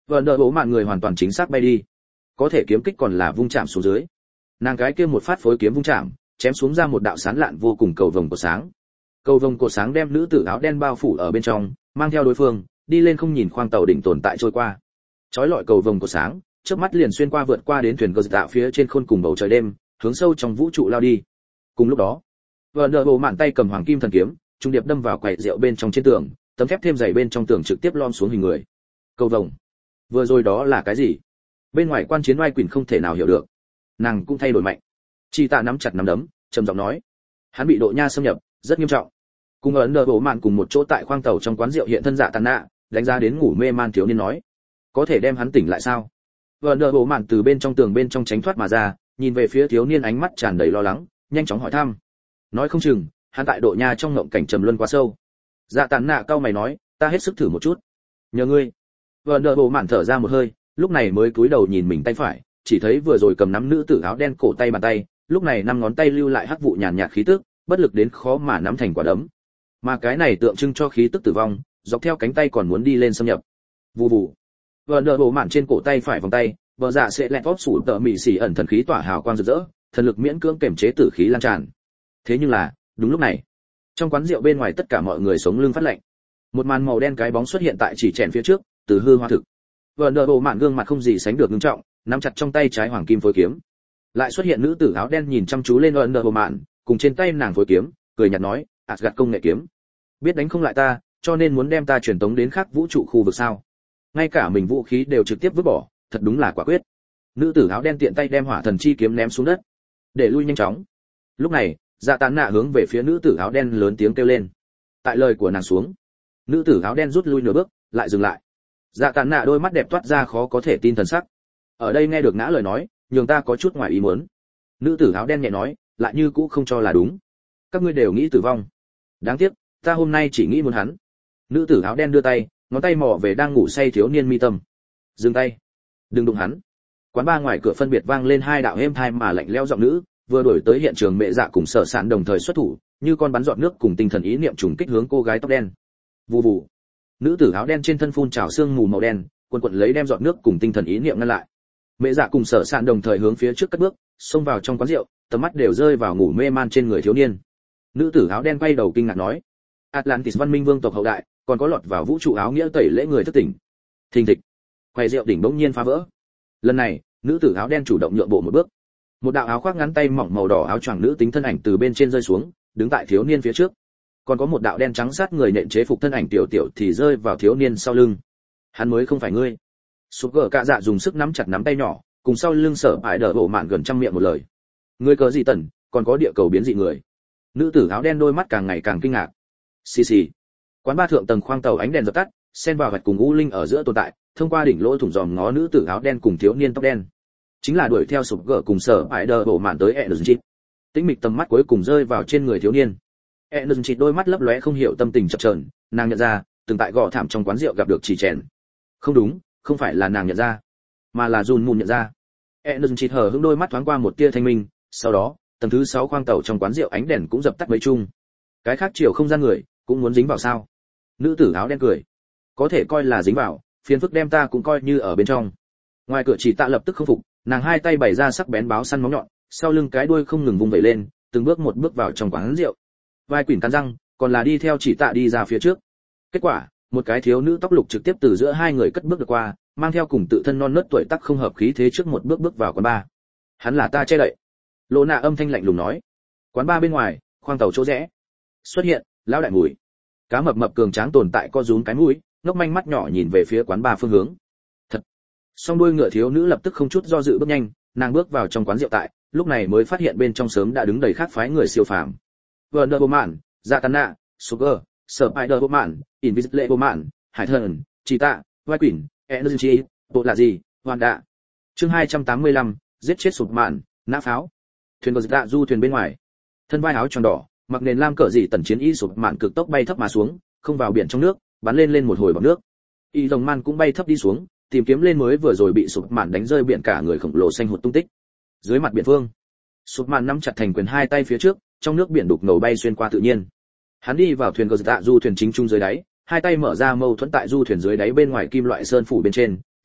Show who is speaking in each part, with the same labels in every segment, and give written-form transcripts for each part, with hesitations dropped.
Speaker 1: Vợ đỡ bố mạng người hoàn toàn chính xác bay đi, có thể kiếm kích còn là vung chạm xuống dưới. Nàng cái kia một phát phối kiếm vung chạm, chém xuống ra một đạo sáng lạn vô cùng cầu vồng của sáng. Cầu vồng của sáng đem nữ tử áo đen bao phủ ở bên trong, mang theo đối phương đi lên không nhìn khoang tàu đỉnh tồn tại trôi qua. Chói lọi cầu vồng của sáng, chớp mắt liền xuyên qua vượt qua đến thuyền gờ tạ phía trên khôn cùng bầu trời đêm, hướng sâu trong vũ trụ lao đi. Cùng lúc đó, vợ đỡ bộ mạn tay cầm hoàng kim thần kiếm, trung điệp đâm vào quầy rượu bên trong trên tường, tấm thép thêm dày bên trong tường trực tiếp lom xuống hình người. Cầu vồng, vừa rồi đó là cái gì? Bên ngoài quan chiến oai quỷ không thể nào hiểu được. Nàng cũng thay đổi mạnh. Chị tạ nắm chặt nắm đấm, trầm giọng nói, hắn bị độ nha xâm nhập, rất nghiêm trọng. Cùng ấn đỡ bộ mạn cùng một chỗ tại khoang tàu trong quán rượu hiện thân dạ tàn nạ, đánh giá đến ngủ mê man thiếu niên nói, có thể đem hắn tỉnh lại sao? Vợ đỡ bộ mạn từ bên trong tường bên trong tránh thoát mà ra, nhìn về phía thiếu niên ánh mắt tràn đầy lo lắng, nhanh chóng hỏi thăm. Nói không chừng, hắn tại độ nha trong ngộng cảnh trầm luân quá sâu. Dạ tàn nạ cau mày nói, ta hết sức thử một chút. Nhờ ngươi. Vợ đỡ bộ mạn thở ra một hơi, lúc này mới cúi đầu nhìn mình tay phải, chỉ thấy vừa rồi cầm nắm nữ tử áo đen cổ tay bàn tay, lúc này năm ngón tay lưu lại hắc vụ nhàn nhạt khí tức, bất lực đến khó mà nắm thành quả đấm. Mà cái này tượng trưng cho khí tức tử vong, dọc theo cánh tay còn muốn đi lên xâm nhập. Vù vù. Vợ đỡ bộ mạn trên cổ tay phải vòng tay, bờ dạ sẽ lẹt vót sủi tợ mị xỉ ẩn thần khí tỏa hào quang rực rỡ, thần lực miễn cưỡng kềm chế tử khí lan tràn. Thế nhưng là, đúng lúc này, trong quán rượu bên ngoài tất cả mọi người sống lưng phát lạnh. Một màn màu đen cái bóng xuất hiện tại chỉ chèn phía trước, từ hư hoa thực. Vợ đỡ bộ mạn gương mặt không gì sánh được nghiêm trọng, nắm chặt trong tay trái hoàng kim phối kiếm. Lại xuất hiện nữ tử áo đen nhìn chăm chú lên vợ đỡ bộ mạn, cùng trên tay nàng phối kiếm, cười nhạt nói, Asgard công nghệ kiếm, biết đánh không lại ta, cho nên muốn đem ta truyền tống đến khác vũ trụ khu vực sao? Ngay cả mình vũ khí đều trực tiếp vứt bỏ, thật đúng là quả quyết. Nữ tử áo đen tiện tay đem hỏa thần chi kiếm ném xuống đất, để lui nhanh chóng. Lúc này, dạ tán nạ hướng về phía nữ tử áo đen lớn tiếng kêu lên. Tại lời của nàng xuống, nữ tử áo đen rút lui nửa bước, lại dừng lại. Dạ tán nạ đôi mắt đẹp toát ra khó có thể tin thần sắc. Ở đây nghe được ngã lời nói, nhường ta có chút ngoài ý muốn. Nữ tử áo đen nhẹ nói, lại như cũ không cho là đúng. Các ngươi đều nghĩ tử vong. Đáng tiếc, ta hôm nay chỉ nghĩ muốn hắn. Nữ tử áo đen đưa tay, ngón tay mò về đang ngủ say thiếu niên mi tâm. Dừng tay, đừng đụng hắn. Quán ba ngoài cửa phân biệt vang lên hai đạo êm thai mà lạnh lẽo giọng nữ, vừa đuổi tới hiện trường mẹ dạ cùng sở sản đồng thời xuất thủ, như con bắn giọt nước cùng tinh thần ý niệm trùng kích hướng cô gái tóc đen. Vù vù. Nữ tử áo đen trên thân phun trào sương mù màu đen, quần quật lấy đem giọt nước cùng tinh thần ý niệm ngăn lại. Mẹ dạ cùng sở sản đồng thời hướng phía trước cất bước, xông vào trong quán rượu, tầm mắt đều rơi vào ngủ mê man trên người thiếu niên. Nữ tử áo đen quay đầu kinh ngạc nói, Atlantis văn minh vương tộc hậu đại, còn có lọt vào vũ trụ áo nghĩa tẩy lễ người thất tỉnh. Thình thịch. Quầy rượu đỉnh bỗng nhiên phá vỡ. Lần này, nữ tử áo đen chủ động nhượng bộ một bước. Một đạo áo khoác ngắn tay mỏng màu đỏ áo choàng nữ tính thân ảnh từ bên trên rơi xuống, đứng tại thiếu niên phía trước. Còn có một đạo đen trắng sát người nện chế phục thân ảnh tiểu tiểu thì rơi vào thiếu niên sau lưng. Hắn mới không phải ngươi. Sụp gở cạ dạ dùng sức nắm chặt nắm tay nhỏ, cùng sau lưng sở bại đỡ bộ mạn gần trăm miệng một lời. Ngươi cớ gì tần, còn có địa cầu biến dị người. Nữ tử áo đen đôi mắt càng ngày càng kinh ngạc. Xì xì. Quán ba thượng tầng khoang tàu ánh đèn dập tắt, xen vào gạch cùng u linh ở giữa tồn tại, thông qua đỉnh lỗ thủng dòm ngó nữ tử áo đen cùng thiếu niên tóc đen. Chính là đuổi theo sụp gở cùng sở bại đỡ bộ mạn tới Energy. Tĩnh mịch tầm mắt cuối cùng rơi vào trên người thiếu niên. Energy đôi mắt lấp lóe không hiểu tâm tình chập chờn, nàng nhận ra, từng tại gò thảm trong quán rượu gặp được chỉ chèn. Không đúng, không phải là nàng nhận ra, mà là Jun Moon nhận ra. Energy hở hững đôi mắt thoáng qua một tia thanh minh, sau đó, tầng thứ 6 khoang tàu trong quán rượu ánh đèn cũng dập tắt mấy chung. Cái khác chiều không gian người, cũng muốn dính vào sao? Nữ tử áo đen cười. Có thể coi là dính vào, phiền phức đem ta cũng coi như ở bên trong. Ngoài cửa chỉ tạ lập tức không phục, nàng hai tay bày ra sắc bén báo săn móng nhọn, sau lưng cái đuôi không ngừng vung vẩy lên, từng bước một bước vào trong quán rượu. Vai quỷ cắn răng, còn là đi theo chỉ tạ đi ra phía trước. Kết quả, một cái thiếu nữ tóc lục trực tiếp từ giữa hai người cất bước được qua, mang theo cùng tự thân non nớt tuổi tác không hợp khí thế trước một bước bước vào quán bar. Hắn là ta che đậy. Lô nạ âm thanh lạnh lùng nói. Quán bar bên ngoài, khoang tàu chỗ rẽ. Xuất hiện, lão đại mùi. Cá mập mập cường tráng tồn tại co rúm cái mũi, ngốc manh mắt nhỏ nhìn về phía quán bar phương hướng. Thật. Song đuôi ngựa thiếu nữ lập tức không chút do dự bước nhanh, nàng bước vào trong quán rượu tại, lúc này mới phát hiện bên trong sớm đã đứng đầy khác phái người siêu phàm. Wonder Woman, Zatanna, Sugar, Spider Woman, Invisible Woman, Hải Thần, Cheetah, White Queen, Energy, bộ là gì, Wanda. Chương 285, giết chết sụp mạn, nã pháo. Thuyền gờ dạ du thuyền bên ngoài. Thân vai áo tròn đỏ, mặc nền lam cỡ gì tần chiến y sụp mạn cực tốc bay thấp mà xuống, không vào biển trong nước, bắn lên một hồi bọt nước. Y rồng man cũng bay thấp đi xuống, tìm kiếm lên mới vừa rồi bị sụp mạn đánh rơi biển cả người khổng lồ xanh hụt tung tích. Dưới mặt biển phương, sụp mạn nắm chặt thành quyền hai tay phía trước, trong nước biển đục ngầu bay xuyên qua tự nhiên. Hắn đi vào thuyền gờ dạ du thuyền chính trung dưới đáy, hai tay mở ra mâu thuẫn tại du thuyền dưới đáy bên ngoài kim loại sơn phủ bên trên,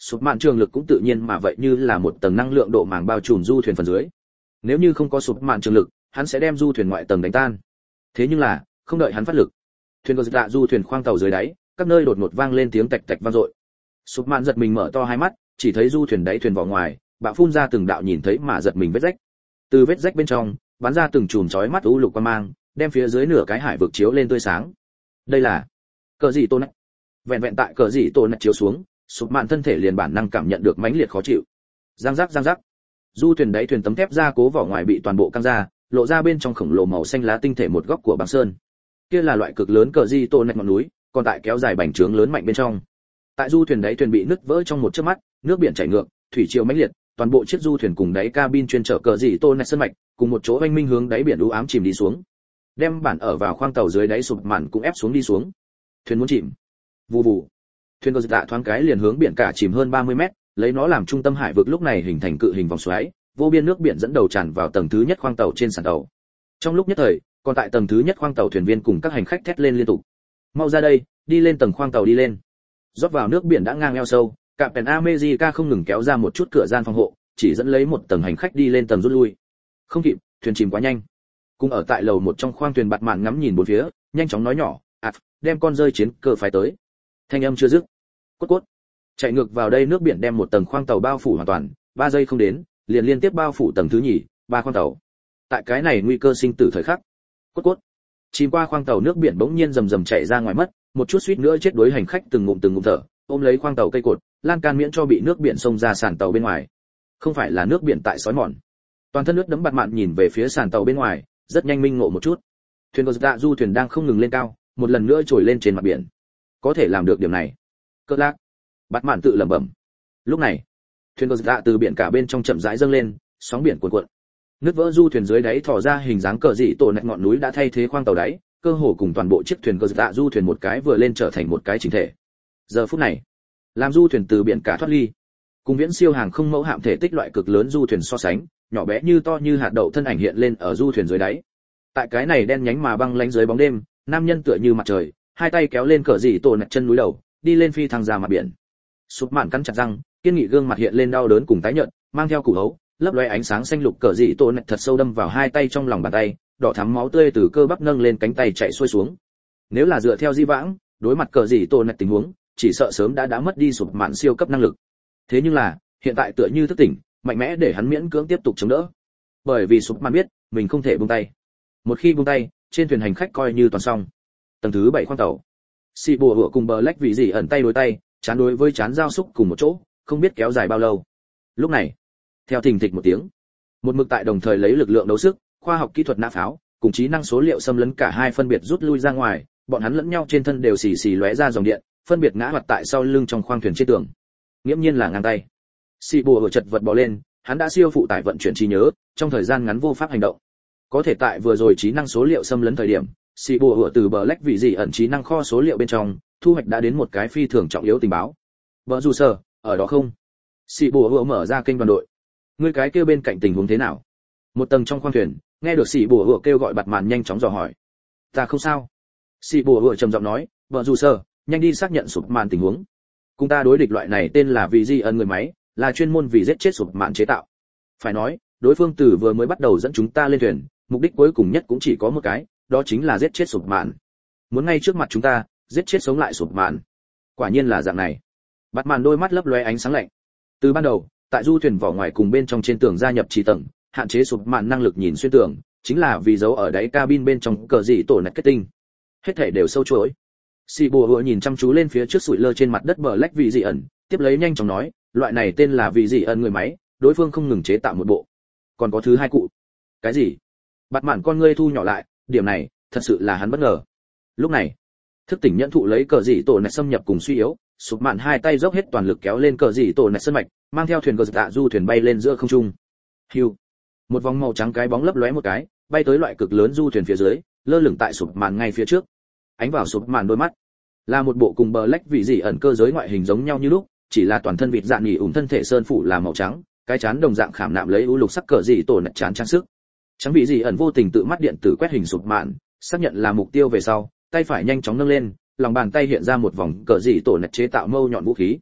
Speaker 1: Sụp mạn trường lực cũng tự nhiên mà vậy như là một tầng năng lượng độ màng bao trùm du thuyền phần dưới. Nếu như không có sụp mạn trường lực, hắn sẽ đem du thuyền ngoại tầng đánh tan. Thế nhưng là, không đợi hắn phát lực, thuyền gờ dạ du thuyền khoang tàu dưới đáy, các nơi đột ngột vang lên tiếng tạch tạch vang dội. Sụp mạn giật mình mở to hai mắt, chỉ thấy du thuyền đáy thuyền vỏ ngoài, bạo phun ra từng đạo nhìn thấy mà giật mình vết rách. Từ vết rách bên trong, bắn ra từng chùm chói mắt u lục quang mang, đem phía dưới nửa cái hải vực chiếu lên tươi sáng. Đây là cờ gì tôn nách. Vẹn vẹn tại cờ gì tôn nách chiếu xuống, sụp mạn thân thể liền bản năng cảm nhận được mãnh liệt khó chịu. Giang rắc, du thuyền đáy thuyền tấm thép gia cố vỏ ngoài bị toàn bộ căng ra, lộ ra bên trong khổng lồ màu xanh lá tinh thể một góc của băng sơn. Kia là loại cực lớn cờ gì tôn nách ngọn núi, còn tại kéo dài bành trướng lớn mạnh bên trong. Tại du thuyền đáy thuyền bị nứt vỡ trong một chớp mắt, nước biển chảy ngược, thủy triều mãnh liệt, toàn bộ chiếc du thuyền cùng đáy cabin chuyên chở cờ gì tôn nách sơn mạch, cùng một chỗ oanh minh hướng đáy biển u ám chìm đi xuống. Đem bản ở vào khoang tàu dưới đáy sụp mạn cũng ép xuống đi xuống. Thuyền muốn chìm. Vù vù. Thuyền gờ dạ thoáng cái liền hướng biển cả chìm hơn 30 mét, lấy nó làm trung tâm hải vực lúc này hình thành cự hình vòng xoáy, vô biên nước biển dẫn đầu tràn vào tầng thứ nhất khoang tàu trên sàn tàu. Trong lúc nhất thời, còn tại tầng thứ nhất khoang tàu thuyền viên cùng các hành khách thét lên liên tục. Mau ra đây, đi lên tầng khoang tàu đi lên. Rót vào nước biển đã ngang eo sâu, Captain America không ngừng kéo ra một chút cửa gian phòng hộ, chỉ dẫn lấy một tầng hành khách đi lên tầng rút lui. Không kịp, thuyền chìm quá nhanh. Cùng ở tại lầu một trong khoang thuyền bạt mạn ngắm nhìn bốn phía, nhanh chóng nói nhỏ, đem con rơi chiến cơ phái tới. Thanh âm chưa dứt, cốt chạy ngược vào đây nước biển đem một tầng khoang tàu bao phủ hoàn toàn, 3 giây không đến, liền liên tiếp bao phủ tầng thứ nhì, 3 khoang tàu. Tại cái này nguy cơ sinh tử thời khắc, cốt chìm qua khoang tàu nước biển bỗng nhiên rầm chảy ra ngoài mất, một chút suýt nữa chết đuối hành khách từng ngụm thở, ôm lấy khoang tàu cây cột, lan can miễn cho bị nước biển xông ra sàn tàu bên ngoài. Không phải là nước biển tại sói mòn. Toàn thân nước đẫm bạt mạn nhìn về phía sàn tàu bên ngoài, rất nhanh minh ngộ một chút. Thuyền gờ dạ du thuyền đang không ngừng lên cao, một lần nữa trồi lên trên mặt biển. Có thể làm được điểm này. Cỡ lác. Bạt mạn tự lẩm bẩm. Lúc này, thuyền gờ dạ từ biển cả bên trong chậm rãi dâng lên, sóng biển cuồn cuộn. Nước vỡ du thuyền dưới đáy thò ra hình dáng cờ dị tổ nạch ngọn núi đã thay thế khoang tàu đáy, cơ hồ cùng toàn bộ chiếc thuyền gờ dạ du thuyền một cái vừa lên trở thành một cái chỉnh thể. Giờ phút này, làm du thuyền từ biển cả thoát ly, cùng viễn siêu hàng không mẫu hạm thể tích loại cực lớn du thuyền so sánh, nhỏ bé như to như hạt đậu thân ảnh hiện lên ở du thuyền dưới đáy. Tại cái này đen nhánh mà băng lánh dưới bóng đêm, nam nhân tựa như mặt trời, hai tay kéo lên cờ dị tổ nạch chân núi đầu, đi lên phi thăng ra mặt biển. Sụp mạn cắn chặt răng, kiên nghị gương mặt hiện lên đau đớn cùng tái nhợt, mang theo củ hấu, lấp lóe ánh sáng xanh lục cờ dị tổ nạch thật sâu đâm vào hai tay trong lòng bàn tay, đỏ thắm máu tươi từ cơ bắp nâng lên cánh tay chạy xuôi xuống. Nếu là dựa theo di vãng, đối mặt cờ dị tổ nạch tình huống, chỉ sợ sớm đã mất đi sụp mạn siêu cấp năng lực. Thế nhưng là, hiện tại tựa như thức tỉnh, mạnh mẽ để hắn miễn cưỡng tiếp tục chống đỡ. Bởi vì sụp mạn biết, mình không thể buông tay. Một khi buông tay, trên thuyền hành khách coi như toàn xong. Tầng thứ 7 khoang tàu. Sĩ Bùa Hựa cùng Black vì gì ẩn tay đối tay, chán đối với chán giao xúc cùng một chỗ, không biết kéo dài bao lâu. Lúc này, theo thình thịch một tiếng, một mực tại đồng thời lấy lực lượng đấu sức, khoa học kỹ thuật nã pháo, cùng trí năng số liệu xâm lấn cả hai phân biệt rút lui ra ngoài, bọn hắn lẫn nhau trên thân đều xì xì lóe ra dòng điện, phân biệt ngã hoạt tại sau lưng trong khoang thuyền trên tường. Nghiễm nhiên là ngang tay. Sĩ Bùa Hựa chật vật bò lên, hắn đã siêu phụ tải vận chuyển trí nhớ, trong thời gian ngắn vô pháp hành động. Có thể tại vừa rồi trí năng số liệu xâm lấn thời điểm, Sĩ Bùa Hựa từ Black vì gì ẩn trí năng kho số liệu bên trong, thu hoạch đã đến một cái phi thường trọng yếu tình báo. Vợ dù sở, ở đó không? Sĩ Bùa Hựa mở ra kênh đoàn đội. Ngươi cái kia bên cạnh tình huống thế nào? Một tầng trong khoang thuyền, nghe được Sĩ Bùa Hựa kêu gọi bạt màn nhanh chóng dò hỏi. Ta không sao. Sĩ Bùa Hựa trầm giọng nói, vợ dù sở, nhanh đi xác nhận sụp màn tình huống. Cùng ta đối địch loại này tên là vì di ẩn người máy, là chuyên môn vì giết chết sụp màn chế tạo. Phải nói, đối phương từ vừa mới bắt đầu dẫn chúng ta lên thuyền, mục đích cuối cùng nhất cũng chỉ có một cái, đó chính là giết chết sụp màn. Muốn ngay trước mặt chúng ta, giết chết sống lại sụp màn. Quả nhiên là dạng này. Bạt màn đôi mắt lấp lóe ánh sáng lạnh. Từ ban đầu, tại du thuyền vỏ ngoài cùng bên trong trên tường gia nhập trì tầng, hạn chế sụp màn năng lực nhìn xuyên tường, chính là vì giấu ở đáy cabin bên trong cờ dị tổ nạch kết tinh. Hết thảy đều sâu chuỗi. Sĩ Bùa Hựa nhìn chăm chú lên phía trước sủi lơ trên mặt đất Black vì dị ẩn, tiếp lấy nhanh chóng nói, loại này tên là vì dị ẩn người máy, đối phương không ngừng chế tạo một bộ. Còn có thứ hai cụ. Cái gì? Bạt mạn con ngươi thu nhỏ lại, điểm này, thật sự là hắn bất ngờ. Lúc này, thức tỉnh nhận thụ lấy cờ dị tổ nạch xâm nhập cùng suy yếu, sụp mạn hai tay dốc hết toàn lực kéo lên cờ dị tổ nạch sân mạch, mang theo thuyền gờ dạ du thuyền bay lên giữa không trung. Hưu, một vòng màu trắng cái bóng lấp lóe một cái, bay tới loại cực lớn du thuyền phía dưới, lơ lửng tại sụp mạn ngay phía trước. Ánh vào sụp mạn đôi mắt, là một bộ cùng Black vì dị ẩn cơ giới ngoại hình giống nhau như lúc, chỉ là toàn thân vịt dạng nhỉ ủng thân thể sơn phủ là màu trắng, cái chán đồng dạng khảm nạm lấy ưu lục sắc cờ dị tổ nạch chán trang sức. Trắng vị dị ẩn vô tình tự mắt điện tử quét hình sụp mạn, xác nhận là mục tiêu về sau, tay phải nhanh chóng nâng lên, lòng bàn tay hiện ra một vòng cờ dị tổ nạch chế tạo mâu nhọn vũ khí.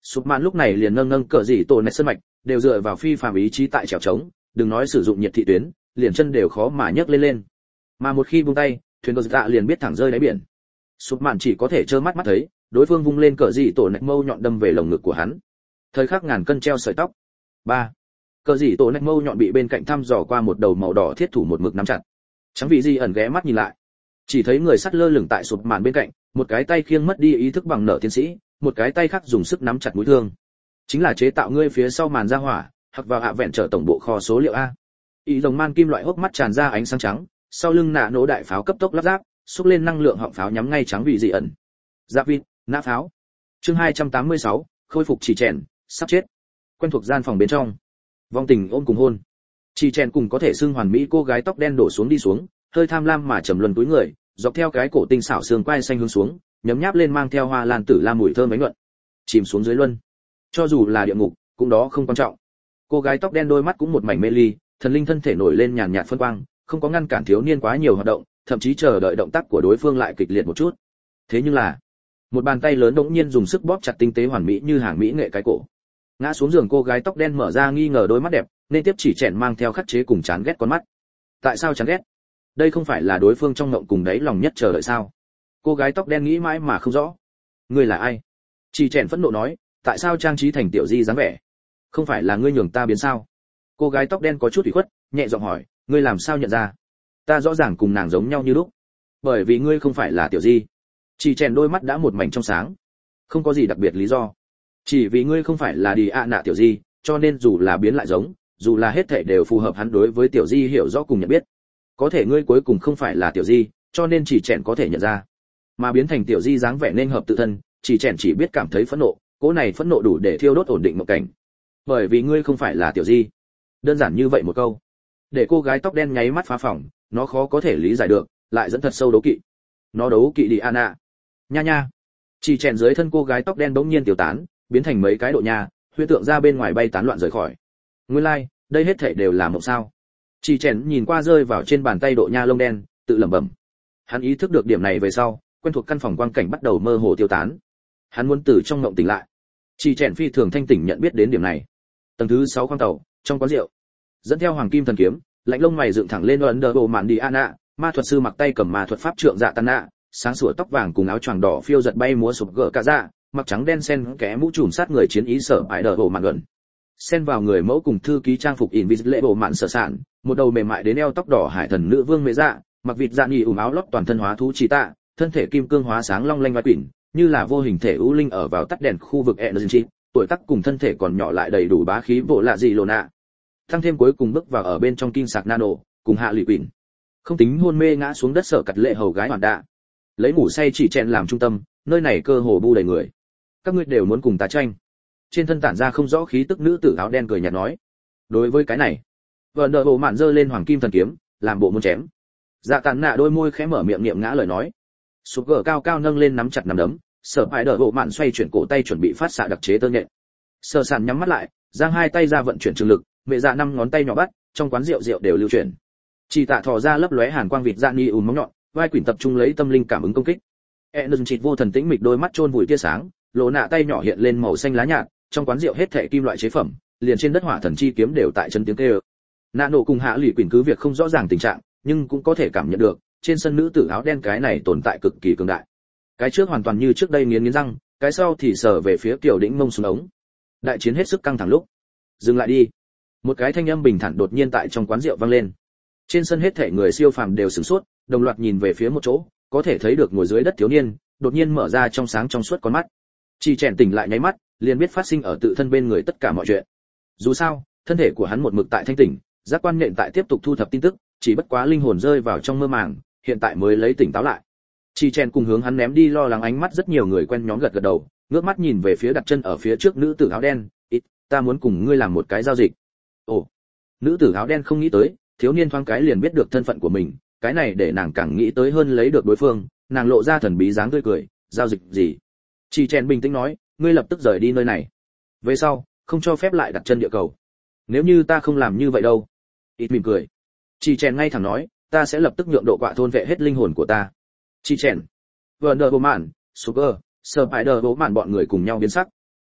Speaker 1: Sụp Mạn lúc này liền nâng nâng cờ gì tổ nét sân mạch, đều dựa vào phi phàm ý chí tại trèo trống, đừng nói sử dụng nhiệt thị tuyến, liền chân đều khó mà nhấc lên. Mà một khi buông tay, thuyền Godzilla liền biết thẳng rơi đáy biển. Sụp Mạn chỉ có thể trơ mắt mắt thấy, đối phương vung lên cờ gì tổ nét mâu nhọn đâm về lồng ngực của hắn. Thời khắc ngàn cân treo sợi tóc. 3. Cờ gì tổ nét mâu nhọn bị bên cạnh thăm dò qua một đầu màu đỏ thiết thủ một mực nắm chặt. Trắng vị di ẩn ghé mắt nhìn lại, chỉ thấy người sắt lơ lửng tại Sụp Mạn bên cạnh, một cái tay khiêng mất đi ý thức bằng nợ tiến sĩ, một cái tay khác dùng sức nắm chặt mũi thương. Chính là chế tạo ngươi phía sau màn ra hỏa, hoặc vào hạ vẹn trở tổng bộ kho số liệu a. Ý rồng man kim loại hốc mắt tràn ra ánh sáng trắng, sau lưng nạ nổ đại pháo cấp tốc lắp ráp, xúc lên năng lượng họng pháo nhắm ngay trắng vị dị ẩn. Giáp vịt, nã pháo. Chương 286, khôi phục chỉ chèn, sắp chết. Quen thuộc gian phòng bên trong. Vong tình ôm cùng hôn. Chỉ chèn cùng có thể xưng hoàn mỹ cô gái tóc đen đổ xuống đi xuống, hơi tham lam mà trầm luân túi người, dọc theo cái cổ tinh xảo xương quai xanh hướng xuống, nhấm nháp lên mang theo hoa lan tử la mùi thơm bánh nhuận. Chìm xuống dưới luân. Cho dù là địa ngục, cũng đó không quan trọng. Cô gái tóc đen đôi mắt cũng một mảnh mê ly, thần linh thân thể nổi lên nhàn nhạt phân quang, không có ngăn cản thiếu niên quá nhiều hoạt động, thậm chí chờ đợi động tác của đối phương lại kịch liệt một chút. Thế nhưng là, một bàn tay lớn đột nhiên dùng sức bóp chặt tinh tế hoàn mỹ như hàng mỹ nghệ cái cổ. Ngã xuống giường cô gái tóc đen mở ra nghi ngờ đôi mắt đẹp, nên tiếp chỉ chèn mang theo khắc chế cùng chán ghét con mắt. Tại sao chán ghét? Đây không phải là đối phương trong ngộng cùng đáy lòng nhất chờ đợi sao? Cô gái tóc đen nghĩ mãi mà không rõ. Ngươi là ai? Chỉ chèn phẫn nộ nói, tại sao trang trí thành tiểu di dáng vẻ? Không phải là ngươi nhường ta biến sao? Cô gái tóc đen có chút ủy khuất, nhẹ giọng hỏi, ngươi làm sao nhận ra? Ta rõ ràng cùng nàng giống nhau như lúc. Bởi vì ngươi không phải là tiểu di. Chỉ chèn đôi mắt đã một mảnh trong sáng. Không có gì đặc biệt lý do. Chỉ vì ngươi không phải là đi ạ nạ tiểu di, cho nên dù là biến lại giống, dù là hết thảy đều phù hợp hắn đối với tiểu di hiểu rõ cùng nhận biết. Có thể ngươi cuối cùng không phải là tiểu di, cho nên chỉ chèn có thể nhận ra. Mà biến thành tiểu di dáng vẻ nên hợp tự thân, chỉ chèn chỉ biết cảm thấy phẫn nộ, cỗ này phẫn nộ đủ để thiêu đốt ổn định một cảnh. Bởi vì ngươi không phải là tiểu di. Đơn giản như vậy một câu, để cô gái tóc đen nháy mắt phá phỏng, nó khó có thể lý giải được, lại dẫn thật sâu đấu kỵ. Nó đấu kỵ đi Anna. Nha nha. Chỉ chèn dưới thân cô gái tóc đen bỗng nhiên tiêu tán, biến thành mấy cái độ nha, huyễn tượng ra bên ngoài bay tán loạn rời khỏi. Nguyên lai, like, đây hết thảy đều là mộng sao? Chỉ chèn nhìn qua rơi vào trên bàn tay độ nha lông đen, tự lẩm bẩm. Hắn ý thức được điểm này về sau, quen thuộc căn phòng quang cảnh bắt đầu mơ hồ tiêu tán. Hắn muốn từ trong mộng tỉnh lại. Chỉ chèn phi thường thanh tỉnh nhận biết đến điểm này. Tầng thứ 6 khoang tàu, trong quán rượu. Dẫn theo hoàng kim thần kiếm, lạnh lông mày dựng thẳng lên ấn đờ bộ mạn đi Anna, ma thuật sư mặc tay cầm ma thuật pháp trượng dạ tàn nạ, sáng sủa tóc vàng cùng áo choàng đỏ phiêu giật bay múa sụp gỡ cả dạ, mặc trắng đen xen kẽ mũ trùm sát người chiến ý sở bãi đờ bộ mạn luận. Xen vào người mẫu cùng thư ký trang phục invisible bộ mạn sở sản, một đầu mềm mại đến eo tóc đỏ hải thần nữ vương mẹ dạ, mặc vịt dạ nhì áo lót toàn thân hóa thú chỉ tạ, thân thể kim cương hóa sáng long lanh vai quỷ, như là vô hình thể ưu linh ở vào tắt đèn khu vực energy, tuổi tác cùng thân thể còn nhỏ lại đầy đủ bá khí bộ lạ gì lộ nạ. Thăng thêm cuối cùng bước vào ở bên trong kinh sạc nano, cùng hạ lụy quỷ. Không tính hôn mê ngã xuống đất sợ cật lệ hầu gái hoàn đạ. Lấy ngủ say chỉ chèn làm trung tâm, nơi này cơ hồ bu đầy người. Các ngươi đều muốn cùng ta tranh. Trên thân tản ra không rõ khí tức nữ tử áo đen cười nhạt nói. Đối với cái này, vợ nợ bộ mạn giơ lên hoàng kim thần kiếm, làm bộ muốn chém. Dạ tàn nạ đôi môi khẽ mở miệng niệm ngã lời nói. Sụp gờ cao cao nâng lên nắm chặt nắm đấm, sở hại đỡ bộ mạn xoay chuyển cổ tay chuẩn bị phát xạ đặc chế tơ nhện. Sở sản nhắm mắt lại, giang hai tay ra vận chuyển trường lực, mẹ dạ 5 ngón tay nhỏ bắt, trong quán rượu đều lưu chuyển. Chỉ tạ thò ra lấp lóe hàn quang vịt dạ ni móng nhọn, vai quỷ tập trung lấy tâm linh cảm ứng công kích. Energy chịt vô thần tĩnh mịch đôi mắt chôn vùi tia sáng, lộ nạ tay nhỏ hiện lên màu xanh lá nhạt, trong quán rượu hết thảy kim loại chế phẩm, liền trên đất hỏa thần chi kiếm đều tại chân tiếng kêu. Nạ nổ cùng hạ lụy quỷ cứ việc không rõ ràng tình trạng, nhưng cũng có thể cảm nhận được, trên sân nữ tử áo đen cái này tồn tại cực kỳ cường đại. Cái trước hoàn toàn như trước đây nghiến răng, cái sau thì sờ về phía Kiều Đĩnh mông xuống ống. Đại chiến hết sức căng thẳng lúc. Dừng lại đi. Một cái thanh âm bình thản đột nhiên tại trong quán rượu vang lên. Trên sân hết thảy người siêu phàm đều sửng sốt, đồng loạt nhìn về phía một chỗ, có thể thấy được ngồi dưới đất thiếu niên, đột nhiên mở ra trong sáng trong suốt con mắt. Chỉ chèn tỉnh lại nháy mắt, liền biết phát sinh ở tự thân bên người tất cả mọi chuyện. Dù sao, thân thể của hắn một mực tại thanh tỉnh, giác quan nhện tại tiếp tục thu thập tin tức, chỉ bất quá linh hồn rơi vào trong mơ màng, hiện tại mới lấy tỉnh táo lại. Chỉ chèn cùng hướng hắn ném đi lo lắng ánh mắt rất nhiều người quen nhóm gật gật đầu, ngước mắt nhìn về phía đặt chân ở phía trước nữ tử áo đen, "Ít, ta muốn cùng ngươi làm một cái giao dịch." Ồ. Nữ tử áo đen không nghĩ tới, thiếu niên thoáng cái liền biết được thân phận của mình, cái này để nàng càng nghĩ tới hơn lấy được đối phương, nàng lộ ra thần bí dáng tươi cười, "Giao dịch gì?" Chỉ chèn bình tĩnh nói, "Ngươi lập tức rời đi nơi này. Về sau, không cho phép lại đặt chân địa cầu. Nếu như ta không làm như vậy đâu." Ít mỉm cười. Chỉ chèn ngay thẳng nói, "Ta sẽ lập tức nhượng độ quạ thôn vệ hết linh hồn của ta." Chỉ chèn, Wonder Woman, Super, Spider Woman bọn người cùng nhau biến sắc.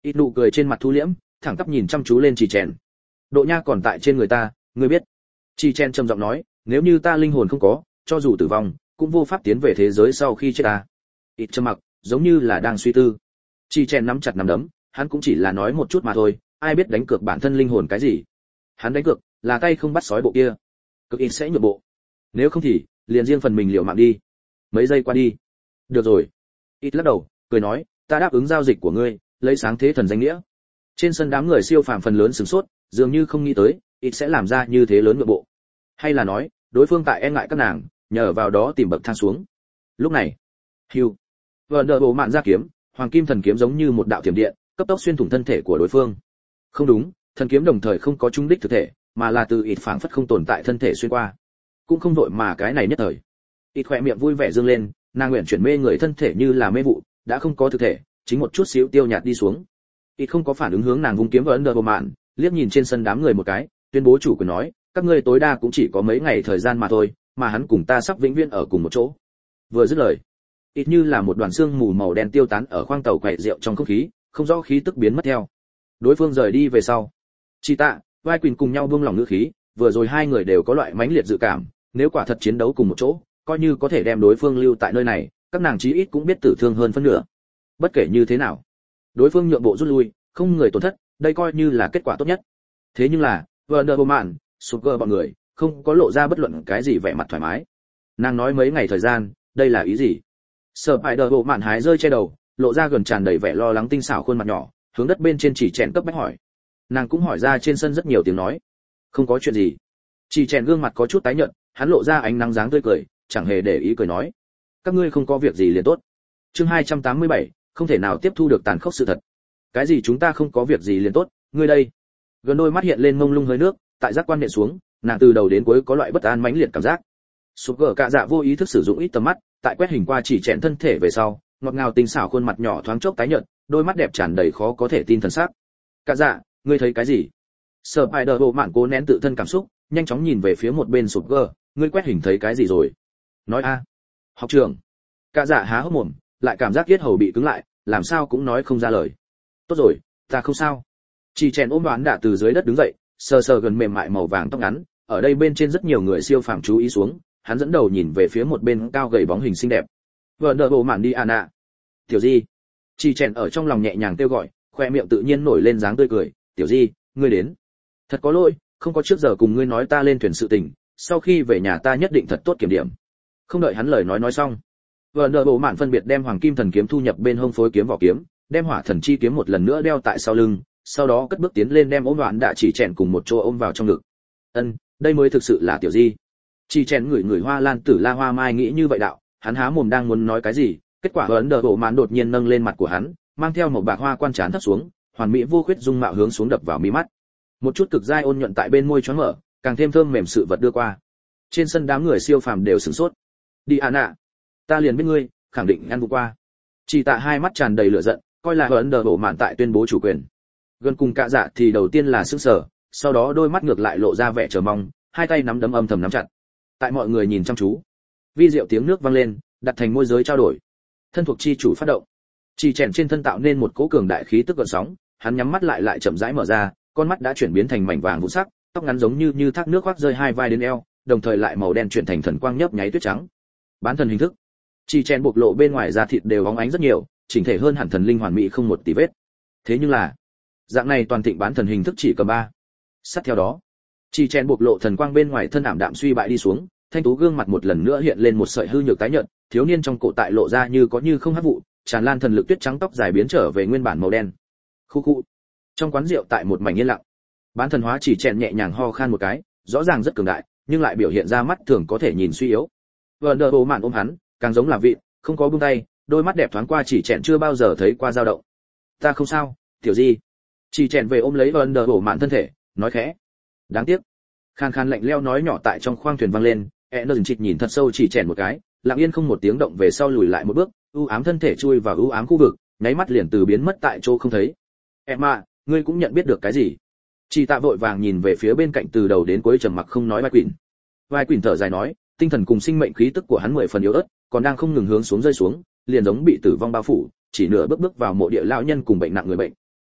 Speaker 1: Ít nụ cười trên mặt thu liễm, thẳng tắp nhìn chăm chú lên Chỉ Chèn. Độ nha còn tại trên người ta, ngươi biết. Chỉ Chèn trầm giọng nói, nếu như ta linh hồn không có, cho dù tử vong, cũng vô pháp tiến về thế giới sau khi chết ta. Ít trầm mặc, giống như là đang suy tư. Chỉ Chèn nắm chặt nắm đấm, hắn cũng chỉ là nói một chút mà thôi, ai biết đánh cược bản thân linh hồn cái gì. Hắn đánh cược là tay không bắt sói bộ kia, cực ít sẽ nhượng bộ. Nếu không thì liền riêng phần mình liều mạng đi. Mấy giây qua đi. Được rồi. Ít lắc đầu, cười nói, ta đáp ứng giao dịch của ngươi, lấy sáng thế thần danh nghĩa. Trên sân đám người siêu phàm phần lớn sửng sốt, dường như không nghĩ tới ít sẽ làm ra như thế lớn nhượng bộ. Hay là nói đối phương tại e ngại các nàng, nhờ vào đó tìm bậc thang xuống. Lúc này, hưu, vợn đờ bộ mạn ra kiếm, hoàng kim thần kiếm giống như một đạo tiềm điện, cấp tốc xuyên thủng thân thể của đối phương. Không đúng, thần kiếm đồng thời không có trúng đích thực thể, mà là từ ít phảng phất không tồn tại thân thể xuyên qua. Cũng không đội mà cái này nhất thời. Ít khỏe miệng vui vẻ dương lên, nàng nguyện chuyển mê người thân thể như là mê vụ, đã không có thực thể, chính một chút xíu tiêu nhạt đi xuống. Ít không có phản ứng hướng nàng vung kiếm vào ấn đờ bộ mạn, liếc nhìn trên sân đám người một cái, tuyên bố chủ quyền nói, các ngươi tối đa cũng chỉ có mấy ngày thời gian mà thôi, mà hắn cùng ta sắp vĩnh viễn ở cùng một chỗ. Vừa dứt lời, ít như là một đoàn xương mù màu đen tiêu tán ở khoang tàu quậy rượu trong không khí, không rõ khí tức biến mất theo. Đối phương rời đi về sau, Chi Tạ, Vai Quỳnh cùng nhau buông lỏng ngữ khí, vừa rồi hai người đều có loại mãnh liệt dự cảm, nếu quả thật chiến đấu cùng một chỗ, coi như có thể đem đối phương lưu tại nơi này, các nàng chí ít cũng biết tử thương hơn phân nửa. Bất kể như thế nào, đối phương nhượng bộ rút lui, không người tổn thất, đây coi như là kết quả tốt nhất. Thế nhưng là, Wonder Woman, Sugar bọn người, không có lộ ra bất luận cái gì vẻ mặt thoải mái. Nàng nói mấy ngày thời gian, đây là ý gì? Spider Woman hái rơi che đầu, lộ ra gần tràn đầy vẻ lo lắng tinh xảo khuôn mặt nhỏ, hướng đất bên trên Chỉ Chèn cấp bách hỏi. Nàng cũng hỏi ra trên sân rất nhiều tiếng nói. Không có chuyện gì. Chỉ Chèn gương mặt có chút tái nhợt, hắn lộ ra ánh nắng dáng tươi cười, chẳng hề để ý cười nói. Các ngươi không có việc gì liền tốt. Chương 287, không thể nào tiếp thu được tàn khốc sự thật. Cái gì chúng ta không có việc gì liền tốt, ngươi đây. Gần đôi mắt hiện lên mông lung hơi nước, tại giác quan điện xuống, nàng từ đầu đến cuối có loại bất an mãnh liệt cảm giác. Sụp gở cạ dạ vô ý thức sử dụng ít tầm mắt, tại quét hình qua Chỉ Chèn thân thể về sau, ngọt ngào tinh xảo khuôn mặt nhỏ thoáng chốc tái nhợt, đôi mắt đẹp tràn đầy khó có thể tin thần sắc. Cạ dạ, ngươi thấy cái gì? Spider bộ mạn cố nén tự thân cảm xúc, nhanh chóng nhìn về phía một bên sụp gở, ngươi quét hình thấy cái gì rồi? Nói a. Học trưởng. Cạ dạ há hốc mồm, lại cảm giác yết hầu bị cứng lại, làm sao cũng nói không ra lời. Tốt rồi, ta không sao. Chỉ Chèn ôm đoán đã từ dưới đất đứng dậy, sờ sờ gần mềm mại màu vàng tóc ngắn, ở đây bên trên rất nhiều người siêu phàm chú ý xuống, hắn dẫn đầu nhìn về phía một bên cao gầy bóng hình xinh đẹp. Vợn đờ bộ mạn đi Anna. Tiểu Di. Chỉ Chèn ở trong lòng nhẹ nhàng kêu gọi, khoe miệng tự nhiên nổi lên dáng tươi cười, "Tiểu Di, ngươi đến. Thật có lỗi, không có trước giờ cùng ngươi nói ta lên thuyền sự tình, sau khi về nhà ta nhất định thật tốt kiểm điểm." Không đợi hắn lời nói xong, vợn đờ bộ mạn phân biệt đem hoàng kim thần kiếm thu nhập bên hông phối kiếm vỏ kiếm, đem hỏa thần chi kiếm một lần nữa đeo tại sau lưng, sau đó cất bước tiến lên đem ôm đoạn đã Chỉ Chèn cùng một chỗ ôm vào trong ngực. Đây mới thực sự là Tiểu Di. Chỉ Chèn người hoa lan tử la hoa mai nghĩ như vậy đạo, hắn há mồm đang muốn nói cái gì, kết quả ấn đờ bộ mạn đột nhiên nâng lên mặt của hắn, mang theo một bạc hoa quan trán thấp xuống, hoàn mỹ vô khuyết dung mạo hướng xuống đập vào mi mắt. Một chút cực dai ôn nhuận tại bên môi choáng mở, càng thêm thơm mềm sự vật đưa qua. Trên sân đám người siêu phàm đều sửng sốt. Đi Anna, ta liền biết ngươi, khẳng định ăn vụ qua. Chỉ Tạ hai mắt tràn đầy lửa giận, coi là ấn đờ bộ mạn tại tuyên bố chủ quyền. Gần cùng Cạ Dạ thì đầu tiên là sững sờ, sau đó đôi mắt ngược lại lộ ra vẻ chờ mong, hai tay nắm đấm âm thầm nắm chặt. Tại mọi người nhìn chăm chú, vi diệu tiếng nước vang lên, đặt thành môi giới trao đổi. Thân thuộc chi chủ phát động. Chỉ Chèn trên thân tạo nên một cỗ cường đại khí tức gợn sóng, hắn nhắm mắt lại chậm rãi mở ra, con mắt đã chuyển biến thành mảnh vàng vụ sắc, tóc ngắn giống như thác nước khoác rơi hai vai đến eo, đồng thời lại màu đen chuyển thành thần quang nhấp nháy tuyết trắng. Bán thần hình thức. Chỉ Chèn bộc lộ bên ngoài da thịt đều bóng ánh rất nhiều, chỉnh thể hơn hẳn thần linh hoàn mỹ không một tì vết. Thế nhưng là, dạng này toàn thịnh bán thần hình thức chỉ cầm 3. Sát theo đó, Chỉ Chèn bộc lộ thần quang bên ngoài thân ảm đạm suy bại đi xuống, thanh tú gương mặt một lần nữa hiện lên một sợi hư nhược tái nhợt, thiếu niên trong cổ tại lộ ra như có như không hấp vụ, tràn lan thần lực tuyết trắng tóc dài biến trở về nguyên bản màu đen. Khu khu. Trong quán rượu tại một mảnh yên lặng, bán thần hóa Chỉ Chèn nhẹ nhàng ho khan một cái, rõ ràng rất cường đại, nhưng lại biểu hiện ra mắt thường có thể nhìn suy yếu. Wonder Woman ôm hắn, càng giống là vị, không có buông tay, đôi mắt đẹp thoáng qua Chỉ Chèn chưa bao giờ thấy qua dao động. Ta không sao, Tiểu Di. Chỉ Chèn về ôm lấy Wonder Woman thân thể, nói khẽ. Đáng tiếc. Khan khan lạnh lẽo nói nhỏ tại trong khoang thuyền vang lên, Energy nhìn thật sâu Chỉ Chèn một cái, lặng yên không một tiếng động về sau lùi lại một bước, u ám thân thể chui vào u ám khu vực, nháy mắt liền từ biến mất tại chỗ không thấy. Emma, ngươi cũng nhận biết được cái gì? Chỉ Tạ vội vàng nhìn về phía bên cạnh từ đầu đến cuối trầm mặc không nói Vai Quỳnh. Vai Quỳnh thở dài nói, tinh thần cùng sinh mệnh khí tức của hắn 10 phần yếu ớt, còn đang không ngừng hướng xuống rơi xuống, liền giống bị tử vong bao phủ, chỉ nửa bước vào mộ địa lão nhân cùng bệnh nặng người bệnh.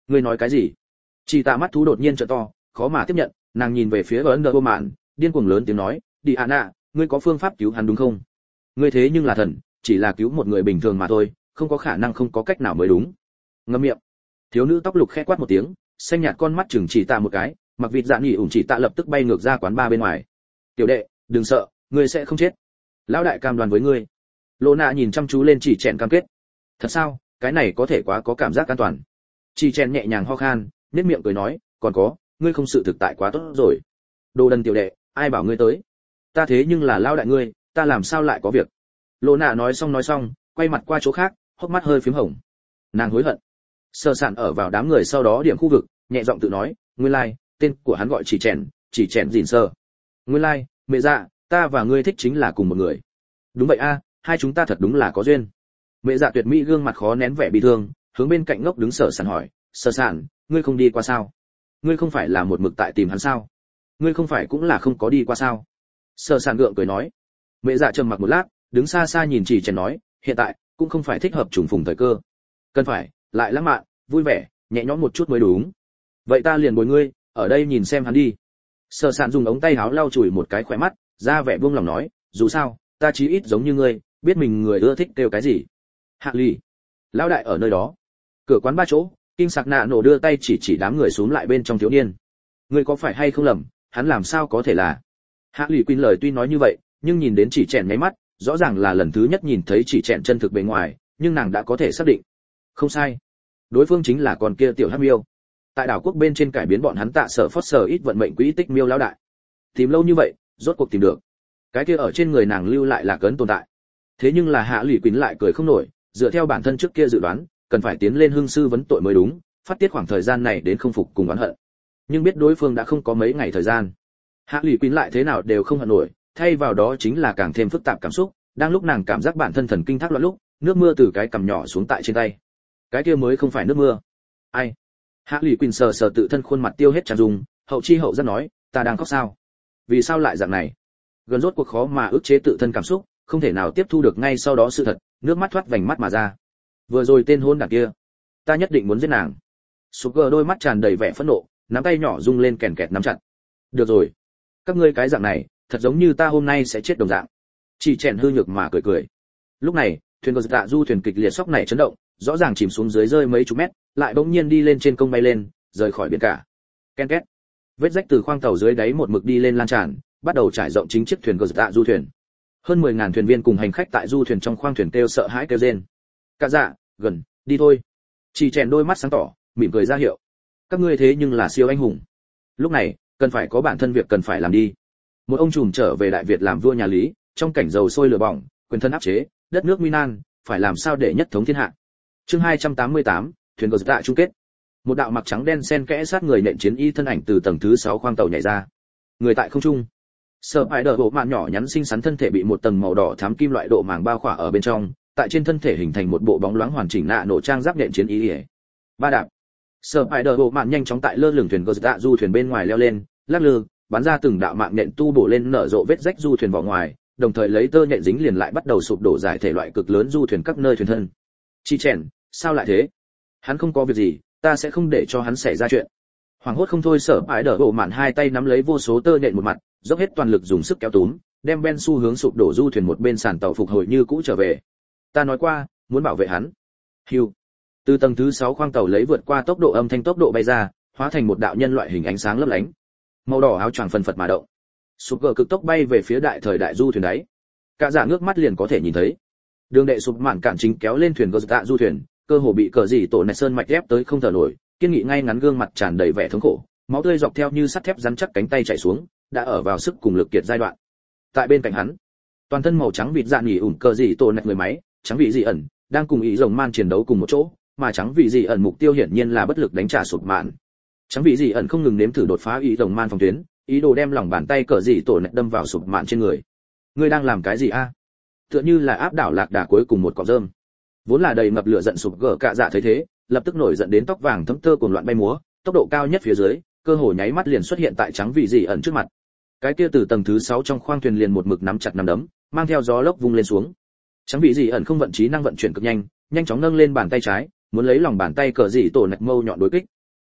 Speaker 1: Ngươi nói cái gì? Chỉ tạ mắt thú đột nhiên trợn to, khó mà tiếp nhận, nàng nhìn về phía Ấn Độ Vô Mạn, điên cuồng lớn tiếng nói, Diana, ngươi có phương pháp cứu hắn đúng không? Ngươi thế nhưng là thần, chỉ là cứu một người bình thường mà thôi, không có khả năng không có cách nào mới đúng. Ngậm miệng. Thiếu nữ tóc lục khẽ quát một tiếng, xanh nhạt con mắt chừng chỉ tạ một cái, mặc vịt dạ nghỉ ủng chỉ tạ lập tức bay ngược ra quán ba bên ngoài. Tiểu đệ, đừng sợ, ngươi sẽ không chết. Lão đại cam đoan với ngươi. Lô nạ nhìn chăm chú lên chỉ chèn cam kết. Thật sao? Cái này có thể quá có cảm giác an toàn. Chỉ chèn nhẹ nhàng ho khan, nhếch miệng cười nói, còn có, ngươi không sự thực tại quá tốt rồi. Đồ đần tiểu đệ, ai bảo ngươi tới? Ta thế nhưng là lão đại ngươi, ta làm sao lại có việc? Lô nạ nói xong, quay mặt qua chỗ khác, hốc mắt hơi phím hồng. Nàng hối hận. Sơ sạn ở vào đám người sau đó điểm khu vực, nhẹ giọng tự nói, nguyên lai, tên của hắn gọi chỉ chèn gìn sơ. Nguyên lai, mẹ dạ, ta và ngươi thích chính là cùng một người. Đúng vậy a, hai chúng ta thật đúng là có duyên. Mẹ dạ tuyệt mỹ gương mặt khó nén vẻ bi thương, hướng bên cạnh ngốc đứng Sở Sạn hỏi, Sở Sạn, ngươi không đi qua sao? Ngươi không phải là một mực tại tìm hắn sao? Ngươi không phải cũng là không có đi qua sao? Sở Sạn gượng cười nói. Mẹ dạ trầm mặc một lát, đứng xa xa nhìn chỉ chèn nói, hiện tại cũng không phải thích hợp trùng phùng thời cơ. Cần phải lại lãng mạn, vui vẻ, nhẹ nhõm một chút mới đúng. Vậy ta liền bồi ngươi, ở đây nhìn xem hắn đi. Sở Sạn dùng ống tay áo lau chùi một cái khóe mắt, ra vẻ buông lòng nói, dù sao, ta chí ít giống như ngươi, biết mình người ưa thích kêu cái gì. Hạ Ly, lão đại ở nơi đó. Cửa quán ba chỗ, Kinh Sạc Nạ nổ đưa tay chỉ đám người xuống lại bên trong thiếu niên. Ngươi có phải hay không lầm, hắn làm sao có thể là? Hạ Ly Quyên lời tuy nói như vậy, nhưng nhìn đến chỉ chèn nháy mắt, rõ ràng là lần thứ nhất nhìn thấy chỉ chèn chân thực bề ngoài, nhưng nàng đã có thể xác định. Không sai, đối phương chính là con kia tiểu hắc miêu. Tại đảo quốc bên trên cải biến bọn hắn tạ sở phót sở ít vận mệnh quỹ tích miêu lão đại. Tìm lâu như vậy, rốt cuộc tìm được. Cái kia ở trên người nàng lưu lại là cấn tồn tại. Thế nhưng là Hạ Lỷ Quỳnh lại cười không nổi, dựa theo bản thân trước kia dự đoán, cần phải tiến lên hương sư vấn tội mới đúng, phát tiết khoảng thời gian này đến không phục cùng oán hận. Nhưng biết đối phương đã không có mấy ngày thời gian, Hạ Lỷ Quỳnh lại thế nào đều không hận nổi, thay vào đó chính là càng thêm phức tạp cảm xúc, đang lúc nàng cảm giác bản thân thần kinh thác loạn lúc, nước mưa từ cái cằm nhỏ xuống tại trên tay. Cái kia mới không phải nước mưa. Ai? Hạ Lỷ Quỳnh sờ sờ tự thân khuôn mặt tiêu hết tràn dung, hậu chi hậu giác nói, ta đang khóc sao? Vì sao lại dạng này? Gần rốt cuộc khó mà ức chế tự thân cảm xúc, không thể nào tiếp thu được ngay sau đó sự thật, nước mắt thoát vành mắt mà ra. Vừa rồi tên hôn đản kia, ta nhất định muốn giết nàng. Sugar đôi mắt tràn đầy vẻ phẫn nộ, nắm tay nhỏ rung lên kèn kẹt nắm chặt. Được rồi, các ngươi cái dạng này, thật giống như ta hôm nay sẽ chết đồng dạng. Chỉ chèn hư nhược mà cười cười. Lúc này, thuyền của Tạ Du thuyền kịch liệt sóc này chấn động, rõ ràng chìm xuống dưới rơi mấy chục mét, lại bỗng nhiên đi lên trên công bay lên, rời khỏi biển cả. Ken két. Vết rách từ khoang tàu dưới đáy một mực đi lên lan tràn, bắt đầu trải rộng chính chiếc thuyền của Tạ Du thuyền. Hơn 10.000 thuyền viên cùng hành khách tại du thuyền trong khoang thuyền kêu sợ hãi kêu rên. Cả dạ, gần, đi thôi. Chỉ chèn đôi mắt sáng tỏ, mỉm cười ra hiệu. Các ngươi thế nhưng là siêu anh hùng. Lúc này, cần phải có bản thân việc cần phải làm đi. Một ông trùm trở về Đại Việt làm vua nhà Lý, trong cảnh dầu sôi lửa bỏng, quyền thân áp chế, đất nước nguy nan, phải làm sao để nhất thống thiên hạ. Chương 288, thuyền của Tạ chung kết. Một đạo mặc trắng đen xen kẽ sát người nện chiến y thân ảnh từ tầng thứ 6 khoang tàu nhảy ra. Người tại không trung. Sở Bại Đờ bộ mạn nhỏ nhắn xinh xắn thân thể bị một tầng màu đỏ thắm kim loại độ màng bao khỏa ở bên trong, tại trên thân thể hình thành một bộ bóng loáng hoàn chỉnh nạ nổ trang giáp nện chiến y. Ba đạp. Sở Bại Đờ bộ mạn nhanh chóng tại lơ lửng thuyền của Tạ du thuyền bên ngoài leo lên, lắc lư, bắn ra từng đạo mạng nện tu bổ lên nở rộ vết rách du thuyền vỏ ngoài, đồng thời lấy tơ nhện dính liền lại bắt đầu sụp đổ giải thể loại cực lớn du thuyền các nơi thuyền thân. Chi chèn, sao lại thế? Hắn không có việc gì, ta sẽ không để cho hắn xảy ra chuyện. Hoảng hốt không thôi, Sở Bại Đờ bộ mạn hai tay nắm lấy vô số tơ nhện một mặt, dốc hết toàn lực dùng sức kéo túm, đem Ben xu hướng sụp đổ du thuyền một bên sàn tàu phục hồi như cũ trở về. Ta nói qua, muốn bảo vệ hắn. Hưu. Từ tầng thứ 6 khoang tàu lấy vượt qua tốc độ âm thanh tốc độ bay ra, hóa thành một đạo nhân loại hình ánh sáng lấp lánh. Màu đỏ áo choàng phần phật mà động. Sụp gờ cực tốc bay về phía đại thời đại du thuyền đáy. Cả giả ngước mắt liền có thể nhìn thấy. Đường đệ sụp mạn cản chính kéo lên thuyền gờ tạ du thuyền, cơ hồ bị cờ gì tổ này sơn mạch ép tới không thở nổi, kiên nghị ngay ngắn gương mặt tràn đầy vẻ thống khổ, máu tươi dọc theo như sắt thép rắn chắc cánh tay chảy xuống, đã ở vào sức cùng lực kiệt giai đoạn. Tại bên cạnh hắn, toàn thân màu trắng vịt dạ nghỉ ủn cờ gì tổ này người máy, trắng vị dị ẩn, đang cùng ý rồng man chiến đấu cùng một chỗ, mà trắng vị dị ẩn mục tiêu hiển nhiên là bất lực đánh trả sụp mạn. Trắng vị dị ẩn không ngừng nếm thử đột phá ý rồng man phòng tuyến, ý đồ đem lòng bàn tay cờ gì tổ này đâm vào sụp mạn trên người. Ngươi đang làm cái gì a? Tựa như là áp đảo lạc đà cuối cùng một cọng rơm. Vốn là đầy ngập lửa giận sụp gở cạ dạ thấy thế, lập tức nổi giận đến tóc vàng thấm tơ cuồng loạn bay múa, tốc độ cao nhất phía dưới, cơ hồ nháy mắt liền xuất hiện tại trắng vị dị ẩn trước mặt. Cái kia từ tầng thứ 6 trong khoang thuyền liền một mực nắm chặt nắm đấm, mang theo gió lốc vung lên xuống. Trắng vị dị ẩn không vận trí năng vận chuyển cực nhanh, nhanh chóng nâng lên bàn tay trái, muốn lấy lòng bàn tay cờ dị tổ nạch mâu nhọn đối kích.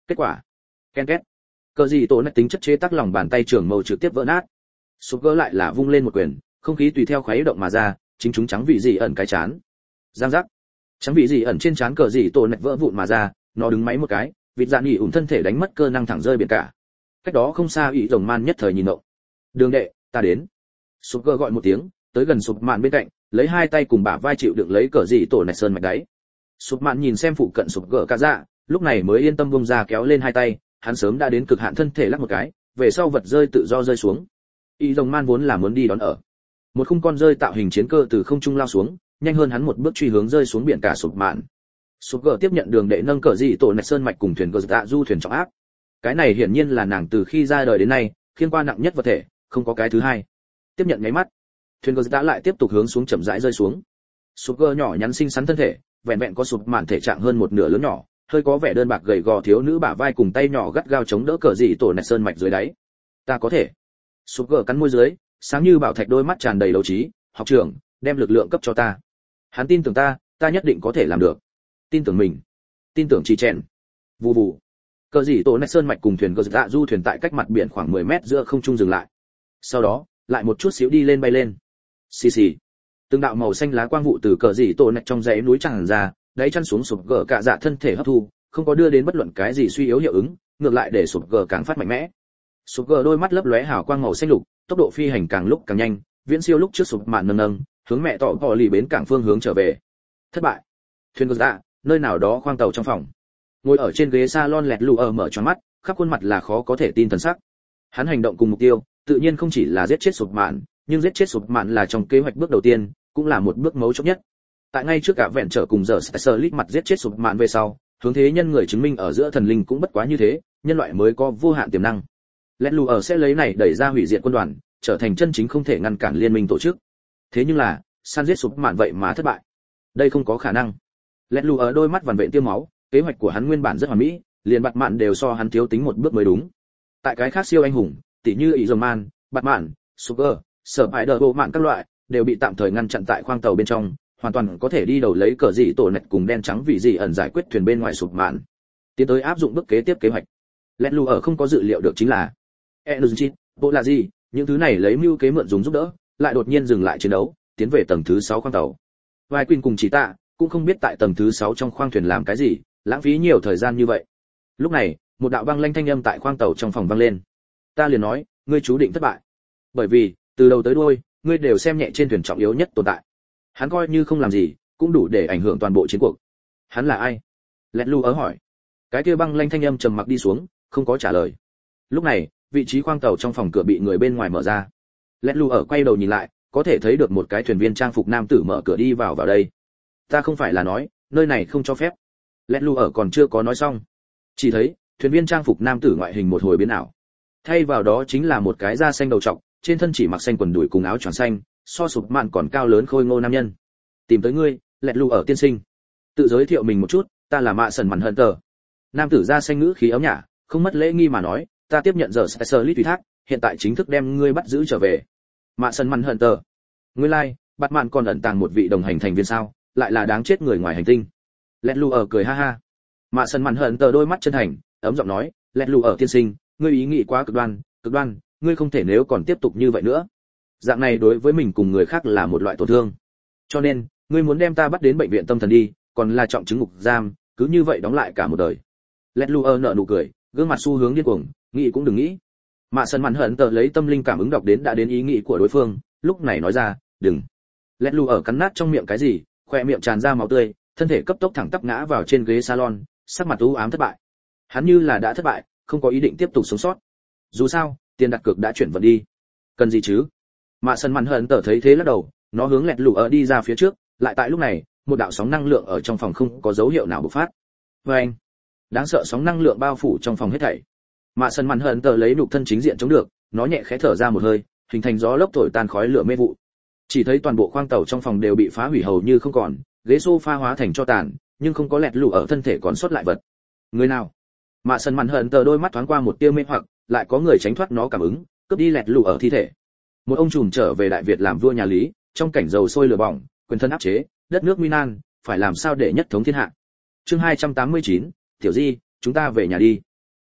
Speaker 1: Kết quả, ken két. Cờ gì tổ nạch tính chất chế tác lòng bàn tay trường mâu trực tiếp vỡ nát. Sụp gỡ lại là vung lên một quyền, không khí tùy theo khuấy động mà ra, chính chúng trắng vị gì ẩn cái chán. Giang giác. Trắng vị gì ẩn trên chán cờ gì tổ nạch vỡ vụn mà ra, nó đứng máy một cái, vịt dạn nhỉ ủn thân thể đánh mất cơ năng thẳng rơi biển cả. Cách đó không xa ý rồng man nhất thời nhìn ngộ. Đường đệ, ta đến. Sụp gỡ gọi một tiếng, tới gần sụp mạn bên cạnh, lấy hai tay cùng bả vai chịu đựng lấy cờ gì tổ nạch sơn mạch đáy. Sụp mạn nhìn xem phụ cận sụp gỡ cả dạ, lúc này mới yên tâm buông ra kéo lên hai tay, hắn sớm đã đến cực hạn thân thể lắc một cái, về sau vật rơi tự do rơi xuống. Y rồng man vốn là muốn đi đón ở. Một khung con rơi tạo hình chiến cơ từ không trung lao xuống, nhanh hơn hắn một bước truy hướng rơi xuống biển cả sụp mạn. Sụp gỡ tiếp nhận đường đệ nâng cờ gì tổ nạch sơn mạch cùng thuyền gờ dạ du thuyền trọng áp. Cái này hiển nhiên là nàng từ khi ra đời đến nay, khiêng qua nặng nhất vật thể, không có cái thứ hai. Tiếp nhận nháy mắt, thuyền gờ dạ lại tiếp tục hướng xuống chậm rãi rơi xuống. Sụp gỡ nhỏ nhắn xinh xắn thân thể, vẹn vẹn có sụp mạn thể trạng hơn một nửa lớn nhỏ, hơi có vẻ đơn bạc gầy gò thiếu nữ bả vai cùng tay nhỏ gắt gao chống đỡ cờ dị tổ nạch sơn mạch dưới đáy. Ta có thể. Sụp gỡ cắn môi dưới, sáng như bảo thạch đôi mắt tràn đầy đấu trí. Học trưởng, đem lực lượng cấp cho ta. Hắn tin tưởng ta, ta nhất định có thể làm được. Tin tưởng mình, tin tưởng chỉ chèn. Vù vù. Cờ dị tổ nạch sơn mạch cùng thuyền gờ dạ du thuyền tại cách mặt biển khoảng 10 mét giữa không trung dừng lại. Sau đó, lại một chút xíu đi lên bay lên. Xì xì. Từng đạo màu xanh lá quang vụ từ cờ dị tổ nạch trong dãy núi tràn ra, đáy chăn xuống sụp gờ cả dạ thân thể hấp thu, không có đưa đến bất luận cái gì suy yếu hiệu ứng, ngược lại để sụp gờ càng phát mạnh mẽ. Sụp gờ đôi mắt lấp lóe hào quang màu xanh lục, tốc độ phi hành càng lúc càng nhanh, viễn siêu lúc trước sụp mạn nâng hướng mẹ tỏ bỏ lì bến cảng phương hướng trở về. Thất bại. Thuyền gờ dạ, nơi nào đó khoang tàu trong phòng. Ngồi ở trên ghế salon lẹt lù ở mở tròn mắt, khắp khuôn mặt là khó có thể tin thần sắc. Hắn hành động cùng mục tiêu, tự nhiên không chỉ là giết chết sụp mạn, nhưng giết chết sụp mạn là trong kế hoạch bước đầu tiên, cũng là một bước mấu chốt nhất. Tại ngay trước cả vẹn trở cùng giờ sơ lít mặt giết chết sụp mạn về sau, hướng thế nhân người chứng minh ở giữa thần linh cũng bất quá như thế, nhân loại mới có vô hạn tiềm năng. Lẹt lù ở sẽ lấy này đẩy ra hủy diệt quân đoàn, trở thành chân chính không thể ngăn cản liên minh tổ chức. Thế nhưng là, săn giết sụp mạn vậy mà thất bại. Đây không có khả năng. Lẹt lù ở đôi mắt vằn vện tiêu máu, kế hoạch của hắn nguyên bản rất hoàn mỹ, liền bạt mạn đều so hắn thiếu tính một bước mới đúng. Tại cái khác siêu anh hùng, tỷ như ý rồng man, bạt mạn, super, sở hại đờ bộ mạn các loại, đều bị tạm thời ngăn chặn tại khoang tàu bên trong, hoàn toàn có thể đi đầu lấy cờ dị tổ nạch cùng đen trắng vị dị ẩn giải quyết thuyền bên ngoài sụp mạn, tiến tới áp dụng bước kế tiếp kế hoạch. Lẹt lù ở không có dự liệu được chính là energy bộ là gì, những thứ này lấy mưu kế mượn dùng giúp đỡ, lại đột nhiên dừng lại chiến đấu, tiến về tầng thứ 6 khoang tàu. Vai Queen cùng chỉ tạ cũng không biết tại tầng thứ 6 trong khoang thuyền làm cái gì, lãng phí nhiều thời gian như vậy. Lúc này, một đạo băng lanh thanh âm tại khoang tàu trong phòng vang lên. Ta liền nói, ngươi chú định thất bại. Bởi vì, từ đầu tới đuôi, ngươi đều xem nhẹ trên thuyền trọng yếu nhất tồn tại. Hắn coi như không làm gì, cũng đủ để ảnh hưởng toàn bộ chiến cuộc. Hắn là ai? Lẹt lù ở hỏi. Cái kia băng lanh thanh âm trầm mặc đi xuống, không có trả lời. Lúc này, vị trí khoang tàu trong phòng cửa bị người bên ngoài mở ra. Lẹt lù ở quay đầu nhìn lại, có thể thấy được một cái thuyền viên trang phục nam tử mở cửa đi vào đây. Ta không phải là nói, nơi này không cho phép. Lẹt lù ở còn chưa có nói xong, chỉ thấy thuyền viên trang phục nam tử ngoại hình một hồi biến ảo, thay vào đó chính là một cái da xanh đầu trọc, trên thân chỉ mặc xanh quần đùi cùng áo choàng xanh, so sụp mạn còn cao lớn khôi ngô nam nhân. Tìm tới ngươi, Lẹt lù ở tiên sinh. Tự giới thiệu mình một chút, ta là Mạ Sần Mặn Hận Tờ. Nam tử da xanh ngữ khí ấm nhã, không mất lễ nghi mà nói, ta tiếp nhận giờ sơ lít ủy thác, hiện tại chính thức đem ngươi bắt giữ trở về. Mạ Sần Mặn Hận Tờ. Ngươi lai, bắt mạn còn ẩn tàng một vị đồng hành thành viên sao, lại là đáng chết người ngoài hành tinh. Lẹt lù ở cười ha ha. Mạ Sần Mặn Hận Tờ đôi mắt chân thành, ấm giọng nói, Lẹt lù ở tiên sinh, ngươi ý nghĩ quá cực đoan, ngươi không thể nếu còn tiếp tục như vậy nữa. Dạng này đối với mình cùng người khác là một loại tổn thương. Cho nên, ngươi muốn đem ta bắt đến bệnh viện tâm thần đi, còn là trọng chứng ngục giam, cứ như vậy đóng lại cả một đời. Lẹt lù ở nở nụ cười, gương mặt xu hướng điên cuồng, nghĩ cũng đừng nghĩ. Mạ Sần Mặn Hận Tờ lấy tâm linh cảm ứng đọc đến đã đến ý nghĩ của đối phương, lúc này nói ra, đừng. Lẹt lù ở cắn nát trong miệng cái gì, khoe miệng tràn ra máu tươi, thân thể cấp tốc thẳng tắp ngã vào trên ghế salon, sắc mặt u ám thất bại. Hắn như là đã thất bại, không có ý định tiếp tục sống sót. Dù sao, tiền đặt cược đã chuyển vận đi. Cần gì chứ? Mạ Sần Mặn Hận Tờ thấy thế lắc đầu, nó hướng Lẹt lù ở đi ra phía trước, lại tại lúc này, một đạo sóng năng lượng ở trong phòng không có dấu hiệu nào bộc phát. Oeng! Đáng sợ sóng năng lượng bao phủ trong phòng hết thảy. Mạ Sần Mặn Hận Tờ lấy nục thân chính diện chống được, nó nhẹ khẽ thở ra một hơi, hình thành gió lốc thổi tan khói lửa mê vụ. Chỉ thấy toàn bộ khoang tàu trong phòng đều bị phá hủy hầu như không còn, ghế sofa hóa thành tro tàn, nhưng không có Lẹt lù ở thân thể còn sót lại vật. Người nào? Mạ Sần Mặn Hận Tờ đôi mắt thoáng qua một tia mê hoặc, lại có người tránh thoát nó cảm ứng, cướp đi Lẹt lù ở thi thể. Một ông trùm trở về Đại Việt làm vua nhà Lý, trong cảnh dầu sôi lửa bỏng, quyền thân áp chế, đất nước nguy nan, phải làm sao để nhất thống thiên hạ. Chương 289, Tiểu Di, chúng ta về nhà đi.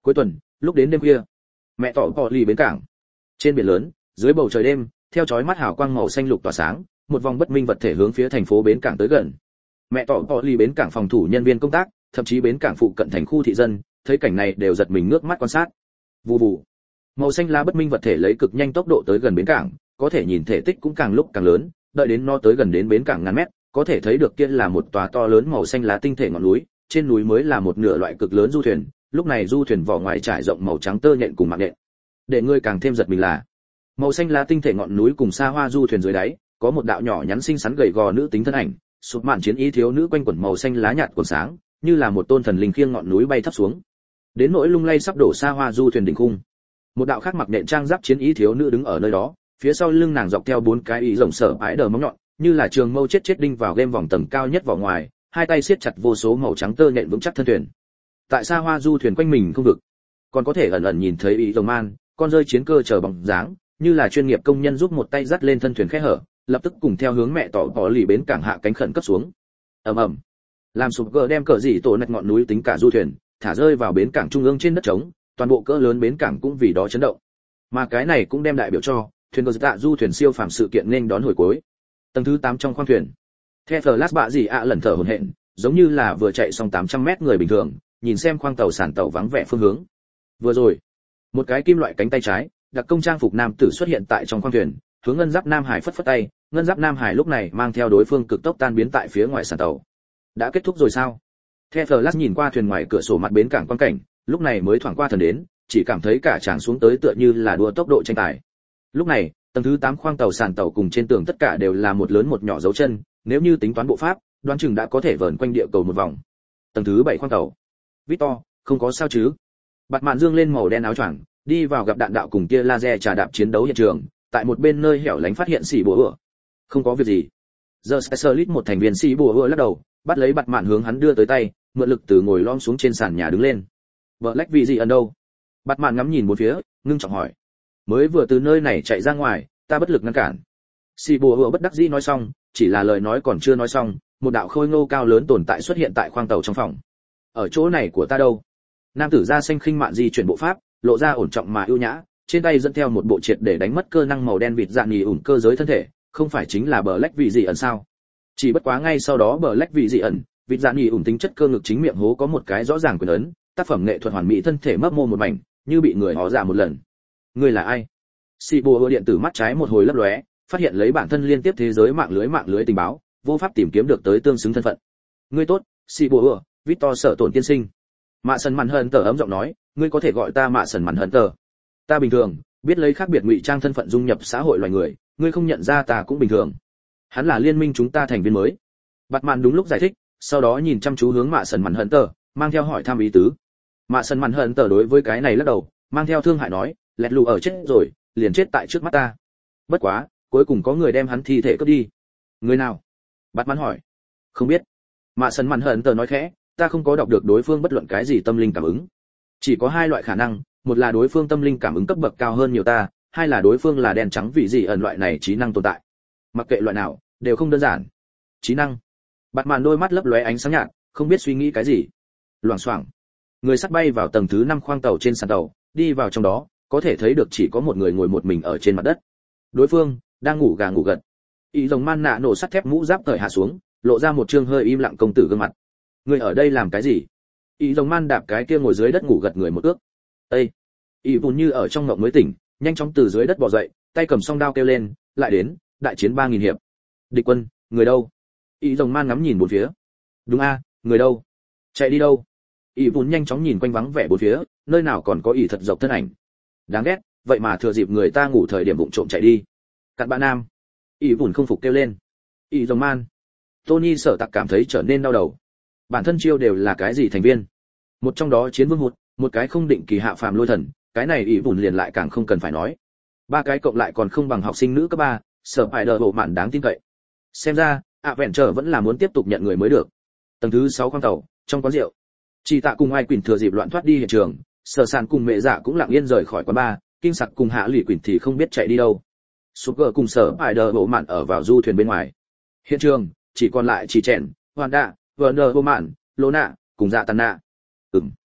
Speaker 1: Cuối tuần, lúc đến đêm khuya, mẹ tỏ tỏ lì bến cảng. Trên biển lớn, dưới bầu trời đêm, theo chói mắt hào quang màu xanh lục tỏa sáng, một vòng bất minh vật thể hướng phía thành phố bến cảng tới gần. Mẹ tỏ tỏ lì bến cảng phòng thủ nhân viên công tác, thậm chí bến cảng phụ cận thành khu thị dân, thấy cảnh này đều giật mình ngước mắt quan sát. Vù vù. Màu xanh lá bất minh vật thể lấy cực nhanh tốc độ tới gần bến cảng, có thể nhìn thể tích cũng càng lúc càng lớn, đợi đến nó tới gần đến bến cảng ngàn mét, có thể thấy được kia là một tòa to lớn màu xanh lá tinh thể ngọn núi, trên núi mới là một nửa loại cực lớn du thuyền, lúc này du thuyền vỏ ngoài trải rộng màu trắng tơ nhện cùng mạng nhện. Để ngươi càng thêm giật mình là, màu xanh lá tinh thể ngọn núi cùng xa hoa du thuyền dưới đáy, có một đạo nhỏ nhắn xinh xắn gầy gò nữ tính thân ảnh, sụp mạn chiến ý thiếu nữ quanh quẩn màu xanh lá nhạt còn sáng, như là một tôn thần linh khiêng ngọn núi bay thấp xuống. Đến nỗi lung lay sắp đổ xa hoa du thuyền đỉnh khung. Một đạo khác mặc nện trang giáp chiến ý thiếu nữ đứng ở nơi đó, phía sau lưng nàng dọc theo bốn cái ý rồng sở ái đờ móng nhọn, như là trường mâu chết đinh vào game vòng tầng cao nhất vỏ ngoài, hai tay siết chặt vô số màu trắng tơ nhện vững chắc thân thuyền. Tại xa hoa du thuyền quanh mình không vực, còn có thể ẩn ẩn nhìn thấy ý rồng man, con rơi chiến cơ chờ bóng dáng, như là chuyên nghiệp công nhân giúp một tay dắt lên thân thuyền khẽ hở, lập tức cùng theo hướng mẹ tỏ tỏ lì bến cảng hạ cánh khẩn cấp xuống. Ầm ầm. Làm sụp gờ đem cờ dị tổ nạch ngọn núi tính cả du thuyền, thả rơi vào bến cảng trung ương trên đất trống, toàn bộ cỡ lớn bến cảng cũng vì đó chấn động. Mà cái này cũng đem đại biểu cho thuyền cờ tạ du thuyền siêu phàm sự kiện nên đón hồi cuối. Tầng thứ 8 trong khoang thuyền. The Flash bạ gì ạ lần thở hổn hển, giống như là vừa chạy xong 800 mét người bình thường, nhìn xem khoang tàu sàn tàu vắng vẻ phương hướng. Vừa rồi, một cái kim loại cánh tay trái, đặc công trang phục nam tử xuất hiện tại trong khoang thuyền, hướng ngân giáp nam hải phất phất tay, ngân giáp nam hải lúc này mang theo đối phương cực tốc tan biến tại phía ngoài sàn tàu. Đã kết thúc rồi sao? The Flash nhìn qua thuyền ngoài cửa sổ mặt bến cảng quan cảnh, lúc này mới thoảng qua thần đến, chỉ cảm thấy cả tràng xuống tới tựa như là đua tốc độ tranh tài. Lúc này, tầng thứ 8 khoang tàu sàn tàu cùng trên tường tất cả đều là một lớn một nhỏ dấu chân, nếu như tính toán bộ pháp, đoán chừng đã có thể vờn quanh địa cầu một vòng. Tầng thứ 7 khoang tàu. Victor, không có sao chứ? Bạt Mạn dương lên màu đen áo choàng, đi vào gặp đạn đạo cùng kia laser trà đạp chiến đấu hiện trường, tại một bên nơi hẻo lánh phát hiện xì bùa ựa. Không có việc gì. The Specialist một thành viên xì bùa ựa lắc đầu, bắt lấy Bạt Mạn hướng hắn đưa tới tay, mượn lực từ ngồi lom xuống trên sàn nhà đứng lên. Black vì gì ẩn đâu? Bạt Mạn ngắm nhìn bốn phía, ngưng trọng hỏi. Mới vừa từ nơi này chạy ra ngoài, ta bất lực ngăn cản. Xì bùa ựa bất đắc dĩ nói xong, chỉ là lời nói còn chưa nói xong, một đạo khôi ngô cao lớn tồn tại xuất hiện tại khoang tàu trong phòng. Ở chỗ này của ta đâu? Nam tử da xanh khinh mạn di chuyển bộ pháp, lộ ra ổn trọng mà ưu nhã, trên tay dẫn theo một bộ triệt để đánh mất cơ năng màu đen vịt dạng nhì ủn cơ giới thân thể, không phải chính là Black vì gì ẩn sao? Chỉ bất quá ngay sau đó Black vì gì ẩn, vịt dạng nhì ủn tính chất cơ ngực chính miệng hố có một cái rõ ràng quyền ấn, tác phẩm nghệ thuật hoàn mỹ thân thể mấp mô một mảnh, như bị người hó ra một lần. Ngươi là ai? Xì bùa ựa điện tử mắt trái một hồi lấp lóe, phát hiện lấy bản thân liên tiếp thế giới mạng lưới tình báo, vô pháp tìm kiếm được tới tương xứng thân phận. Ngươi tốt, xì bùa ựa, Victor sở tổn tiên sinh. Mạ Sần Mạn Hận Tờ ấm giọng nói, ngươi có thể gọi ta Mạ Sần Mạn Hận Tờ. Ta bình thường, biết lấy khác biệt ngụy trang thân phận dung nhập xã hội loài người, ngươi không nhận ra ta cũng bình thường. Hắn là liên minh chúng ta thành viên mới. Bạt Mạn đúng lúc giải thích, sau đó nhìn chăm chú hướng Mạ Sần Mạn Hận Tờ, mang theo hỏi thăm ý tứ. Mạ Sần Mạn Hận Tờ đối với cái này lắc đầu, mang theo thương hại nói, lẹt lù ở chết rồi, liền chết tại trước mắt ta. Bất quá, cuối cùng có người đem hắn thi thể cướp đi. Người nào? Bạt Mạn hỏi. Không biết. Mạ Sần Mạn Hận Tờ nói khẽ, ta không có đọc được đối phương bất luận cái gì tâm linh cảm ứng. Chỉ có hai loại khả năng, một là đối phương tâm linh cảm ứng cấp bậc cao hơn nhiều ta, hai là đối phương là đen trắng vị gì ẩn loại này trí năng tồn tại. Mặc kệ loại nào, đều không đơn giản. Trí năng. Bạt Mạn đôi mắt lấp lóe ánh sáng nhạt, không biết suy nghĩ cái gì. Loảng xoảng. Người sắt bay vào tầng thứ 5 khoang tàu trên sàn tàu, đi vào trong đó, có thể thấy được chỉ có một người ngồi một mình ở trên mặt đất. Đối phương đang ngủ gà ngủ gật. Ý rồng man nạ nổ sắt thép mũ giáp cởi hạ xuống, lộ ra một trương hơi im lặng công tử gương mặt. Người ở đây làm cái gì? Ý rồng man đạp cái kia ngồi dưới đất ngủ gật người một ước. Ê! Ý vùn như ở trong ngộng mới tỉnh, nhanh chóng từ dưới đất bò dậy, tay cầm song đao kêu lên, lại đến, đại chiến 3000 hiệp. Địch quân, người đâu? Ý rồng man ngắm nhìn bốn phía. Đúng a, người đâu? Chạy đi đâu? Ý vùn nhanh chóng nhìn quanh vắng vẻ bốn phía, nơi nào còn có ý thật dọc thân ảnh. Đáng ghét, vậy mà thừa dịp người ta ngủ thời điểm vụng trộm chạy đi. Cặn bạn nam. Ý vùn không phục kêu lên. Ý rồng man. Tony sở tặc cảm thấy trở nên đau đầu. Bản thân chiêu đều là cái gì thành viên? Một trong đó chiến vương hụt, một cái không định kỳ hạ phàm lôi thần, cái này ý vùn liền lại càng không cần phải nói. Ba cái cộng lại còn không bằng học sinh nữ cấp 3, sở phải đợi bộ mạn đáng tin cậy. Xem ra, vẹn trở vẫn là muốn tiếp tục nhận người mới được. Tầng thứ 6 khoang tàu, trong quán rượu. Chỉ tạ cùng ai quỳnh thừa dịp loạn thoát đi hiện trường, sở sàn cùng mẹ dạ cũng lặng yên rời khỏi quán bar, kinh sặc cùng hạ lụy quỳnh thì không biết chạy đi đâu. Super cùng sở phải đợi bộ mạn ở vào du thuyền bên ngoài. Hiện trường chỉ còn lại chỉ chèn, hoàn đạ, vợ nờ bộ mạn, lô nạ cùng dạ tàn nạ.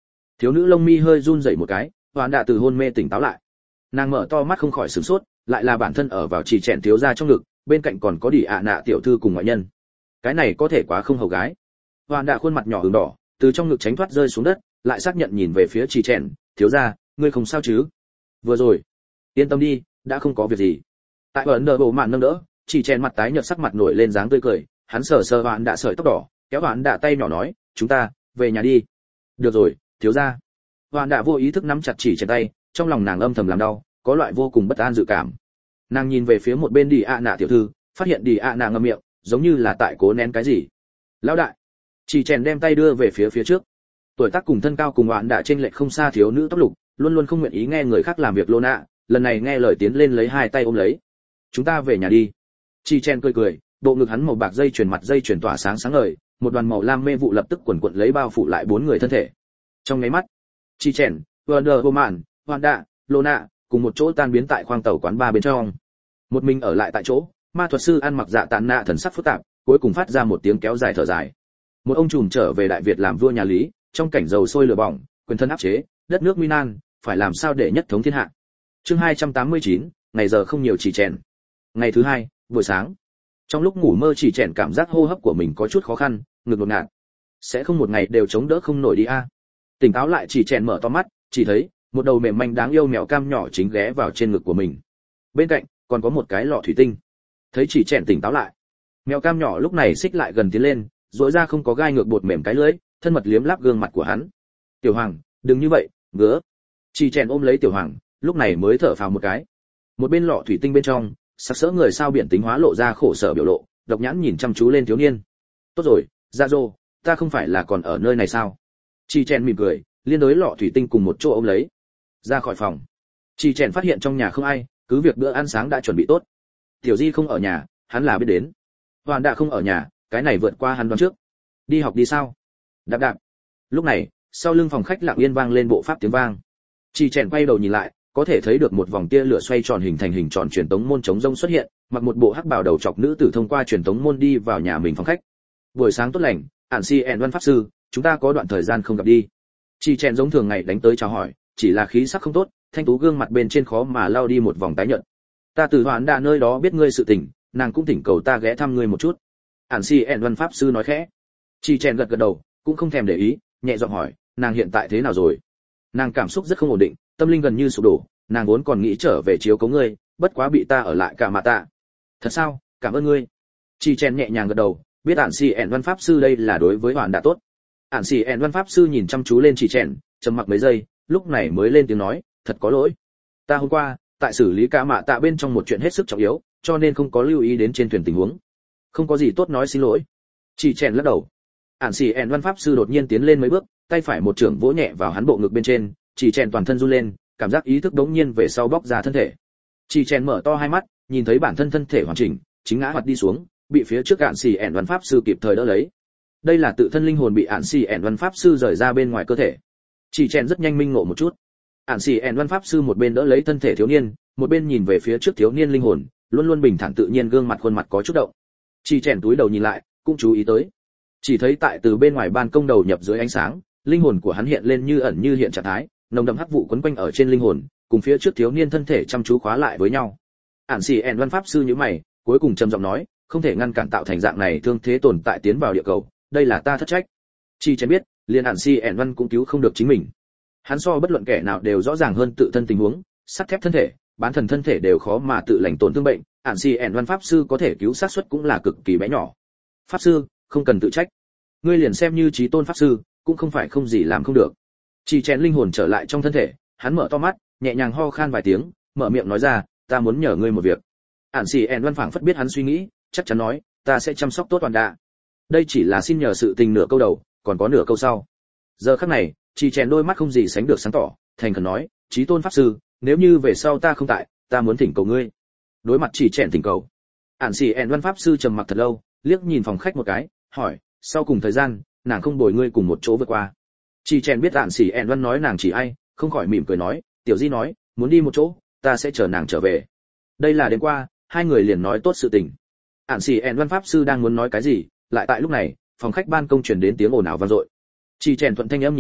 Speaker 1: Thiếu nữ lông mi hơi run rẩy một cái, Hoán Đạ từ hôn mê tỉnh táo lại. Nàng mở to mắt không khỏi sửng sốt, lại là bản thân ở vào chỉ chèn thiếu gia trong ngực, bên cạnh còn có Đỉ ạ nạ tiểu thư cùng ngoại nhân. Cái này có thể quá không hầu gái. Hoán Đạ khuôn mặt nhỏ ửng đỏ, từ trong ngực tránh thoát rơi xuống đất, lại xác nhận nhìn về phía chỉ chèn, thiếu gia, ngươi không sao chứ? Vừa rồi, yên tâm đi, đã không có việc gì. Tại ẩn đờ bộ mạn nâng đỡ, chỉ chèn mặt tái nhợt sắc mặt nổi lên dáng tươi cười, hắn sờ sờ Hoán Đạ sợi tóc đỏ, kéo Hoán Đạ tay nhỏ nói, chúng ta về nhà đi. Được rồi, thiếu gia. Hoán Đạ vô ý thức nắm chặt chỉ chèn tay, trong lòng nàng âm thầm làm đau, có loại vô cùng bất an dự cảm. Nàng nhìn về phía một bên Đỉ ạ nạ tiểu thư, phát hiện Đỉ ạ nạ ngậm miệng, giống như là tại cố nén cái gì. Lão đại. Chỉ chèn đem tay đưa về phía trước. Tuổi tác cùng thân cao cùng Hoán Đạ trên lệch không xa thiếu nữ tóc lục, luôn luôn không nguyện ý nghe người khác làm việc Lona, lần này nghe lời tiến lên lấy hai tay ôm lấy. Chúng ta về nhà đi. Chỉ chèn cười cười, bộ ngực hắn màu bạc dây chuyền mặt dây chuyền tỏa sáng sáng ngời, một đoàn màu lam mê vụ lập tức quần quật lấy bao phủ lại bốn người thân thể. Trong nháy mắt, Chỉ chèn, Wonder Woman, Hoán Đạ, Lona cùng một chỗ tan biến tại khoang tàu quán bar bên trong. Một mình ở lại tại chỗ, ma thuật sư ăn mặc dạ tàn nạ thần sắc phức tạp, cuối cùng phát ra một tiếng kéo dài thở dài. Một ông trùm trở về Đại Việt làm vua nhà Lý, trong cảnh dầu sôi lửa bỏng, quyền thân áp chế, đất nước nguy nan, phải làm sao để nhất thống thiên hạ. Chương 289, ngày giờ không nhiều Chỉ chèn. Ngày thứ hai, buổi sáng. Trong lúc ngủ mơ Chỉ chèn cảm giác hô hấp của mình có chút khó khăn, ngực đột ngạt. Sẽ không một ngày đều chống đỡ không nổi đi a. Tỉnh táo lại Chỉ chèn mở to mắt, chỉ thấy một đầu mềm manh đáng yêu mèo cam nhỏ chính ghé vào trên ngực của mình. Bên cạnh còn có một cái lọ thủy tinh. Thấy Chỉ chèn tỉnh táo lại, mèo cam nhỏ lúc này xích lại gần tiến lên, rỗi ra không có gai ngược bột mềm cái lưỡi, thân mật liếm láp gương mặt của hắn. Tiểu Hoàng, đừng như vậy, ngứa. Chỉ chèn ôm lấy Tiểu Hoàng, lúc này mới thở phào một cái. Một bên lọ thủy tinh bên trong, sặc sỡ người sao biển tính hóa lộ ra khổ sở biểu lộ, độc nhãn nhìn chăm chú lên thiếu niên. Tốt rồi, Dạ Dô, ta không phải là còn ở nơi này sao? Chỉ chèn mỉm cười, liên đối lọ thủy tinh cùng một chỗ ôm lấy. Ra khỏi phòng, Chỉ chèn phát hiện trong nhà không ai, cứ việc bữa ăn sáng đã chuẩn bị tốt. Tiểu Di không ở nhà, hắn là biết đến. Hoàn Đạ không ở nhà, cái này vượt qua hắn đoán trước. Đi học đi sao? Đạp đạp. Lúc này, sau lưng phòng khách lặng yên vang lên bộ pháp tiếng vang. Chỉ chèn quay đầu nhìn lại, có thể thấy được một vòng tia lửa xoay tròn hình thành hình tròn truyền tống môn chống rông xuất hiện, mặc một bộ hắc bào đầu chọc nữ tử thông qua truyền tống môn đi vào nhà mình phòng khách. Buổi sáng tốt lành, Ản Si ẻn Văn pháp sư, chúng ta có đoạn thời gian không gặp đi. Chỉ chèn giống thường ngày đánh tới chào hỏi, chỉ là khí sắc không tốt, thanh tú gương mặt bên trên khó mà lau đi một vòng tái nhợt. Ta từ Hoán Đạ nơi đó biết ngươi sự tình, nàng cũng thỉnh cầu ta ghé thăm ngươi một chút. Ản Si ẻn Văn pháp sư nói khẽ. Chỉ chèn gật gật đầu, cũng không thèm để ý, nhẹ giọng hỏi, nàng hiện tại thế nào rồi? Nàng cảm xúc rất không ổn định, tâm linh gần như sụp đổ, nàng vốn còn nghĩ trở về chiếu cố ngươi, bất quá bị ta ở lại cả mà ta. Thật sao? Cảm ơn ngươi. Chỉ chèn nhẹ nhàng gật đầu, biết Ản Si ẻn Văn pháp sư đây là đối với Hoán Đạ tốt. Ản Si ẻn Văn pháp sư nhìn chăm chú lên Chỉ chèn, trầm mặc mấy giây, lúc này mới lên tiếng nói, thật có lỗi. Ta hôm qua tại xử lý cả mạ tạ bên trong một chuyện hết sức trọng yếu, cho nên không có lưu ý đến trên thuyền tình huống. Không có gì tốt nói xin lỗi. Chỉ chèn lắc đầu. Ản Si ẻn Văn pháp sư đột nhiên tiến lên mấy bước, tay phải một trưởng vỗ nhẹ vào hắn bộ ngực bên trên, Chỉ chèn toàn thân run lên, cảm giác ý thức đống nhiên về sau bóc ra thân thể. Chỉ chèn mở to hai mắt, nhìn thấy bản thân thân thể hoàn chỉnh, chính ngã hoạt đi xuống, bị phía trước Ản Si ẻn Văn pháp sư kịp thời đỡ lấy. Đây là tự thân linh hồn bị Ản Si ẻn Văn pháp sư rời ra bên ngoài cơ thể. Chỉ chèn rất nhanh minh ngộ một chút. Ản Si ẻn Văn pháp sư một bên đỡ lấy thân thể thiếu niên, một bên nhìn về phía trước thiếu niên linh hồn, luôn luôn bình thản tự nhiên gương mặt khuôn mặt có chút động. Chỉ chèn túi đầu nhìn lại, cũng chú ý tới. Chỉ thấy tại từ bên ngoài ban công đầu nhập dưới ánh sáng, linh hồn của hắn hiện lên như ẩn như hiện trạng thái, nồng đậm hắc vụ quấn quanh ở trên linh hồn, cùng phía trước thiếu niên thân thể chăm chú khóa lại với nhau. Ản Si ẻn Văn pháp sư nhíu mày, cuối cùng trầm giọng nói, không thể ngăn cản tạo thành dạng này thương thế tồn tại tiến vào địa cầu, đây là ta thất trách. Chỉ chèn biết, liền Ản Si ẻn Văn cũng cứu không được chính mình. Hắn so bất luận kẻ nào đều rõ ràng hơn tự thân tình huống, sắt thép thân thể, bán thần thân thể đều khó mà tự lành tổn thương bệnh, Ản Si ẻn Văn pháp sư có thể cứu xác suất cũng là cực kỳ bé nhỏ. Pháp sư, không cần tự trách. Ngươi liền xem như chí tôn pháp sư, cũng không phải không gì làm không được. Chỉ chèn linh hồn trở lại trong thân thể, hắn mở to mắt, nhẹ nhàng ho khan vài tiếng, mở miệng nói ra, ta muốn nhờ ngươi một việc. Ản Si ẻn Văn phảng phất biết hắn suy nghĩ, chắc chắn nói, ta sẽ chăm sóc tốt Hoàn Đạ. Đây chỉ là xin nhờ sự tình nửa câu đầu, còn có nửa câu sau. Giờ khắc này, chỉ chèn đôi mắt không gì sánh được sáng tỏ, thành khẩn nói, chí tôn pháp sư, nếu như về sau ta không tại, ta muốn thỉnh cầu ngươi. Đối mặt chỉ chèn thỉnh cầu, Ản Si ẻn Văn pháp sư trầm mặc thật lâu, liếc nhìn phòng khách một cái, hỏi, sau cùng thời gian, nàng không bồi ngươi cùng một chỗ vượt qua. Chỉ chèn biết Ản Si ẻn Văn nói nàng chỉ ai, không khỏi mỉm cười nói, tiểu Di nói, muốn đi một chỗ, ta sẽ chờ nàng trở về. Đây là đêm qua, hai người liền nói tốt sự tình. Ản Si ẻn Văn pháp sư đang muốn nói cái gì, lại tại lúc này, phòng khách ban công truyền đến tiếng ồn ào vang dội. Chỉ chèn thuận thanh âm nhìn lại,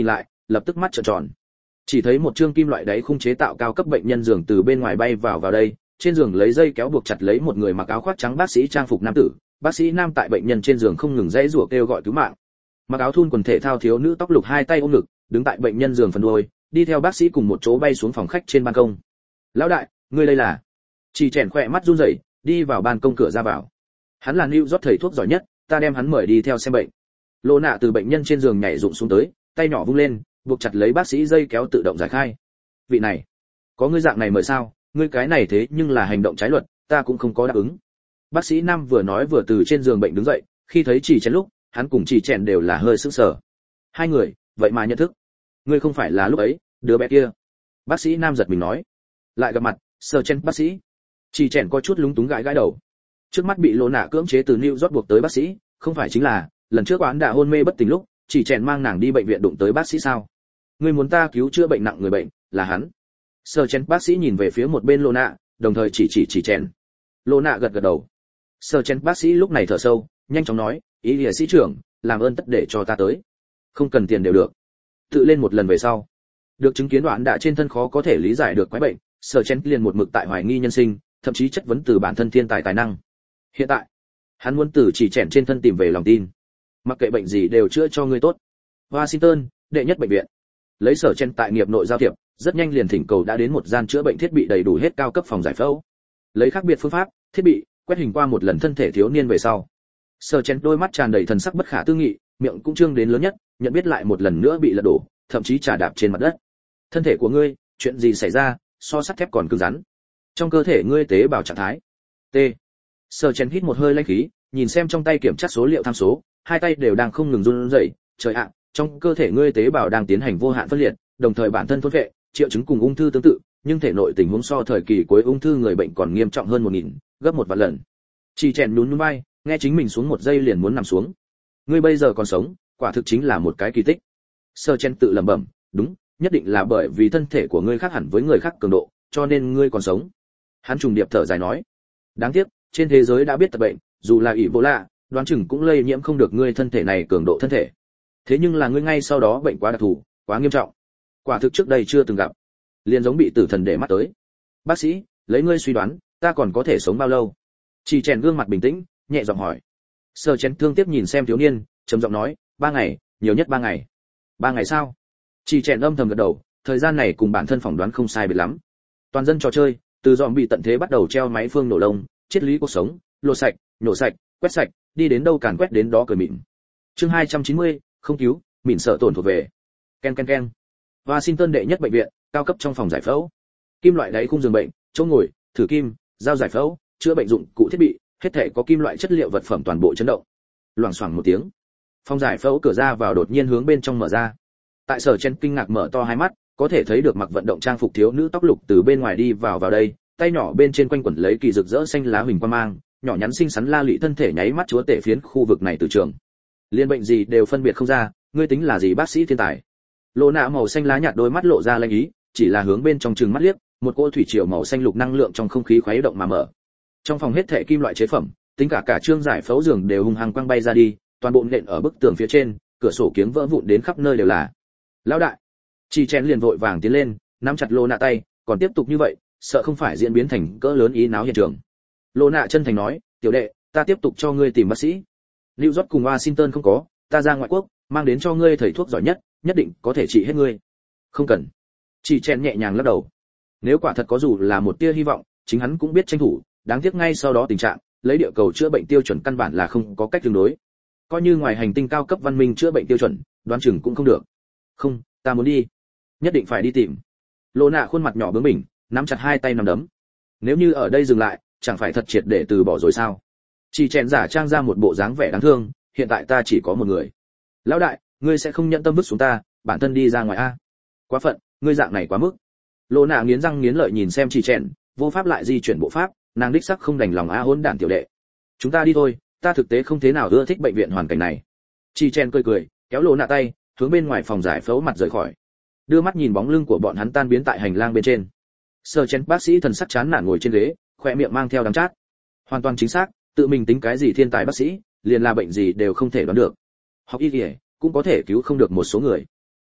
Speaker 1: lập tức mắt trợn tròn. Chỉ thấy một trương kim loại đáy khung chế tạo cao cấp bệnh nhân giường từ bên ngoài bay vào đây, trên giường lấy dây kéo buộc chặt lấy một người mặc áo khoác trắng bác sĩ trang phục nam tử. Bác sĩ nam tại bệnh nhân trên giường không ngừng giãy giụa kêu gọi cứu mạng. Mặc áo thun quần thể thao thiếu nữ tóc lục hai tay ôm ngực, đứng tại bệnh nhân giường phần đuôi, đi theo bác sĩ cùng một chỗ bay xuống phòng khách trên ban công. Lão đại, ngươi đây là? Chỉ chèn khỏe mắt run rẩy, đi vào ban công cửa ra vào. Hắn là New York thầy thuốc giỏi nhất, ta đem hắn mời đi theo xem bệnh. Lô nạ từ bệnh nhân trên giường nhảy rụng xuống tới, tay nhỏ vung lên, buộc chặt lấy bác sĩ dây kéo tự động giải khai. Vị này, có ngươi dạng này mời sao? Ngươi cái này thế nhưng là hành động trái luật, ta cũng không có đáp ứng. Bác sĩ nam vừa nói vừa từ trên giường bệnh đứng dậy, khi thấy chỉ chèn lúc, hắn cùng chỉ chèn đều là hơi sững sờ. Hai người, vậy mà nhận thức. Ngươi không phải là lúc ấy, đứa bé kia. Bác sĩ nam giật mình nói. Lại gặp mặt, sờ chen bác sĩ. Chỉ chèn có chút lúng túng gãi gãi đầu. Trước mắt bị Lô nạ cưỡng chế từ New York buộc tới bác sĩ, không phải chính là lần trước oán đã hôn mê bất tỉnh lúc, chỉ chèn mang nàng đi bệnh viện đụng tới bác sĩ sao? Ngươi muốn ta cứu chữa bệnh nặng người bệnh, là hắn. Sờ chen bác sĩ nhìn về phía một bên Lô nạ, đồng thời chỉ chèn. Lô nạ gật gật đầu. Sờ chen bác sĩ lúc này thở sâu, nhanh chóng nói, ý lìa sĩ trưởng, làm ơn tất để cho ta tới. Không cần tiền đều được. Tự lên một lần về sau. Được chứng kiến đoạn đã trên thân khó có thể lý giải được quái bệnh, Sờ chen liền một mực tại hoài nghi nhân sinh, thậm chí chất vấn từ bản thân thiên tài tài năng. Hiện tại, hắn muốn từ chỉ chèn trên thân tìm về lòng tin. Mặc kệ bệnh gì đều chữa cho ngươi tốt. Washington, đệ nhất bệnh viện. Lấy Sở chen tại nghiệp nội giao thiệp, rất nhanh liền thỉnh cầu đã đến một gian chữa bệnh thiết bị đầy đủ hết cao cấp phòng giải phẫu. Lấy khác biệt phương pháp, thiết bị, quét hình qua một lần thân thể thiếu niên về sau. Sở chen đôi mắt tràn đầy thần sắc bất khả tư nghị, miệng cũng trương đến lớn nhất, nhận biết lại một lần nữa bị lật đổ, thậm chí trà đạp trên mặt đất. Thân thể của ngươi, chuyện gì xảy ra, so sắt thép còn cứng rắn. Trong cơ thể ngươi tế bào trạng thái. T. Sở chen hít một hơi lãnh khí, nhìn xem trong tay kiểm tra số liệu tham số, hai tay đều đang không ngừng run rẩy. Trời ạ, trong cơ thể ngươi tế bào đang tiến hành vô hạn phân liệt, đồng thời bản thân thôn vệ, triệu chứng cùng ung thư tương tự, nhưng thể nội tình huống so thời kỳ cuối ung thư người bệnh còn nghiêm trọng hơn 1000, gấp một vạn lần. Chỉ chèn nhún nhún vai, nghe chính mình xuống một giây liền muốn nằm xuống. Ngươi bây giờ còn sống, quả thực chính là một cái kỳ tích. Sơ chen tự lẩm bẩm, đúng, nhất định là bởi vì thân thể của ngươi khác hẳn với người khác cường độ, cho nên ngươi còn sống. Hắn trùng điệp thở dài nói, đáng tiếc, trên thế giới đã biết tật bệnh, dù là Ebola, đoán chừng cũng lây nhiễm không được ngươi thân thể này cường độ thân thể. Thế nhưng là ngươi ngay sau đó bệnh quá đặc thù, quá nghiêm trọng. Quả thực trước đây chưa từng gặp. Liền giống bị tử thần để mắt tới. Bác sĩ, lấy ngươi suy đoán, ta còn có thể sống bao lâu? Chỉ chèn gương mặt bình tĩnh, nhẹ giọng hỏi. Sơ chén thương tiếp nhìn xem thiếu niên, trầm giọng nói, 3 ngày, nhiều nhất 3 ngày. 3 ngày sao? Chỉ chèn âm thầm gật đầu, thời gian này cùng bản thân phỏng đoán không sai biệt lắm. Toàn dân trò chơi, từ dòm bị tận thế bắt đầu treo máy phương nổ lông, triết lý cuộc sống, lột sạch, nhổ sạch, quét sạch, đi đến đâu càn quét đến đó cười mịn. Chương 290, không cứu, mịn sợ tổn thuộc về. Ken ken ken. Washington đệ nhất bệnh viện, cao cấp trong phòng giải phẫu. Kim loại đáy khung giường bệnh, chỗ ngồi, thử kim, dao giải phẫu, chữa bệnh dụng cụ thiết bị, hết thảy có kim loại chất liệu vật phẩm toàn bộ chấn động. Loảng xoảng một tiếng, phòng giải phẫu cửa ra vào đột nhiên hướng bên trong mở ra. Tại Sở Chen kinh ngạc mở to hai mắt, có thể thấy được mặc vận động trang phục thiếu nữ tóc lục từ bên ngoài đi vào đây, tay nhỏ bên trên quanh quẩn lấy kỳ rực rỡ xanh lá huỳnh quang mang, nhỏ nhắn xinh xắn la lị thân thể nháy mắt chúa tể phiến khu vực này từ trường. Liên bệnh gì đều phân biệt không ra, ngươi tính là gì bác sĩ thiên tài? Lô nạ màu xanh lá nhạt đôi mắt lộ ra lanh ý, chỉ là hướng bên trong trừng mắt liếc, một cỗ thủy triều màu xanh lục năng lượng trong không khí khuấy động mà mở. Trong phòng hết thảy kim loại chế phẩm, tính cả trương giải phẫu giường đều hung hăng quăng bay ra đi, toàn bộ nện ở bức tường phía trên, cửa sổ kiếng vỡ vụn đến khắp nơi đều là. Lão đại, Chỉ chén liền vội vàng tiến lên, nắm chặt Lô nạ tay, còn tiếp tục như vậy, sợ không phải diễn biến thành cỡ lớn ý náo hiện trường. Lô nạ chân thành nói, tiểu đệ, ta tiếp tục cho ngươi tìm bác sĩ. New York cùng Washington không có, ta ra ngoại quốc, mang đến cho ngươi thầy thuốc giỏi nhất, nhất định có thể trị hết ngươi. Không cần. Chỉ chèn nhẹ nhàng lắc đầu. Nếu quả thật có dù là một tia hy vọng, chính hắn cũng biết tranh thủ, đáng tiếc ngay sau đó tình trạng, lấy địa cầu chữa bệnh tiêu chuẩn căn bản là không có cách tương đối. Coi như ngoài hành tinh cao cấp văn minh chữa bệnh tiêu chuẩn, đoán chừng cũng không được. Không, ta muốn đi. Nhất định phải đi tìm. Lô nạ khuôn mặt nhỏ bướng bỉnh, nắm chặt hai tay nắm đấm. Nếu như ở đây dừng lại, chẳng phải thật triệt để từ bỏ rồi sao? Chỉ chèn giả trang ra một bộ dáng vẻ đáng thương, hiện tại ta chỉ có một người. Lão đại, ngươi sẽ không nhận tâm vứt xuống ta, bản thân đi ra ngoài a? Quá phận, ngươi dạng này quá mức. Lô nạ nghiến răng nghiến lợi nhìn xem chỉ chèn, vô pháp lại di chuyển bộ pháp, nàng đích sắc không đành lòng a hỗn đản tiểu đệ. Chúng ta đi thôi, ta thực tế không thế nào ưa thích bệnh viện hoàn cảnh này. Chỉ chèn cười cười, kéo Lô nạ tay, hướng bên ngoài phòng giải phẫu mặt rời khỏi. Đưa mắt nhìn bóng lưng của bọn hắn tan biến tại hành lang bên trên. Sơ chén bác sĩ thần sắc chán nản ngồi trên ghế, khóe miệng mang theo đắng chát. Hoàn toàn chính xác, tự mình tính cái gì thiên tài bác sĩ, liền là bệnh gì đều không thể đoán được. Học y y cũng có thể cứu không được một số người.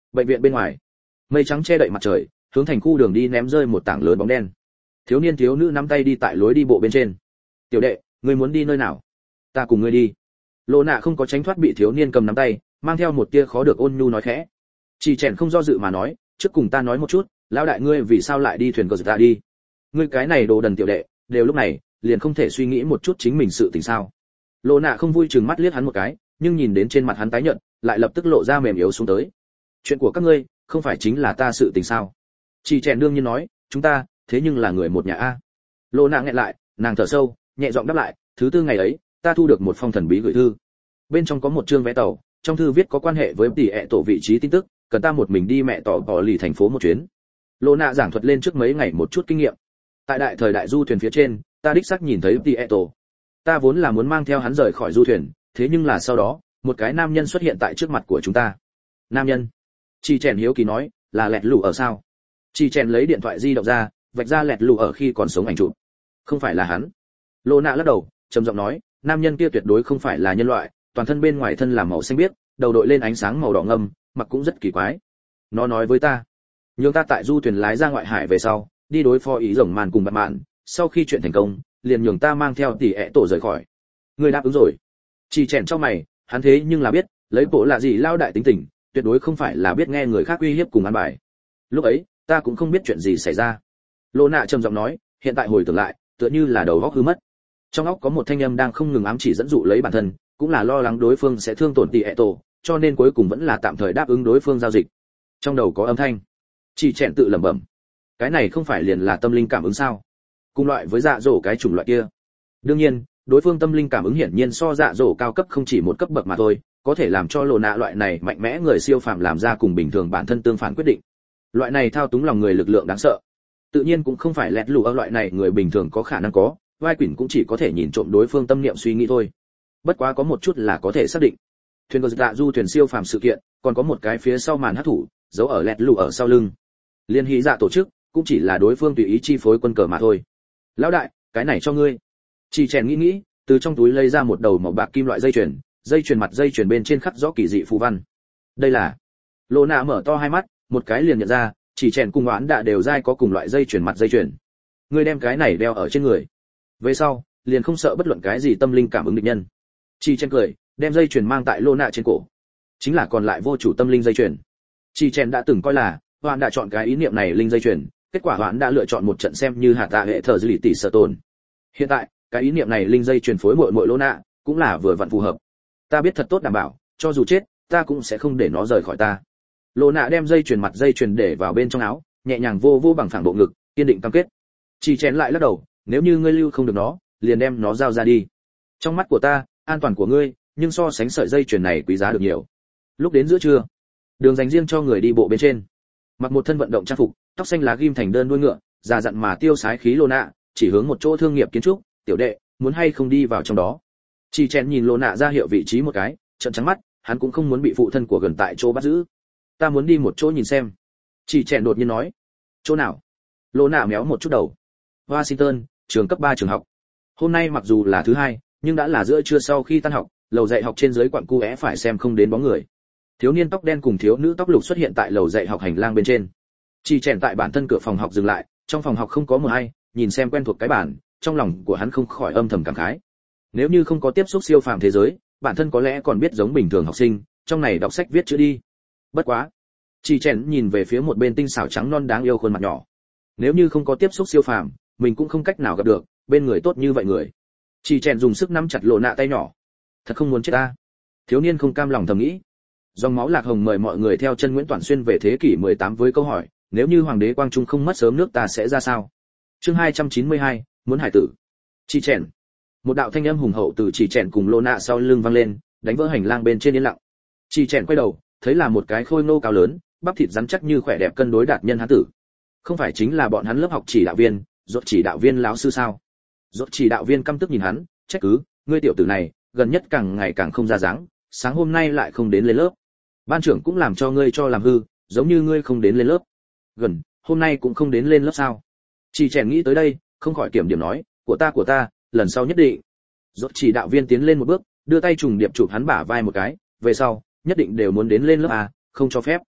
Speaker 1: Bệnh viện bên ngoài, mây trắng che đậy mặt trời, hướng thành khu đường đi ném rơi một tảng lớn bóng đen. Thiếu niên thiếu nữ nắm tay đi tại lối đi bộ bên trên. Tiểu đệ, ngươi muốn đi nơi nào? Ta cùng ngươi đi. Lộ nạ không có tránh thoát bị thiếu niên cầm nắm tay, mang theo một tia khó được ôn nhu nói khẽ. Chỉ chèn không do dự mà nói, trước cùng ta nói một chút, lão đại ngươi vì sao lại đi thuyền cờ ta đi? Ngươi cái này đồ đần tiểu đệ, đều lúc này, liền không thể suy nghĩ một chút chính mình sự tình sao? Lộ nạ không vui chừng mắt liếc hắn một cái, nhưng nhìn đến trên mặt hắn tái nhợt, lại lập tức lộ ra mềm yếu xuống tới. Chuyện của các ngươi, không phải chính là ta sự tình sao? Chỉ chèn đương nhiên nói, chúng ta, thế nhưng là người một nhà a. Lộ nạ nghẹn lại, nàng thở sâu, nhẹ giọng đáp lại, thứ tư ngày ấy, ta thu được một phong thần bí gửi thư. Bên trong có một chương vé tàu, trong thư viết có quan hệ với tỷ ệ tổ vị trí tin tức, cần ta một mình đi mẹ tỏ bỏ lì thành phố một chuyến. Lộ nạ giảng thuật lên trước mấy ngày một chút kinh nghiệm. Tại đại thời đại du thuyền phía trên, ta đích xác nhìn thấy tỷ ệ tổ. Ta vốn là muốn mang theo hắn rời khỏi du thuyền, thế nhưng là sau đó, một cái nam nhân xuất hiện tại trước mặt của chúng ta. Nam nhân? Chỉ chèn hiếu kỳ nói, là lẹt lù ở sao? Chỉ chèn lấy điện thoại di động ra, vạch ra lẹt lù ở khi còn sống ảnh chụp. Không phải là hắn. Lộ nạ lắc đầu, trầm giọng nói, nam nhân kia tuyệt đối không phải là nhân loại, toàn thân bên ngoài thân là màu xanh biếc, đầu đội lên ánh sáng màu đỏ ngâm, mặc cũng rất kỳ quái. Nó nói với ta, nhường ta tại du thuyền lái ra ngoại hải về sau, đi đối phó ý rồng màn cùng bạn mạn, sau khi chuyện thành công, liền nhường ta mang theo tỷ ệ tổ rời khỏi. Ngươi đáp ứng rồi. Chỉ chèn cho mày, hắn thế nhưng là biết, lấy bộ là gì lao đại tính tình, tuyệt đối không phải là biết nghe người khác uy hiếp cùng ăn bài. Lúc ấy, ta cũng không biết chuyện gì xảy ra. Lô nạ trầm giọng nói, hiện tại hồi tưởng lại, tựa như là đầu óc hư mất. Trong óc có một thanh âm đang không ngừng ám chỉ dẫn dụ lấy bản thân, cũng là lo lắng đối phương sẽ thương tổn tỷ ệ tổ, cho nên cuối cùng vẫn là tạm thời đáp ứng đối phương giao dịch. Trong đầu có âm thanh. Chỉ chèn tự lẩm bẩm, cái này không phải liền là tâm linh cảm ứng sao? Cùng loại với dạ dỗ cái chủng loại kia. Đương nhiên, đối phương tâm linh cảm ứng hiển nhiên so dạ dỗ cao cấp không chỉ một cấp bậc mà thôi, có thể làm cho lộ nạ loại này mạnh mẽ người siêu phàm làm ra cùng bình thường bản thân tương phản quyết định. Loại này thao túng lòng người lực lượng đáng sợ. Tự nhiên cũng không phải lẹt lù ở loại này người bình thường có khả năng có, vai quỷ cũng chỉ có thể nhìn trộm đối phương tâm niệm suy nghĩ thôi. Bất quá có một chút là có thể xác định. Thuyền cờ dạ du thuyền siêu phàm sự kiện, còn có một cái phía sau màn hắc thủ, giấu ở lẹt lù ở sau lưng. Liên hí dạ tổ chức, cũng chỉ là đối phương tùy ý chi phối quân cờ mà thôi. Lão đại, cái này cho ngươi. Chỉ chèn nghĩ, từ trong túi lấy ra một đầu màu bạc kim loại dây chuyền mặt dây chuyền bên trên khắc rõ kỳ dị phù văn. Đây là. Lô nạ mở to hai mắt, một cái liền nhận ra, chỉ chèn cùng oán đã đều dai có cùng loại dây chuyền mặt dây chuyền. Ngươi đem cái này đeo ở trên người. Về sau, liền không sợ bất luận cái gì tâm linh cảm ứng địch nhân. Chỉ chèn cười, đem dây chuyền mang tại lô nạ trên cổ. Chính là còn lại vô chủ tâm linh dây chuyền. Chỉ chèn đã từng coi là, hoạn đã chọn cái ý niệm này linh dây chuyền, kết quả hoạn đã lựa chọn một trận xem như hạ tạ hệ thờ dư lì tỷ sở tồn. Hiện tại, cái ý niệm này linh dây chuyền phối muội muội lô nạ, cũng là vừa vặn phù hợp. Ta biết thật tốt đảm bảo, cho dù chết, ta cũng sẽ không để nó rời khỏi ta. Lô nạ đem dây chuyền mặt dây chuyền để vào bên trong áo, nhẹ nhàng vô bằng phẳng bộ ngực, kiên định cam kết. Chỉ chèn lại lắc đầu, nếu như ngươi lưu không được nó, liền đem nó giao ra đi. Trong mắt của ta, an toàn của ngươi, nhưng so sánh sợi dây chuyền này quý giá được nhiều. Lúc đến giữa trưa, đường dành riêng cho người đi bộ bên trên. Mặc một thân vận động trang phục, tóc xanh lá ghim thành đơn đuôi ngựa, già dặn mà tiêu sái khí Lô nạ, chỉ hướng một chỗ thương nghiệp kiến trúc, tiểu đệ, muốn hay không đi vào trong đó. Chỉ chèn nhìn Lô nạ ra hiệu vị trí một cái, trợn trắng mắt, hắn cũng không muốn bị phụ thân của gần tại chỗ bắt giữ. Ta muốn đi một chỗ nhìn xem. Chỉ chèn đột nhiên nói. Chỗ nào? Lô nạ méo một chút đầu. Washington, trường cấp 3 trường học. Hôm nay mặc dù là thứ hai, nhưng đã là giữa trưa sau khi tan học, lầu dạy học trên dưới quặng cu é phải xem không đến bóng người. Thiếu niên tóc đen cùng thiếu nữ tóc lục xuất hiện tại lầu dạy học hành lang bên trên. Chỉ chèn tại bản thân cửa phòng học dừng lại, trong phòng học không có một ai, nhìn xem quen thuộc cái bản, trong lòng của hắn không khỏi âm thầm cảm khái. Nếu như không có tiếp xúc siêu phàm thế giới, bản thân có lẽ còn biết giống bình thường học sinh, trong này đọc sách viết chữ đi. Bất quá, chỉ chèn nhìn về phía một bên tinh xảo trắng non đáng yêu khuôn mặt nhỏ. Nếu như không có tiếp xúc siêu phàm, mình cũng không cách nào gặp được bên người tốt như vậy người. Chỉ chèn dùng sức nắm chặt Lộ nạ tay nhỏ. Thật không muốn chết ta. Thiếu niên không cam lòng thầm nghĩ. Dòng máu lạc hồng mời mọi người theo chân Nguyễn Toản Xuyên về thế kỷ 18 với câu hỏi, nếu như hoàng đế Quang Trung không mất sớm nước ta sẽ ra sao? Chương 292, muốn hải tử. Chỉ chèn. Một đạo thanh âm hùng hậu từ chỉ chèn cùng Lộ nạ sau lưng vang lên, đánh vỡ hành lang bên trên yên lặng. Chỉ chèn quay đầu, thấy là một cái khôi ngô cao lớn, bắp thịt rắn chắc như khỏe đẹp cân đối đạt nhân hán tử. Không phải chính là bọn hắn lớp học chỉ đạo viên, rốt chỉ đạo viên lão sư sao? Rốt chỉ đạo viên căm tức nhìn hắn, trách cứ, ngươi tiểu tử này, gần nhất càng ngày càng không ra dáng, sáng hôm nay lại không đến lên lớp. Ban trưởng cũng làm cho ngươi cho làm hư, giống như ngươi không đến lên lớp. Gần, hôm nay cũng không đến lên lớp sao? Chỉ chèn nghĩ tới đây, không khỏi kiểm điểm nói, của ta, lần sau nhất định. Rốt chỉ đạo viên tiến lên một bước, đưa tay trùng điệp chụp hắn bả vai một cái, về sau, nhất định đều muốn đến lên lớp à, không cho phép.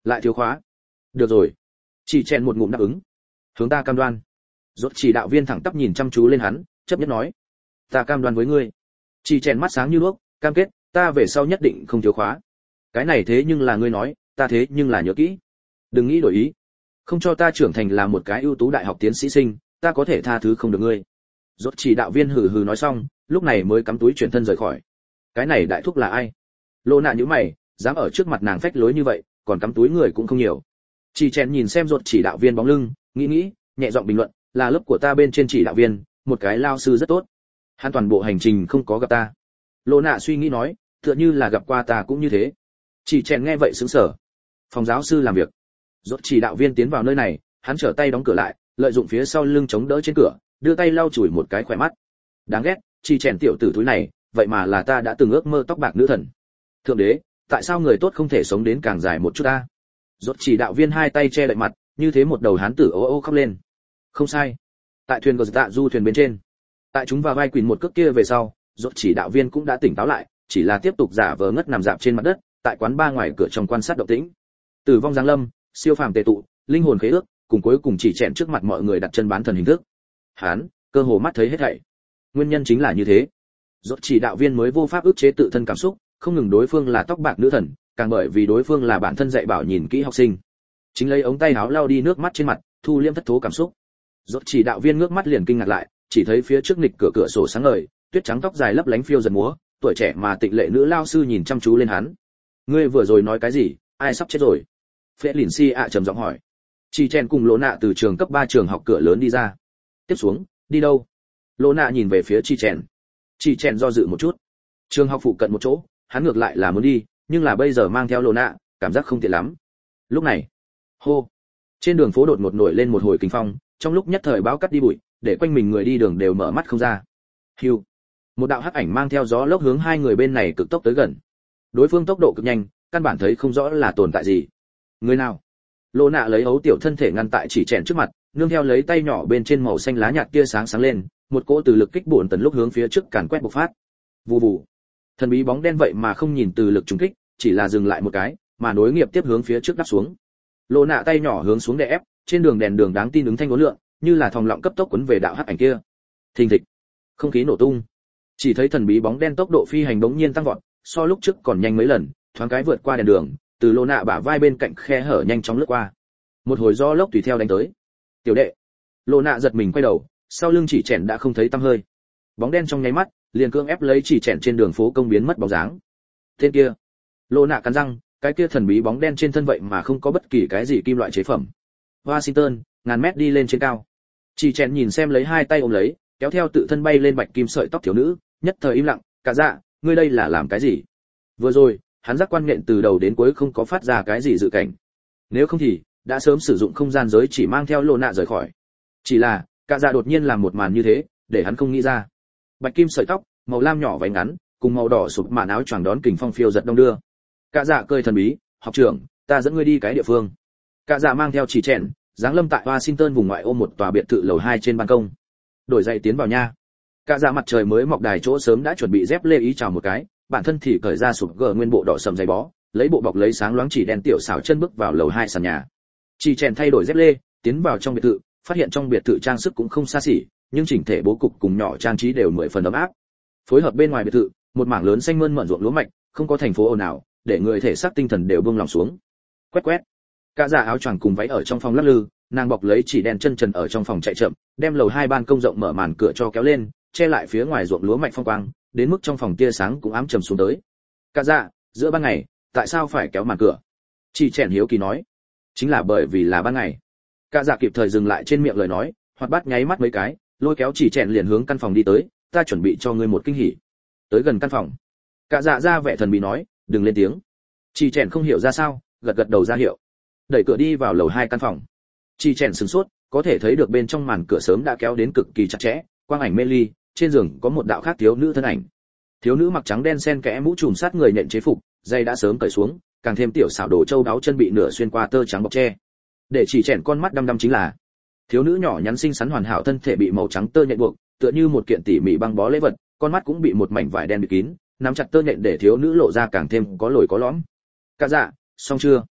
Speaker 1: Lại thiếu khóa. Được rồi. Chỉ chèn một ngụm đáp ứng. Hướng ta cam đoan. Rốt chỉ đạo viên thẳng tắp nhìn chăm chú lên hắn, chấp nhất nói. Ta cam đoan với ngươi. Chỉ chèn mắt sáng như đuốc, cam kết, ta về sau nhất định không thiếu khóa. Cái này thế nhưng là ngươi nói, ta thế nhưng là nhớ kỹ. Đừng nghĩ đổi ý. Không cho ta trưởng thành là một cái ưu tú đại học tiến sĩ sinh, ta có thể tha thứ không được ngươi. Rốt chỉ đạo viên hừ hừ nói xong, lúc này mới cắm túi chuyển thân rời khỏi. Cái này đại thúc là ai? Lô nạ nhíu mày, dám ở trước mặt nàng phách lối như vậy, còn cắm túi người cũng không nhiều. Chỉ chèn nhìn xem rốt chỉ đạo viên bóng lưng, nghĩ, nhẹ giọng bình luận, là lớp của ta bên trên chỉ đạo viên, một cái lao sư rất tốt. Hắn toàn bộ hành trình không có gặp ta. Lô nạ suy nghĩ nói, tựa như là gặp qua ta cũng như thế. Chỉ chèn nghe vậy sững sờ. Phòng giáo sư làm việc. Rốt chỉ đạo viên tiến vào nơi này, hắn trở tay đóng cửa lại, lợi dụng phía sau lưng chống đỡ trên cửa, đưa tay lau chùi một cái khỏe mắt. Đáng ghét, chỉ chèn tiểu tử túi này, vậy mà là ta đã từng ước mơ tóc bạc nữ thần. Thượng đế, tại sao người tốt không thể sống đến càng dài một chút ta? Rốt chỉ đạo viên hai tay che đậy mặt, như thế một đầu hán tử ô ô khóc lên. Không sai. Tại thuyền Gtạ du thuyền bên trên, tại chúng vào vai quỳnh một cước kia về sau, rốt chỉ đạo viên cũng đã tỉnh táo lại, chỉ là tiếp tục giả vờ ngất nằm dạp trên mặt đất, tại quán ba ngoài cửa trong quan sát động tĩnh. Tử vong giáng lâm, siêu phàm tề tụ, linh hồn khế ước, cùng cuối cùng chỉ chèn trước mặt mọi người đặt chân bán thần hình thức. Hắn, cơ hồ mắt thấy hết thảy. Nguyên nhân chính là như thế. Rốt chỉ đạo viên mới vô pháp ức chế tự thân cảm xúc, không ngừng đối phương là tóc bạc nữ thần, càng bởi vì đối phương là bản thân dạy bảo nhìn kỹ học sinh. Chính lấy ống tay áo lau đi nước mắt trên mặt, thu liễm thất thố cảm xúc. Rốt chỉ đạo viên ngước mắt liền kinh ngạc lại, chỉ thấy phía trước nghịch cửa sổ sáng ngời, tuyết trắng tóc dài lấp lánh phiêu dần múa, tuổi trẻ mà tịnh lệ nữ lao sư nhìn chăm chú lên hắn. Ngươi vừa rồi nói cái gì, ai sắp chết rồi? Phệ Lìn Si ạ trầm giọng hỏi. Chỉ chèn cùng Lỗ Nạ từ trường cấp 3 trường học cửa lớn đi ra. Tiếp xuống, đi đâu? Lỗ Nạ nhìn về phía Chỉ chèn. Chỉ chèn do dự một chút. Trường học phụ cận một chỗ, hắn ngược lại là muốn đi, nhưng là bây giờ mang theo Lỗ Nạ, cảm giác không tiện lắm. Lúc này, hô, trên đường phố đột ngột nổi lên một hồi kinh phong, trong lúc nhất thời bão cắt đi bụi, để quanh mình người đi đường đều mở mắt không ra. Hưu, một đạo hắc ảnh mang theo gió lốc hướng hai người bên này cực tốc tới gần. Đối phương tốc độ cực nhanh, căn bản thấy không rõ là tồn tại gì. Người nào? Lô Nạ lấy ấu tiểu thân thể ngăn tại Chỉ chèn trước mặt, nương theo lấy tay nhỏ bên trên màu xanh lá nhạt kia sáng sáng lên, một cỗ từ lực kích bổn tần lúc hướng phía trước càn quét bộc phát. Vù vù. Thần bí bóng đen vậy mà không nhìn từ lực trùng kích, chỉ là dừng lại một cái, mà nối nghiệp tiếp hướng phía trước đáp xuống. Lô Nạ tay nhỏ hướng xuống đè ép, trên đường đèn đường đáng tin ứng thanh uốn lượn, như là thòng lọng cấp tốc quấn về đạo hắc ảnh kia. Thình thịch. Không khí nổ tung. Chỉ thấy thần bí bóng đen tốc độ phi hành bỗng nhiên tăng vọt, so lúc trước còn nhanh mấy lần, thoáng cái vượt qua đèn đường, từ Lô Nạ bả vai bên cạnh khe hở nhanh chóng lướt qua. Một hồi gió lốc tùy theo đánh tới. Tiểu đệ. Lô Nạ giật mình quay đầu, sau lưng Chỉ chèn đã không thấy tăm hơi. Bóng đen trong nháy mắt, liền cưỡng ép lấy Chỉ chèn trên đường phố công biến mất bóng dáng. Tên kia. Lô Nạ cắn răng, cái kia thần bí bóng đen trên thân vậy mà không có bất kỳ cái gì kim loại chế phẩm. Washington, ngàn mét đi lên trên cao. Chỉ chèn nhìn xem lấy hai tay ôm lấy, kéo theo tự thân bay lên bạch kim sợi tóc thiếu nữ, nhất thời im lặng, cả dạ, ngươi đây là làm cái gì? Vừa rồi, hắn giác quan nhện từ đầu đến cuối không có phát ra cái gì dự cảnh. Nếu không thì, đã sớm sử dụng không gian giới chỉ mang theo Lô Nạ rời khỏi. Chỉ là, cả dạ đột nhiên làm một màn như thế, để hắn không nghĩ ra. Bạch kim sợi tóc, màu lam nhỏ váy ngắn, cùng màu đỏ sụp màn áo choàng đón kình phong phiêu giật đông đưa. Cả dạ cười thần bí, học trưởng, ta dẫn ngươi đi cái địa phương. Cả dạ mang theo Chỉ chèn, giáng lâm tại Washington vùng ngoại ô một tòa biệt thự lầu 2 trên ban công. Đổi giày tiến vào nha. Cả dạ mặt trời mới mọc đài chỗ sớm đã chuẩn bị dép lê ý chào một cái, bản thân thì cởi ra sụp gờ nguyên bộ đỏ sầm giày bó, lấy bộ bọc lấy sáng loáng chỉ đen tiểu xảo chân bước vào lầu 2 sàn nhà. Chỉ chèn thay đổi dép lê, tiến vào trong biệt thự, phát hiện trong biệt thự trang sức cũng không xa xỉ, nhưng chỉnh thể bố cục cùng nhỏ trang trí đều 10 phần ấm áp. Phối hợp bên ngoài biệt thự, một mảng lớn xanh mơn mởn ruộng lúa mạch, không có thành phố ồn ào, để người thể xác tinh thần đều buông lòng xuống. Quét quét. Cả dạ áo choàng cùng váy ở trong phòng lắc lư, nàng bọc lấy chỉ đen chân trần ở trong phòng chạy chậm, đem lầu 2 ban công rộng mở màn cửa cho kéo lên, che lại phía ngoài ruộng lúa mạch phong quang, đến mức trong phòng tia sáng cũng ám trầm xuống tới. Cả dạ, giữa ban ngày, tại sao phải kéo màn cửa? Chỉ chèn hiếu kỳ nói. Chính là bởi vì là ban ngày. Cả dạ kịp thời dừng lại trên miệng lời nói, hoặc bắt nháy mắt mấy cái, lôi kéo chỉ chèn liền hướng căn phòng đi tới, ta chuẩn bị cho ngươi một kinh hỉ. Tới gần căn phòng, cả dạ ra vẻ thần bí nói, đừng lên tiếng. Chỉ chèn không hiểu ra sao, gật gật đầu ra hiệu. Đẩy cửa đi vào lầu 2 căn phòng. Chỉ chèn sửng sốt, có thể thấy được bên trong màn cửa sớm đã kéo đến cực kỳ chặt chẽ, quang ảnh mê ly, trên giường có một đạo khác thiếu nữ thân ảnh. Thiếu nữ mặc trắng đen xen kẽ mũ trùm sát người nhện chế phục, giày đã sớm cởi xuống, càng thêm tiểu xảo đồ châu đáo chân bị nửa xuyên qua tơ trắng bọc che. Để chỉ chèn con mắt đăm đăm chính là thiếu nữ nhỏ nhắn xinh xắn hoàn hảo thân thể bị màu trắng tơ nhện buộc, tựa như một kiện tỉ mỉ băng bó lễ vật, con mắt cũng bị một mảnh vải đen bịt kín, nắm chặt tơ nhện để thiếu nữ lộ ra càng thêm có lồi có lõm. Cả dạ, xong chưa?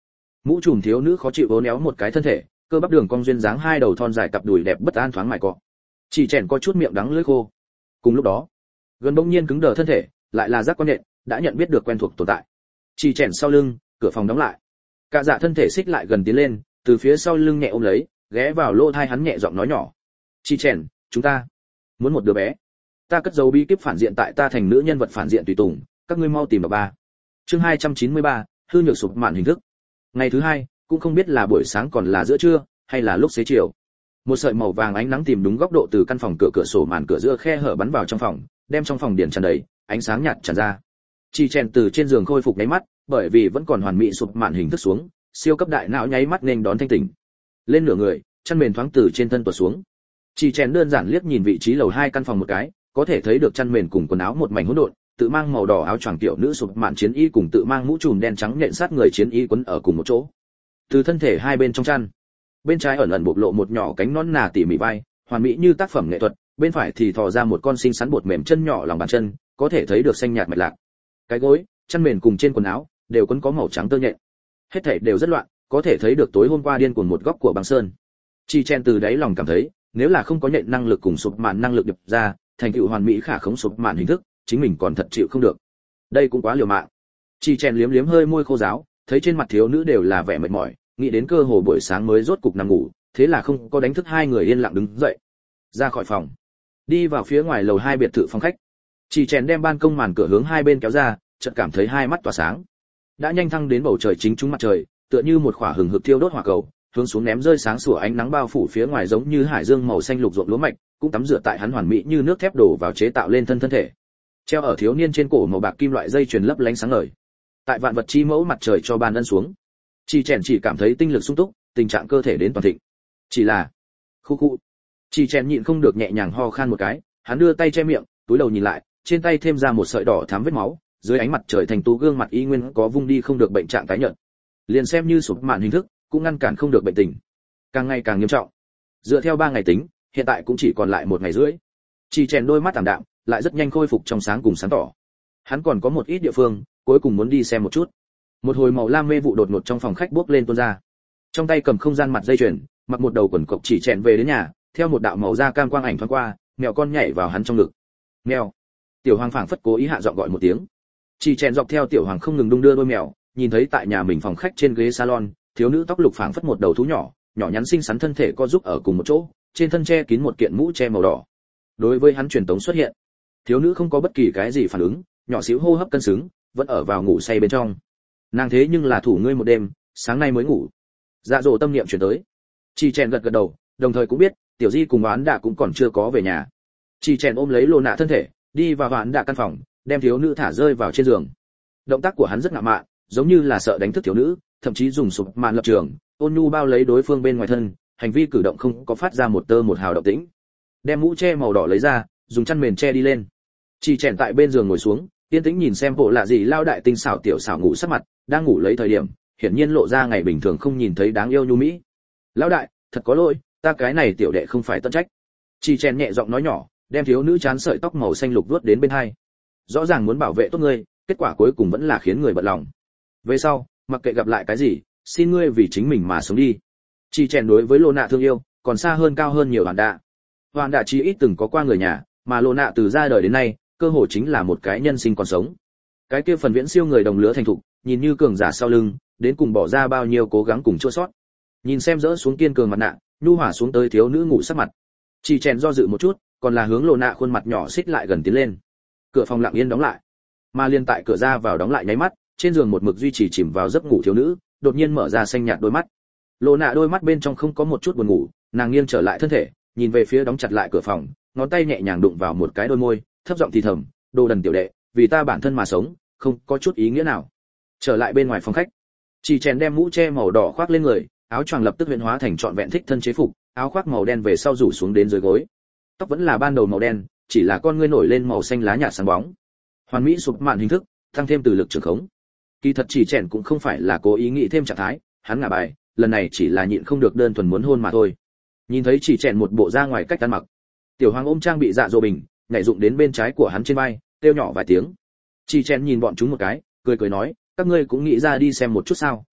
Speaker 1: Mũ trùm thiếu nữ khó chịu uốn éo một cái thân thể, cơ bắp đường cong duyên dáng hai đầu thon dài cặp đùi đẹp bất an thoáng mài cọ. Chỉ chèn có chút miệng đắng lưỡi khô. Cùng lúc đó, gần bỗng nhiên cứng đờ thân thể, lại là giác quan nhện, đã nhận biết được quen thuộc tồn tại. Chỉ chèn sau lưng, cửa phòng đóng lại. Cả dạ thân thể xích lại gần tiến lên, từ phía sau lưng nhẹ ôm lấy, ghé vào lỗ tai hắn nhẹ giọng nói nhỏ. Chỉ chèn, chúng ta muốn một đứa bé. Ta cất giấu bí kíp phản diện tại ta thành nữ nhân vật phản diện tùy tùng, các ngươi mau tìm vào ba. Chương 293, hư nhược sụp mạn hình thức. Ngày thứ hai, cũng không biết là buổi sáng còn là giữa trưa, hay là lúc xế chiều. Một sợi màu vàng ánh nắng tìm đúng góc độ từ căn phòng cửa sổ màn cửa giữa khe hở bắn vào trong phòng, đem trong phòng điện tràn đầy, ánh sáng nhạt tràn ra. Chỉ chèn từ trên giường khôi phục nháy mắt, bởi vì vẫn còn hoàn mỹ sụp mạn hình thức xuống, siêu cấp đại não nháy mắt nên đón thanh tỉnh. Lên nửa người, chân mền thoáng từ trên thân tuột xuống. Chỉ chèn đơn giản liếc nhìn vị trí lầu 2 căn phòng một cái, có thể thấy được chân mền cùng quần áo một mảnh hỗn độn, tự mang màu đỏ áo choàng tiểu nữ sụp mạn chiến y cùng tự mang mũ trùm đen trắng nhện sát người chiến y quấn ở cùng một chỗ. Từ thân thể hai bên trong chăn, bên trái ẩn ẩn bộc lộ một nhỏ cánh non nà tỉ mỉ vai, hoàn mỹ như tác phẩm nghệ thuật, bên phải thì thò ra một con xinh xắn bột mềm chân nhỏ lòng bàn chân, có thể thấy được xanh nhạt mạch lạc. Cái gối, chân mền cùng trên quần áo đều quấn có màu trắng tơ nhện. Hết thảy đều rất loạn, có thể thấy được tối hôm qua điên cuồng một góc của băng sơn. Chi chen từ đáy lòng cảm thấy, nếu là không có nhện năng lực cùng sụp mạn năng lực điệp ra, thành tựu hoàn mỹ khả khống sụp mạn hình thức, chính mình còn thật chịu không được. Đây cũng quá liều mạng. Chi chen liếm liếm hơi môi khô ráo, thấy trên mặt thiếu nữ đều là vẻ mệt mỏi, nghĩ đến cơ hồ buổi sáng mới rốt cục nằm ngủ, thế là không có đánh thức hai người yên lặng đứng dậy, ra khỏi phòng, đi vào phía ngoài lầu 2 biệt thự phòng khách. Chi chen đem ban công màn cửa hướng hai bên kéo ra, chợt cảm thấy hai mắt tỏa sáng. Đã nhanh thăng đến bầu trời chính trúng mặt trời, tựa như một quả hừng hực thiêu đốt hỏa cầu, hướng xuống ném rơi sáng sủa ánh nắng bao phủ phía ngoài giống như hải dương màu xanh lục rộn lúa mạch, cũng tắm rửa tại hắn hoàn mỹ như nước thép đổ vào chế tạo lên thân thể. Treo ở thiếu niên trên cổ màu bạc kim loại dây chuyền lấp lánh sáng ngời. Tại vạn vật chi mẫu mặt trời cho ban ân xuống, Chi chèn chỉ cảm thấy tinh lực sung túc, tình trạng cơ thể đến toàn thịnh. Chỉ là, khu khu. Chi chèn nhịn không được nhẹ nhàng ho khan một cái, hắn đưa tay che miệng, túi đầu nhìn lại, trên tay thêm ra một sợi đỏ thắm vết máu, dưới ánh mặt trời thành tú gương mặt y nguyên có vung đi không được bệnh trạng tái nhợt. Liền xem như sụp mạn hình thức, cũng ngăn cản không được bệnh tình, càng ngày càng nghiêm trọng. Dựa theo 3 ngày tính, hiện tại cũng chỉ còn lại 1 ngày rưỡi. Chi chèn đôi mắt ảm đạm, lại rất nhanh khôi phục trong sáng cùng sáng tỏ. Hắn còn có một ít địa phương, cuối cùng muốn đi xem một chút. Một hồi màu lam mê vụ đột ngột trong phòng khách bốc lên tuôn ra. Trong tay cầm không gian mặt dây chuyền, mặc một đầu quần cộc chỉ chèn về đến nhà, theo một đạo màu da cam quang ảnh thoáng qua, mèo con nhảy vào hắn trong ngực. Mèo. Tiểu Hoàng phảng phất cố ý hạ giọng gọi một tiếng. Chỉ chèn dọc theo Tiểu Hoàng không ngừng đung đưa đôi mèo, nhìn thấy tại nhà mình phòng khách trên ghế salon, thiếu nữ tóc lục phảng phất một đầu thú nhỏ, nhỏ nhắn xinh xắn thân thể co giúp ở cùng một chỗ, trên thân che kín một kiện mũ che màu đỏ. Đối với hắn truyền tống xuất hiện, thiếu nữ không có bất kỳ cái gì phản ứng, nhỏ xíu hô hấp cân xứng, vẫn ở vào ngủ say bên trong. Nàng thế nhưng là thủ ngươi một đêm, sáng nay mới ngủ. Dạ dỗ tâm niệm chuyển tới. Chỉ chèn gật gật đầu, đồng thời cũng biết, tiểu di cùng oán đạ cũng còn chưa có về nhà. Chỉ chèn ôm lấy lô nạ thân thể, đi vào oán đạ căn phòng, đem thiếu nữ thả rơi vào trên giường. Động tác của hắn rất ngạo mạn, giống như là sợ đánh thức thiếu nữ, thậm chí dùng sụp mạn lập trường, ôn nhu bao lấy đối phương bên ngoài thân, hành vi cử động không có phát ra một tơ một hào động tĩnh. Đem mũ che màu đỏ lấy ra, dùng chăn mền che đi lên. Chỉ chèn tại bên giường ngồi xuống, yên tĩnh nhìn xem bộ lạ gì lao đại tinh xảo tiểu xảo ngủ sắc mặt, đang ngủ lấy thời điểm, hiển nhiên lộ ra ngày bình thường không nhìn thấy đáng yêu nhu mỹ. Lão đại, thật có lỗi, ta cái này tiểu đệ không phải tận trách. Chỉ chèn nhẹ giọng nói nhỏ, đem thiếu nữ chán sợi tóc màu xanh lục vuốt đến bên hai. Rõ ràng muốn bảo vệ tốt ngươi, kết quả cuối cùng vẫn là khiến người bận lòng. Về sau, mặc kệ gặp lại cái gì, xin ngươi vì chính mình mà sống đi. Chỉ chèn đối với lô nạ thương yêu, còn xa hơn cao hơn nhiều hoàn đạ. Hoàn đạ chỉ ít từng có qua người nhà, mà lô nạ từ ra đời đến nay, cơ hồ chính là một cái nhân sinh còn sống. Cái kia phần viễn siêu người đồng lứa thành thục, nhìn như cường giả sau lưng, đến cùng bỏ ra bao nhiêu cố gắng cùng chua sót. Nhìn xem rỡ xuống kiên cường mặt nạ, nhu hỏa xuống tới thiếu nữ ngủ sắc mặt. Chỉ chèn do dự một chút, còn là hướng lô nạ khuôn mặt nhỏ xích lại gần tiến lên. Cửa phòng lặng yên đóng lại. Mà liên tại cửa ra vào đóng lại nháy mắt, trên giường một mực duy trì chìm vào giấc ngủ thiếu nữ, đột nhiên mở ra xanh nhạt đôi mắt. Lô nạ đôi mắt bên trong không có một chút buồn ngủ, nàng nghiêng trở lại thân thể, nhìn về phía đóng chặt lại cửa phòng, ngón tay nhẹ nhàng đụng vào một cái đôi môi, thấp giọng thì thầm, đồ đần tiểu đệ, vì ta bản thân mà sống, không có chút ý nghĩa nào. Trở lại bên ngoài phòng khách, chỉ chèn đem mũ che màu đỏ khoác lên người, áo choàng lập tức huyễn hóa thành trọn vẹn thích thân chế phục, áo khoác màu đen về sau rủ xuống đến dưới gối. Tóc vẫn là ban đầu màu đen, chỉ là con ngươi nổi lên màu xanh lá nhạt sáng bóng. Hoàn mỹ sụp mạn hình thức, tăng thêm từ lực trường khống. Kỳ thật chỉ chèn cũng không phải là cố ý nghĩ thêm trạng thái, hắn ngả bài, lần này chỉ là nhịn không được đơn thuần muốn hôn mà thôi. Nhìn thấy chỉ chèn một bộ ra ngoài cách ăn mặc, Tiểu Hoàng ôm trang bị dạ dỗ bình, nhảy dụng đến bên trái của hắn trên vai, kêu nhỏ vài tiếng. Chỉ chèn nhìn bọn chúng một cái, cười cười nói, các ngươi cũng nghĩ ra đi xem một chút sao,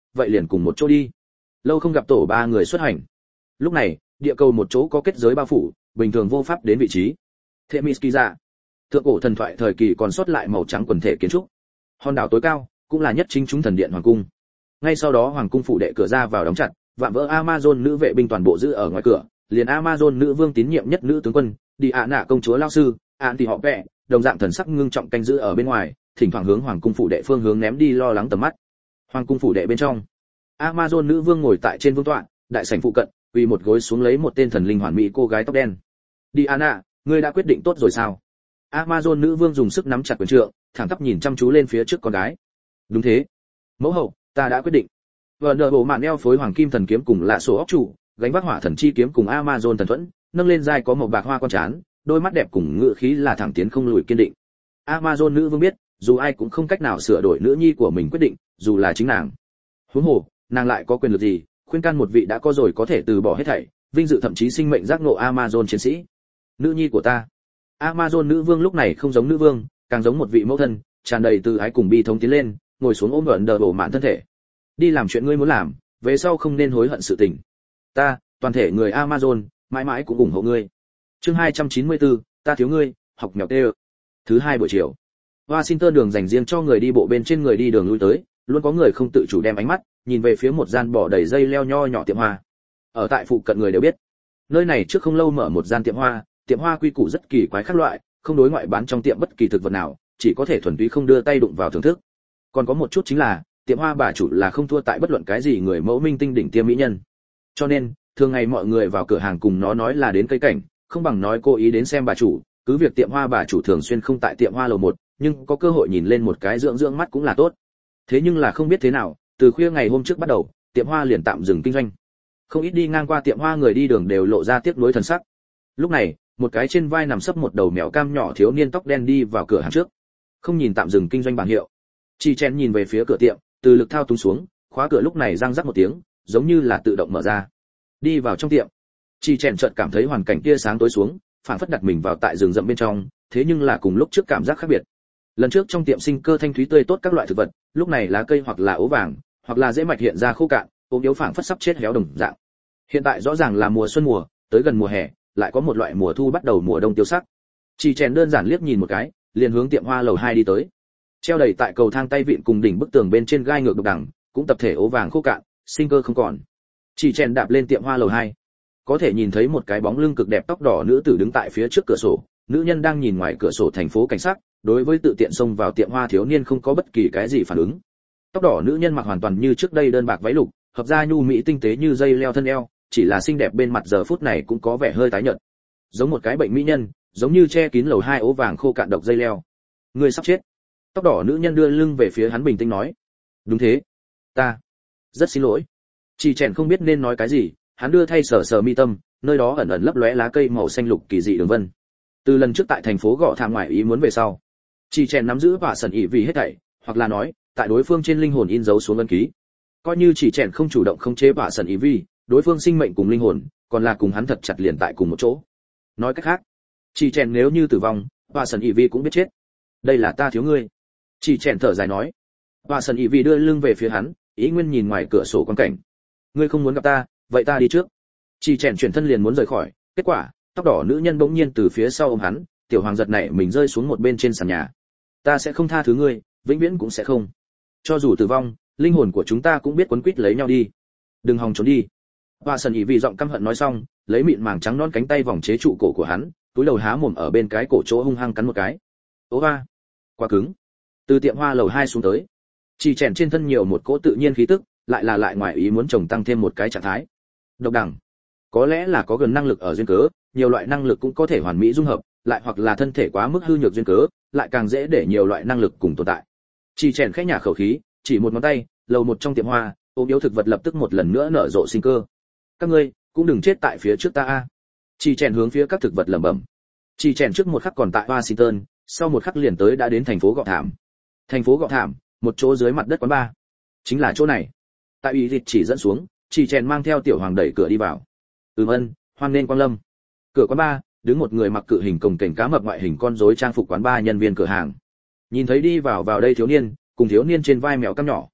Speaker 1: vậy liền cùng một chỗ đi. Lâu không gặp tổ ba người xuất hành. Lúc này, địa cầu một chỗ có kết giới bao phủ, bình thường vô pháp đến vị trí. Themiskiza, thượng cổ thần thoại thời kỳ còn sót lại màu trắng quần thể kiến trúc. Hòn đảo tối cao, cũng là nhất chính chúng thần điện hoàng cung. Ngay sau đó hoàng cung phủ đệ cửa ra vào đóng chặt, vạn vỡ Amazon nữ vệ binh toàn bộ giữ ở ngoài cửa, liền Amazon nữ vương tín nhiệm nhất nữ tướng quân, đi ạ nạ công chúa lao sư, án thì họ vẽ, đồng dạng thần sắc ngưng trọng canh giữ ở bên ngoài, thỉnh thoảng hướng hoàng cung phủ đệ phương hướng ném đi lo lắng tầm mắt. Hoàng cung phủ đệ bên trong, Amazon nữ vương ngồi tại trên vương tọa, đại sảnh phụ cận, quỳ một gối xuống lấy một tên thần linh hoàn mỹ cô gái tóc đen. Diana, ngươi đã quyết định tốt rồi sao? Amazon nữ vương dùng sức nắm chặt quyền trượng, thẳng tắp nhìn chăm chú lên phía trước con gái. Đúng thế, mẫu hậu, ta đã quyết định. Vợ nợ bộ mạn eo phối hoàng kim thần kiếm cùng lạ sổ óc chủ, gánh vác hỏa thần chi kiếm cùng Amazon thần thuẫn, nâng lên dai có màu bạc hoa quan trán, đôi mắt đẹp cùng ngựa khí là thẳng tiến không lùi kiên định. Amazon nữ vương biết, dù ai cũng không cách nào sửa đổi nữ nhi của mình quyết định, dù là chính nàng. Huống hồ, nàng lại có quyền lực gì, khuyên can một vị đã có rồi có thể từ bỏ hết thảy, vinh dự thậm chí sinh mệnh giác ngộ Amazon chiến sĩ. Nữ nhi của ta. Amazon nữ vương lúc này không giống nữ vương, càng giống một vị mẫu thân, tràn đầy từ ái cùng bi thống tiến lên, ngồi xuống ôm gần đờ bộ mạn thân thể. Đi làm chuyện ngươi muốn làm, về sau không nên hối hận sự tình. Ta, toàn thể người Amazon, mãi mãi cũng ủng hộ ngươi. Chương 294, ta thiếu ngươi, học mèo tê. Thứ hai buổi chiều. Washington đường dành riêng cho người đi bộ bên trên người đi đường lui tới, luôn có người không tự chủ đem ánh mắt nhìn về phía một gian bỏ đầy dây leo nho nhỏ tiệm hoa. Ở tại phụ cận người đều biết, nơi này trước không lâu mở một gian tiệm hoa quy củ rất kỳ quái khác loại, không đối ngoại bán trong tiệm bất kỳ thực vật nào, chỉ có thể thuần túy không đưa tay đụng vào thưởng thức. Còn có một chút chính là, tiệm hoa bà chủ là không thua tại bất luận cái gì người mẫu minh tinh đỉnh tiêm mỹ nhân. Cho nên, thường ngày mọi người vào cửa hàng cùng nó nói là đến cây cảnh, không bằng nói cố ý đến xem bà chủ, cứ việc tiệm hoa bà chủ thường xuyên không tại tiệm hoa lầu 1, nhưng có cơ hội nhìn lên một cái dưỡng mắt cũng là tốt. Thế nhưng là không biết thế nào, từ khuya ngày hôm trước bắt đầu, tiệm hoa liền tạm dừng kinh doanh. Không ít đi ngang qua tiệm hoa người đi đường đều lộ ra tiếc nuối thần sắc. Lúc này, một cái trên vai nằm sấp một đầu mèo cam nhỏ thiếu niên tóc đen đi vào cửa hàng trước, không nhìn tạm dừng kinh doanh bảng hiệu. Chỉ chen nhìn về phía cửa tiệm, từ lực thao túng xuống, khóa cửa lúc này răng rắc một tiếng, giống như là tự động mở ra. Đi vào trong tiệm, chỉ chen chợt cảm thấy hoàn cảnh kia sáng tối xuống, phản phất đặt mình vào tại rừng rậm bên trong, thế nhưng là cùng lúc trước cảm giác khác biệt. Lần trước trong tiệm sinh cơ thanh thúy tươi tốt các loại thực vật, lúc này lá cây hoặc là ố vàng, hoặc là dễ mạch hiện ra khô cạn, ốm yếu phảng phất sắp chết héo đồng dạng. Hiện tại rõ ràng là mùa xuân mùa, tới gần mùa hè, lại có một loại mùa thu bắt đầu mùa đông tiêu sắc. Chỉ chèn đơn giản liếc nhìn một cái, liền hướng tiệm hoa lầu 2 đi tới. Treo đầy tại cầu thang tay vịn cùng đỉnh bức tường bên trên gai ngược độc đằng, cũng tập thể ố vàng khô cạn, sinh cơ không còn. Chỉ chèn đạp lên tiệm hoa lầu 2, có thể nhìn thấy một cái bóng lưng cực đẹp tóc đỏ nữ tử đứng tại phía trước cửa sổ, nữ nhân đang nhìn ngoài cửa sổ thành phố cảnh sát, đối với tự tiện xông vào tiệm hoa thiếu niên không có bất kỳ cái gì phản ứng. Tóc đỏ nữ nhân mặc hoàn toàn như trước đây đơn bạc váy lục, hợp da nhu mỹ tinh tế như dây leo thân eo, chỉ là xinh đẹp bên mặt giờ phút này cũng có vẻ hơi tái nhợt, giống một cái bệnh mỹ nhân, giống như che kín lầu 2 ố vàng khô cạn độc dây leo. Ngươi sắp chết. Tóc đỏ nữ nhân đưa lưng về phía hắn bình tĩnh nói. Đúng thế, ta rất xin lỗi. Chỉ chèn không biết nên nói cái gì, hắn đưa thay sờ mi tâm, nơi đó ẩn ẩn lấp lóe lá cây màu xanh lục kỳ dị đường vân. Từ lần trước tại thành phố gõ thảm ngoại ý muốn về sau, chỉ chèn nắm giữ và sần ý vì hết thảy, hoặc là nói, tại đối phương trên linh hồn in dấu xuống ấn ký. Coi như chỉ chèn không chủ động khống chế và sần ý vì, đối phương sinh mệnh cùng linh hồn, còn là cùng hắn thật chặt liền tại cùng một chỗ. Nói cách khác, chỉ chèn nếu như tử vong, và sần ý vì cũng biết chết. Đây là ta thiếu ngươi. Chỉ chèn thở dài nói. Và sần ý vì đưa lưng về phía hắn, ý nguyên nhìn ngoài cửa sổ quan cảnh. Ngươi không muốn gặp ta, vậy ta đi trước. Chỉ chèn chuyển thân liền muốn rời khỏi, kết quả, tóc đỏ nữ nhân bỗng nhiên từ phía sau ôm hắn, tiểu hoàng giật này mình rơi xuống một bên trên sàn nhà. Ta sẽ không tha thứ ngươi, vĩnh viễn cũng sẽ không. Cho dù tử vong, linh hồn của chúng ta cũng biết quấn quýt lấy nhau đi. Đừng hòng trốn đi. Và sần ý vì giọng căm hận nói xong, lấy mịn màng trắng non cánh tay vòng chế trụ cổ của hắn, túi đầu há mồm ở bên cái cổ chỗ hung hăng cắn một cái. Ố va, quá cứng. Từ tiệm hoa lầu 2 xuống tới, chỉ chèn trên thân nhiều một cỗ tự nhiên khí tức, lại ngoài ý muốn chồng tăng thêm một cái trạng thái. Độc đẳng. Có lẽ là có gần năng lực ở duyên cớ, nhiều loại năng lực cũng có thể hoàn mỹ dung hợp, lại hoặc là thân thể quá mức hư nhược duyên cớ, lại càng dễ để nhiều loại năng lực cùng tồn tại. Chỉ chèn khẽ nhả khẩu khí, chỉ một ngón tay, lầu một trong tiệm hoa, ôm yếu thực vật lập tức một lần nữa nở rộ sinh cơ. Các ngươi cũng đừng chết tại phía trước ta a. Chỉ chèn hướng phía các thực vật lẩm bẩm. Chỉ chèn trước một khắc còn tại Washington, sau một khắc liền tới đã đến thành phố Gọ Thảm. Thành phố Gọ Thảm, một chỗ dưới mặt đất quán bar. Chính là chỗ này. Tại ủy dịch chỉ dẫn xuống, chỉ chèn mang theo tiểu hoàng đẩy cửa đi vào. Ân, hoan nên quang lâm. Cửa quán bar, đứng một người mặc cự hình cồng kềnh cá mập ngoại hình con rối trang phục quán bar nhân viên cửa hàng. Nhìn thấy đi vào đây thiếu niên, cùng thiếu niên trên vai mèo cam nhỏ.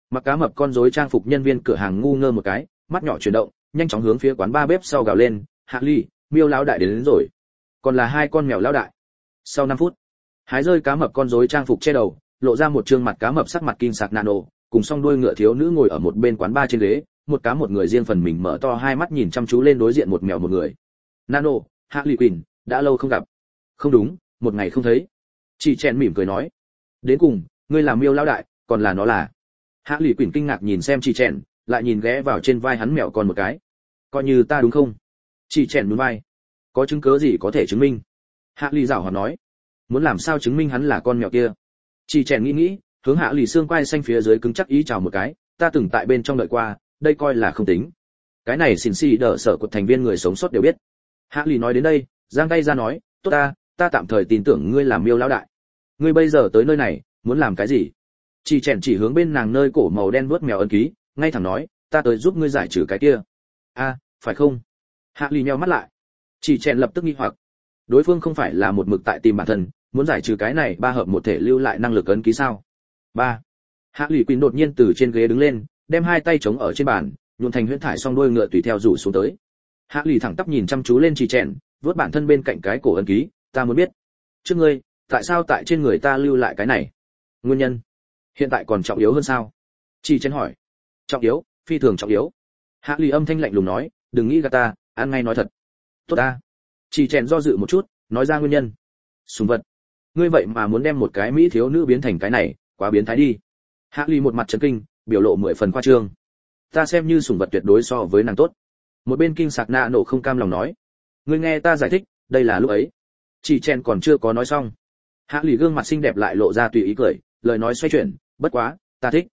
Speaker 1: Mặc cá mập con rối trang phục nhân viên cửa hàng ngu ngơ một cái, mắt nhỏ chuyển động, nhanh chóng hướng phía quán ba bếp sau gào lên, Hạ Ly, Miêu lão đại đến rồi. Còn là hai con mèo lão đại. Sau 5 phút, hái rơi cá mập con rối trang phục che đầu, lộ ra một trương mặt cá mập sắc mặt kinh sạc nano, cùng song đuôi ngựa thiếu nữ ngồi ở một bên quán ba trên ghế, một cá một người riêng phần mình mở to hai mắt nhìn chăm chú lên đối diện một mèo một người. Nano, Hạ Ly Quỳnh, đã lâu không gặp. Không đúng, một ngày không thấy. Chị Chèn mỉm cười nói, đến cùng, ngươi là Miêu lão đại, còn là nó là. Hạ Ly Quỳnh kinh ngạc nhìn xem chị Chèn, lại nhìn ghé vào trên vai hắn mèo con một cái. Coi như ta đúng không? Chị Chèn nhún vai. Có chứng cứ gì có thể chứng minh? Hạ Ly giảo hoạt nói. Muốn làm sao chứng minh hắn là con mèo kia? Chị Chèn nghĩ, hướng Hạ Ly xương quai xanh phía dưới cứng chắc ý chào một cái, ta từng tại bên trong đợi qua, đây coi là không tính. Cái này xỉn xì đỡ sở của thành viên người sống sót đều biết. Hạ Ly nói đến đây, giang tay ra nói, tốt ta tạm thời tin tưởng ngươi là Miêu lão đại. Ngươi bây giờ tới nơi này, muốn làm cái gì? Chị Chèn chỉ hướng bên nàng nơi cổ màu đen vuốt mèo ấn ký, ngay thẳng nói, ta tới giúp ngươi giải trừ cái kia. Phải không? Hạ Ly nheo mắt lại. Chị Chèn lập tức nghi hoặc. Đối phương không phải là một mực tại tìm bản thân, muốn giải trừ cái này ba hợp một thể lưu lại năng lực ấn ký sao? Ba. Hạ Ly Quỳnh đột nhiên từ trên ghế đứng lên, đem hai tay chống ở trên bàn, nhuộn thành huyễn thải song đuôi ngựa tùy theo rủ xuống tới. Hạ Ly thẳng tắp nhìn chăm chú lên chị Chèn, vuốt bản thân bên cạnh cái cổ ấn ký, ta muốn biết, trước ngươi, tại sao tại trên người ta lưu lại cái này? Nguyên nhân hiện tại còn trọng yếu hơn sao? Chị Chèn hỏi. Trọng yếu, phi thường trọng yếu. Hạ Ly âm thanh lạnh lùng nói, đừng nghĩ gạt ta, ăn ngay nói thật. Tốt ta. Chị Chèn do dự một chút, nói ra nguyên nhân. Sùng vật. Ngươi vậy mà muốn đem một cái mỹ thiếu nữ biến thành cái này, quá biến thái đi. Hạ Ly một mặt chấn kinh, biểu lộ 10 phần khoa trương. Ta xem như sùng vật tuyệt đối so với nàng tốt. Một bên kinh sạc nạ nổ không cam lòng nói. Ngươi nghe ta giải thích, đây là lúc ấy. Chị Chèn còn chưa có nói xong. Hạ Ly gương mặt xinh đẹp lại lộ ra tùy ý cười, lời nói xoay chuyển, bất quá, ta thích.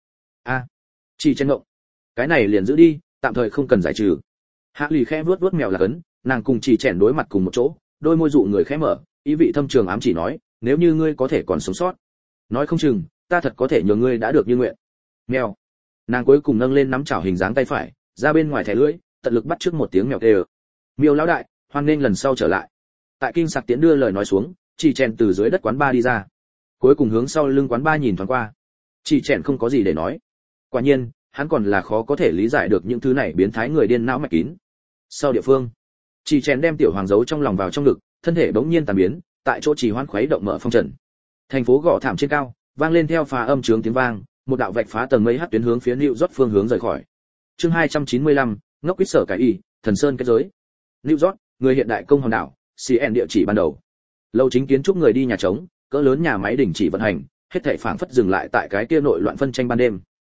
Speaker 1: Chị Chèn ngộng. Cái này liền giữ đi, tạm thời không cần giải trừ. Hạ Ly khẽ vuốt mèo là cấn, nàng cùng chị Chèn đối mặt cùng một chỗ, đôi môi dụ người khẽ mở, ý vị thâm trường ám chỉ nói, nếu như ngươi có thể còn sống sót, nói không chừng, ta thật có thể nhờ ngươi đã được như nguyện. Mèo. Nàng cuối cùng nâng lên nắm chảo hình dáng tay phải, ra bên ngoài thẻ lưỡi, tận lực bắt trước một tiếng mèo kêu. Miêu lão đại, hoan nghênh lần sau trở lại. Tại kinh sạc tiến đưa lời nói xuống, chị Chèn từ dưới đất quán ba đi ra, cuối cùng hướng sau lưng quán ba nhìn thoáng qua. Chị Chèn không có gì để nói. Quả nhiên, hắn còn là khó có thể lý giải được những thứ này biến thái người điên não mạch kín. Sau địa phương, chị Chèn đem tiểu hoàng giấu trong lòng vào trong ngực, thân thể bỗng nhiên tàn biến, tại chỗ chỉ hoan khuấy động mở phong trần. Thành phố gõ thảm trên cao, vang lên theo phá âm trướng tiếng vang, một đạo vạch phá tầng mây hắt tuyến hướng phía New York phương hướng rời khỏi. Chương 295, ngốc quýt sở cái y, thần sơn kết giới. New York, người hiện đại công hòn đảo, CN địa chỉ ban đầu. Lâu chính kiến trúc người đi nhà trống, cỡ lớn nhà máy đình chỉ vận hành, hết thảy phảng phất dừng lại tại cái kia nội loạn phân tranh ban đêm.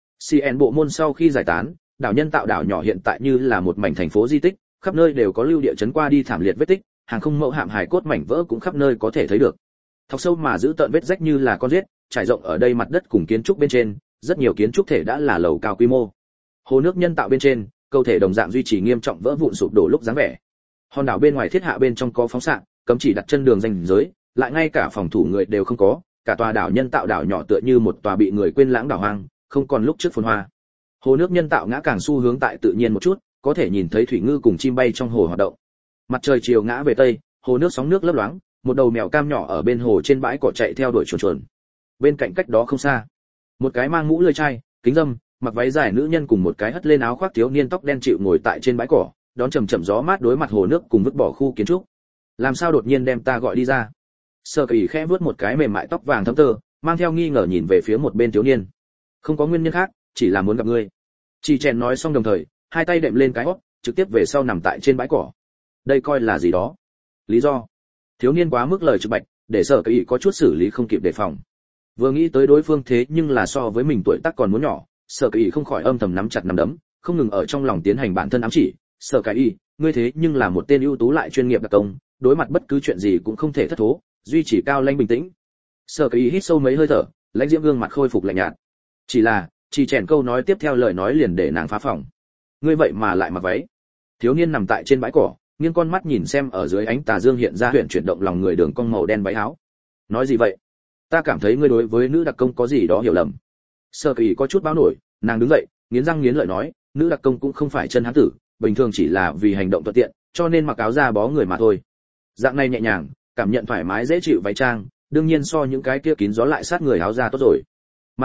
Speaker 1: CN bộ môn sau khi giải tán, đảo nhân tạo đảo nhỏ hiện tại như là một mảnh thành phố di tích, khắp nơi đều có lưu địa chấn qua đi thảm liệt vết tích, hàng không mẫu hạm hài cốt mảnh vỡ cũng khắp nơi có thể thấy được. Thọc sâu mà giữ tận vết rách như là con rết, trải rộng ở đây mặt đất cùng kiến trúc bên trên, rất nhiều kiến trúc thể đã là lầu cao quy mô. Hồ nước nhân tạo bên trên, cầu thể đồng dạng duy trì nghiêm trọng vỡ vụn sụp đổ lúc dáng vẻ. Hòn đảo bên ngoài thiết hạ bên trong có phóng xạ, cấm chỉ đặt chân đường ranh giới, lại ngay cả phòng thủ người đều không có, cả tòa đảo nhân tạo đảo nhỏ tựa như một tòa bị người quên lãng đảo hoang, không còn lúc trước phồn hoa. Hồ nước nhân tạo ngã càng xu hướng tại tự nhiên một chút, có thể nhìn thấy thủy ngư cùng chim bay trong hồ hoạt động. Mặt trời chiều ngã về tây, hồ nước sóng nước lấp loáng, một đầu mèo cam nhỏ ở bên hồ trên bãi cỏ chạy theo đuổi chuồn chuồn. Bên cạnh cách đó không xa, một cái mang mũ lưỡi chai, kính râm, mặc váy dài nữ nhân cùng một cái hất lên áo khoác thiếu niên tóc đen chịu ngồi tại trên bãi cỏ, đón chầm chậm gió mát đối mặt hồ nước cùng vứt bỏ khu kiến trúc. Làm sao đột nhiên đem ta gọi đi ra? Sơ Kỳ khẽ vuốt một cái mềm mại tóc vàng thẫm tơ, mang theo nghi ngờ nhìn về phía một bên thiếu niên. Không có nguyên nhân khác, chỉ là muốn gặp ngươi. Chị Chèn nói xong đồng thời, hai tay đệm lên cái hót, trực tiếp về sau nằm tại trên bãi cỏ. Đây coi là gì đó? Lý do? Thiếu niên quá mức lời trực bạch, để Sở Kỳ có chút xử lý không kịp đề phòng. Vừa nghĩ tới đối phương thế nhưng là so với mình tuổi tác còn muốn nhỏ, Sở Kỳ không khỏi âm thầm nắm chặt nắm đấm, không ngừng ở trong lòng tiến hành bản thân ám chỉ. Sở Kỳ, ngươi thế nhưng là một tên ưu tú lại chuyên nghiệp đặc công, đối mặt bất cứ chuyện gì cũng không thể thất thố, duy trì cao lãnh bình tĩnh. Sở Kỳ hít sâu mấy hơi thở, lãnh diễm gương mặt khôi phục lạnh nhạt. Chỉ là, chỉ chèn câu nói tiếp theo lời nói liền để nàng phá phòng. Ngươi vậy mà lại mặc váy? Thiếu niên nằm tại trên bãi cỏ, nghiêng con mắt nhìn xem ở dưới ánh tà dương hiện ra huyền chuyển động lòng người đường cong màu đen váy áo. Nói gì vậy? Ta cảm thấy ngươi đối với nữ đặc công có gì đó hiểu lầm. Sở Kỳ có chút báo nổi, nàng đứng dậy, nghiến răng nghiến lợi nói, nữ đặc công cũng không phải chân hán tử, bình thường chỉ là vì hành động thuận tiện, cho nên mặc áo da bó người mà thôi. Dạng này nhẹ nhàng, cảm nhận thoải mái dễ chịu váy trang, đương nhiên so những cái kia kín gió lại sát người áo da tốt rồi. Mặt khác,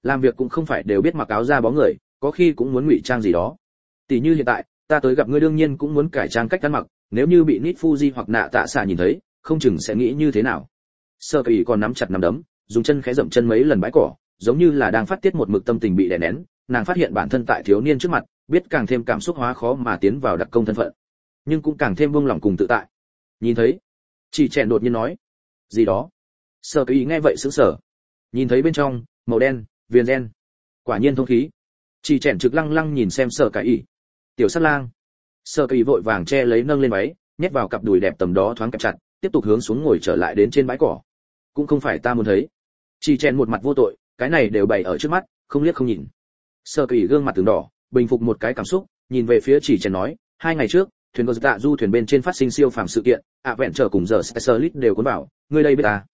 Speaker 1: làm việc cũng không phải đều biết mặc áo da bó người, có khi cũng muốn ngụy trang gì đó. Tỷ như hiện tại, ta tới gặp ngươi đương nhiên cũng muốn cải trang cách ăn mặc, nếu như bị Nít Fuji hoặc Nạ Tạ Xạ nhìn thấy, không chừng sẽ nghĩ như thế nào. Sơ Kỳ còn nắm chặt nắm đấm, dùng chân khẽ dậm chân mấy lần bãi cỏ, giống như là đang phát tiết một mực tâm tình bị đè nén, nàng phát hiện bản thân tại thiếu niên trước mặt, biết càng thêm cảm xúc hóa khó mà tiến vào đặc công thân phận, nhưng cũng càng thêm buông lỏng cùng tự tại. Nhìn thấy, Chỉ Chèn đột nhiên nói, gì đó. Sơ Kỳ nghe vậy sững sờ. Nhìn thấy bên trong, màu đen, viền đen, quả nhiên thông khí. Chỉ Chèn trực lăng lăng nhìn xem Sơ Kỳ. Tiểu sát lang. Sơ Kỳ vội vàng che lấy nâng lên váy, nhét vào cặp đùi đẹp tầm đó thoáng kẹp chặt, tiếp tục hướng xuống ngồi trở lại đến trên bãi cỏ. Cũng không phải ta muốn thấy. Chỉ Chèn một mặt vô tội, cái này đều bày ở trước mắt, không liếc không nhìn. Sơ Kỳ gương mặt từng đỏ, bình phục một cái cảm xúc, nhìn về phía Chỉ Chèn nói, 2 ngày trước, thuyền Gota du thuyền bên trên phát sinh siêu phàm sự kiện, vẹn trở cùng giờ Specialist đều cuốn vào, ngươi đây biết ta?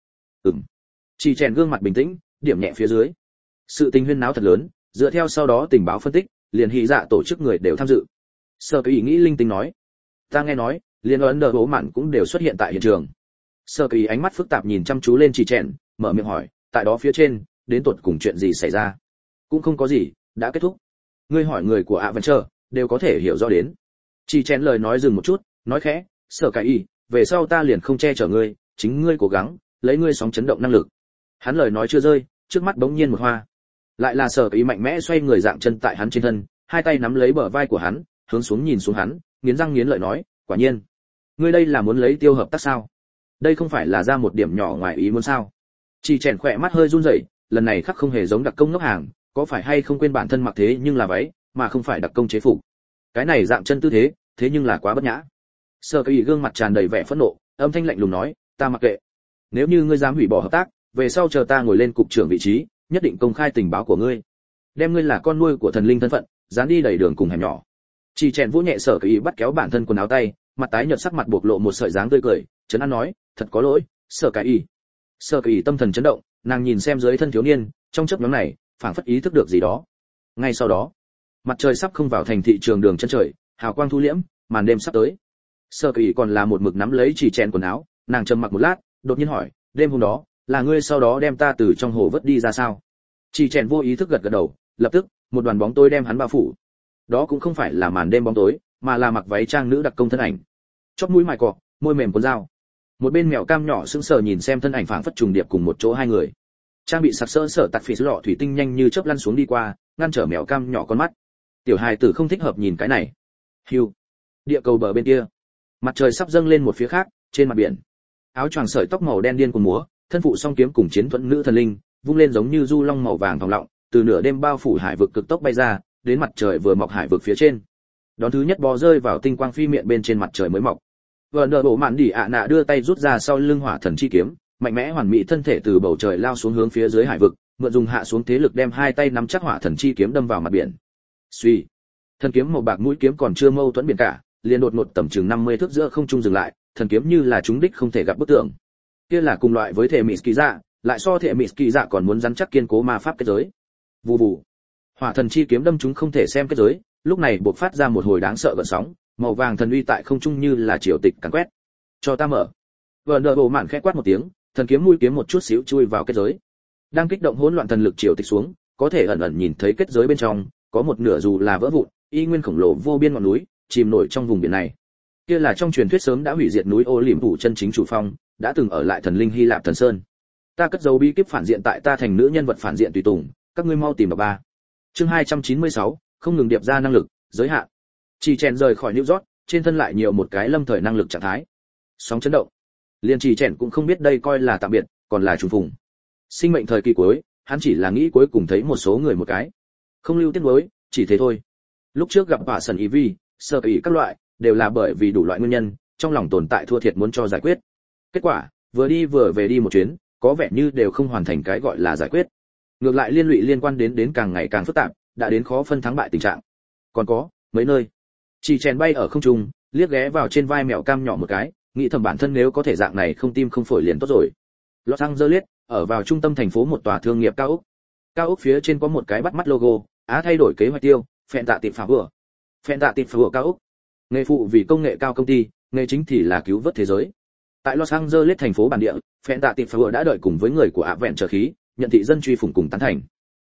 Speaker 1: Chỉ Chèn gương mặt bình tĩnh, điểm nhẹ phía dưới. Sự tình huyên náo thật lớn, dựa theo sau đó tình báo phân tích, liền hy dạ tổ chức người đều tham dự. Sơ Kỳ nghĩ linh tinh nói, ta nghe nói, liên ấn đờ bố mạn cũng đều xuất hiện tại hiện trường. Sơ Kỳ ánh mắt phức tạp nhìn chăm chú lên Chỉ Chèn, mở miệng hỏi, tại đó phía trên, đến tột cùng chuyện gì xảy ra? Cũng không có gì, đã kết thúc. Ngươi hỏi người của Adventure, đều có thể hiểu rõ đến. Chỉ Chèn lời nói dừng một chút, nói khẽ, Sở Kỳ, về sau ta liền không che chở ngươi, chính ngươi cố gắng, lấy ngươi sóng chấn động năng lực. Hắn lời nói chưa rơi, trước mắt bỗng nhiên một hoa. Lại là Sở Kỳ mạnh mẽ xoay người dạng chân tại hắn trên thân, hai tay nắm lấy bờ vai của hắn, hướng xuống nhìn xuống hắn, nghiến răng nghiến lợi nói, quả nhiên, ngươi đây là muốn lấy Tiêu hợp tác sao? Đây không phải là ra một điểm nhỏ ngoài ý muốn sao? Chỉ Chèn khỏe mắt hơi run rẩy, lần này khắc không hề giống đặc công ngốc hàng, có phải hay không quên bản thân mặc thế nhưng là váy, mà không phải đặc công chế phục. Cái này dạng chân tư thế, thế nhưng là quá bất nhã. Sơ Kỳ gương mặt tràn đầy vẻ phẫn nộ, âm thanh lạnh lùng nói, ta mặc kệ. Nếu như ngươi dám hủy bỏ hợp tác, về sau chờ ta ngồi lên cục trưởng vị trí, nhất định công khai tình báo của ngươi. Đem ngươi là con nuôi của thần linh thân phận, dán đi đầy đường cùng hẻm nhỏ. Chỉ Chèn vỗ nhẹ Sở Kỳ bắt kéo bản thân quần áo tay, mặt tái nhợt sắc mặt bộc lộ một sợi dáng tươi cười, trấn an nói, thật có lỗi, Sở Kỳ. Sở Kỳ tâm thần chấn động, nàng nhìn xem dưới thân thiếu niên, trong chớp nhoáng này, phảng phất ý thức được gì đó. Ngay sau đó, mặt trời sắp không vào thành thị trường đường chân trời, hào quang thu liễm, màn đêm sắp tới. Sở Kỳ còn là một mực nắm lấy Chỉ Chèn quần áo, nàng trầm mặc một lát, đột nhiên hỏi, đêm hôm đó, là ngươi sau đó đem ta từ trong hồ vớt đi ra sao? Chỉ Chèn vô ý thức gật gật đầu, lập tức, một đoàn bóng tối đem hắn bao phủ. Đó cũng không phải là màn đêm bóng tối, mà là mặc váy trang nữ đặc công thân ảnh. Chóp mũi mài cọ, môi mềm cuốn dao. Một bên mèo cam nhỏ sững sờ nhìn xem thân ảnh phảng phất trùng điệp cùng một chỗ hai người. Trang bị sặc sỡ sở tạt phỉ lọ thủy tinh nhanh như chớp lăn xuống đi qua, ngăn trở mèo cam nhỏ con mắt. Tiểu hài tử không thích hợp nhìn cái này. Hưu. Địa cầu bờ bên kia, mặt trời sắp dâng lên một phía khác, trên mặt biển. Áo choàng sợi tóc màu đen điên cuồng múa, thân phụ song kiếm cùng chiến thuẫn nữ thần linh, vung lên giống như du long màu vàng thòng lọng, từ nửa đêm bao phủ hải vực cực tốc bay ra, đến mặt trời vừa mọc hải vực phía trên. Đón thứ nhất bò rơi vào tinh quang phi miệng bên trên mặt trời mới mọc. Vợ nợ bộ mạn đỉ ạ nạ đưa tay rút ra sau lưng hỏa thần chi kiếm, mạnh mẽ hoàn mỹ thân thể từ bầu trời lao xuống hướng phía dưới hải vực, mượn dùng hạ xuống thế lực đem hai tay nắm chắc hỏa thần chi kiếm đâm vào mặt biển. Suy, thần kiếm màu bạc mũi kiếm còn chưa mâu thuẫn biển cả, liền đột ngột tầm chừng 50 thước giữa không trung dừng lại, thần kiếm như là trúng đích không thể gặp bức tượng. Kia là cùng loại với thể mị kỳ dạ, lại so thể mị kỳ dạ còn muốn rắn chắc kiên cố ma pháp kết giới. Vù vù, hỏa thần chi kiếm đâm chúng không thể xem kết giới, lúc này bộc phát ra một hồi đáng sợ gợn sóng, màu vàng thần uy tại không trung như là triều tịch càn quét. Cho ta mở. Vợ nợ bộ mạn khẽ quát một tiếng, thần kiếm mũi kiếm một chút xíu chui vào kết giới. Đang kích động hỗn loạn thần lực triều tịch xuống, có thể ẩn ẩn nhìn thấy kết giới bên trong có một nửa dù là vỡ vụn, y nguyên khổng lồ vô biên ngọn núi, chìm nổi trong vùng biển này. Kia là trong truyền thuyết sớm đã hủy diệt núi Ô Liềm Phủ chân chính chủ phong, đã từng ở lại thần linh Hy Lạp thần sơn. Ta cất dấu bí kíp phản diện tại ta thành nữ nhân vật phản diện tùy tùng, các ngươi mau tìm đọc ba. Chương 296, không ngừng điệp ra năng lực, giới hạn. Chỉ Chèn rời khỏi New York, trên thân lại nhiều một cái lâm thời năng lực trạng thái. Sóng chấn động. Liên Chỉ Chèn cũng không biết đây coi là tạm biệt, còn là trùng phùng. Sinh mệnh thời kỳ cuối, hắn chỉ là nghĩ cuối cùng thấy một số người một cái. Không lưu tiếc nuối, chỉ thế thôi. Lúc trước gặp bà Sần Ivy, sơ ý các loại, đều là bởi vì đủ loại nguyên nhân, trong lòng tồn tại thua thiệt muốn cho giải quyết. Kết quả, vừa đi vừa về đi một chuyến, có vẻ như đều không hoàn thành cái gọi là giải quyết. Ngược lại liên lụy liên quan đến càng ngày càng phức tạp, đã đến khó phân thắng bại tình trạng. Còn có mấy nơi, Chỉ Chèn bay ở không trung, liếc ghé vào trên vai mèo cam nhỏ một cái, nghĩ thầm bản thân nếu có thể dạng này không tim không phổi liền tốt rồi. Los Angeles, ở vào trung tâm thành phố một tòa thương nghiệp cao ốc. Cao ốc phía trên có một cái bắt mắt logo, Á thay đổi kế hoạch tiêu, phèn tạ tiệp phá vừa. Phèn tạ tiệp phá vừa cao ốc. Nghề phụ vì công nghệ cao công ty, nghề chính thì là cứu vớt thế giới. Tại Los Angeles thành phố bản địa, phèn tạ tiệp phá vừa đã đợi cùng với người của ạ vẹn trở khí, nhận thị dân truy phủng cùng tán thành.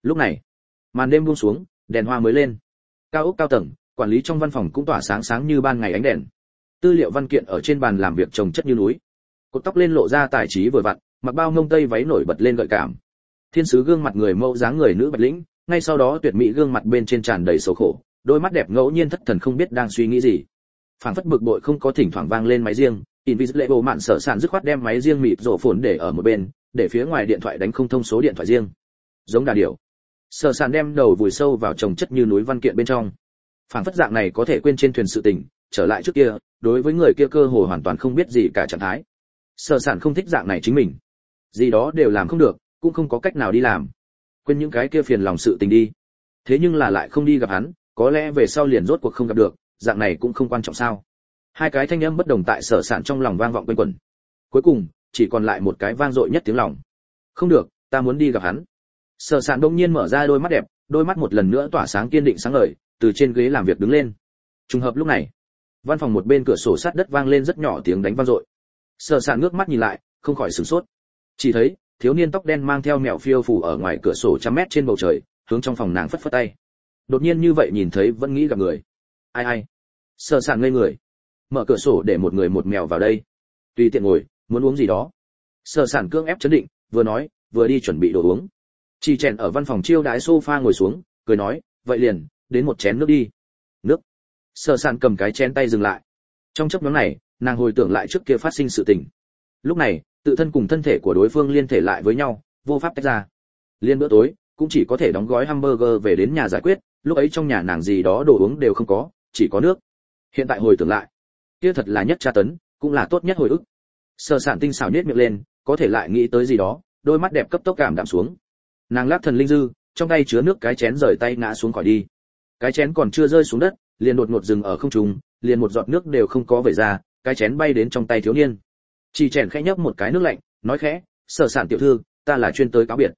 Speaker 1: Lúc này, màn đêm buông xuống, đèn hoa mới lên. Cao ốc cao tầng, quản lý trong văn phòng cũng tỏa sáng sáng như ban ngày ánh đèn. Tư liệu văn kiện ở trên bàn làm việc chồng chất như núi. Cột tóc lên lộ ra tài trí vừa vặn, mặc bao mông tây váy nổi bật lên gợi cảm. Thiên sứ gương mặt người mẫu dáng người nữ bạch lĩnh, ngay sau đó tuyệt mỹ gương mặt bên trên tràn đầy xấu khổ, đôi mắt đẹp ngẫu nhiên thất thần không biết đang suy nghĩ gì. Phảng phất bực bội không có thỉnh thoảng vang lên máy riêng, Invisible mạn sở sản dứt khoát đem máy riêng mịt rổ phồn để ở một bên, để phía ngoài điện thoại đánh không thông số điện thoại riêng. Giống đà điểu. Sở sản đem đầu vùi sâu vào chồng chất như núi văn kiện bên trong. Phảng phất dạng này có thể quên trên thuyền sự tình, trở lại trước kia, đối với người kia cơ hồ hoàn toàn không biết gì cả trạng thái. Sở sản không thích dạng này chính mình. Gì đó đều làm không được, cũng không có cách nào đi làm. Quên những cái kia phiền lòng sự tình đi. Thế nhưng là lại không đi gặp hắn, có lẽ về sau liền rốt cuộc không gặp được, dạng này cũng không quan trọng sao? Hai cái thanh âm bất đồng tại sở sản trong lòng vang vọng quanh quẩn. Cuối cùng, chỉ còn lại một cái vang dội nhất tiếng lòng. Không được, ta muốn đi gặp hắn. Sở sản đông nhiên mở ra đôi mắt đẹp, đôi mắt một lần nữa tỏa sáng kiên định sáng ngời, từ trên ghế làm việc đứng lên. Trùng hợp lúc này, văn phòng một bên cửa sổ sát đất vang lên rất nhỏ tiếng đánh vang dội. Sở sản ngước mắt nhìn lại, không khỏi sửng sốt. Chỉ thấy thiếu niên tóc đen mang theo mèo phiêu phù ở ngoài cửa sổ trăm mét trên bầu trời, hướng trong phòng nàng phất phất tay. Đột nhiên như vậy nhìn thấy vẫn nghĩ gặp người. Ai? Sở sản ngây người. Mở cửa sổ để một người một mèo vào đây. Tùy tiện ngồi, muốn uống gì đó. Sở sản cưỡng ép chấn định, vừa nói, vừa đi chuẩn bị đồ uống. Chỉ chèn ở văn phòng chiêu đãi sofa ngồi xuống, cười nói, vậy liền, đến một chén nước đi. Nước. Sở sản cầm cái chén tay dừng lại. Trong chốc ngắn này, nàng hồi tưởng lại trước kia phát sinh sự tình. Lúc này, tự thân cùng thân thể của đối phương liên thể lại với nhau, vô pháp tách ra. Liên bữa tối, cũng chỉ có thể đóng gói hamburger về đến nhà giải quyết, lúc ấy trong nhà nàng gì đó đồ uống đều không có, chỉ có nước. Hiện tại hồi tưởng lại, kia thật là nhất tra tấn, cũng là tốt nhất hồi ức. Sở sản tinh xảo nhếch miệng lên, có thể lại nghĩ tới gì đó, đôi mắt đẹp cấp tốc cảm đạm xuống. Nàng lắc thần linh dư, trong tay chứa nước cái chén rời tay ngã xuống khỏi đi. Cái chén còn chưa rơi xuống đất, liền đột ngột dừng ở không trung, liền một giọt nước đều không có vẩy ra, cái chén bay đến trong tay thiếu niên. Chỉ chèn khẽ nhấp một cái nước lạnh, nói khẽ, Sở sản tiểu thư, ta là chuyên tới cáo biệt.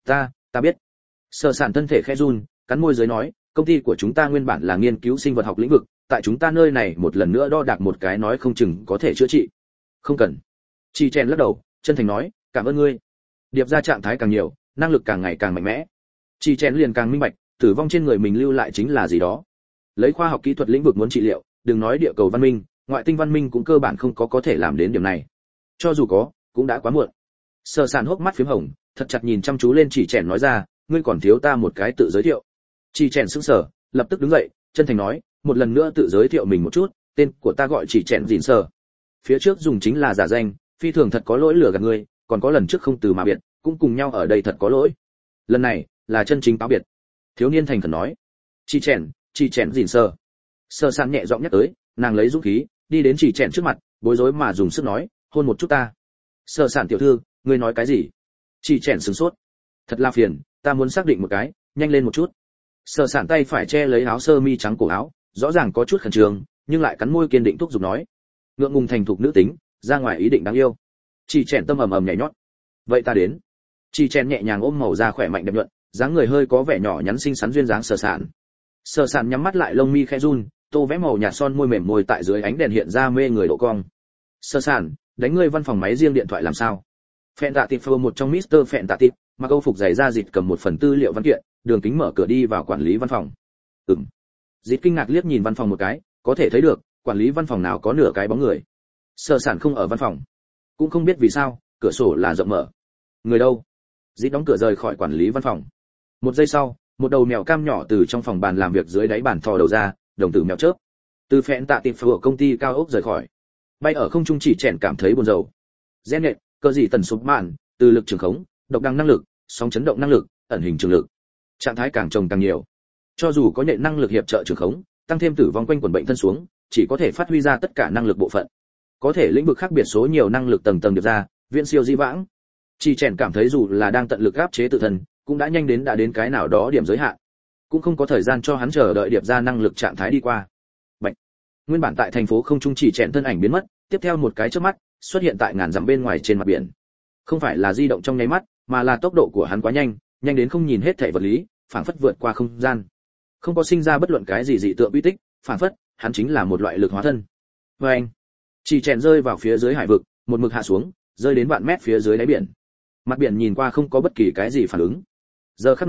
Speaker 1: Ta biết. Sở sản thân thể khẽ run, cắn môi dưới nói, công ty của chúng ta nguyên bản là nghiên cứu sinh vật học lĩnh vực, tại chúng ta nơi này một lần nữa đo đạc một cái nói không chừng có thể chữa trị. Không cần. Chỉ chèn lắc đầu, chân thành nói, cảm ơn ngươi. Điệp ra trạng thái càng nhiều, năng lực càng ngày càng mạnh mẽ. Chỉ chèn liền càng minh bạch, tử vong trên người mình lưu lại chính là gì đó. Lấy khoa học kỹ thuật lĩnh vực muốn trị liệu, đừng nói địa cầu văn minh, ngoại tinh văn minh cũng cơ bản không có thể làm đến điểm này. Cho dù có, cũng đã quá muộn. Sở sản hốc mắt phím hồng, thật chặt nhìn chăm chú lên chỉ chèn nói ra, ngươi còn thiếu ta một cái tự giới thiệu. Chỉ chèn sững sờ, lập tức đứng dậy, chân thành nói, một lần nữa tự giới thiệu mình một chút, tên của ta gọi chỉ chèn dịn sờ. Phía trước dùng chính là giả danh, phi thường thật có lỗi lừa gạt ngươi, còn có lần trước không từ mà biệt, cũng cùng nhau ở đây thật có lỗi. Lần này là chân chính táo biệt. Thiếu niên thành khẩn nói, chỉ chèn dịn sờ. Sở sản nhẹ giọng nhắc tới, nàng lấy dũng khí, đi đến chỉ chèn trước mặt, bối rối mà dùng sức nói, hôn một chút ta. Sở sản tiểu thư, ngươi nói cái gì? Chỉ chèn sửng sốt. Thật là phiền, ta muốn xác định một cái, nhanh lên một chút. Sở sản tay phải che lấy áo sơ mi trắng cổ áo, rõ ràng có chút khẩn trương, nhưng lại cắn môi kiên định thúc giục nói, ngượng ngùng thành thục nữ tính, ra ngoài ý định đáng yêu. Chỉ chèn tâm ầm ầm nhảy nhót. Vậy ta đến. Chỉ chèn nhẹ nhàng ôm màu da khỏe mạnh đẹp nhuận, dáng người hơi có vẻ nhỏ nhắn xinh xắn duyên dáng Sở sản. Sở sản nhắm mắt lại lông mi khẽ run, tô vẽ màu nhạt son môi mềm môi tại dưới ánh đèn hiện ra mê người độ cong. Sở sản, đánh ngươi văn phòng máy riêng điện thoại làm sao? Phẹn tạ tịp phơ một trong Mr. Phẹn tạ tịp, mặc câu phục giày da dịt cầm một phần tư liệu văn kiện, đường kính mở cửa đi vào quản lý văn phòng. Dịt kinh ngạc liếc nhìn văn phòng một cái, có thể thấy được, quản lý văn phòng nào có nửa cái bóng người. Sở sản không ở văn phòng, cũng không biết vì sao, cửa sổ là rộng mở. Người đâu? Dịt đóng cửa rời khỏi quản lý văn phòng. Một giây sau, một đầu mèo cam nhỏ từ trong phòng bàn làm việc dưới đáy bàn thò đầu ra, đồng tử mèo chớp. Từ Phẹn tạ tịp phơ công ty cao ốc rời khỏi. Bay ở không trung chỉ chèn cảm thấy buồn rầu. Gen nhện, cơ gì tần sụp mạn, từ lực trường khống, độc đăng năng lực, sóng chấn động năng lực, ẩn hình trường lực. Trạng thái càng trồng càng nhiều. Cho dù có nhện năng lực hiệp trợ trường khống, tăng thêm tử vong quanh quần bệnh thân xuống, chỉ có thể phát huy ra tất cả năng lực bộ phận. Có thể lĩnh vực khác biệt số nhiều năng lực tầng tầng được ra, viễn siêu di vãng. Chỉ chèn cảm thấy dù là đang tận lực áp chế tự thân, cũng đã nhanh đã đến cái nào đó điểm giới hạn. Cũng không có thời gian cho hắn chờ đợi điệp ra năng lực trạng thái đi qua. Bạch. Nguyên bản tại thành phố không trung chỉ chèn thân ảnh biến mất, tiếp theo một cái chớp mắt, xuất hiện tại ngàn dặm bên ngoài trên mặt biển. Không phải là di động trong nháy mắt, mà là tốc độ của hắn quá nhanh, nhanh đến không nhìn hết thảy vật lý, phảng phất vượt qua không gian. Không có sinh ra bất luận cái gì dị tượng uy tích, phảng phất hắn chính là một loại lực hóa thân. Và anh, chỉ chèn rơi vào phía dưới hải vực, một mực hạ xuống, rơi đến vạn mét phía dưới đáy biển. Mặt biển nhìn qua không có bất kỳ cái gì phản ứng. Giờ khắc này,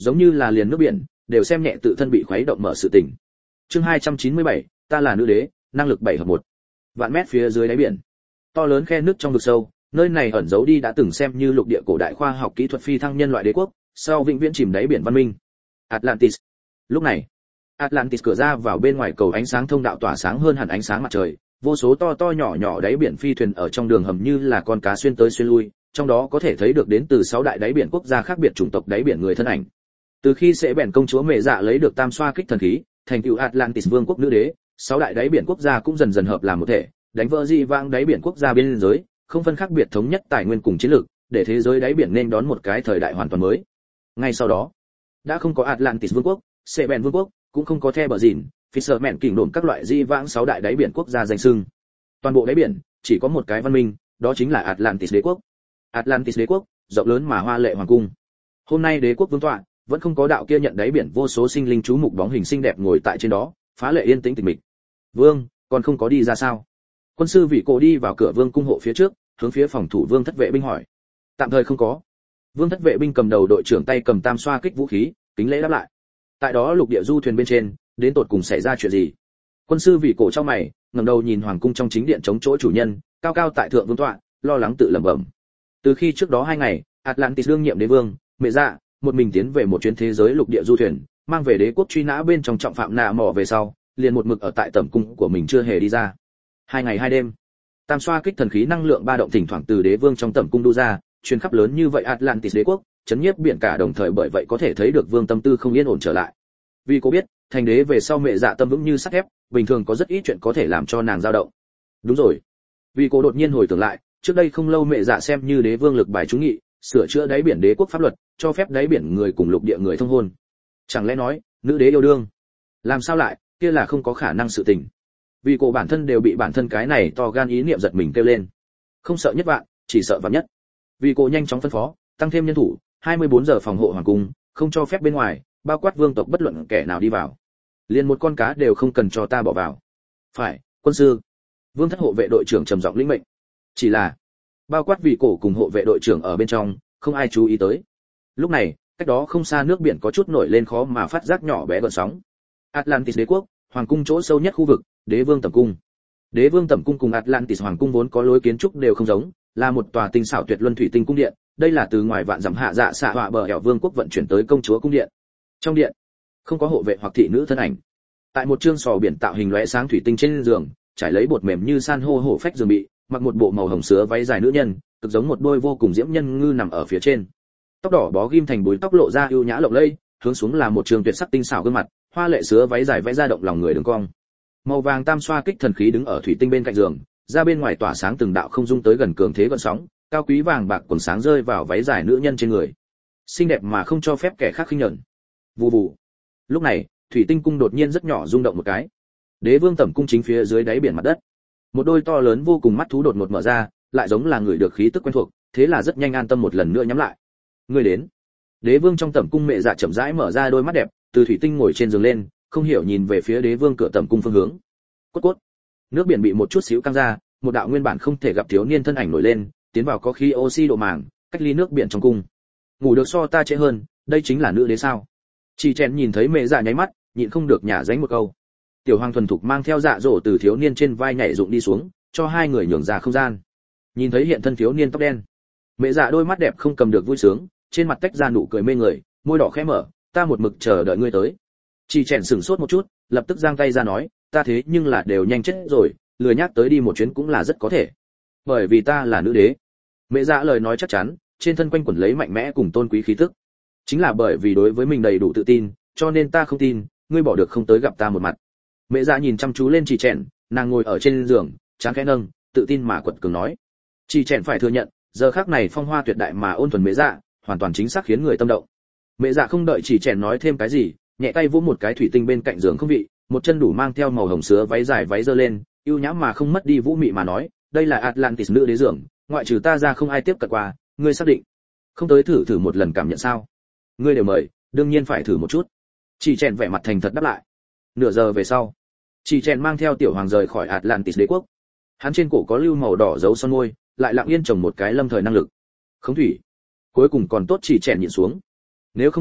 Speaker 1: giống như là liền nước biển đều xem nhẹ tự thân bị khuấy động mở sự tình. Chương 297, ta là nữ đế, năng lực 7 hợp 1. Vạn mét phía dưới đáy biển, to lớn khe nước trong vực sâu, nơi này ẩn giấu đi đã từng xem như lục địa cổ đại khoa học kỹ thuật phi thăng nhân loại đế quốc, sau vĩnh viễn chìm đáy biển văn minh. Atlantis. Lúc này, Atlantis cửa ra vào bên ngoài cầu ánh sáng thông đạo tỏa sáng hơn hẳn ánh sáng mặt trời, vô số to to nhỏ nhỏ đáy biển phi thuyền ở trong đường hầm như là con cá xuyên tới xuyên lui, trong đó có thể thấy được đến từ 6 đại đáy biển quốc gia khác biệt chủng tộc đáy biển người thân ảnh. Từ khi sẽ bèn công chúa Mẹ Dạ lấy được tam xoa kích thần khí, thành tựu Atlantis vương quốc nữ đế, 6 đại đáy biển quốc gia cũng dần dần hợp làm một thể, đánh vỡ dị vãng đáy biển quốc gia biên giới, không phân khác biệt thống nhất tài nguyên cùng chiến lược, để thế giới đáy biển nên đón một cái thời đại hoàn toàn mới. Ngay sau đó, đã không có Atlantis vương quốc, sẽ bèn vương quốc, cũng không có The bờ dìn, Fisherman kingdom đồn các loại dị vãng 6 đại đáy biển quốc gia danh xưng. Toàn bộ đáy biển chỉ có một cái văn minh, đó chính là Atlantis đế quốc. Atlantis đế quốc, rộng lớn mà hoa lệ hoàng cung. Hôm nay đế quốc vương tọa, vẫn không có đạo kia nhận đáy biển vô số sinh linh chú mục bóng hình xinh đẹp ngồi tại trên đó, phá lệ yên tĩnh tịch mịch. Vương, còn không có đi ra sao? Quân sư vị cổ đi vào cửa vương cung hộ phía trước, hướng phía phòng thủ vương thất vệ binh hỏi. Tạm thời không có. Vương thất vệ binh cầm đầu đội trưởng tay cầm tam xoa kích vũ khí, kính lễ đáp lại. Tại đó lục địa du thuyền bên trên, đến tột cùng xảy ra chuyện gì? Quân sư vị cổ trong mày, ngẩng đầu nhìn hoàng cung trong chính điện chống chỗ chủ nhân, cao cao tại thượng vương tọa, lo lắng tự lẩm bẩm. Từ khi trước đó 2 ngày, Atlantis đương nhiệm đế vương, Mẹ Dạ, một mình tiến về một chuyến thế giới lục địa du thuyền, mang về đế quốc truy nã bên trong trọng phạm nạ mỏ về sau, liền một mực ở tại tẩm cung của mình chưa hề đi ra. 2 ngày 2 đêm, tam xoa kích thần khí năng lượng ba động thỉnh thoảng từ đế vương trong tẩm cung đu ra, truyền khắp lớn như vậy Atlantis đế quốc, chấn nhiếp biển cả, đồng thời bởi vậy có thể thấy được vương tâm tư không yên ổn trở lại. Vì cô biết, thành đế về sau Mẹ Dạ tâm vững như sắt thép, bình thường có rất ít chuyện có thể làm cho nàng dao động. Đúng rồi, vì cô đột nhiên hồi tưởng lại, trước đây không lâu Mẹ Dạ xem như đế vương lực bài trúng nghị, sửa chữa đáy biển đế quốc pháp luật, cho phép đáy biển người cùng lục địa người thông hôn. Chẳng lẽ nói, nữ đế yêu đương? Làm sao lại, kia là không có khả năng sự tình. Vì cô bản thân đều bị bản thân cái này to gan ý niệm giật mình kêu lên. Không sợ nhất vạn, chỉ sợ vạn nhất. Vì cô nhanh chóng phân phó, tăng thêm nhân thủ, 24 giờ phòng hộ hoàng cung, không cho phép bên ngoài, bao quát vương tộc bất luận kẻ nào đi vào. Liền một con cá đều không cần cho ta bỏ vào. Phải, quân sư. Vương thất hộ vệ đội trưởng trầm giọng lĩnh mệnh. Chỉ là, bao quát vị cổ cùng hộ vệ đội trưởng ở bên trong, không ai chú ý tới. Lúc này, cách đó không xa nước biển có chút nổi lên khó mà phát giác nhỏ bé gợn sóng. Atlantis đế quốc, hoàng cung chỗ sâu nhất khu vực, đế vương tẩm cung. Đế vương tẩm cung cùng Atlantis hoàng cung vốn có lối kiến trúc đều không giống, là một tòa tinh xảo tuyệt luân thủy tinh cung điện, đây là từ ngoài vạn dặm hạ dạ xạ họa bờ hẻo vương quốc vận chuyển tới công chúa cung điện. Trong điện, không có hộ vệ hoặc thị nữ thân ảnh. Tại một trương sò biển tạo hình lóe sáng thủy tinh trên giường, trải lấy bột mềm như san hô hổ phách giường bị, mặc một bộ màu hồng sữa váy dài nữ nhân, cực giống một đôi vô cùng diễm nhân ngư nằm ở phía trên. Tóc đỏ bó ghim thành búi tóc lộ ra ưu nhã lộng lẫy, hướng xuống là một trường tuyệt sắc tinh xảo gương mặt, hoa lệ sữa váy dài vẽ ra động lòng người đường cong. Màu vàng tam xoa kích thần khí đứng ở thủy tinh bên cạnh giường, ra bên ngoài tỏa sáng từng đạo không dung tới gần cường thế gợn sóng, cao quý vàng bạc quần sáng rơi vào váy dài nữ nhân trên người. Xinh đẹp mà không cho phép kẻ khác khinh nhẫn. Vù vù. Lúc này, thủy tinh cung đột nhiên rất nhỏ rung động một cái. Đế vương tẩm cung chính phía dưới đáy biển mặt đất, một đôi to lớn vô cùng mắt thú đột ngột mở ra, lại giống là người được khí tức quen thuộc, thế là rất nhanh an tâm một lần nữa nhắm lại. Người đến. Đế vương trong tẩm cung Mẹ Dạ chậm rãi mở ra đôi mắt đẹp, từ thủy tinh ngồi trên giường lên, không hiểu nhìn về phía đế vương cửa tẩm cung phương hướng. Cốt cốt. Nước biển bị một chút xíu căng ra, một đạo nguyên bản không thể gặp thiếu niên thân ảnh nổi lên, tiến vào có khí oxy độ màng, cách ly nước biển trong cung. Ngủ được so ta trễ hơn, đây chính là nữ đế sao? Chỉ chèn nhìn thấy Mẹ Dạ nháy mắt, nhịn không được nhả dánh một câu. Tiểu hoàng thuần thục mang theo dạ dỗ từ thiếu niên trên vai nhảy dụng đi xuống, cho hai người nhường ra không gian. Nhìn thấy hiện thân thiếu niên tóc đen, Mẹ Dạ đôi mắt đẹp không cầm được vui sướng, trên mặt tách ra nụ cười mê người, môi đỏ khẽ mở, ta một mực chờ đợi ngươi tới. Chỉ chèn sửng sốt một chút, lập tức giang tay ra nói, ta thế nhưng là đều nhanh chết rồi, lười nhác tới đi một chuyến cũng là rất có thể. Bởi vì ta là nữ đế. Mẹ Dạ lời nói chắc chắn, trên thân quanh quẩn lấy mạnh mẽ cùng tôn quý khí tức. Chính là bởi vì đối với mình đầy đủ tự tin, cho nên ta không tin, ngươi bỏ được không tới gặp ta một mặt. Mẹ Dạ nhìn chăm chú lên Chỉ chèn, nàng ngồi ở trên giường, trán khẽ nâng, tự tin mà quật cường nói. Chỉ chèn phải thừa nhận, giờ khắc này phong hoa tuyệt đại mà ôn thuần Mẹ Dạ, hoàn toàn chính xác khiến người tâm động. Mẹ Dạ không đợi Chỉ chèn nói thêm cái gì, nhẹ tay vỗ một cái thủy tinh bên cạnh giường không vị, một chân đủ mang theo màu hồng sữa váy dài váy giơ lên, ưu nhã mà không mất đi vũ mị mà nói, đây là Atlantis nữ đế giường, ngoại trừ ta ra không ai tiếp cận qua, ngươi xác định? Không tới thử thử một lần cảm nhận sao? Ngươi đều mời, đương nhiên phải thử một chút. Chỉ chèn vẻ mặt thành thật đáp lại. Nửa giờ về sau, Chỉ chèn mang theo tiểu hoàng rời khỏi Atlantis đế quốc. Hắn trên cổ có lưu màu đỏ dấu son môi, lại lặng yên trồng một cái lâm thời năng lực. Khống thủy. Cuối cùng còn tốt Chỉ chèn nhịn xuống. Nếu không thì,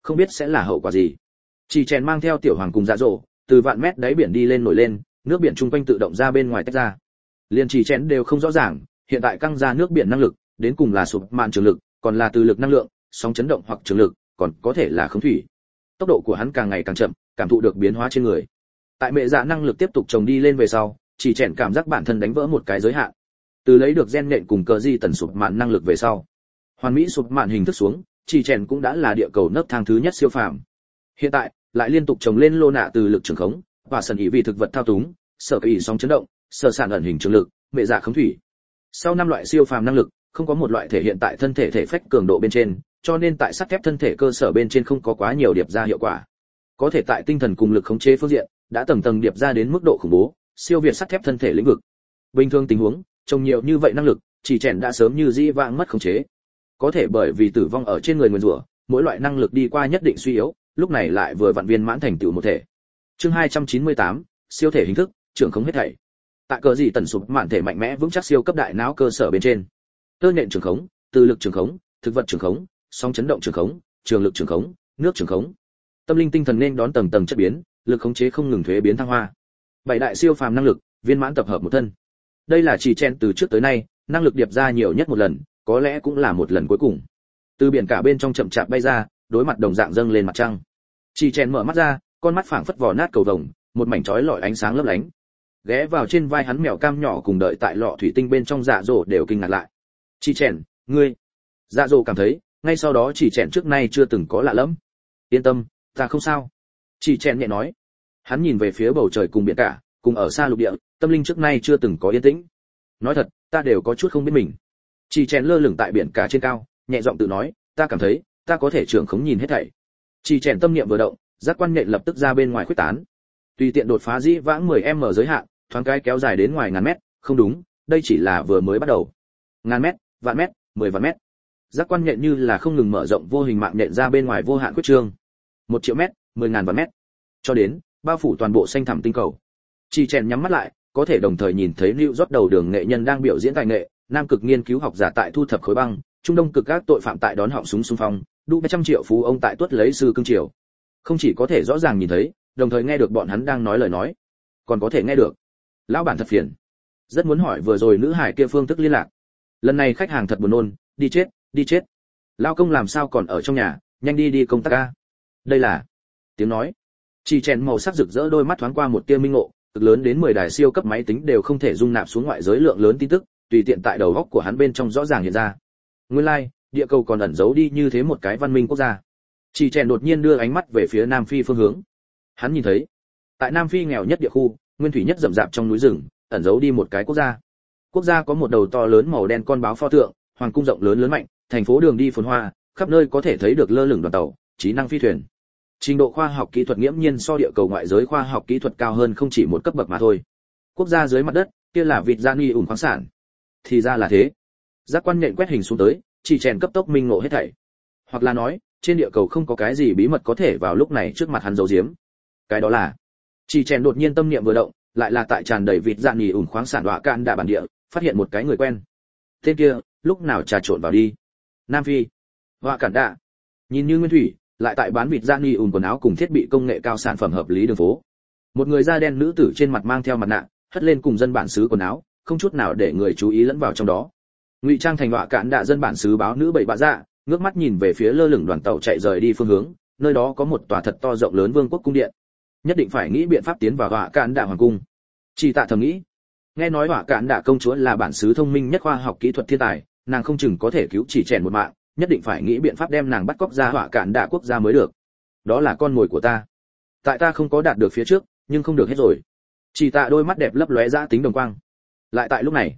Speaker 1: không biết sẽ là hậu quả gì. Chỉ chèn mang theo tiểu hoàng cùng dạ dỗ từ vạn mét đáy biển đi lên nổi lên, nước biển chung quanh tự động ra bên ngoài tách ra. Liên chỉ chèn đều không rõ ràng, hiện tại căng ra nước biển năng lực đến cùng là sụp mạn trường lực, còn là từ lực năng lượng, sóng chấn động hoặc trường lực, còn có thể là không thủy. Tốc độ của hắn càng ngày càng chậm, cảm thụ được biến hóa trên người. Tại mẹ dạ năng lực tiếp tục trồng đi lên về sau, chỉ chèn cảm giác bản thân đánh vỡ một cái giới hạn. Từ lấy được gen nện cùng cờ di tần sụp mạn năng lực về sau, hoàn mỹ sụp mạn hình thức xuống, chỉ chèn cũng đã là địa cầu nấc thang thứ nhất siêu phàm. Hiện tại lại liên tục trồng lên lô nạ từ lực trường khống và sần ý vì thực vật thao túng, sở kỳ sóng chấn động, sở sản ẩn hình trường lực, mẹ dạ khống thủy. Sau 5 loại siêu phàm năng lực, không có một loại thể hiện tại thân thể thể phách cường độ bên trên, cho nên tại sắt thép thân thể cơ sở bên trên không có quá nhiều điệp ra hiệu quả. Có thể tại tinh thần cùng lực khống chế phương diện, đã tầng tầng điệp ra đến mức độ khủng bố, siêu việt sắt thép thân thể lĩnh vực. Bình thường tình huống, trồng nhiều như vậy năng lực, chỉ chèn đã sớm như dĩ vãng mất khống chế. Có thể bởi vì tử vong ở trên người nguyên rủa, mỗi loại năng lực đi qua nhất định suy yếu, lúc này lại vừa vặn viên mãn thành tựu một thể. Chương 298, siêu thể hình thức, trưởng khống hết thảy. Tại cờ gì tần sụp mạn thể mạnh mẽ vững chắc siêu cấp đại não cơ sở bên trên. Tơ nện trưởng khống, từ lực trưởng khống, thực vật trưởng khống, sóng chấn động trưởng khống, trường lực trưởng khống, nước trưởng khống. Tâm linh tinh thần nên đón tầng tầng chất biến, lực khống chế không ngừng thuế biến thăng hoa. 7 đại siêu phàm năng lực, viên mãn tập hợp một thân. Đây là chỉ chen từ trước tới nay, năng lực điệp ra nhiều nhất một lần, có lẽ cũng là một lần cuối cùng. Từ biển cả bên trong chậm chạp bay ra, đối mặt đồng dạng dâng lên mặt trăng. Chỉ chen mở mắt ra, con mắt phảng phất vỏ nát cầu vồng, một mảnh chói lọi ánh sáng lấp lánh. Ghé vào trên vai hắn mèo cam nhỏ cùng đợi tại lọ thủy tinh bên trong dạ dỗ đều kinh ngạc lại. Chỉ chen, ngươi. Dạ dỗ cảm thấy, ngay sau đó chỉ chen trước nay chưa từng có lạ lẫm. Yên tâm, ta không sao. Chỉ chen nhẹ nói. Hắn nhìn về phía bầu trời cùng biển cả, cùng ở xa lục địa, tâm linh trước nay chưa từng có yên tĩnh. Nói thật, ta đều có chút không biết mình. Chỉ chen lơ lửng tại biển cả trên cao, nhẹ giọng tự nói, ta cảm thấy, ta có thể trưởng khống nhìn hết thảy. Chỉ chen tâm niệm vừa động, giác quan nhện lập tức ra bên ngoài khuếch tán. Tùy tiện đột phá dĩ vãng 10m giới hạn, thoáng cái kéo dài đến ngoài ngàn mét, không đúng, đây chỉ là vừa mới bắt đầu. Ngàn mét, vạn mét, 10 vạn mét. Giác quan nhện như là không ngừng mở rộng vô hình mạng nhện ra bên ngoài vô hạn khuyết trương. 1 triệu mét, 10.000 vạn mét, cho đến bao phủ toàn bộ xanh thẳm tinh cầu. Chỉ chèn nhắm mắt lại, có thể đồng thời nhìn thấy New York đầu đường nghệ nhân đang biểu diễn tài nghệ, Nam cực nghiên cứu học giả tại thu thập khối băng, Trung Đông cực các tội phạm tại đón họng súng xung phong, đu 100 triệu phú ông tại tuất lấy sư cương triều. Không chỉ có thể rõ ràng nhìn thấy, đồng thời nghe được bọn hắn đang nói lời nói, còn có thể nghe được. Lão bản thật phiền, rất muốn hỏi vừa rồi nữ hải kia phương thức liên lạc. Lần này khách hàng thật buồn nôn, đi chết, đi chết. Lão công làm sao còn ở trong nhà, nhanh đi đi công tác a. Đây là tiếng nói. Chỉ chèn màu sắc rực rỡ đôi mắt thoáng qua một tia minh ngộ, cực lớn đến 10 đài siêu cấp máy tính đều không thể dung nạp xuống ngoại giới lượng lớn tin tức, tùy tiện tại đầu óc của hắn bên trong rõ ràng hiện ra. Nguyên lai, địa cầu còn ẩn giấu đi như thế một cái văn minh quốc gia. Chỉ chèn đột nhiên đưa ánh mắt về phía Nam Phi phương hướng. Hắn nhìn thấy, tại Nam Phi nghèo nhất địa khu, nguyên thủy nhất rậm rạp trong núi rừng, ẩn giấu đi một cái quốc gia. Quốc gia có một đầu to lớn màu đen con báo pho tượng, hoàng cung rộng lớn lớn mạnh, thành phố đường đi phồn hoa, khắp nơi có thể thấy được lơ lửng đoàn tàu, trí năng phi thuyền. Trình độ khoa học kỹ thuật nghiễm nhiên so địa cầu ngoại giới khoa học kỹ thuật cao hơn không chỉ một cấp bậc mà thôi. Quốc gia dưới mặt đất, kia là vịt gia nghi ủn khoáng sản. Thì ra là thế. Giác quan nhện quét hình xuống tới, chỉ chèn cấp tốc minh ngộ hết thảy. Hoặc là nói, trên địa cầu không có cái gì bí mật có thể vào lúc này trước mặt hắn giấu giếm. Cái đó là, chỉ chèn đột nhiên tâm niệm vừa động, lại là tại tràn đầy vịt gia nghi ủn khoáng sản đọa cạn đạ bản địa, phát hiện một cái người quen. Tên kia, lúc nào trà trộn vào đi. Nam Phi, đọa cạn đạ, nhìn như nguyên thủy, lại tại bán vịt da ni ùn quần áo cùng thiết bị công nghệ cao sản phẩm hợp lý đường phố. Một người da đen nữ tử trên mặt mang theo mặt nạ, hất lên cùng dân bản xứ quần áo, không chút nào để người chú ý lẫn vào trong đó. Ngụy trang thành đọa cạn đạ dân bản xứ báo nữ bảy bạ dạ, ngước mắt nhìn về phía lơ lửng đoàn tàu chạy rời đi phương hướng, nơi đó có một tòa thật to rộng lớn vương quốc cung điện. Nhất định phải nghĩ biện pháp tiến vào đọa cạn đạ hoàng cung. Chỉ tạ thầm nghĩ, nghe nói đọa cạn đạ công chúa là bản xứ thông minh nhất khoa học kỹ thuật thiên tài, nàng không chừng có thể cứu chỉ chèn một mạng, nhất định phải nghĩ biện pháp đem nàng bắt cóc ra đọa cạn đạ quốc gia mới được. Đó là con mồi của ta. Tại ta không có đạt được phía trước, nhưng không được hết rồi. Chỉ tạ đôi mắt đẹp lấp lóe ra tính đồng quang. Lại tại lúc này,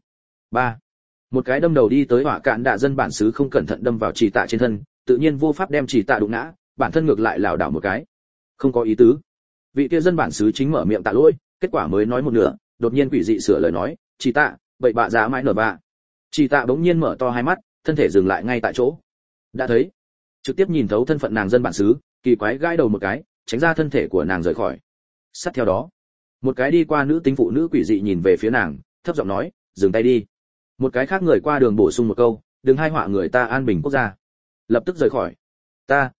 Speaker 1: một cái đâm đầu đi tới đọa cạn đạ dân bản xứ không cẩn thận đâm vào chỉ tạ trên thân, tự nhiên vô pháp đem chỉ tạ đụng ngã, bản thân ngược lại lảo đảo một cái. Không có ý tứ. Vị kia dân bản xứ chính mở miệng tạ lỗi, kết quả mới nói một nửa, đột nhiên quỷ dị sửa lời nói, chỉ tạ, bậy bạ giá mãi nở bạ. Chỉ tạ bỗng nhiên mở to hai mắt, thân thể dừng lại ngay tại chỗ. Đã thấy, trực tiếp nhìn thấu thân phận nàng dân bản xứ, kỳ quái gãi đầu một cái, tránh ra thân thể của nàng rời khỏi. Sát theo đó, một cái đi qua nữ tính phụ nữ quỷ dị nhìn về phía nàng, thấp giọng nói, dừng tay đi. Một cái khác người qua đường bổ sung một câu, đừng hai họa người ta an bình quốc gia. Lập tức rời khỏi.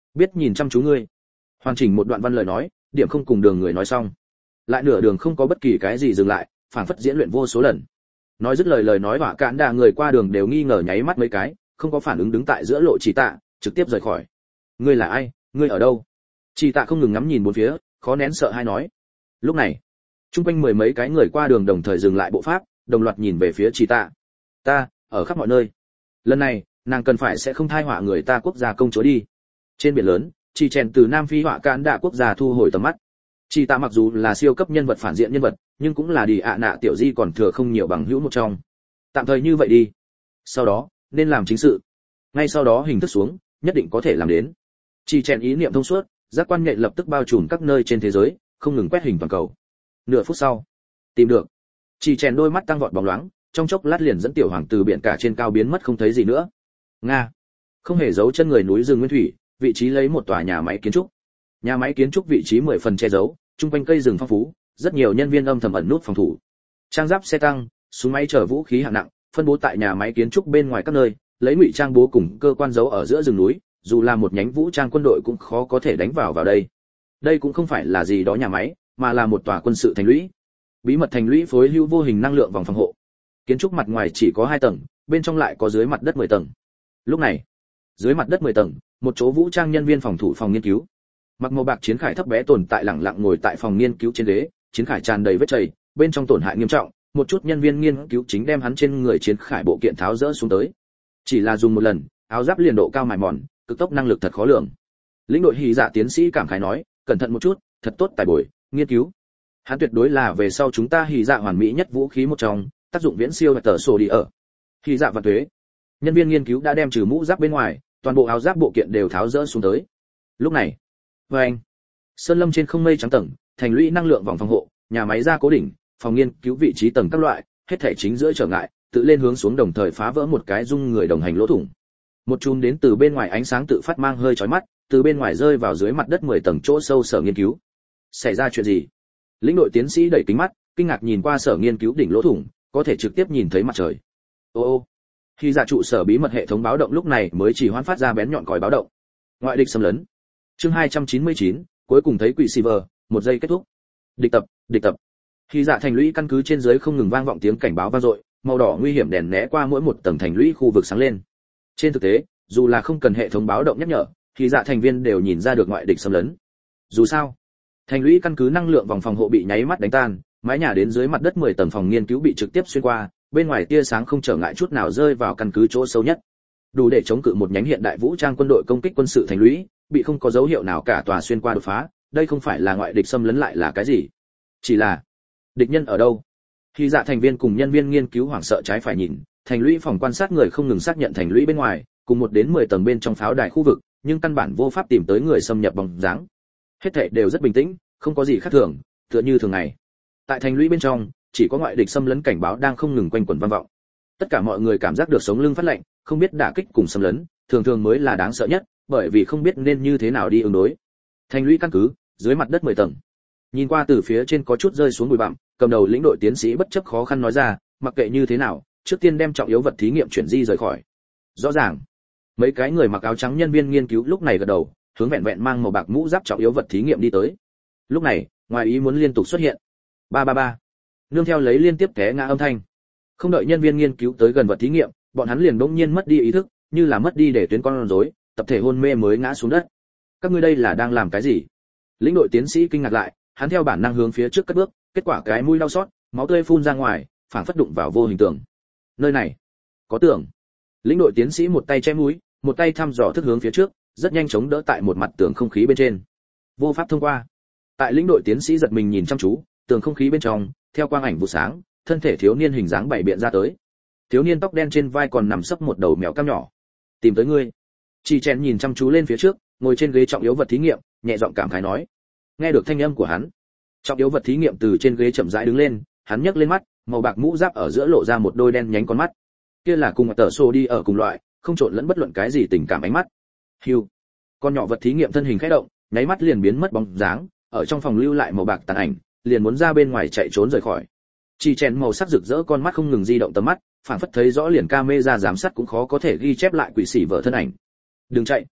Speaker 1: biết nhìn chăm chú ngươi. Hoàn chỉnh một đoạn văn lời nói, điểm không cùng đường người nói xong, lại nửa đường không có bất kỳ cái gì dừng lại, phảng phất diễn luyện vô số lần. Nói dứt lời nói hỏa cạn đà người qua đường đều nghi ngờ nháy mắt mấy cái, không có phản ứng đứng tại giữa lộ Chỉ Tạ, trực tiếp rời khỏi. Ngươi là ai, ngươi ở đâu? Chỉ Tạ không ngừng ngắm nhìn bốn phía, khó nén sợ hãi nói. Lúc này, chung quanh mười mấy cái người qua đường đồng thời dừng lại bộ pháp, đồng loạt nhìn về phía Chỉ Tạ. Ta ở khắp mọi nơi. Lần này, nàng cần phải sẽ không thai họa người ta quốc gia công chúa đi. Trên biển lớn, Chỉ Chèn từ Nam Phi họa cạn đạ quốc gia thu hồi tầm mắt. Chỉ Tạ mặc dù là siêu cấp nhân vật phản diện nhân vật, nhưng cũng là đi ạ nạ tiểu di còn thừa không nhiều bằng hữu một trong. Tạm thời như vậy đi. Sau đó, nên làm chính sự. Ngay sau đó hình thức xuống, nhất định có thể làm đến. Chỉ Chèn ý niệm thông suốt, giác quan nhạy lập tức bao trùm các nơi trên thế giới, không ngừng quét hình toàn cầu. Nửa phút sau, tìm được. Chỉ Chèn đôi mắt tăng vọt bóng loáng, trong chốc lát liền dẫn tiểu hoàng từ biển cả trên cao biến mất không thấy gì nữa. Nga, không hề giấu chân người núi rừng nguyên thủy, vị trí lấy một tòa nhà máy kiến trúc. Nhà máy kiến trúc vị trí 10 phần che giấu, trung quanh cây rừng phong phú, rất nhiều nhân viên âm thầm ẩn nút phòng thủ. Trang giáp xe tăng, súng máy chở vũ khí hạng nặng, phân bố tại nhà máy kiến trúc bên ngoài các nơi, lấy ngụy trang bố cùng cơ quan giấu ở giữa rừng núi, dù là một nhánh vũ trang quân đội cũng khó có thể đánh vào đây. Đây cũng không phải là gì đó nhà máy, mà là một tòa quân sự thành lũy. Bí mật thành lũy phối hữu vô hình năng lượng vòng phòng hộ. Kiến trúc mặt ngoài chỉ có 2 tầng, bên trong lại có dưới mặt đất 10 tầng. Lúc này, dưới mặt đất 10 tầng, một chỗ vũ trang nhân viên phòng thủ phòng nghiên cứu. Mặc màu bạc chiến khải thấp bé tồn tại lặng lặng ngồi tại phòng nghiên cứu trên ghế, chiến khải tràn đầy vết chảy, bên trong tổn hại nghiêm trọng, một chút nhân viên nghiên cứu chính đem hắn trên người chiến khải bộ kiện tháo rỡ xuống tới. Chỉ là dùng một lần, áo giáp liền độ cao mài mòn, cực tốc năng lực thật khó lường. Lĩnh đội Hỉ Dạ tiến sĩ cảm khái nói, cẩn thận một chút, thật tốt tài bồi, nghiên cứu. Hắn tuyệt đối là về sau chúng ta Hỉ Dạ hoàn mỹ nhất vũ khí một trong, tác dụng viễn siêu và tờ sổ đi ở. Hỉ Dạ và thuế. Nhân viên nghiên cứu đã đem trừ mũ giáp bên ngoài, toàn bộ áo giáp bộ kiện đều tháo rỡ xuống tới. Lúc này, anh, sơn lâm trên không mây trắng tầng, thành lũy năng lượng vòng phòng hộ, nhà máy gia cố đỉnh, phòng nghiên cứu vị trí tầng các loại, hết thảy chính giữa trở ngại, tự lên hướng xuống đồng thời phá vỡ một cái dung người đồng hành lỗ thủng. Một chùm đến từ bên ngoài ánh sáng tự phát mang hơi chói mắt, từ bên ngoài rơi vào dưới mặt đất 10 tầng chỗ sâu sở nghiên cứu. Xảy ra chuyện gì? Lĩnh đội tiến sĩ đẩy kính mắt, kinh ngạc nhìn qua sở nghiên cứu đỉnh lỗ thủng, có thể trực tiếp nhìn thấy mặt trời. Ô, khi giả trụ sở bí mật hệ thống báo động lúc này mới chỉ hoán phát ra bén nhọn còi báo động. Ngoại địch xâm lấn. Chương 299, cuối cùng thấy quỷ Silver, 1 giây kết thúc. Địch tập. Khi giả thành lũy căn cứ trên dưới không ngừng vang vọng tiếng cảnh báo vang dội, màu đỏ nguy hiểm đèn né qua mỗi một tầng thành lũy khu vực sáng lên. Trên thực tế, dù là không cần hệ thống báo động nhắc nhở, thì giả thành viên đều nhìn ra được ngoại địch xâm lấn. Dù sao, thành lũy căn cứ năng lượng vòng phòng hộ bị nháy mắt đánh tan, mái nhà đến dưới mặt đất 10 tầng phòng nghiên cứu bị trực tiếp xuyên qua, bên ngoài tia sáng không trở ngại chút nào rơi vào căn cứ chỗ sâu nhất, đủ để chống cự một nhánh hiện đại vũ trang quân đội công kích quân sự thành lũy, bị không có dấu hiệu nào cả tòa xuyên qua đột phá. Đây không phải là ngoại địch xâm lấn lại là cái gì? Chỉ là địch nhân ở đâu? Khi dạ thành viên cùng nhân viên nghiên cứu hoảng sợ trái phải nhìn, thành lũy phòng quan sát người không ngừng xác nhận thành lũy bên ngoài, cùng 1 đến 10 tầng bên trong pháo đài khu vực, nhưng căn bản vô pháp tìm tới người xâm nhập bóng dáng. Hết thảy đều rất bình tĩnh, không có gì khác thường, tựa như thường ngày. Tại thành lũy bên trong, chỉ có ngoại địch xâm lấn cảnh báo đang không ngừng quanh quẩn vang vọng. Tất cả mọi người cảm giác được sống lưng phát lạnh, không biết đả kích cùng xâm lấn, thường thường mới là đáng sợ nhất, bởi vì không biết nên như thế nào đi ứng đối. Thành lũy căn cứ, dưới mặt đất 10 tầng. Nhìn qua từ phía trên có chút rơi xuống bụi bặm, cầm đầu lĩnh đội tiến sĩ bất chấp khó khăn nói ra, mặc kệ như thế nào, trước tiên đem trọng yếu vật thí nghiệm chuyển di rời khỏi. Rõ ràng, mấy cái người mặc áo trắng nhân viên nghiên cứu lúc này gật đầu, hướng vẹn vẹn mang màu bạc mũ giáp trọng yếu vật thí nghiệm đi tới. Lúc này, ngoài ý muốn liên tục xuất hiện. Ba ba ba. Nương theo lấy liên tiếp té ngã âm thanh. Không đợi nhân viên nghiên cứu tới gần vật thí nghiệm, bọn hắn liền bỗng nhiên mất đi ý thức, như là mất đi để tuyến con rối, tập thể hôn mê mới ngã xuống đất. Các ngươi đây là đang làm cái gì? Lĩnh đội tiến sĩ kinh ngạc lại, hắn theo bản năng hướng phía trước cất bước, kết quả cái mũi đau xót, máu tươi phun ra ngoài, phảng phất đụng vào vô hình tường. Nơi này có tường. Lĩnh đội tiến sĩ một tay che mũi, một tay thăm dò thức hướng phía trước, rất nhanh chóng đỡ tại một mặt tường không khí bên trên. Vô pháp thông qua. Tại lĩnh đội tiến sĩ giật mình nhìn chăm chú, tường không khí bên trong, theo quang ảnh vụ sáng, thân thể thiếu niên hình dáng bảy biện ra tới. Thiếu niên tóc đen trên vai còn nằm sấp một đầu mèo cam nhỏ. Tìm tới ngươi. Chỉ Chèn nhìn chăm chú lên phía trước, ngồi trên ghế trọng yếu vật thí nghiệm, nhẹ giọng cảm khái nói. Nghe được thanh âm của hắn, trọng yếu vật thí nghiệm từ trên ghế chậm rãi đứng lên, hắn nhấc lên mắt, màu bạc mũ giáp ở giữa lộ ra một đôi đen nhánh con mắt. Kia là cùng tờ sổ đi ở cùng loại, không trộn lẫn bất luận cái gì tình cảm ánh mắt. Hưu. Con nhỏ vật thí nghiệm thân hình khẽ động, nháy mắt liền biến mất bóng dáng, ở trong phòng lưu lại màu bạc tàn ảnh, liền muốn ra bên ngoài chạy trốn rời khỏi. Chỉ Chèn màu sắc rực rỡ con mắt không ngừng di động tầm mắt, phản phất thấy rõ liền camera giám sát cũng khó có thể ghi chép lại quỷ sỉ vợ thân ảnh. Đừng chạy.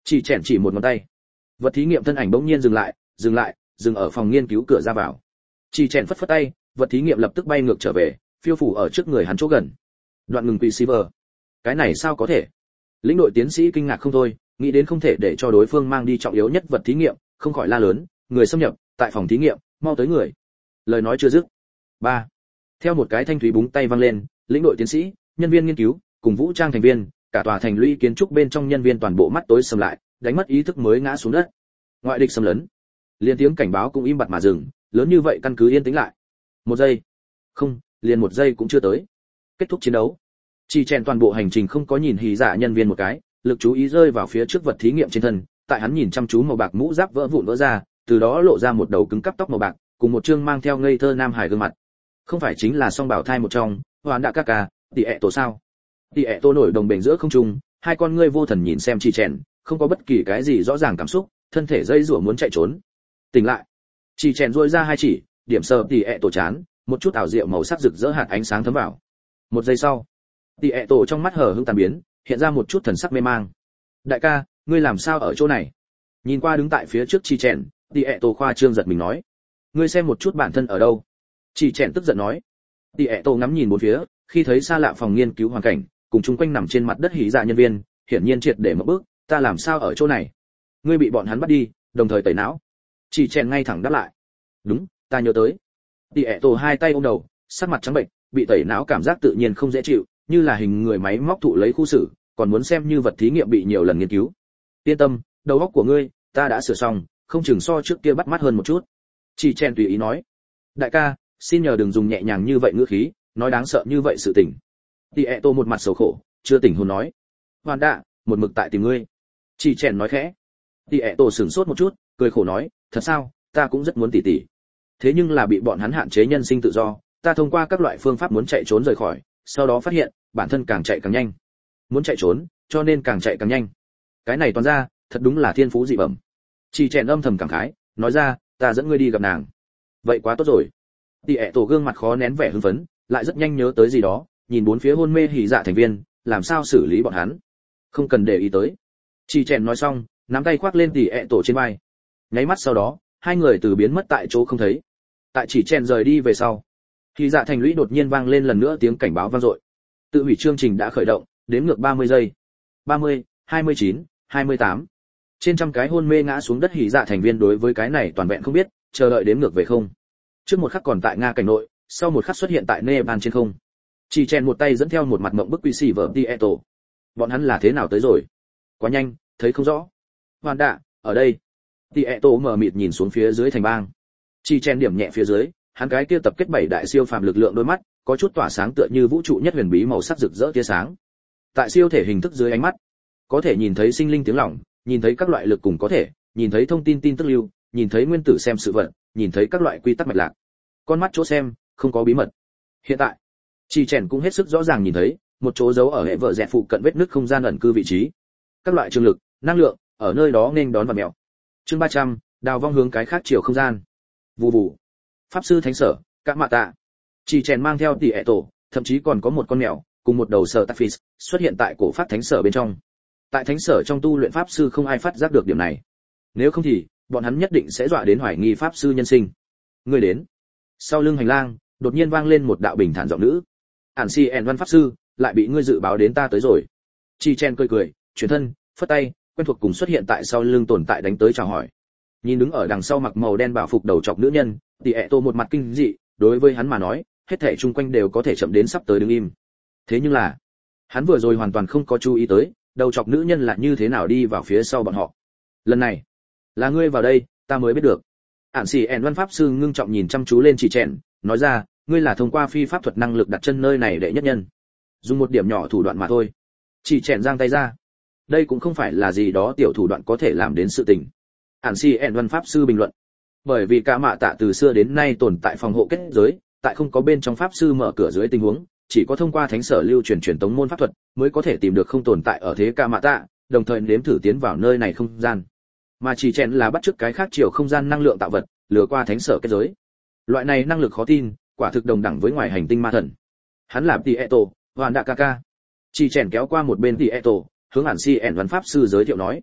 Speaker 1: Chỉ chèn chỉ một ngón tay. Vật thí nghiệm thân ảnh bỗng nhiên dừng ở phòng nghiên cứu cửa ra vào. Chỉ chèn phất phất tay, vật thí nghiệm lập tức bay ngược trở về, phiêu phủ ở trước người hắn chỗ gần. Đoạn ngừng receiver. Cái này sao có thể? Lĩnh đội tiến sĩ kinh ngạc không thôi, nghĩ đến không thể để cho đối phương mang đi trọng yếu nhất vật thí nghiệm, không khỏi la lớn, người xâm nhập, tại phòng thí nghiệm, mau tới người. Lời nói chưa dứt. 3. Theo một cái thanh thúy búng tay vang lên, lĩnh đội tiến sĩ, nhân viên nghiên cứu, cùng vũ trang thành viên, cả tòa thành lũy kiến trúc bên trong nhân viên toàn bộ mắt tối sầm lại, đánh mất ý thức mới ngã xuống đất. Ngoại địch xâm lấn. Liên tiếng cảnh báo cũng im bặt mà dừng, lớn như vậy căn cứ yên tĩnh lại. 1 giây. Không, liền 1 giây cũng chưa tới. Kết thúc chiến đấu. Chỉ chèn toàn bộ hành trình không có nhìn hí giả nhân viên một cái, lực chú ý rơi vào phía trước vật thí nghiệm trên thân, tại hắn nhìn chăm chú màu bạc mũ giáp vỡ vụn vỡ ra, từ đó lộ ra một đầu cứng cắp tóc màu bạc, cùng một trương mang theo ngây thơ nam hài gương mặt. Không phải chính là song bảo thai một trong, Hoàn Đạ Ca, tỷ ẹ tổ sao? Tỷ ẹ tổ nổi đồng bền giữa không trung, hai con ngươi vô thần nhìn xem Chỉ chèn, không có bất kỳ cái gì rõ ràng cảm xúc, thân thể dây rủa muốn chạy trốn. Tỉnh lại. Chỉ chèn duỗi ra hai chỉ, điểm sờ tỷ ẹ tổ chán, một chút ảo diệu màu sắc rực rỡ hạt ánh sáng thấm vào. 1 giây sau, tỷ ẹ tổ trong mắt hở hững tàn biến, hiện ra một chút thần sắc mê mang. Đại ca, ngươi làm sao ở chỗ này? Nhìn qua đứng tại phía trước Chỉ chèn, tỷ ẹ tổ khoa trương giật mình nói, ngươi xem một chút bản thân ở đâu? Chỉ chèn tức giận nói. Tỷ ẹ tổ ngắm nhìn bốn phía, khi thấy xa lạ phòng nghiên cứu hoàn cảnh, cùng chung quanh nằm trên mặt đất hí dạ nhân viên, hiển nhiên triệt để mất bước, ta làm sao ở chỗ này? Ngươi bị bọn hắn bắt đi, đồng thời tẩy não. Chỉ chèn ngay thẳng đáp lại. Đúng, ta nhớ tới. Tỷ ẹ tổ hai tay ôm đầu, sắc mặt trắng bệnh, bị tẩy não cảm giác tự nhiên không dễ chịu, như là hình người máy móc thụ lấy khu xử, còn muốn xem như vật thí nghiệm bị nhiều lần nghiên cứu. Yên tâm, đầu óc của ngươi, ta đã sửa xong, không chừng so trước kia bắt mắt hơn một chút. Chỉ chèn tùy ý nói. Đại ca, xin nhờ đừng dùng nhẹ nhàng như vậy ngữ khí, nói đáng sợ như vậy sự tình. Tỷ ẹ tổ một mặt xấu khổ, chưa tỉnh hồn nói. Hoàn Đạ, một mực tại tìm ngươi. Chỉ chèn nói khẽ. Tỷ ẹ tổ sửng sốt một chút, cười khổ nói, thật sao, ta cũng rất muốn tỉ tỉ. Thế nhưng là bị bọn hắn hạn chế nhân sinh tự do, ta thông qua các loại phương pháp muốn chạy trốn rời khỏi, sau đó phát hiện, bản thân càng chạy càng nhanh. Muốn chạy trốn, cho nên càng chạy càng nhanh. Cái này toàn ra, thật đúng là thiên phú dị bẩm. Chỉ chèn âm thầm cảm khái, nói ra, ta dẫn ngươi đi gặp nàng. Vậy quá tốt rồi. Tỷ ẹ tổ gương mặt khó nén vẻ hưng phấn, lại rất nhanh nhớ tới gì đó, nhìn bốn phía hôn mê hỉ dạ thành viên, làm sao xử lý bọn hắn. Không cần để ý tới. Chỉ chèn nói xong, nắm tay khoác lên tỷ ẹ tổ trên vai. Nháy mắt sau đó, hai người từ biến mất tại chỗ không thấy. Tại chỉ chèn rời đi về sau, hỉ dạ thành lũy đột nhiên vang lên lần nữa tiếng cảnh báo vang dội. Tự hủy chương trình đã khởi động, đếm ngược 30 giây. 30, 29, 28. Trên trăm cái hôn mê ngã xuống đất hỉ dạ thành viên đối với cái này toàn vẹn không biết, chờ đợi đếm ngược về không. Trước một khắc còn tại Nga cảnh nội, sau một khắc xuất hiện tại Nepal trên không. Chỉ chèn một tay dẫn theo một mặt mộng bức quỷ xỉ vở Tieto. Bọn hắn là thế nào tới rồi? Quá nhanh, thấy không rõ. Hoàn Đạ, ở đây. Tieto mở mịt nhìn xuống phía dưới thành bang. Chỉ chèn điểm nhẹ phía dưới, hắn cái kia tập kết 7 đại siêu phàm lực lượng đôi mắt, có chút tỏa sáng tựa như vũ trụ nhất huyền bí màu sắc rực rỡ tia sáng. Tại siêu thể hình thức dưới ánh mắt, có thể nhìn thấy sinh linh tiếng lòng, nhìn thấy các loại lực cùng có thể, nhìn thấy thông tin tin tức lưu, nhìn thấy nguyên tử xem sự vật, nhìn thấy các loại quy tắc mạch lạc. Con mắt chỗ xem, không có bí mật. Hiện tại, Chỉ chèn cũng hết sức rõ ràng nhìn thấy, một chỗ dấu ở hệ vợ dẹt phụ cận vết nứt không gian ẩn cư vị trí. Các loại trường lực, năng lượng, ở nơi đó nên đón và mèo. Chương 300, đào vong hướng cái khác chiều không gian. Vù vù. Pháp sư thánh sở, các mạ tạ. Chỉ chèn mang theo tỷ ẹ tổ, thậm chí còn có một con mèo, cùng một đầu sở Taphis, xuất hiện tại cổ pháp thánh sở bên trong. Tại thánh sở trong tu luyện pháp sư không ai phát giác được điểm này. Nếu không thì, bọn hắn nhất định sẽ dọa đến hoài nghi pháp sư nhân sinh. Người đến. Sau lưng hành lang, đột nhiên vang lên một đạo bình thản giọng nữ. Ản Si En Văn pháp sư, lại bị ngươi dự báo đến ta tới rồi. Chi Chen cười cười, chuyển thân, phất tay, quen thuộc cùng xuất hiện tại sau lưng tồn tại đánh tới chào hỏi. Nhìn đứng ở đằng sau mặc màu đen bảo phục đầu trọc nữ nhân, Tieto một mặt kinh dị, đối với hắn mà nói, hết thảy chung quanh đều có thể chậm đến sắp tới đứng im. Thế nhưng là, hắn vừa rồi hoàn toàn không có chú ý tới, đầu trọc nữ nhân là như thế nào đi vào phía sau bọn họ. Lần này, là ngươi vào đây, ta mới biết được. Ản Si En Văn pháp sư ngưng trọng nhìn chăm chú lên Chỉ Chen, nói ra, ngươi là thông qua phi pháp thuật năng lực đặt chân nơi này đệ nhất nhân. Dùng một điểm nhỏ thủ đoạn mà thôi. Chỉ Chen giang tay ra. Đây cũng không phải là gì đó tiểu thủ đoạn có thể làm đến sự tình. Ản Si En Văn pháp sư bình luận. Bởi vì cả mạ tạ từ xưa đến nay tồn tại phòng hộ kết giới, tại không có bên trong pháp sư mở cửa dưới tình huống, chỉ có thông qua thánh sở lưu truyền truyền tống môn pháp thuật mới có thể tìm được không tồn tại ở thế cả mạ tạ, đồng thời nếm thử tiến vào nơi này không gian. Mà Chỉ Chen là bắt chước cái khác chiều không gian năng lượng tạo vật, lừa qua thánh sở kết giới. Loại này năng lực khó tin, quả thực đồng đẳng với ngoài hành tinh ma thần. Hắn là Tieto, Hoàn Đạ Ca. Chỉ Chen kéo qua một bên Tieto, hướng Ản Si En Văn pháp sư giới thiệu nói.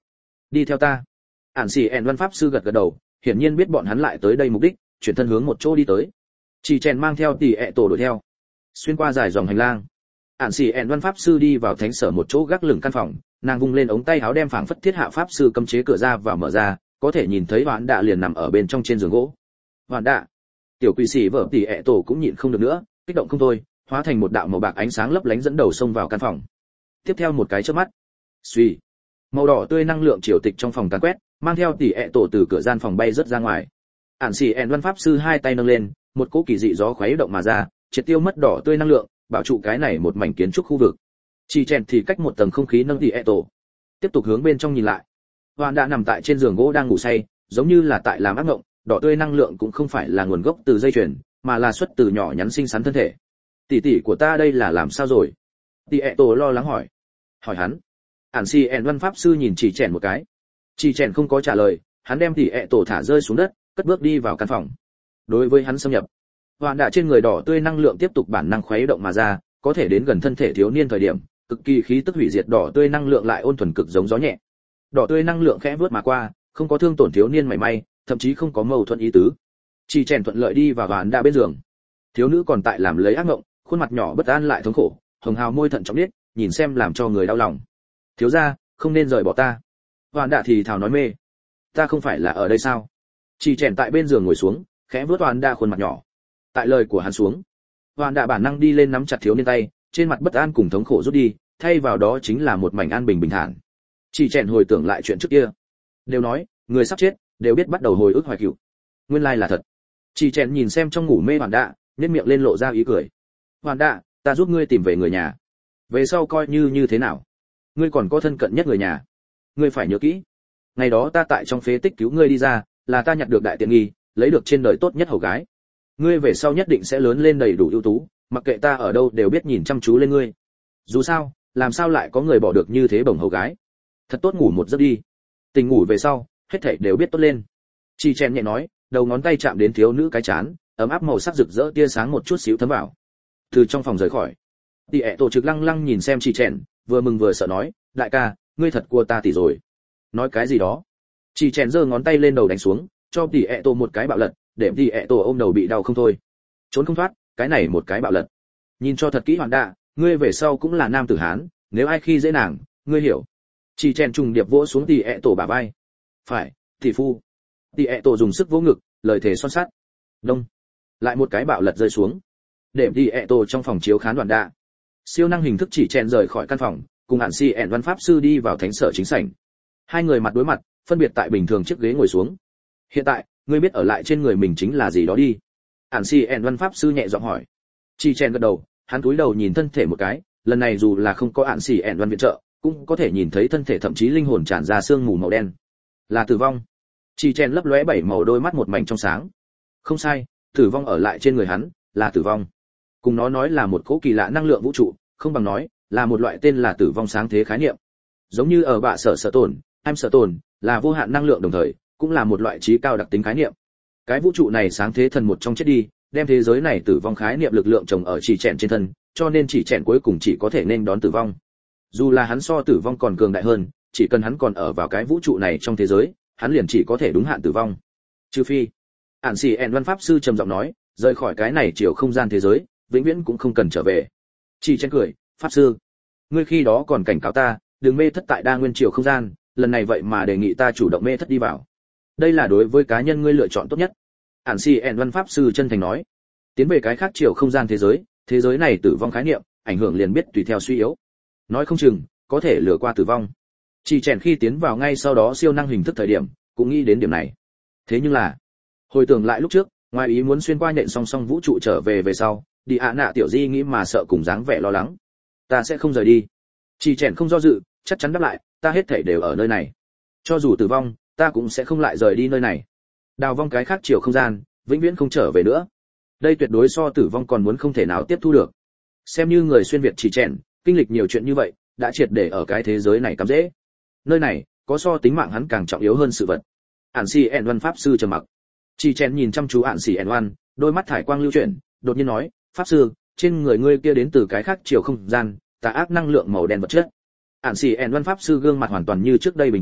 Speaker 1: Đi theo ta. Ản Xỉ ẻn văn pháp sư gật gật đầu, hiển nhiên biết bọn hắn lại tới đây mục đích, chuyển thân hướng một chỗ đi tới. Chỉ chèn mang theo tỷ ẹ tổ đuổi theo. Xuyên qua dài dòng hành lang, Ản Xỉ ẻn văn pháp sư đi vào thánh sở một chỗ gác lửng căn phòng, nàng vung lên ống tay áo đem phảng phất thiết hạ pháp sư cấm chế cửa ra và mở ra, có thể nhìn thấy Hoán Đạ liền nằm ở bên trong trên giường gỗ. Hoán Đạ, tiểu quỷ sĩ vợ tỷ ẹ tổ cũng nhịn không được nữa, kích động không thôi, hóa thành một đạo màu bạc ánh sáng lấp lánh dẫn đầu xông vào căn phòng. Tiếp theo một cái chớp mắt, suy, màu đỏ tươi năng lượng triều tịch trong phòng tàn quét, mang theo tỷ ẹ tổ từ cửa gian phòng bay rất ra ngoài. Ản Xỉ ẻn văn pháp sư hai tay nâng lên, một cỗ kỳ dị gió khuấy động mà ra, triệt tiêu mất đỏ tươi năng lượng, bảo trụ cái này một mảnh kiến trúc khu vực. Chỉ chèn thì cách một tầng không khí nâng tỷ ẹ tổ, tiếp tục hướng bên trong nhìn lại. Hoàn đã nằm tại trên giường gỗ đang ngủ say, giống như là tại làm ác mộng, đỏ tươi năng lượng cũng không phải là nguồn gốc từ dây chuyền, mà là xuất từ nhỏ nhắn xinh xắn thân thể. Tỷ tỷ của ta đây là làm sao rồi? Tỷ ẹ tổ lo lắng hỏi. Hỏi hắn. Ản Xỉ ẻn văn pháp sư nhìn chỉ chèn một cái. Chỉ chèn không có trả lời, hắn đem tỷ ẹ tổ thả rơi xuống đất, cất bước đi vào căn phòng. Đối với hắn xâm nhập, Hoàn đã trên người đỏ tươi năng lượng tiếp tục bản năng khuấy động mà ra, có thể đến gần thân thể thiếu niên thời điểm, cực kỳ khí tức hủy diệt đỏ tươi năng lượng lại ôn thuần cực giống gió nhẹ. Đỏ tươi năng lượng khẽ vướt mà qua, không có thương tổn thiếu niên mảy may, thậm chí không có mâu thuẫn ý tứ. Chỉ chèn thuận lợi đi vào Hoàn đã bên giường. Thiếu nữ còn tại làm lấy ác mộng, khuôn mặt nhỏ bất an lại thống khổ, hồng hào môi thận trọng điếc, nhìn xem làm cho người đau lòng. Thiếu gia, không nên rời bỏ ta. Hoàn đã thì thào nói mê. Ta không phải là ở đây sao? Chỉ chèn tại bên giường ngồi xuống, khẽ vuốt Hoàn đã khuôn mặt nhỏ. Tại lời của hắn xuống, Hoàn đã bản năng đi lên nắm chặt thiếu niên tay, trên mặt bất an cùng thống khổ rút đi, thay vào đó chính là một mảnh an bình bình thản. Chỉ chèn hồi tưởng lại chuyện trước kia. Đều nói, người sắp chết, đều biết bắt đầu hồi ức hoài cựu. Nguyên lai là thật. Chỉ chèn nhìn xem trong ngủ mê Hoàn đã, nhếch miệng lên lộ ra ý cười. Hoàn đã, ta giúp ngươi tìm về người nhà. Về sau coi như thế nào? Ngươi còn có thân cận nhất người nhà. Ngươi phải nhớ kỹ. Ngày đó ta tại trong phế tích cứu ngươi đi ra, là ta nhặt được đại tiện nghi, lấy được trên đời tốt nhất hầu gái. Ngươi về sau nhất định sẽ lớn lên đầy đủ ưu tú, mặc kệ ta ở đâu đều biết nhìn chăm chú lên ngươi. Dù sao, làm sao lại có người bỏ được như thế bổng hầu gái. Thật tốt ngủ một giấc đi. Tỉnh ngủ về sau, hết thảy đều biết tốt lên. Chỉ chèn nhẹ nói, đầu ngón tay chạm đến thiếu nữ cái chán, ấm áp màu sắc rực rỡ tia sáng một chút xíu thấm vào. Từ trong phòng rời khỏi, tỷ ẹ tổ trực lăng lăng nhìn xem chỉ chèn, vừa mừng vừa sợ nói, đại ca, ngươi thật cua ta tỷ rồi. Nói cái gì đó? Chỉ chèn giơ ngón tay lên đầu đánh xuống, cho tỷ ẹ tổ một cái bạo lật, để tỷ ẹ tổ ôm đầu bị đau không thôi. Trốn không thoát, cái này một cái bạo lật. Nhìn cho thật kỹ Hoàn đạ, ngươi về sau cũng là nam tử hán, nếu ai khi dễ nàng, ngươi hiểu. Chỉ chèn trùng điệp vỗ xuống tỷ ẹ tổ bả vai. Phải, tỷ phu. Tỷ ẹ tổ dùng sức vỗ ngực, lời thề son sắt. Đông. Lại một cái bạo lật rơi xuống. Để tỷ ẹ tổ trong phòng chiếu khán Hoàn đạ. Siêu năng hình thức chỉ chèn rời khỏi căn phòng, cùng Ản Xỉ ẻn văn pháp sư đi vào thánh sở chính sảnh. Hai người mặt đối mặt, phân biệt tại bình thường chiếc ghế ngồi xuống. Hiện tại, ngươi biết ở lại trên người mình chính là gì đó đi. Ản Xỉ ẻn văn pháp sư nhẹ giọng hỏi. Chỉ chèn gật đầu, hắn cúi đầu nhìn thân thể một cái, lần này dù là không có Ản Xỉ ẻn văn viện trợ, cũng có thể nhìn thấy thân thể thậm chí linh hồn tràn ra sương mù màu đen. Là tử vong. Chỉ chèn lấp lóe bảy màu đôi mắt một mảnh trong sáng. Không sai, tử vong ở lại trên người hắn, là tử vong. Cùng nó nói là một cỗ kỳ lạ năng lượng vũ trụ, không bằng nói là một loại tên là tử vong sáng thế khái niệm. Giống như ở bạ sở tồn, em sở tồn, là vô hạn năng lượng đồng thời, cũng là một loại trí cao đặc tính khái niệm. Cái vũ trụ này sáng thế thần một trong chết đi, đem thế giới này tử vong khái niệm lực lượng trồng ở chỉ chèn trên thân, cho nên chỉ chèn cuối cùng chỉ có thể nên đón tử vong. Dù là hắn so tử vong còn cường đại hơn, chỉ cần hắn còn ở vào cái vũ trụ này trong thế giới, hắn liền chỉ có thể đúng hạn tử vong. Trừ phi, Ản Xỉ ẻn văn pháp sư trầm giọng nói, rời khỏi cái này chiều không gian thế giới, vĩnh viễn cũng không cần trở về. Chỉ chèn cười, pháp sư, ngươi khi đó còn cảnh cáo ta, đừng mê thất tại đa nguyên chiều không gian, lần này vậy mà đề nghị ta chủ động mê thất đi vào. Đây là đối với cá nhân ngươi lựa chọn tốt nhất. Ản Xỉ ẻn văn pháp sư chân thành nói. Tiến về cái khác chiều không gian thế giới này tử vong khái niệm, ảnh hưởng liền biết tùy theo suy yếu. Nói không chừng, có thể lừa qua tử vong. Chỉ chèn khi tiến vào ngay sau đó siêu năng hình thức thời điểm, cũng nghĩ đến điểm này. Thế nhưng là, hồi tưởng lại lúc trước, ngoài ý muốn xuyên qua nhện song song vũ trụ trở về sau, đi ạ nạ tiểu di nghĩ mà sợ cùng dáng vẻ lo lắng. Ta sẽ không rời đi. Chỉ chèn không do dự, chắc chắn đáp lại, ta hết thảy đều ở nơi này. Cho dù tử vong, ta cũng sẽ không lại rời đi nơi này. Đào vong cái khác chiều không gian, vĩnh viễn không trở về nữa. Đây tuyệt đối so tử vong còn muốn không thể nào tiếp thu được. Xem như người xuyên việt chỉ chèn, kinh lịch nhiều chuyện như vậy, đã triệt để ở cái thế giới này cắm dễ. Nơi này, có so tính mạng hắn càng trọng yếu hơn sự vật. Ản Xỉ ẻn văn pháp sư trầm mặc. Chỉ chèn nhìn chăm chú Ản Xỉ ẻn văn, đôi mắt thải quang lưu chuyển, đột nhiên nói, pháp sư, trên người ngươi kia đến từ cái khác chiều không gian, tà ác năng lượng màu đen vật chất. Ản Xỉ ẻn văn pháp sư gương mặt hoàn toàn như trước đây bình tĩnh,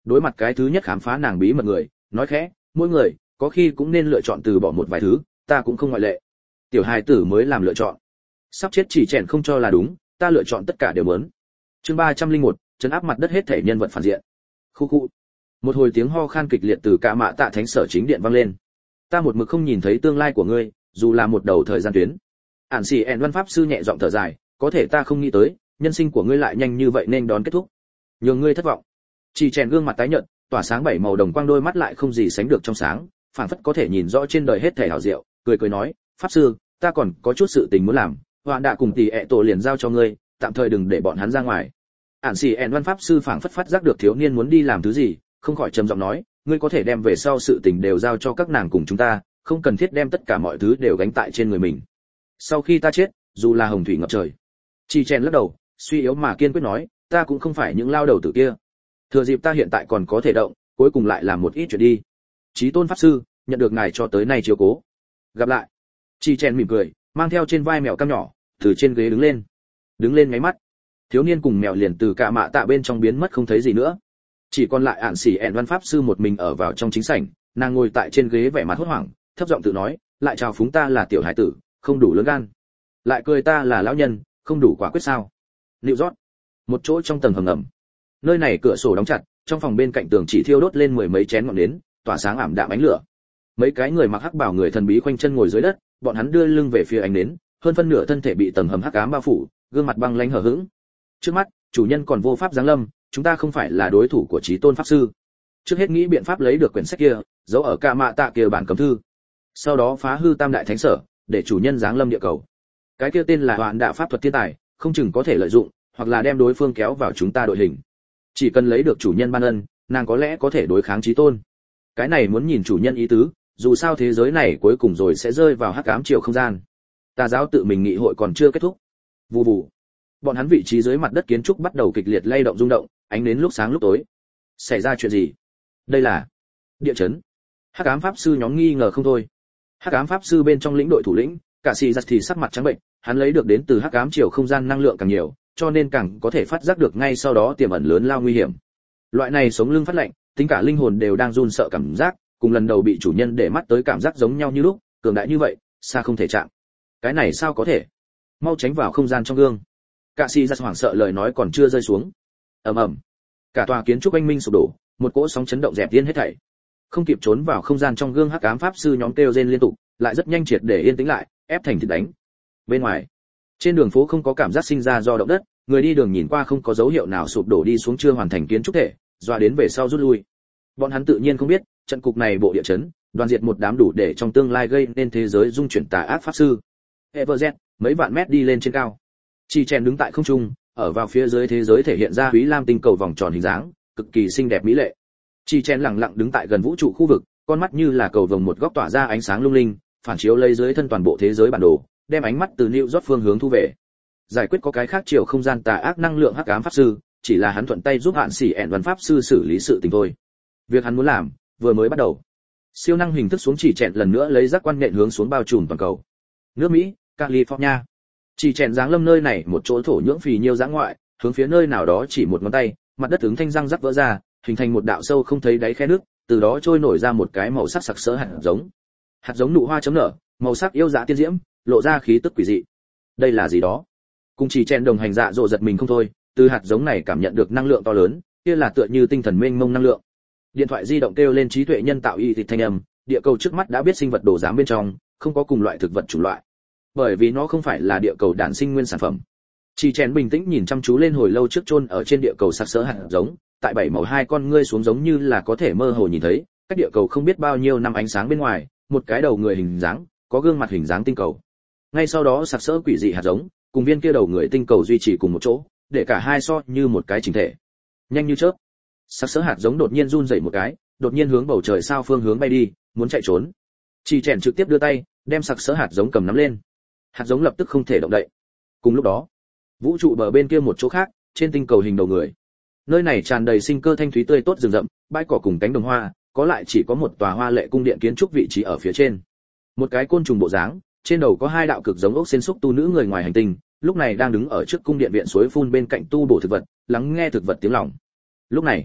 Speaker 1: đối mặt cái thứ nhất khám phá nàng bí mật người, nói khẽ, mỗi người có khi cũng nên lựa chọn từ bỏ một vài thứ, ta cũng không ngoại lệ. Tiểu hài tử mới làm lựa chọn. Sắp chết chỉ chèn không cho là đúng, ta lựa chọn tất cả đều muốn. Chương 301, trấn áp mặt đất hết thể nhân vật phản diện. Khu khu. Một hồi tiếng ho khan kịch liệt từ cả mạ tạ thánh sở chính điện vang lên. Ta một mực không nhìn thấy tương lai của ngươi, dù là một đầu thời gian tuyến. Ản Sĩ ẻn văn pháp sư nhẹ giọng thở dài, có thể ta không nghĩ tới, nhân sinh của ngươi lại nhanh như vậy nên đón kết thúc. Nhường ngươi thất vọng. Chỉ chèn gương mặt tái nhợt, tỏa sáng bảy màu đồng quang đôi mắt lại không gì sánh được trong sáng, phảng phất có thể nhìn rõ trên đời hết thảy hảo diệu, cười cười nói, pháp sư, ta còn có chút sự tình muốn làm, Hoạn đã cùng tỷ ệ tổ liền giao cho ngươi, tạm thời đừng để bọn hắn ra ngoài. Ản Sĩ ẻn văn pháp sư phảng phất phát giác được thiếu niên muốn đi làm thứ gì, không khỏi trầm giọng nói, ngươi có thể đem về sau sự tình đều giao cho các nàng cùng chúng ta, không cần thiết đem tất cả mọi thứ đều gánh tại trên người mình. Sau khi ta chết, dù là hồng thủy ngập trời. Chỉ chèn lắc đầu, suy yếu mà kiên quyết nói, ta cũng không phải những lao đầu tử kia. Thừa dịp ta hiện tại còn có thể động, cuối cùng lại làm một ít chuyện đi. Chí tôn pháp sư, nhận được ngài cho tới nay chiếu cố. Gặp lại. Chỉ chèn mỉm cười, mang theo trên vai mèo cam nhỏ, từ trên ghế đứng lên. Đứng lên ngáy mắt. Thiếu niên cùng mèo liền từ cả mạ tạ bên trong biến mất không thấy gì nữa. Chỉ còn lại Ản Sĩ ẻn văn pháp sư một mình ở vào trong chính sảnh, nàng ngồi tại trên ghế vẻ mặt hốt hoảng, thấp giọng tự nói, lại chào phúng ta là tiểu hải tử, không đủ lớn gan. Lại cười ta là lão nhân, không đủ quả quyết sao? Liệu rót. Một chỗ trong tầng hầm ngầm. Nơi này cửa sổ đóng chặt, trong phòng bên cạnh tường chỉ thiêu đốt lên mười mấy chén ngọn nến, tỏa sáng ảm đạm ánh lửa. Mấy cái người mặc hắc bào người thần bí khoanh chân ngồi dưới đất, bọn hắn đưa lưng về phía ánh nến, hơn phân nửa thân thể bị tầng hầm hắc ám bao phủ, gương mặt băng lãnh hờ hững. Trước mắt, chủ nhân còn vô pháp giáng lâm, chúng ta không phải là đối thủ của Chí tôn pháp sư. Trước hết nghĩ biện pháp lấy được quyển sách kia, giấu ở ca mạ tạ kia bản cấm thư. Sau đó phá hư Tam đại thánh sở, để chủ nhân giáng lâm địa cầu. Cái kia tên là Hoạn Đạ pháp thuật thiên tài, không chừng có thể lợi dụng, hoặc là đem đối phương kéo vào chúng ta đội hình. Chỉ cần lấy được chủ nhân ban ân, nàng có lẽ có thể đối kháng Chí tôn. Cái này muốn nhìn chủ nhân ý tứ, dù sao thế giới này cuối cùng rồi sẽ rơi vào hắc ám chiều không gian. Tà giáo tự mình nghị hội còn chưa kết thúc. Vù vù. Bọn hắn vị trí dưới mặt đất kiến trúc bắt đầu kịch liệt lay động rung động, ánh đến lúc sáng lúc tối. Xảy ra chuyện gì? Đây là địa chấn. Hắc ám pháp sư nhóm nghi ngờ không thôi. Hắc ám pháp sư bên trong lĩnh đội thủ lĩnh, cả sĩ giật thì sắc mặt trắng bệnh, hắn lấy được đến từ hắc ám chiều không gian năng lượng càng nhiều, cho nên càng có thể phát giác được ngay sau đó tiềm ẩn lớn lao nguy hiểm. Loại này sống lưng phát lạnh, tính cả linh hồn đều đang run sợ cảm giác, cùng lần đầu bị chủ nhân để mắt tới cảm giác giống nhau như lúc, cường đại như vậy, xa không thể chạm. Cái này sao có thể? Mau tránh vào không gian trong gương. Cả sĩ giật hoảng sợ lời nói còn chưa rơi xuống. Ầm ầm. Cả tòa kiến trúc anh minh sụp đổ, một cỗ sóng chấn động dẹp yên hết thảy. Không kịp trốn vào không gian trong gương hắc ám pháp sư nhóm kêu rên liên tục, lại rất nhanh triệt để yên tĩnh lại, ép thành thịt đánh. Bên ngoài, trên đường phố không có cảm giác sinh ra do động đất, người đi đường nhìn qua không có dấu hiệu nào sụp đổ đi xuống chưa hoàn thành kiến trúc thể, dọa đến về sau rút lui. Bọn hắn tự nhiên không biết, trận cục này bộ địa chấn, đoàn diệt một đám đủ để trong tương lai gây nên thế giới dung chuyển tà ác pháp sư. Everjet, mấy vạn mét đi lên trên cao. Chỉ chèn đứng tại không trung, ở vào phía dưới thế giới thể hiện ra Úy Lam tinh cầu vòng tròn hình dáng, cực kỳ xinh đẹp mỹ lệ. Chỉ chèn lặng lặng đứng tại gần vũ trụ khu vực, con mắt như là cầu vồng một góc tỏa ra ánh sáng lung linh, phản chiếu lấy dưới thân toàn bộ thế giới bản đồ, đem ánh mắt từ New York phương hướng thu về. Giải quyết có cái khác chiều không gian tà ác năng lượng hắc ám pháp sư, chỉ là hắn thuận tay giúp Ản Sĩ ẻn văn pháp sư xử lý sự tình thôi. Việc hắn muốn làm, vừa mới bắt đầu. Siêu năng hình thức xuống chỉ chèn lần nữa lấy giác quan nện hướng xuống bao trùm toàn cầu. Nước Mỹ, California. Chỉ chèn giáng lâm nơi này một chỗ thổ nhưỡng phì nhiêu dã ngoại, hướng phía nơi nào đó chỉ một ngón tay, mặt đất ứng thanh răng rắc vỡ ra, hình thành một đạo sâu không thấy đáy khe nước, từ đó trôi nổi ra một cái màu sắc sặc sỡ hạt giống. Hạt giống nụ hoa chấm nở, màu sắc yêu dã tiên diễm, lộ ra khí tức quỷ dị. Đây là gì đó? Cùng chỉ chèn đồng hành dạ dỗ giật mình không thôi, từ hạt giống này cảm nhận được năng lượng to lớn, kia là tựa như tinh thần mênh mông năng lượng. Điện thoại di động kêu lên trí tuệ nhân tạo y thịt thanh âm, địa cầu trước mắt đã biết sinh vật đồ giám bên trong, không có cùng loại thực vật chủng loại. Bởi vì nó không phải là địa cầu đản sinh nguyên sản phẩm. Chỉ chèn bình tĩnh nhìn chăm chú lên hồi lâu trước chôn ở trên địa cầu sặc sỡ hạt giống, tại bảy màu hai con ngươi xuống giống như là có thể mơ hồ nhìn thấy, cách địa cầu không biết bao nhiêu năm ánh sáng bên ngoài, một cái đầu người hình dáng, có gương mặt hình dáng tinh cầu. Ngay sau đó sặc sỡ quỷ dị hạt giống, cùng viên kia đầu người tinh cầu duy trì cùng một chỗ, để cả hai so như một cái chỉnh thể. Nhanh như chớp, sặc sỡ hạt giống đột nhiên run rẩy một cái, đột nhiên hướng bầu trời sao phương hướng bay đi, muốn chạy trốn. Chỉ chèn trực tiếp đưa tay, đem sặc sỡ hạt giống cầm nắm lên. Hạt giống lập tức không thể động đậy. Cùng lúc đó, vũ trụ bờ bên kia một chỗ khác, trên tinh cầu hình đầu người. Nơi này tràn đầy sinh cơ thanh thúy tươi tốt rừng rậm, bãi cỏ cùng cánh đồng hoa, có lại chỉ có một tòa hoa lệ cung điện kiến trúc vị trí ở phía trên. Một cái côn trùng bộ dáng, trên đầu có hai đạo cực giống ốc sen xúc tu nữ người ngoài hành tinh, lúc này đang đứng ở trước cung điện viện suối phun bên cạnh tu bổ thực vật, lắng nghe thực vật tiếng lòng. Lúc này,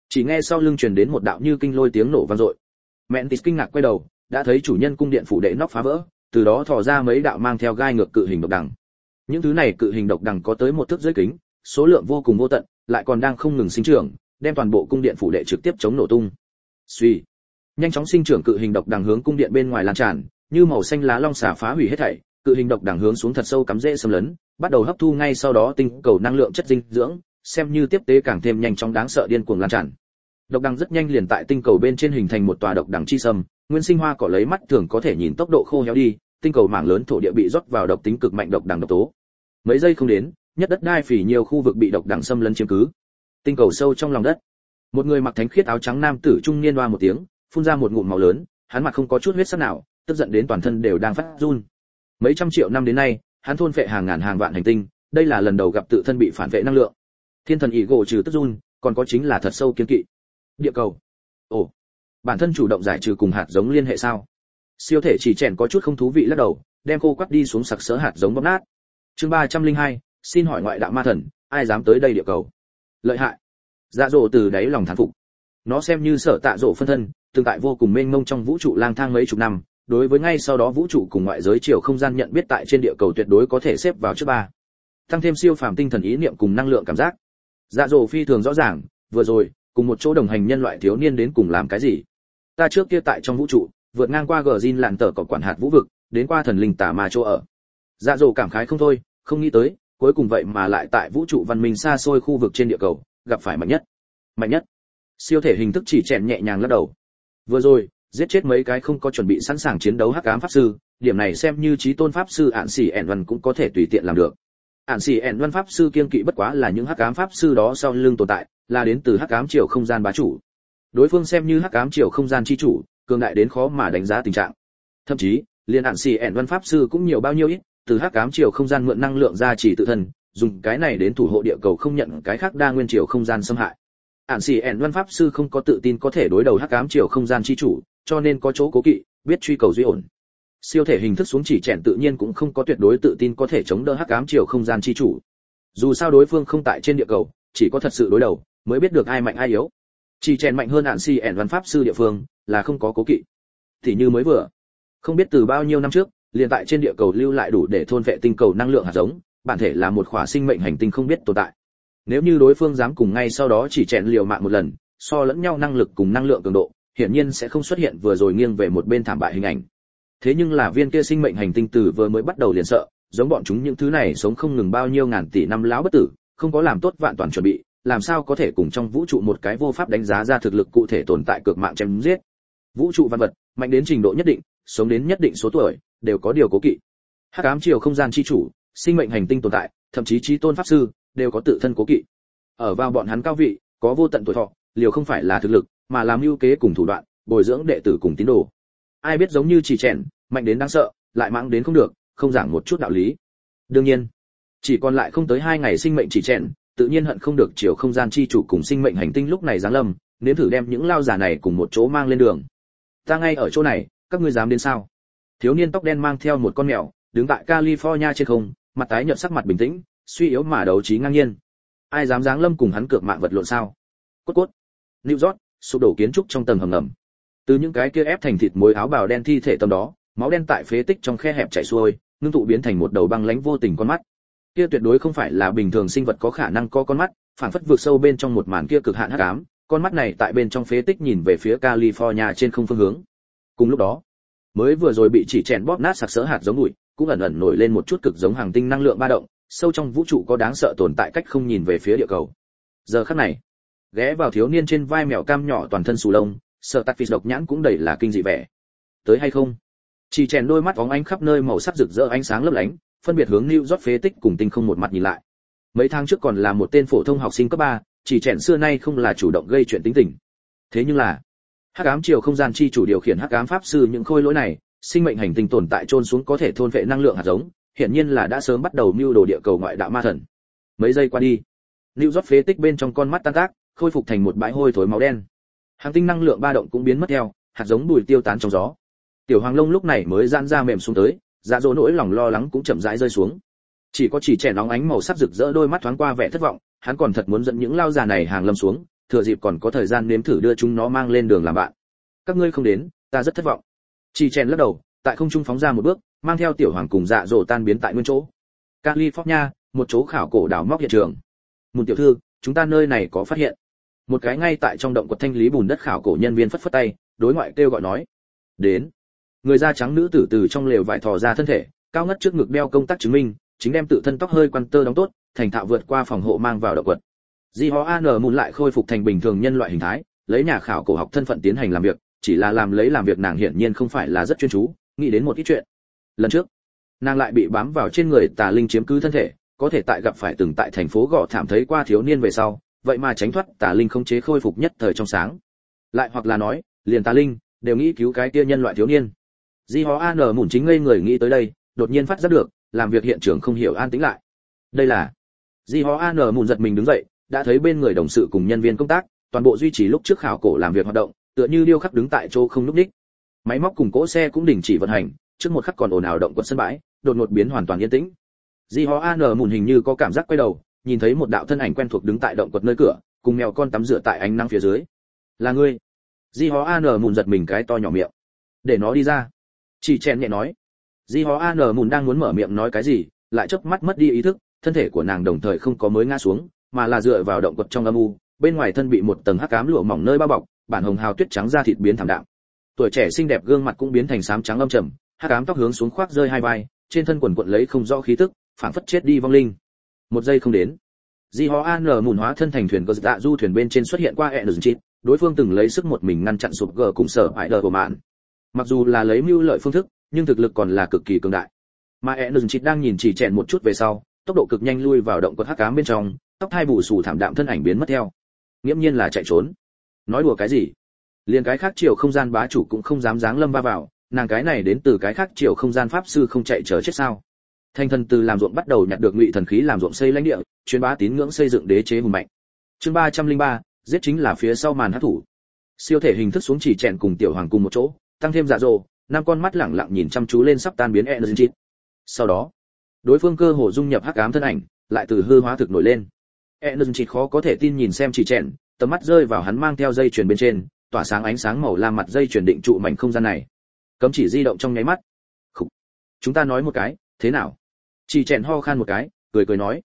Speaker 1: Chỉ nghe sau lưng truyền đến một đạo như kinh lôi tiếng nổ vang dội. Mentis kinh ngạc quay đầu, đã thấy chủ nhân cung điện phủ đệ nóc phá vỡ, từ đó thò ra mấy đạo mang theo gai ngược cự hình độc đằng. Những thứ này cự hình độc đằng có tới 1 thước dưới kính, số lượng vô cùng vô tận, lại còn đang không ngừng sinh trưởng, đem toàn bộ cung điện phủ đệ trực tiếp chống nổ tung. Suy, nhanh chóng sinh trưởng cự hình độc đằng hướng cung điện bên ngoài lan tràn, như màu xanh lá long xà phá hủy hết thảy, cự hình độc đằng hướng xuống thật sâu cắm rễ xâm lấn, bắt đầu hấp thu ngay sau đó tinh cầu năng lượng chất dinh dưỡng, xem như tiếp tế càng thêm nhanh chóng đáng sợ điên cuồng lan tràn. Độc đằng rất nhanh liền tại tinh cầu bên trên hình thành một tòa độc đằng chi sâm, nguyên sinh hoa cỏ lấy mắt thường có thể nhìn tốc độ khô héo đi, tinh cầu mảng lớn thổ địa bị rót vào độc tính cực mạnh độc đằng độc tố. Mấy giây không đến, nhất đất đai phỉ nhiều khu vực bị độc đằng xâm lấn chiếm cứ. Tinh cầu sâu trong lòng đất, một người mặc thánh khiết áo trắng nam tử trung niên oa một tiếng, phun ra một ngụm máu lớn, hắn mặt không có chút huyết sắc nào, tức giận đến toàn thân đều đang phát run. Mấy trăm triệu năm đến nay, hắn thôn phệ hàng ngàn hàng vạn hành tinh, đây là lần đầu gặp tự thân bị phản vệ năng lượng. Thiên thần ý gỗ trừ tức run, còn có chính là thật sâu kiên kỵ. Địa cầu. Ồ, bản thân chủ động giải trừ cùng hạt giống liên hệ sao? Siêu thể chỉ chèn có chút không thú vị lắc đầu, đem khô quắt đi xuống sặc sỡ hạt giống bóp nát. Chương 302, xin hỏi ngoại đạo ma thần, ai dám tới đây địa cầu? Lợi hại. Dạ dỗ từ đáy lòng thán phục. Nó xem như sở tạ dỗ phân thân, tương tại vô cùng mênh mông trong vũ trụ lang thang mấy chục năm, đối với ngay sau đó vũ trụ cùng ngoại giới chiều không gian nhận biết tại trên địa cầu tuyệt đối có thể xếp vào trước 3. Tăng thêm siêu phàm tinh thần ý niệm cùng năng lượng cảm giác. Dạ dỗ phi thường rõ ràng, vừa rồi, cùng một chỗ đồng hành nhân loại thiếu niên đến cùng làm cái gì? Ta trước kia tại trong vũ trụ, vượt ngang qua Gjin lạn tờ có quản hạt vũ vực, đến qua thần linh tà ma chỗ ở. Dạ dỗ cảm khái không thôi, không nghĩ tới, cuối cùng vậy mà lại tại vũ trụ văn minh xa xôi khu vực trên địa cầu, gặp phải mạnh nhất. Mạnh nhất. Siêu thể hình thức chỉ chèn nhẹ nhàng lắc đầu. Vừa rồi, giết chết mấy cái không có chuẩn bị sẵn sàng chiến đấu hắc ám pháp sư, điểm này xem như chí tôn pháp sư Ản Sĩ ẻn văn cũng có thể tùy tiện làm được. Ản Sĩ ẻn văn pháp sư kiên kỵ bất quá là những hắc ám pháp sư đó sau lưng tồn tại, là đến từ hắc ám chiều không gian bá chủ. Đối phương xem như hắc ám chiều không gian chi chủ, cường đại đến khó mà đánh giá tình trạng. Thậm chí, liên Ản Sĩ ẻn văn pháp sư cũng nhiều bao nhiêu ít, từ hắc ám chiều không gian mượn năng lượng ra chỉ tự thân, dùng cái này đến thủ hộ địa cầu không nhận cái khác đa nguyên chiều không gian xâm hại. Ản Sĩ ẻn văn pháp sư không có tự tin có thể đối đầu hắc ám chiều không gian chi chủ, cho nên có chỗ cố kỵ, biết truy cầu duy ổn. Siêu thể hình thức xuống chỉ chèn tự nhiên cũng không có tuyệt đối tự tin có thể chống đỡ hắc ám chiều không gian chi chủ. Dù sao đối phương không tại trên địa cầu, chỉ có thật sự đối đầu mới biết được ai mạnh ai yếu. Chỉ chèn mạnh hơn Ản Sĩ ẻn văn pháp sư địa phương là không có cố kỵ. Thì như mới vừa, không biết từ bao nhiêu năm trước, liền tại trên địa cầu lưu lại đủ để thôn vệ tinh cầu năng lượng hạt giống, bản thể là một khỏa sinh mệnh hành tinh không biết tồn tại. Nếu như đối phương dám cùng ngay sau đó chỉ chèn liều mạng một lần, so lẫn nhau năng lực cùng năng lượng cường độ, hiển nhiên sẽ không xuất hiện vừa rồi nghiêng về một bên thảm bại hình ảnh. Thế nhưng là viên kia sinh mệnh hành tinh từ vừa mới bắt đầu liền sợ, giống bọn chúng những thứ này sống không ngừng bao nhiêu ngàn tỷ năm lão bất tử, không có làm tốt vạn toàn chuẩn bị, làm sao có thể cùng trong vũ trụ một cái vô pháp đánh giá ra thực lực cụ thể tồn tại cược mạng chém giết. Vũ trụ văn vật, mạnh đến trình độ nhất định, sống đến nhất định số tuổi, đều có điều cố kỵ. Hắc ám chiều không gian chi chủ, sinh mệnh hành tinh tồn tại, thậm chí chí tôn pháp sư, đều có tự thân cố kỵ. Ở vào bọn hắn cao vị, có vô tận tuổi thọ, liều không phải là thực lực, mà làm mưu kế cùng thủ đoạn, bồi dưỡng đệ tử cùng tín đồ. Ai biết giống như chỉ chèn, mạnh đến đáng sợ, lại mãng đến không được, không giảng một chút đạo lý. Đương nhiên, chỉ còn lại không tới 2 ngày sinh mệnh chỉ chèn, tự nhiên hận không được chiều không gian chi chủ cùng sinh mệnh hành tinh lúc này giáng lâm, nếm thử đem những lao giả này cùng một chỗ mang lên đường. Ta ngay ở chỗ này, các ngươi dám đến sao? Thiếu niên tóc đen mang theo một con mèo, đứng tại California trên không, mặt tái nhợt sắc mặt bình tĩnh, suy yếu mà đấu trí ngang nhiên. Ai dám giáng lâm cùng hắn cược mạng vật lộn sao? Cốt cốt. New York, sụp đổ kiến trúc trong tầng hầm ngầm. Từ những cái kia ép thành thịt muối áo bào đen thi thể tầm đó, máu đen tại phế tích trong khe hẹp chảy xuôi, ngưng tụ biến thành một đầu băng lãnh vô tình con mắt. Kia tuyệt đối không phải là bình thường sinh vật có khả năng có con mắt, phản phất vượt sâu bên trong một màn kia cực hạn hắc ám, con mắt này tại bên trong phế tích nhìn về phía California trên không phương hướng. Cùng lúc đó, mới vừa rồi bị chỉ chèn bóp nát sặc sỡ hạt giống bụi, cũng ẩn ẩn nổi lên một chút cực giống hàng tinh năng lượng ba động, sâu trong vũ trụ có đáng sợ tồn tại cách không nhìn về phía địa cầu. Giờ khắc này, ghé vào thiếu niên trên vai mèo cam nhỏ toàn thân xù lông, sợ tạc phì độc nhãn cũng đầy là kinh dị vẻ. Tới hay không? Chỉ chèn đôi mắt óng ánh khắp nơi màu sắc rực rỡ ánh sáng lấp lánh, phân biệt hướng New York phế tích cùng tinh không một mặt nhìn lại. Mấy tháng trước còn là một tên phổ thông học sinh cấp 3, chỉ chèn xưa nay không là chủ động gây chuyện tính tình. Thế nhưng là, hắc ám chiều không gian chi chủ điều khiển hắc ám pháp sư những khôi lỗi này, sinh mệnh hành tinh tồn tại trôn xuống có thể thôn vệ năng lượng hạt giống, hiển nhiên là đã sớm bắt đầu mưu đồ địa cầu ngoại đạo ma thần. Mấy giây qua đi, New York phế tích bên trong con mắt tan tác, khôi phục thành một bãi hôi thối máu đen. Hành tinh năng lượng ba động cũng biến mất theo, hạt giống bụi tiêu tán trong gió. Tiểu Hoàng Long lúc này mới giãn ra mềm xuống tới, dạ dỗ nỗi lòng lo lắng cũng chậm rãi rơi xuống. Chỉ có chỉ trẻ nóng ánh màu sắc rực rỡ đôi mắt thoáng qua vẻ thất vọng, hắn còn thật muốn dẫn những lao già này hàng lâm xuống, thừa dịp còn có thời gian nếm thử đưa chúng nó mang lên đường làm bạn. Các ngươi không đến, ta rất thất vọng. Chỉ chèn lắc đầu, tại không trung phóng ra một bước, mang theo tiểu hoàng cùng Dạ Dỗ tan biến tại nguyên chỗ. California, một chỗ khảo cổ đào móc hiện trường. Mùn tiểu thư, chúng ta nơi này có phát hiện. Một cái ngay tại trong động quật thanh lý bùn đất khảo cổ nhân viên phất phất tay, đối ngoại kêu gọi nói. Đến. Người da trắng nữ tử từ trong lều vải thò ra thân thể, cao ngất trước ngực đeo công tác chứng minh, chính đem tự thân tóc hơi quăn tơ đóng tốt, thành thạo vượt qua phòng hộ mang vào động quật. Di Ho An Mùn lại khôi phục thành bình thường nhân loại hình thái, lấy nhà khảo cổ học thân phận tiến hành làm việc, chỉ là làm việc nàng hiển nhiên không phải là rất chuyên chú, nghĩ đến một ít chuyện. Lần trước, nàng lại bị bám vào trên người tà linh chiếm cứ thân thể, có thể tại gặp phải từng tại thành phố Gò Thảm thấy qua thiếu niên về sau, vậy mà tránh thoát tà linh khống chế khôi phục nhất thời trong sáng. Lại hoặc là nói, liền tà linh đều nghĩ cứu cái kia nhân loại thiếu niên. Di Ho An Mùn chính ngây người nghĩ tới đây, đột nhiên phát giác được, làm việc hiện trường không hiểu an tĩnh lại. Đây là Di Ho An Mùn giật mình đứng dậy, đã thấy bên người đồng sự cùng nhân viên công tác, toàn bộ duy trì lúc trước khảo cổ làm việc hoạt động, tựa như điêu khắc đứng tại chỗ không lúc đích. Máy móc cùng cỗ xe cũng đình chỉ vận hành, trước một khắc còn ồn ào động quật sân bãi, đột ngột biến hoàn toàn yên tĩnh. Di Ho An Mùn hình như có cảm giác quay đầu, nhìn thấy một đạo thân ảnh quen thuộc đứng tại động quật nơi cửa, cùng mèo con tắm rửa tại ánh nắng phía dưới. Là ngươi? Di Ho An Mùn giật mình cái to nhỏ miệng. Để nó đi ra. Chỉ chèn nhẹ nói. Di Ho An Mùn đang muốn mở miệng nói cái gì, lại chớp mắt mất đi ý thức, thân thể của nàng đồng thời không có mới ngã xuống, mà là dựa vào động quật trong âm u, bên ngoài thân bị một tầng hắc ám lụa mỏng nơi bao bọc, bản hồng hào tuyết trắng da thịt biến thảm đạm. Tuổi trẻ xinh đẹp gương mặt cũng biến thành xám trắng âm trầm, hắc ám tóc hướng xuống khoác rơi hai vai, trên thân quần quật lấy không rõ khí tức, phảng phất chết đi vong linh. Một giây không đến, Di Ho An Mùn hóa thân thành thuyền gờ dạ du thuyền bên trên xuất hiện qua Energy, đối phương từng lấy sức một mình ngăn chặn sụp gờ cùng sở hại đờ của mạn. Mặc dù là lấy mưu lợi phương thức, nhưng thực lực còn là cực kỳ cường đại. Mà Energy đang nhìn chỉ chèn một chút về sau, tốc độ cực nhanh lui vào động quật hắc ám bên trong, tóc hai bù xù thảm đạm thân ảnh biến mất theo. Nghiễm nhiên là chạy trốn. Nói đùa cái gì? Liền cái khác chiều không gian bá chủ cũng không dám giáng lâm va vào, nàng cái này đến từ cái khác chiều không gian pháp sư không chạy chờ chết sao? Thanh thần từ làm ruộng bắt đầu nhặt được ngụy thần khí làm ruộng xây lãnh địa, truyền bá tín ngưỡng xây dựng đế chế hùng mạnh. Chương 303, giết chính là phía sau màn hắc thủ. Siêu thể hình thức xuống chỉ chèn cùng tiểu hoàng cùng một chỗ, tăng thêm Dạ Dỗ, năm con mắt lẳng lặng nhìn chăm chú lên sắp tan biến Energy. Sau đó, đối phương cơ hồ dung nhập hắc ám thân ảnh, lại từ hư hóa thực nổi lên. Energy khó có thể tin nhìn xem chỉ chèn, tầm mắt rơi vào hắn mang theo dây chuyền bên trên, tỏa sáng ánh sáng màu lam mặt dây chuyền định trụ mảnh không gian này. Cấm chỉ di động trong nháy mắt. Khủ. Chúng ta nói một cái, thế nào? Chỉ chèn ho khan một cái, cười nói.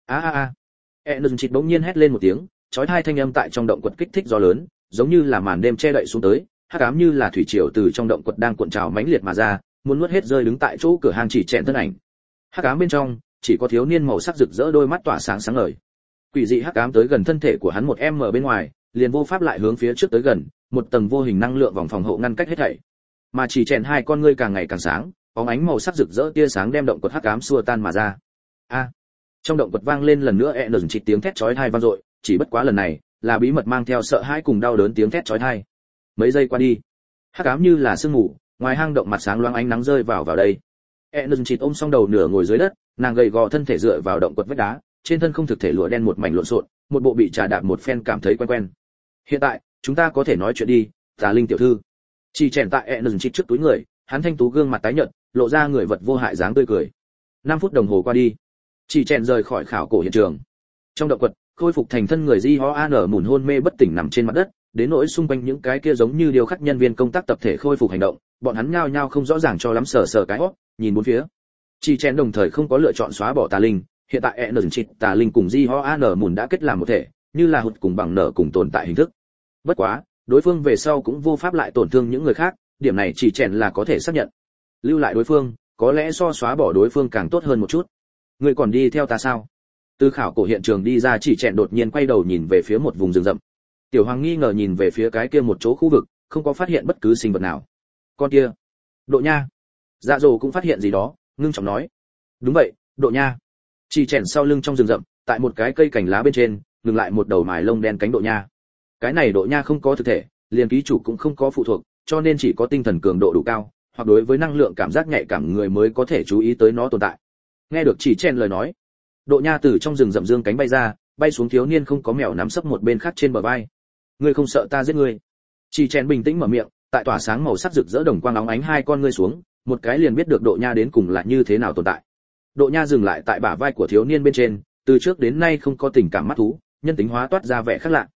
Speaker 1: A. Energy bỗng nhiên hét lên một tiếng, chói tai thanh âm tại trong động quật kích thích gió lớn, giống như là màn đêm che đậy xuống tới, hắc ám như là thủy triều từ trong động quật đang cuộn trào mãnh liệt mà ra, muốn nuốt hết rơi đứng tại chỗ cửa hàng chỉ chèn thân ảnh. Hắc ám bên trong, chỉ có thiếu niên màu sắc rực rỡ đôi mắt tỏa sáng sáng ngời. Quỷ dị hắc ám tới gần thân thể của hắn một em ở bên ngoài, liền vô pháp lại hướng phía trước tới gần, một tầng vô hình năng lượng vòng phòng hộ ngăn cách hết thảy. Mà chỉ chèn hai con ngươi càng ngày càng sáng, bóng ánh màu sắc rực rỡ tia sáng đem động quật hắc ám xua tan mà ra. A! Trong động quật vang lên lần nữa chỉ tiếng thét chói tai vang dội, chỉ bất quá lần này là bí mật mang theo sợ hãi cùng đau đớn tiếng thét chói tai. Mấy giây qua đi, hắc ám như là sương mù, ngoài hang động mặt sáng loáng ánh nắng rơi vào đây. Energy ôm song đầu nửa ngồi dưới đất, nàng gầy gò thân thể dựa vào động quật vách đá, trên thân không thực thể lụa đen một mảnh lộn xộn, một bộ bị trà đạp một phen cảm thấy quen quen. Hiện tại, chúng ta có thể nói chuyện đi, Tà Linh tiểu thư. Chỉ chèn tại Energy trước túi người, hắn thanh tú gương mặt tái nhợt, lộ ra người vật vô hại dáng tươi cười. 5 phút đồng hồ qua đi, chỉ chèn rời khỏi khảo cổ hiện trường. Trong động quật, khôi phục thành thân người Di Ho An mùn hôn mê bất tỉnh nằm trên mặt đất, đến nỗi xung quanh những cái kia giống như điều khắc nhân viên công tác tập thể khôi phục hành động, bọn hắn nhao nhao không rõ ràng cho lắm sờ cái hốc, nhìn bốn phía. Chỉ chèn đồng thời không có lựa chọn xóa bỏ Tà Linh, hiện tại Energy Tà Linh cùng Di Ho An mùn đã kết làm một thể, như là hụt cùng bằng nở cùng tồn tại hình thức. Bất quá, đối phương về sau cũng vô pháp lại tổn thương những người khác, điểm này chỉ chèn là có thể xác nhận. Lưu lại đối phương, có lẽ so xóa bỏ đối phương càng tốt hơn một chút. Người còn đi theo ta sao? Từ khảo cổ hiện trường đi ra chỉ chèn đột nhiên quay đầu nhìn về phía một vùng rừng rậm. Tiểu Hoàng nghi ngờ nhìn về phía cái kia một chỗ khu vực, không có phát hiện bất cứ sinh vật nào. Con kia, Độ Nha. Dạ Dỗ cũng phát hiện gì đó, ngưng trọng nói. Đúng vậy, Độ Nha. Chỉ chèn sau lưng trong rừng rậm, tại một cái cây cành lá bên trên, ngừng lại một đầu mài lông đen cánh Độ Nha. Cái này Độ Nha không có thực thể, liền ký chủ cũng không có phụ thuộc, cho nên chỉ có tinh thần cường độ đủ cao, hoặc đối với năng lượng cảm giác nhạy cảm người mới có thể chú ý tới nó tồn tại. Nghe được chỉ chèn lời nói, Độ Nha từ trong rừng rậm dương cánh bay ra, bay xuống thiếu niên không có mèo nắm sấp một bên khác trên bờ vai. Ngươi không sợ ta giết ngươi? Chỉ chèn bình tĩnh mở miệng, tại tỏa sáng màu sắc rực rỡ đồng quang óng ánh hai con ngươi xuống, một cái liền biết được Độ Nha đến cùng là như thế nào tồn tại. Độ Nha dừng lại tại bả vai của thiếu niên bên trên, từ trước đến nay không có tình cảm mắt thú, nhân tính hóa toát ra vẻ khác lạ.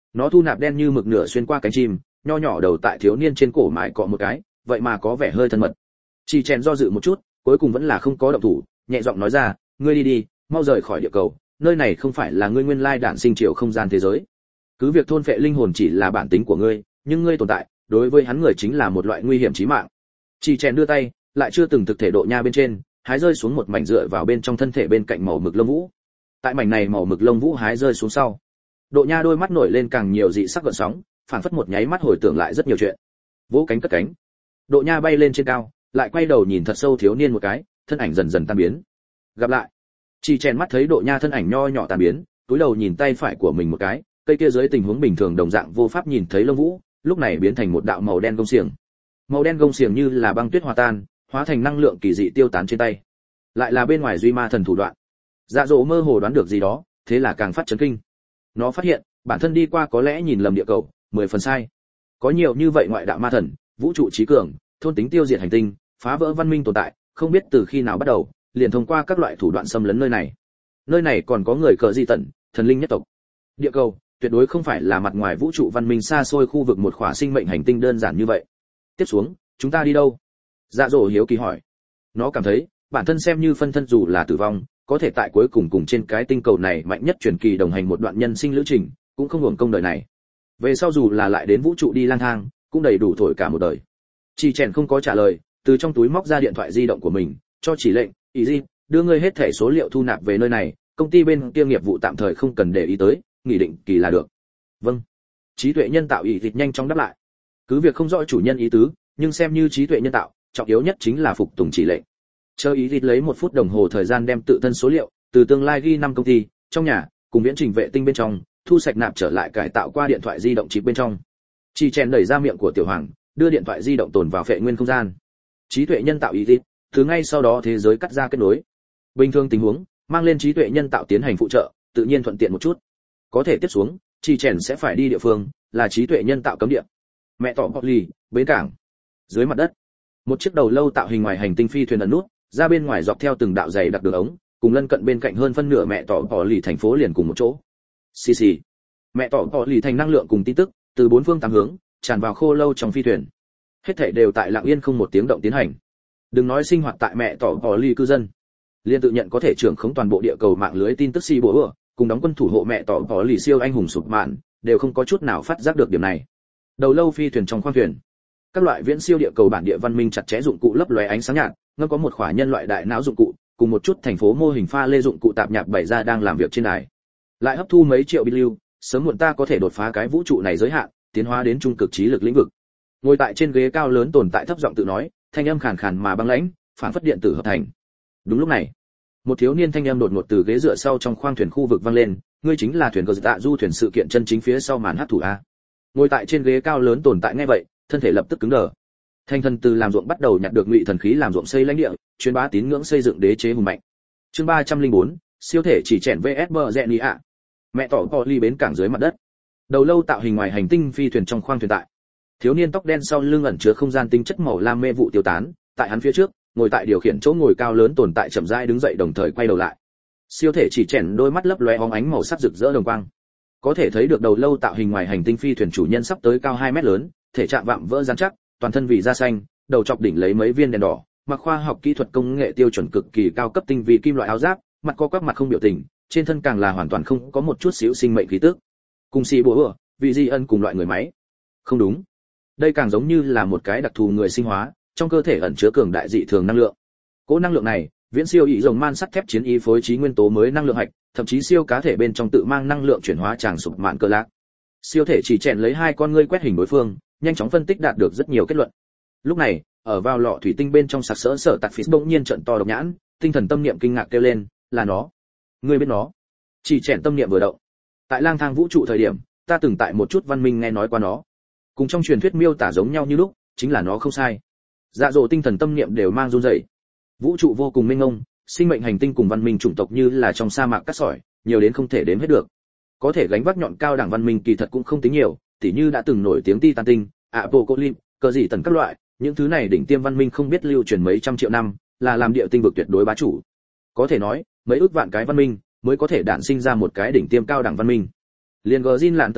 Speaker 1: Nó thu nạp đen như mực nửa xuyên qua cánh chim, nho nhỏ đầu tại thiếu niên trên cổ mại cọ một cái, vậy mà có vẻ hơi thân mật. Chỉ chèn do dự một chút, cuối cùng vẫn là không có động thủ, nhẹ giọng nói ra, ngươi đi đi, mau rời khỏi địa cầu, nơi này không phải là ngươi nguyên lai đản sinh chiều không gian thế giới. Cứ việc thôn phệ linh hồn chỉ là bản tính của ngươi, nhưng ngươi tồn tại, đối với hắn người chính là một loại nguy hiểm chí mạng. Chỉ chèn đưa tay, lại chưa từng thực thể độ nha bên trên, hái rơi xuống một mảnh dựa vào bên trong thân thể bên cạnh màu mực lông vũ. Tại mảnh này màu mực lông vũ hái rơi xuống sau, độ nha đôi mắt nổi lên càng nhiều dị sắc gợn sóng, phản phất một nháy mắt hồi tưởng lại rất nhiều chuyện. Vỗ cánh cất cánh, độ nha bay lên trên cao, lại quay đầu nhìn thật sâu thiếu niên một cái, thân ảnh dần dần tan biến. Gặp lại. Chỉ chèn mắt thấy độ nha thân ảnh nho nhỏ tan biến, túi đầu nhìn tay phải của mình một cái, cây kia dưới tình huống bình thường đồng dạng vô pháp nhìn thấy lông vũ, lúc này biến thành một đạo màu đen gông xiềng. Màu đen gông xiềng như là băng tuyết hòa tan, hóa thành năng lượng kỳ dị tiêu tán trên tay. Lại là bên ngoài duy ma thần thủ đoạn. Dạ Dỗ mơ hồ đoán được gì đó, thế là càng phát chấn kinh. Nó phát hiện, bản thân đi qua có lẽ nhìn lầm địa cầu, 10 phần sai. Có nhiều như vậy ngoại đạo ma thần, vũ trụ trí cường, thôn tính tiêu diệt hành tinh, phá vỡ văn minh tồn tại, không biết từ khi nào bắt đầu, liền thông qua các loại thủ đoạn xâm lấn nơi này. Nơi này còn có người cờ di tận, thần linh nhất tộc. Địa cầu tuyệt đối không phải là mặt ngoài vũ trụ văn minh xa xôi khu vực một khỏa sinh mệnh hành tinh đơn giản như vậy. Tiếp xuống, chúng ta đi đâu? Dạ Dỗ hiếu kỳ hỏi. Nó cảm thấy, bản thân xem như phân thân dù là tử vong, có thể tại cuối cùng cùng trên cái tinh cầu này mạnh nhất truyền kỳ đồng hành một đoạn nhân sinh lữ trình, cũng không hưởng công đời này. Về sau dù là lại đến vũ trụ đi lang thang, cũng đầy đủ thổi cả một đời. Chỉ chèn không có trả lời, từ trong túi móc ra điện thoại di động của mình, cho chỉ lệnh, "Easy, đưa ngươi hết thẻ số liệu thu nạp về nơi này, công ty bên kia nghiệp vụ tạm thời không cần để ý tới, nghỉ định kỳ là được." "Vâng." Trí tuệ nhân tạo Easy nhanh chóng đáp lại. Cứ việc không rõ chủ nhân ý tứ, nhưng xem như trí tuệ nhân tạo, trọng yếu nhất chính là phục tùng chỉ lệnh. Chờ Easy lấy 1 phút đồng hồ thời gian đem tự thân số liệu từ tương lai ghi 5 công ty, trong nhà, cùng viễn trình vệ tinh bên trong, thu sạch nạp trở lại cải tạo qua điện thoại di động chip bên trong. Chỉ chèn đẩy ra miệng của tiểu hoàng, đưa điện thoại di động tồn vào phệ nguyên không gian. Trí tuệ nhân tạo Easy, từ ngay sau đó thế giới cắt ra kết nối. Bình thường tình huống, mang lên trí tuệ nhân tạo tiến hành phụ trợ, tự nhiên thuận tiện một chút. Có thể tiếp xuống, chỉ chèn sẽ phải đi địa phương, là trí tuệ nhân tạo cấm địa. Mẹ tỏ Polly, bến cảng. Dưới mặt đất, một chiếc đầu lâu tạo hình ngoài hành tinh phi thuyền ẩn nút, ra bên ngoài dọc theo từng đạo dày đặc đường ống, cùng lân cận bên cạnh hơn phân nửa mẹ tỏ Polly thành phố liền cùng một chỗ. Xì xì. Mẹ tỏ Polly thành năng lượng cùng tin tức, từ 4 phương tám hướng, tràn vào khô lâu trong phi thuyền. Hết thảy đều tại lặng yên không một tiếng động tiến hành. Đừng nói sinh hoạt tại mẹ tỏ Polly cư dân, liên tự nhận có thể trưởng khống toàn bộ địa cầu mạng lưới tin tức si bùa, cùng đóng quân thủ hộ mẹ tỏ Polly siêu anh hùng sụp mạn, đều không có chút nào phát giác được điểm này. Đầu lâu phi thuyền trong khoang thuyền, các loại viễn siêu địa cầu bản địa văn minh chặt chẽ dụng cụ lấp lóe ánh sáng nhạt, ngâm có một khỏa nhân loại đại não dụng cụ, cùng một chút thành phố mô hình pha lê dụng cụ tạp nhạp bày ra đang làm việc trên đài. Lại hấp thu mấy triệu bit lưu, sớm muộn ta có thể đột phá cái vũ trụ này giới hạn, tiến hóa đến trung cực trí lực lĩnh vực. Ngồi tại trên ghế cao lớn tồn tại thấp giọng tự nói, thanh âm khàn khàn mà băng lãnh, phản phất điện tử hợp thành. Đúng lúc này, một thiếu niên thanh âm đột ngột từ ghế dựa sau trong khoang thuyền khu vực vang lên, ngươi chính là thuyền cờ tạ du thuyền sự kiện chân chính phía sau màn hát thủ a. Ngồi tại trên ghế cao lớn tồn tại nghe vậy, thân thể lập tức cứng đờ. Thanh thần từ làm ruộng bắt đầu nhặt được ngụy thần khí làm ruộng xây lãnh địa, truyền bá tín ngưỡng xây dựng đế chế hùng mạnh. Chương 304, siêu thể chỉ chèn VS bờ rẹ ạ. Mẹ tỏ Polly bến cảng dưới mặt đất. Đầu lâu tạo hình ngoài hành tinh phi thuyền trong khoang thuyền tại. Thiếu niên tóc đen sau lưng ẩn chứa không gian tinh chất màu lam mê vụ tiêu tán, tại hắn phía trước, ngồi tại điều khiển chỗ ngồi cao lớn tồn tại chậm rãi đứng dậy đồng thời quay đầu lại. Siêu thể chỉ chèn đôi mắt lấp lóe bóng ánh màu sắc rực rỡ đồng quang. Có thể thấy được đầu lâu tạo hình ngoài hành tinh phi thuyền chủ nhân sắp tới cao 2 mét lớn, thể trạng vạm vỡ rắn chắc, toàn thân vì da xanh, đầu chọc đỉnh lấy mấy viên đèn đỏ, mặc khoa học kỹ thuật công nghệ tiêu chuẩn cực kỳ cao cấp tinh vi kim loại áo giáp, mặt co quắp mặt không biểu tình, trên thân càng là hoàn toàn không có một chút xíu sinh mệnh khí tức. Cùng xì bùa, vị di ân cùng loại người máy. Không đúng, đây càng giống như là một cái đặc thù người sinh hóa, trong cơ thể ẩn chứa cường đại dị thường năng lượng. Cỗ năng lượng này, viễn siêu ý rồng man sắt thép chiến y phối trí nguyên tố mới năng lượng hạch, thậm chí siêu cá thể bên trong tự mang năng lượng chuyển hóa tràng sụp mạn cơ lạc. Siêu thể chỉ chèn lấy 2 con ngươi quét hình đối phương, nhanh chóng phân tích đạt được rất nhiều kết luận. Lúc này, ở vào lọ thủy tinh bên trong sặc sỡ sở tạc phí bỗng nhiên trợn to độc nhãn, tinh thần tâm niệm kinh ngạc kêu lên, là nó. Ngươi biết nó? Chỉ chèn tâm niệm vừa động. Tại lang thang vũ trụ thời điểm, ta từng tại một chút văn minh nghe nói qua nó. Cùng trong truyền thuyết miêu tả giống nhau như lúc, chính là nó không sai. Dạ dỗ tinh thần tâm niệm đều mang run rẩy. Vũ trụ vô cùng mênh mông, sinh mệnh hành tinh cùng văn minh chủng tộc như là trong sa mạc cát sỏi, nhiều đến không thể đếm hết được. Có thể gánh vác nhọn cao đẳng văn minh kỳ thật cũng không tính nhiều, tỉ như đã từng nổi tiếng Titan tinh, Apocalypse, cờ gì tần các loại, những thứ này đỉnh tiêm văn minh không biết lưu truyền mấy trăm triệu năm, là làm địa tinh vực tuyệt đối bá chủ. Có thể nói, mấy ước vạn cái văn minh mới có thể đản sinh ra một cái đỉnh tiêm cao đẳng văn minh. Liên Gjin lạn tờ con,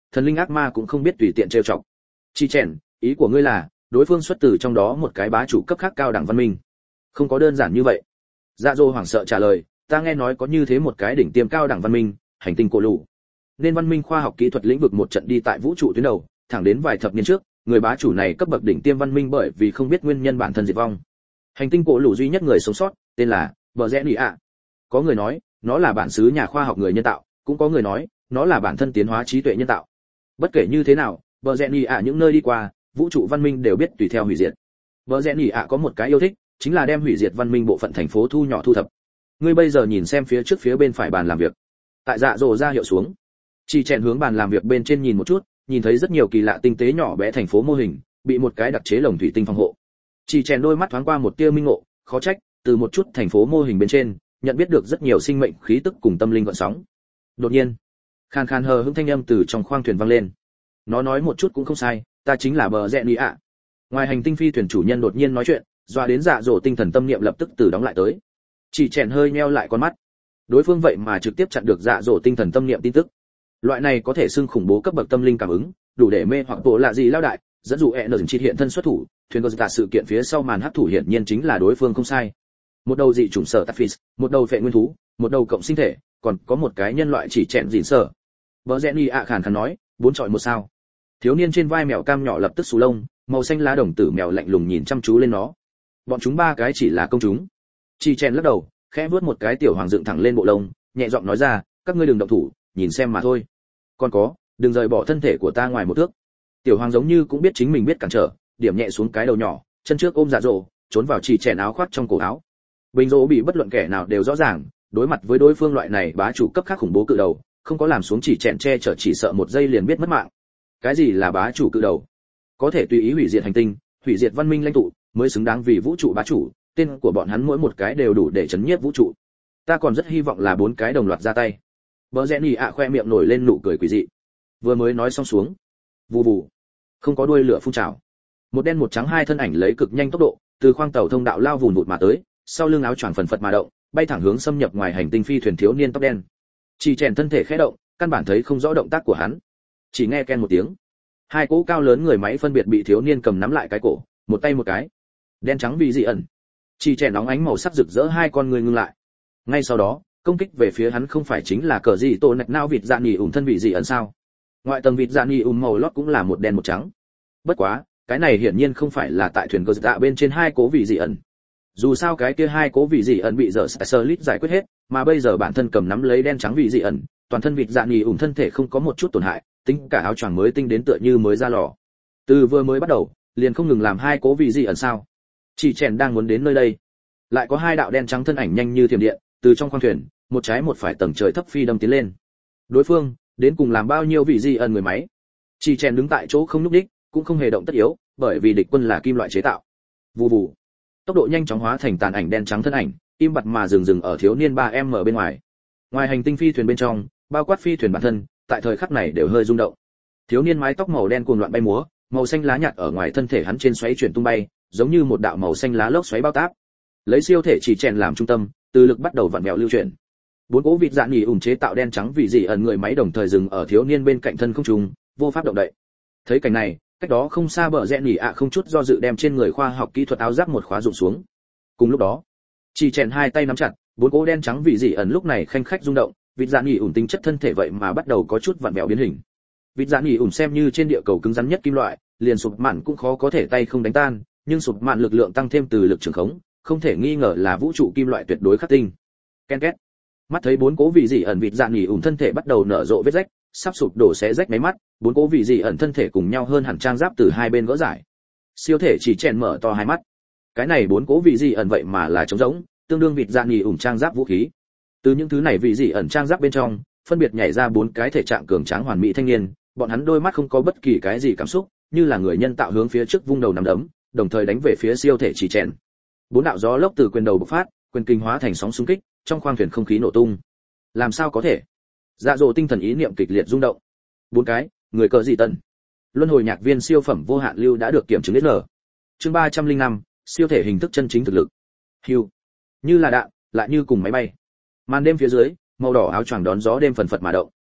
Speaker 1: thần linh ác ma cũng không biết tùy tiện trêu chọc. Chi chèn, ý của ngươi là đối phương xuất từ trong đó một cái bá chủ cấp khác cao đẳng văn minh? Không có đơn giản như vậy. Dạ dỗ hoảng sợ trả lời, ta nghe nói có như thế một cái đỉnh tiêm cao đẳng văn minh, hành tinh cổ lũ. Nên văn minh khoa học kỹ thuật lĩnh vực một trận đi tại vũ trụ tuyến đầu, thẳng đến vài thập niên trước, người bá chủ này cấp bậc đỉnh tiêm văn minh bởi vì không biết nguyên nhân bản thân diệt vong. Hành tinh cổ lũ duy nhất người sống sót, tên là Bờ Rẽ Nỉ ạ. Có người nói, nó là bản xứ nhà khoa học người nhân tạo, cũng có người nói, nó là bản thân tiến hóa trí tuệ nhân tạo. Bất kể như thế nào, Bờ Rẽ Nỉ ạ những nơi đi qua, vũ trụ văn minh đều biết tùy theo hủy diệt. Bờ Rẽ Nỉ ạ có một cái yêu thích, chính là đem hủy diệt văn minh bộ phận thành phố thu nhỏ thu thập. Ngươi bây giờ nhìn xem phía trước phía bên phải bàn làm việc. Tại dạ dỗ ra hiệu xuống, chỉ chèn hướng bàn làm việc bên trên nhìn một chút, nhìn thấy rất nhiều kỳ lạ tinh tế nhỏ bé thành phố mô hình, bị một cái đặc chế lồng thủy tinh phòng hộ. Chỉ chèn đôi mắt thoáng qua một tia minh ngộ, khó trách, từ một chút thành phố mô hình bên trên, nhận biết được rất nhiều sinh mệnh khí tức cùng tâm linh gợn sóng. Đột nhiên, khan khan hờ hững thanh âm từ trong khoang thuyền vang lên. Nó nói một chút cũng không sai, ta chính là Bờ Rẽ Nỉ ạ. Ngoài hành tinh phi thuyền chủ nhân đột nhiên nói chuyện, doa đến dạ dỗ tinh thần tâm niệm lập tức từ đóng lại tới. Chỉ chèn hơi nheo lại con mắt. Đối phương vậy mà trực tiếp chặn được dạ dỗ tinh thần tâm niệm tin tức. Loại này có thể xưng khủng bố cấp bậc tâm linh cảm ứng, đủ để mê hoặc bộ lạ gì lao đại, dẫn dụ ẻ chỉ hiện thân xuất thủ, thuyền có cả sự kiện phía sau màn hắc thủ hiển nhiên chính là đối phương không sai. Một đầu dị chủng sở Taphis, một đầu phệ nguyên thú, một đầu cộng sinh thể, còn có một cái nhân loại chỉ chèn gìn sở. Bờ Rẽ Nỉ ạ khàn khàn nói, 4 chọi 1 sao? Thiếu niên trên vai mèo cam nhỏ lập tức xù lông, màu xanh lá đồng tử mèo lạnh lùng nhìn chăm chú lên nó. Bọn chúng 3 cái chỉ là công chúng. Chỉ chèn lắc đầu, khẽ vuốt một cái tiểu hoàng dựng thẳng lên bộ lông, nhẹ giọng nói ra, các ngươi đừng động thủ, nhìn xem mà thôi. Còn có, đừng rời bỏ thân thể của ta ngoài một thước. Tiểu hoàng giống như cũng biết chính mình biết cản trở, điểm nhẹ xuống cái đầu nhỏ, chân trước ôm dạ dỗ, trốn vào chỉ chèn áo khoác trong cổ áo. Bình dỗ bị bất luận kẻ nào đều rõ ràng, đối mặt với đối phương loại này bá chủ cấp khác khủng bố cự đầu, không có làm xuống chỉ chèn che chở chỉ sợ một giây liền biết mất mạng. Cái gì là bá chủ cự đầu? Có thể tùy ý hủy diệt hành tinh, hủy diệt văn minh lãnh tụ, mới xứng đáng vì vũ trụ bá chủ, tên của bọn hắn mỗi một cái đều đủ để chấn nhiếp vũ trụ. Ta còn rất hy vọng là 4 cái đồng loạt ra tay. Bờ Rẽ Nỉ ạ khoe miệng nổi lên nụ cười quỷ dị. Vừa mới nói xong xuống, vù vù, không có đuôi lửa phun trào. Một đen một trắng hai thân ảnh lấy cực nhanh tốc độ, từ khoang tàu thông đạo lao vùn vụt mà tới, sau lưng áo choàng phần phật mà động, bay thẳng hướng xâm nhập ngoài hành tinh phi thuyền thiếu niên tóc đen. Chỉ chèn thân thể khẽ động, căn bản thấy không rõ động tác của hắn. Chỉ nghe ken một tiếng, hai cỗ cao lớn người máy phân biệt bị thiếu niên cầm nắm lại cái cổ, một tay một cái. Đen trắng vì dị ẩn. Chỉ chèn nóng ánh màu sắc rực rỡ hai con người ngưng lại. Ngay sau đó, công kích về phía hắn không phải chính là cờ gì tổ nạch nao vịt dạ nhì ủng thân vị dị ẩn sao? Ngoại tầng vịt dạ nhì ủng màu lót cũng là một đen một trắng. Bất quá, cái này hiển nhiên không phải là tại thuyền cờ dạ bên trên hai cố vị dị ẩn. Dù sao cái kia hai cố vị dị ẩn bị giờ Starlit giải quyết hết, mà bây giờ bản thân cầm nắm lấy đen trắng vị dị ẩn, toàn thân vịt dạ nhì ủng thân thể không có một chút tổn hại, tính cả áo choàng mới tinh đến tựa như mới ra lò. Từ vừa mới bắt đầu, liền không ngừng làm hai cố vị dị ẩn sao? Chỉ chèn đang muốn đến nơi đây, lại có hai đạo đen trắng thân ảnh nhanh như thiểm điện, từ trong khoang thuyền, một trái một phải tầng trời thấp phi đâm tiến lên. Đối phương, đến cùng làm bao nhiêu vị dị ẩn người máy? Chỉ chèn đứng tại chỗ không nhúc nhích, cũng không hề động tất yếu, bởi vì địch quân là kim loại chế tạo. Vù vù, tốc độ nhanh chóng hóa thành tàn ảnh đen trắng thân ảnh, im bặt mà dừng ở thiếu niên 3M bên ngoài. Ngoài hành tinh phi thuyền bên trong, bao quát phi thuyền bản thân, tại thời khắc này đều hơi rung động. Thiếu niên mái tóc màu đen cuồng loạn bay múa, màu xanh lá nhạt ở ngoài thân thể hắn trên xoáy chuyển tung bay, giống như một đạo màu xanh lá lốc xoáy bao táp. Lấy siêu thể chỉ chèn làm trung tâm, từ lực bắt đầu vặn vẹo lưu chuyển. 4 cỗ vịt dạ nhì ủng chế tạo đen trắng vì dị ẩn người máy đồng thời dừng ở thiếu niên bên cạnh thân không trung, vô pháp động đậy. Thấy cảnh này, cách đó không xa Bờ Rẽ Nỉ ạ không chút do dự đem trên người khoa học kỹ thuật áo giáp một khóa rụng xuống. Cùng lúc đó, chỉ chèn hai tay nắm chặt, 4 cỗ đen trắng vì dị ẩn lúc này khanh khách rung động, vịt dạ nhì ủng tính chất thân thể vậy mà bắt đầu có chút vặn vẹo biến hình. Vịt dạ nhì ủng xem như trên địa cầu cứng rắn nhất kim loại, liền sụp mạn cũng khó có thể tay không đánh tan, nhưng sụp mạn lực lượng tăng thêm từ lực trường khống, không thể nghi ngờ là vũ trụ kim loại tuyệt đối khắc tinh. Ken két. Mắt thấy 4 cố vị dị ẩn vịt dạ nhì ủng thân thể bắt đầu nở rộ vết rách, sắp sụp đổ xé rách mấy mắt, 4 cố vị dị ẩn thân thể cùng nhau hơn hẳn trang giáp từ hai bên gỡ giải. Siêu thể chỉ chèn mở to hai mắt. Cái này 4 cố vị dị ẩn vậy mà là trống rỗng, tương đương vịt dạ nhì ủng trang giáp vũ khí. Từ những thứ này vị dị ẩn trang giáp bên trong, phân biệt nhảy ra 4 cái thể trạng cường tráng hoàn mỹ thanh niên, bọn hắn đôi mắt không có bất kỳ cái gì cảm xúc, như là người nhân tạo hướng phía trước vung đầu nắm đấm, đồng thời đánh về phía siêu thể chỉ chèn. 4 đạo gió lốc từ quyền đầu bộc phát, quyền kinh hóa thành sóng xung kích, trong khoang thuyền không khí nổ tung. Làm sao có thể? Dạ dỗ tinh thần ý niệm kịch liệt rung động. 4 cái, người cờ gì tần. Luân hồi nhạc viên siêu phẩm vô hạn lưu đã được kiểm chứng đến lờ. Chương 305, siêu thể hình thức chân chính thực lực. Hưu. Như là đạn, lại như cùng máy bay. Màn đêm phía dưới, màu đỏ áo choàng đón gió đêm phần phật mà động.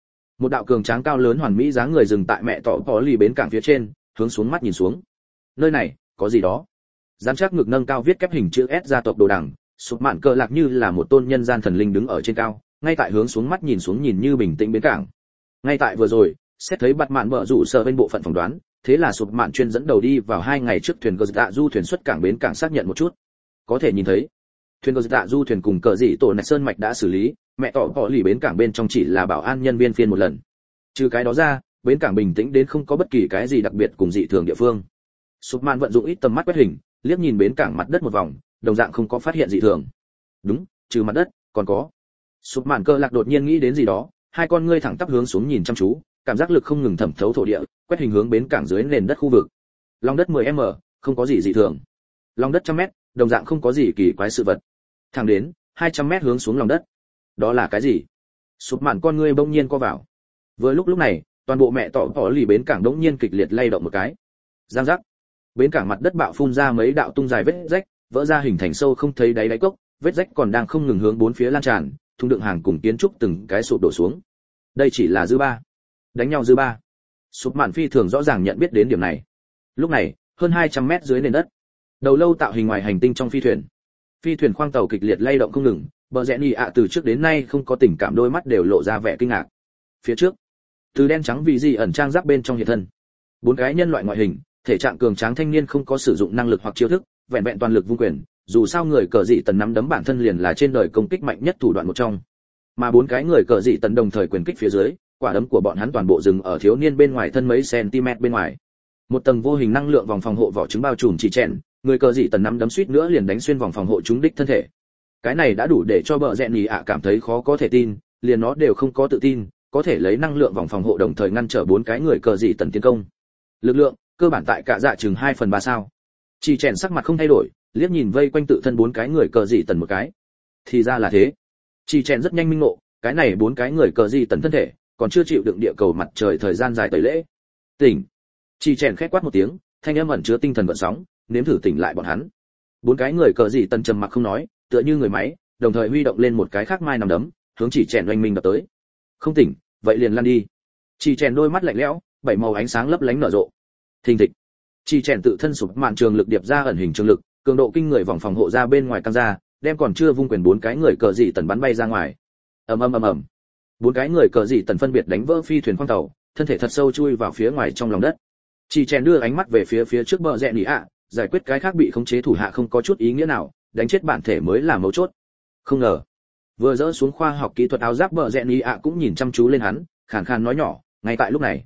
Speaker 1: Một đạo cường tráng cao lớn hoàn mỹ dáng người dừng tại mẹ tỏ có lì bến cảng phía trên, hướng xuống mắt nhìn xuống. Nơi này có gì đó? Dán chắc ngực nâng cao viết kép hình chữ S gia tộc đồ đằng, sụp mạn cờ lạc như là một tôn nhân gian thần linh đứng ở trên cao, ngay tại hướng xuống mắt nhìn xuống nhìn như bình tĩnh bến cảng. Ngay tại vừa rồi, xét thấy bặt mạn bợ rủ sở bên bộ phận phỏng đoán, thế là sụp mạn chuyên dẫn đầu đi vào 2 ngày trước thuyền cờ dạ du thuyền xuất cảng bến cảng xác nhận một chút. Có thể nhìn thấy, thuyền cờ dạ du thuyền cùng cờ dị tổ nạch sơn mạch đã xử lý, mẹ tỏ có lì bến cảng bên trong chỉ là bảo an nhân viên phiên một lần. Trừ cái đó ra, bến cảng bình tĩnh đến không có bất kỳ cái gì đặc biệt cùng dị thường địa phương. Sụp mạn vận dụng ít tầm mắt quét hình, liếc nhìn bến cảng mặt đất một vòng, đồng dạng không có phát hiện dị thường. Đúng, trừ mặt đất, còn có. Sụp mạn cơ lạc đột nhiên nghĩ đến gì đó, hai con ngươi thẳng tắp hướng xuống nhìn chăm chú, cảm giác lực không ngừng thẩm thấu thổ địa, quét hình hướng bến cảng dưới nền đất khu vực. Lòng đất 10m, không có gì dị thường. Lòng đất 100m, đồng dạng không có gì kỳ quái sự vật. Thẳng đến 200m hướng xuống lòng đất. Đó là cái gì? Sụp mạn con ngươi bỗng nhiên co vào. Vừa lúc này, toàn bộ mẹ tỏ lì bến cảng đống nhiên kịch liệt lay động một cái. Giang giác. Bến cảng mặt đất bạo phun ra mấy đạo tung dài vết rách, vỡ ra hình thành sâu không thấy đáy cốc, vết rách còn đang không ngừng hướng bốn phía lan tràn, thùng đựng hàng cùng kiến trúc từng cái sụp đổ xuống. Đây chỉ là dư ba. Đánh nhau dư ba. Sụp mạn phi thường rõ ràng nhận biết đến điểm này. Lúc này, hơn 200m dưới nền đất, đầu lâu tạo hình ngoài hành tinh trong phi thuyền. Phi thuyền khoang tàu kịch liệt lay động không ngừng, bờ rẽ nhị ạ từ trước đến nay không có tình cảm đôi mắt đều lộ ra vẻ kinh ngạc. Phía trước, từ đen trắng vì gì ẩn trang giáp bên trong hiện thân. 4 cái nhân loại ngoại hình, thể trạng cường tráng thanh niên không có sử dụng năng lực hoặc chiêu thức, vẹn vẹn toàn lực vung quyền, dù sao người cờ dị tần nắm đấm bản thân liền là trên đời công kích mạnh nhất thủ đoạn một trong. Mà 4 cái người cờ dị tần đồng thời quyền kích phía dưới, quả đấm của bọn hắn toàn bộ dừng ở thiếu niên bên ngoài thân mấy cm bên ngoài. Một tầng vô hình năng lượng vòng phòng hộ vỏ trứng bao trùm chỉ chèn, người cờ dị tần nắm đấm suýt nữa liền đánh xuyên vòng phòng hộ trúng đích thân thể. Cái này đã đủ để cho bợ rẽ nhì ạ cảm thấy khó có thể tin, liền nó đều không có tự tin, có thể lấy năng lượng vòng phòng hộ đồng thời ngăn trở 4 cái người cờ dị tần tiến công. Lực lượng cơ bản tại cả dạ chừng 2/3 sao. Chỉ chèn sắc mặt không thay đổi, liếc nhìn vây quanh tự thân 4 cái người cờ dị tần một cái. Thì ra là thế. Chỉ chèn rất nhanh minh ngộ, cái này 4 cái người cờ dị tần thân thể còn chưa chịu đựng địa cầu mặt trời thời gian dài tẩy lễ. Tỉnh. Chỉ chèn khẽ quát một tiếng, thanh âm ẩn chứa tinh thần gợn sóng, nếm thử tỉnh lại bọn hắn. 4 cái người cờ dị tần trầm mặc không nói, tựa như người máy, đồng thời huy động lên một cái khác mai nằm đấm, hướng chỉ chèn oanh minh đập tới. Không tỉnh, vậy liền lăn đi. Chỉ chèn đôi mắt lạnh lẽo, 7 màu ánh sáng lấp lánh nở rộ. Thình thịch. Chỉ chèn tự thân sụp mạn trường lực điệp ra ẩn hình trường lực, cường độ kinh người vòng phòng hộ ra bên ngoài căng ra, đem còn chưa vung quyền 4 cái người cờ dị tần bắn bay ra ngoài. Ầm ầm ầm ầm. 4 cái người cờ dị tần phân biệt đánh vỡ phi thuyền khoang tàu, thân thể thật sâu chui vào phía ngoài trong lòng đất. Chỉ chèn đưa ánh mắt về phía trước bờ rẽ nỉ ạ, giải quyết cái khác bị khống chế thủ hạ không có chút ý nghĩa nào, đánh chết bản thể mới là mấu chốt. Không ngờ, vừa dỡ xuống khoa học kỹ thuật áo giáp bờ rẽ nỉ ạ cũng nhìn chăm chú lên hắn, khàn khàn nói nhỏ, ngay tại lúc này.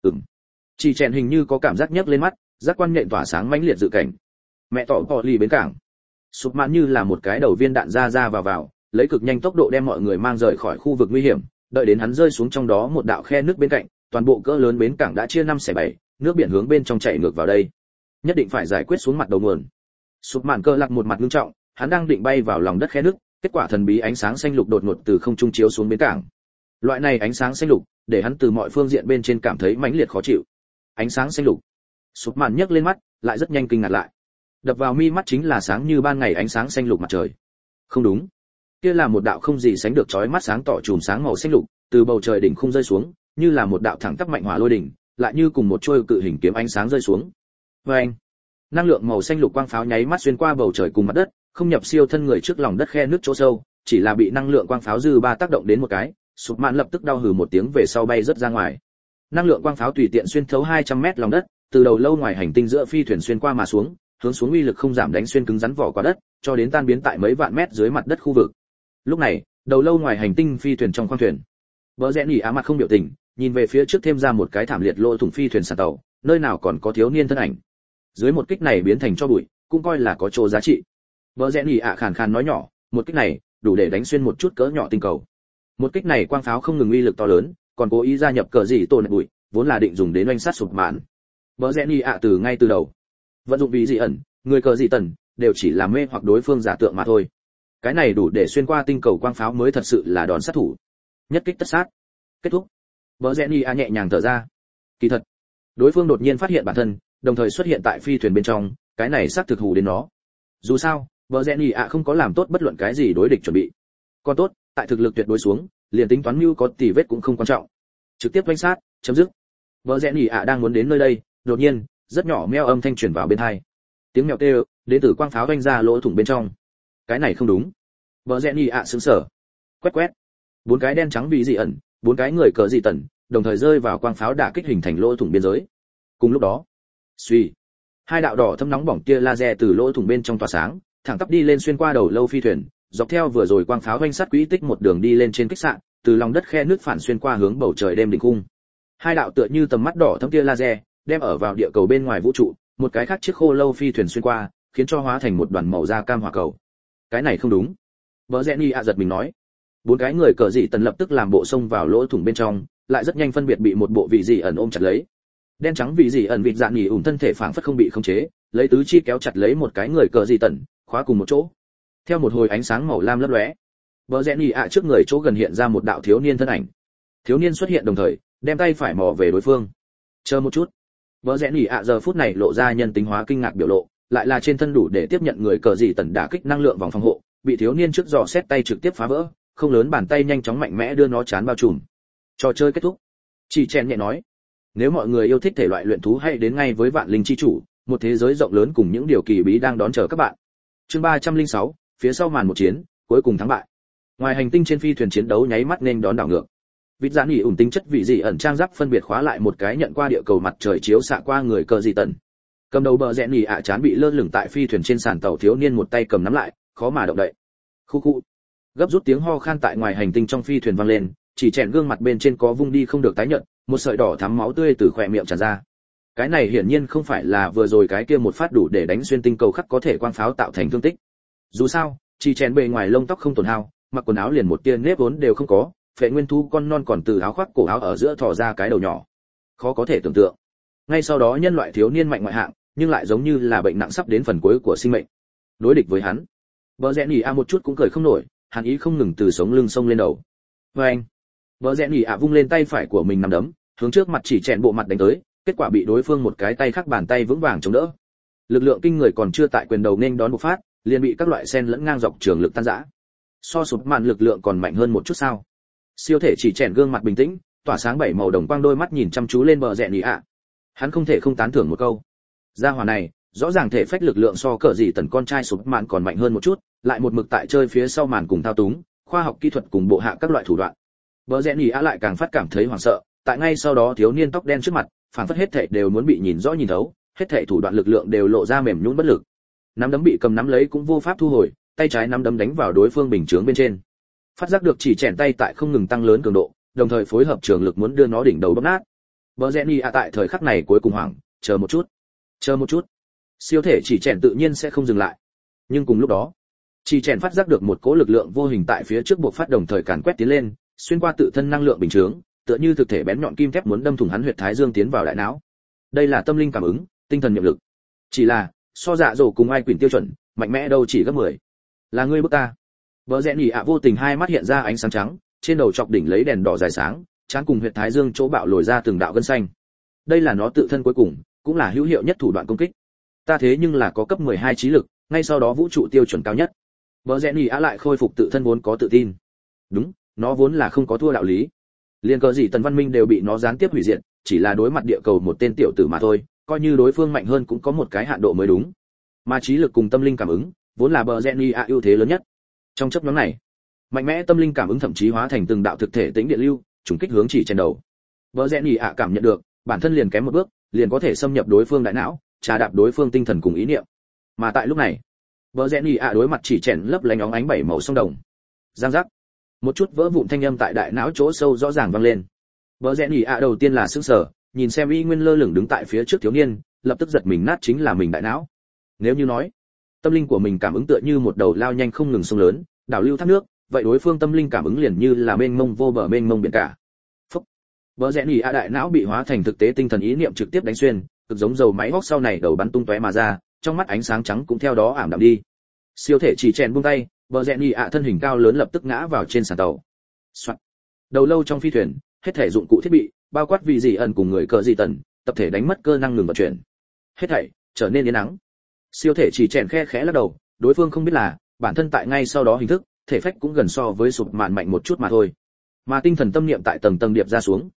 Speaker 1: Chỉ chèn hình như có cảm giác nhấc lên mắt, giác quan nhện tỏa sáng mãnh liệt dự cảnh. Mẹ tỏ cọ lì bến cảng. Sụp mạn như là một cái đầu viên đạn ra vào, lấy cực nhanh tốc độ đem mọi người mang rời khỏi khu vực nguy hiểm, đợi đến hắn rơi xuống trong đó một đạo khe nước bên cạnh, toàn bộ cỡ lớn bến cảng đã chia 5/7, nước biển hướng bên trong chảy ngược vào đây. Nhất định phải giải quyết xuống mặt đầu nguồn. Sụp mạn cơ lạc một mặt nghiêm trọng, hắn đang định bay vào lòng đất khe nước, kết quả thần bí ánh sáng xanh lục đột ngột từ không trung chiếu xuống bến cảng. Loại này ánh sáng xanh lục, để hắn từ mọi phương diện bên trên cảm thấy mãnh liệt khó chịu. Ánh sáng xanh lục. Sụp mạn nhấc lên mắt, lại rất nhanh kinh ngạc lại. Đập vào mi mắt chính là sáng như ban ngày ánh sáng xanh lục mặt trời. Không đúng, kia là một đạo không gì sánh được chói mắt sáng tỏ chùm sáng màu xanh lục, từ bầu trời đỉnh khung rơi xuống, như là một đạo thẳng tắp mạnh hỏa lôi đỉnh, lại như cùng một chuôi cự hình kiếm ánh sáng rơi xuống. Oeng! Năng lượng màu xanh lục quang pháo nháy mắt xuyên qua bầu trời cùng mặt đất, không nhập siêu thân người trước lòng đất khe nước chỗ sâu, chỉ là bị năng lượng quang pháo dư ba tác động đến một cái, Sụp mạn lập tức đau hừ một tiếng về sau bay rất ra ngoài. Năng lượng quang pháo tùy tiện xuyên thấu 200m lòng đất, từ đầu lâu ngoài hành tinh giữa phi thuyền xuyên qua mà xuống, hướng xuống uy lực không giảm đánh xuyên cứng rắn vỏ quả đất, cho đến tan biến tại mấy vạn mét dưới mặt đất khu vực. Lúc này, đầu lâu ngoài hành tinh phi thuyền trong khoang thuyền, Bờ rẽ nhỉ á mặt không biểu tình, nhìn về phía trước thêm ra một cái thảm liệt lỗ thủng phi thuyền sàn tàu, nơi nào còn có thiếu niên thân ảnh. Dưới một kích này biến thành cho bụi, cũng coi là có chỗ giá trị. Bờ rẽ nhỉ ạ khàn khàn nói nhỏ, một kích này đủ để đánh xuyên một chút cỡ nhỏ tinh cầu. Một kích này quang pháo không ngừng uy lực to lớn, còn cố ý gia nhập cờ gì tổ nệ bụi, vốn là định dùng đến oanh sát sụp mạn. Bờ rẽ nhỉ ạ từ ngay từ đầu vận dụng bí dị ẩn, người cờ dị tần đều chỉ là mê hoặc đối phương giả tượng mà thôi. Cái này đủ để xuyên qua tinh cầu quang pháo mới thật sự là đòn sát thủ. Nhất kích tất sát. Kết thúc. Bờ rẽ nhỉ ạ nhẹ nhàng thở ra. Kỳ thật, đối phương đột nhiên phát hiện bản thân, đồng thời xuất hiện tại phi thuyền bên trong, cái này xác thực hù đến nó. Dù sao, Bờ rẽ nhỉ ạ không có làm tốt bất luận cái gì đối địch chuẩn bị. Còn tốt, tại thực lực tuyệt đối xuống, liền tính toán mưu có tỉ vết cũng không quan trọng. trực tiếp quanh sát, chấm dứt. Bờ rẽ nhỉ ạ đang muốn đến nơi đây, đột nhiên, rất nhỏ meo âm thanh truyền vào bên tai. Tiếng mèo kêu, đến từ quang pháo vanh ra lỗ thủng bên trong. Cái này không đúng. Bờ rẽ nhỉ ạ sững sờ. Quét quét. Bốn cái đen trắng vì dị ẩn, bốn cái người cờ dị tần, đồng thời rơi vào quang pháo đả kích hình thành lỗ thủng biên giới. Cùng lúc đó, suy, hai đạo đỏ thâm nóng bỏng tia laser từ lỗ thủng bên trong tỏa sáng, thẳng tắp đi lên xuyên qua đầu lâu phi thuyền, dọc theo vừa rồi quang pháo vanh sát quỹ tích một đường đi lên trên khách sạn, từ lòng đất khe nước phản xuyên qua hướng bầu trời đêm đỉnh cung. Hai đạo tựa như tầm mắt đỏ thâm tia laser, đem ở vào địa cầu bên ngoài vũ trụ, một cái khác chiếc khô lâu phi thuyền xuyên qua, khiến cho hóa thành một đoàn màu da cam hỏa cầu. Cái này không đúng. Bờ rẽ nhỉ ạ giật mình nói. Bốn cái người cờ dị tần lập tức làm bộ xông vào lỗ thủng bên trong, lại rất nhanh phân biệt bị một bộ vị dị ẩn ôm chặt lấy. Đen trắng vị dị ẩn vịt dạng nhỉ ủn thân thể phảng phất không bị khống chế, lấy tứ chi kéo chặt lấy một cái người cờ dị tần, khóa cùng một chỗ. Theo một hồi ánh sáng màu lam lấp lóe, bờ rẽ nhỉ ạ trước người chỗ gần hiện ra một đạo thiếu niên thân ảnh. Thiếu niên xuất hiện đồng thời, đem tay phải mò về đối phương. Chờ một chút. Bờ rẽ nhỉ ạ giờ phút này lộ ra nhân tính hóa kinh ngạc biểu lộ, lại là trên thân đủ để tiếp nhận người cờ dị tần đả kích năng lượng vòng phòng hộ, bị thiếu niên trước dò xét tay trực tiếp phá vỡ, không lớn bàn tay nhanh chóng mạnh mẽ đưa nó chán bao trùm. Trò chơi kết thúc. Chỉ chèn nhẹ nói, nếu mọi người yêu thích thể loại luyện thú hãy đến ngay với Vạn Linh chi chủ, một thế giới rộng lớn cùng những điều kỳ bí đang đón chờ các bạn. Chương 306, phía sau màn một chiến, cuối cùng thắng bại. Ngoài hành tinh trên phi thuyền chiến đấu nháy mắt nên đón đảo ngược. Vịt giãn nhỉ ủn tính chất vị dị ẩn trang giáp phân biệt khóa lại một cái nhận qua địa cầu mặt trời chiếu xạ qua người cờ dị tần. Cầm đầu bờ rẽ nhỉ ạ chán bị lơ lửng tại phi thuyền trên sàn tàu thiếu niên một tay cầm nắm lại, khó mà động đậy. Khu khu. Gấp rút tiếng ho khan tại ngoài hành tinh trong phi thuyền vang lên, chỉ chèn gương mặt bên trên có vung đi không được tái nhận, một sợi đỏ thắm máu tươi từ khóe miệng tràn ra. Cái này hiển nhiên không phải là vừa rồi cái kia một phát đủ để đánh xuyên tinh cầu khắc có thể quang pháo tạo thành thương tích. Dù sao, chỉ chèn bề ngoài lông tóc không tổn hao, mặc quần áo liền một tia nếp vốn đều không có, phệ nguyên thú con non còn từ áo khoác cổ áo ở giữa thò ra cái đầu nhỏ. Khó có thể tưởng tượng. Ngay sau đó nhân loại thiếu niên mạnh ngoại hạng, nhưng lại giống như là bệnh nặng sắp đến phần cuối của sinh mệnh. Đối địch với hắn, bờ rẽ nhỉ a một chút cũng cười không nổi, hàn ý không ngừng từ sống lưng sông lên đầu. Và anh, bờ rẽ nhỉ a vung lên tay phải của mình nắm đấm, hướng trước mặt chỉ chèn bộ mặt đánh tới, kết quả bị đối phương một cái tay khác bàn tay vững vàng chống đỡ. Lực lượng kinh người còn chưa tại quyền đầu nên đón một phát, liền bị các loại sen lẫn ngang dọc trường lực tan rã. So sụp màn lực lượng còn mạnh hơn một chút sao? Siêu thể chỉ chèn gương mặt bình tĩnh, tỏa sáng bảy màu đồng quang đôi mắt nhìn chăm chú lên bờ rẽ nhỉ a. Hắn không thể không tán thưởng một câu. Gia hỏa này, rõ ràng thể phách lực lượng so cỡ gì tần con trai sụp màn còn mạnh hơn một chút, lại một mực tại chơi phía sau màn cùng thao túng, khoa học kỹ thuật cùng bộ hạ các loại thủ đoạn. Bờ rẽ nhỉ a lại càng phát cảm thấy hoảng sợ, tại ngay sau đó thiếu niên tóc đen trước mặt, phản phất hết thảy đều muốn bị nhìn rõ nhìn thấu, hết thảy thủ đoạn lực lượng đều lộ ra mềm nhũn bất lực. Nắm đấm bị cầm nắm lấy cũng vô pháp thu hồi, tay trái nắm đấm đánh vào đối phương bình chướng bên trên. Phát giác được chỉ chèn tay tại không ngừng tăng lớn cường độ, đồng thời phối hợp trường lực muốn đưa nó đỉnh đầu bóp nát. Bờ rẽ nhỉ a tại thời khắc này cuối cùng hoảng, chờ một chút. Siêu thể chỉ chèn tự nhiên sẽ không dừng lại. Nhưng cùng lúc đó, chỉ chèn phát giác được một cỗ lực lượng vô hình tại phía trước buộc phát đồng thời càn quét tiến lên, xuyên qua tự thân năng lượng bình chướng, tựa như thực thể bén nhọn kim thép muốn đâm thủng hắn huyệt thái dương tiến vào đại não. Đây là tâm linh cảm ứng, tinh thần nhiệm lực. Chỉ là, so dạ dỗ cùng ai quyền tiêu chuẩn, mạnh mẽ đâu chỉ gấp 10. Là ngươi bức ta. Bờ rẽ nhỉ ạ vô tình hai mắt hiện ra ánh sáng trắng, trên đầu chọc đỉnh lấy đèn đỏ dài sáng, trán cùng huyệt thái dương chỗ bạo lồi ra từng đạo gân xanh. Đây là nó tự thân cuối cùng, cũng là hữu hiệu nhất thủ đoạn công kích. Ta thế nhưng là có cấp 12 trí lực, ngay sau đó vũ trụ tiêu chuẩn cao nhất. Bờ rẽ nhỉ á lại khôi phục tự thân vốn có tự tin. Đúng, nó vốn là không có thua đạo lý. Liên cờ gì tần văn minh đều bị nó gián tiếp hủy diệt, chỉ là đối mặt địa cầu một tên tiểu tử mà thôi, coi như đối phương mạnh hơn cũng có một cái hạn độ mới đúng. Mà trí lực cùng tâm linh cảm ứng, vốn là bờ rẽ nhỉ á ưu thế lớn nhất. Trong chốc ngắn này, mạnh mẽ tâm linh cảm ứng thậm chí hóa thành từng đạo thực thể tĩnh điện lưu, trùng kích hướng chỉ trên đầu. Bờ rẽ nhỉ á cảm nhận được, bản thân liền kém một bước, liền có thể xâm nhập đối phương đại não, trà đạp đối phương tinh thần cùng ý niệm. Mà tại lúc này, bờ rẽ nhỉ ạ đối mặt chỉ chèn lấp lánh óng ánh bảy màu sông đồng. Giang giác, một chút vỡ vụn thanh âm tại đại não chỗ sâu rõ ràng vang lên. Bờ rẽ nhỉ ạ đầu tiên là sững sờ, nhìn xem y nguyên lơ lửng đứng tại phía trước thiếu niên, lập tức giật mình nát chính là mình đại não. Nếu như nói, tâm linh của mình cảm ứng tựa như một đầu lao nhanh không ngừng sông lớn, đảo lưu thác nước, vậy đối phương tâm linh cảm ứng liền như là mênh mông vô bờ mênh mông biển cả. Phúc. Bờ rẽ nhỉ ạ đại não bị hóa thành thực tế tinh thần ý niệm trực tiếp đánh xuyên, cực giống dầu máy hóc sau này đầu bắn tung tóe mà ra, trong mắt ánh sáng trắng cũng theo đó ảm đạm đi. Siêu thể chỉ chèn buông tay, bờ rẽ nhỉ ạ thân hình cao lớn lập tức ngã vào trên sàn tàu. Soạn. Đầu lâu trong phi thuyền, hết thể dụng cụ thiết bị, bao quát vị dị ẩn cùng người cờ dị tần, tập thể đánh mất cơ năng ngừng vận chuyển. Hết thảy trở nên yên ắng. Siêu thể chỉ chèn khe khẽ lắc đầu, đối phương không biết là bản thân tại ngay sau đó hình thức, thể phách cũng gần so với sụp mạn mạnh một chút mà thôi. Mà tinh thần tâm niệm tại tầng tầng điệp ra xuống,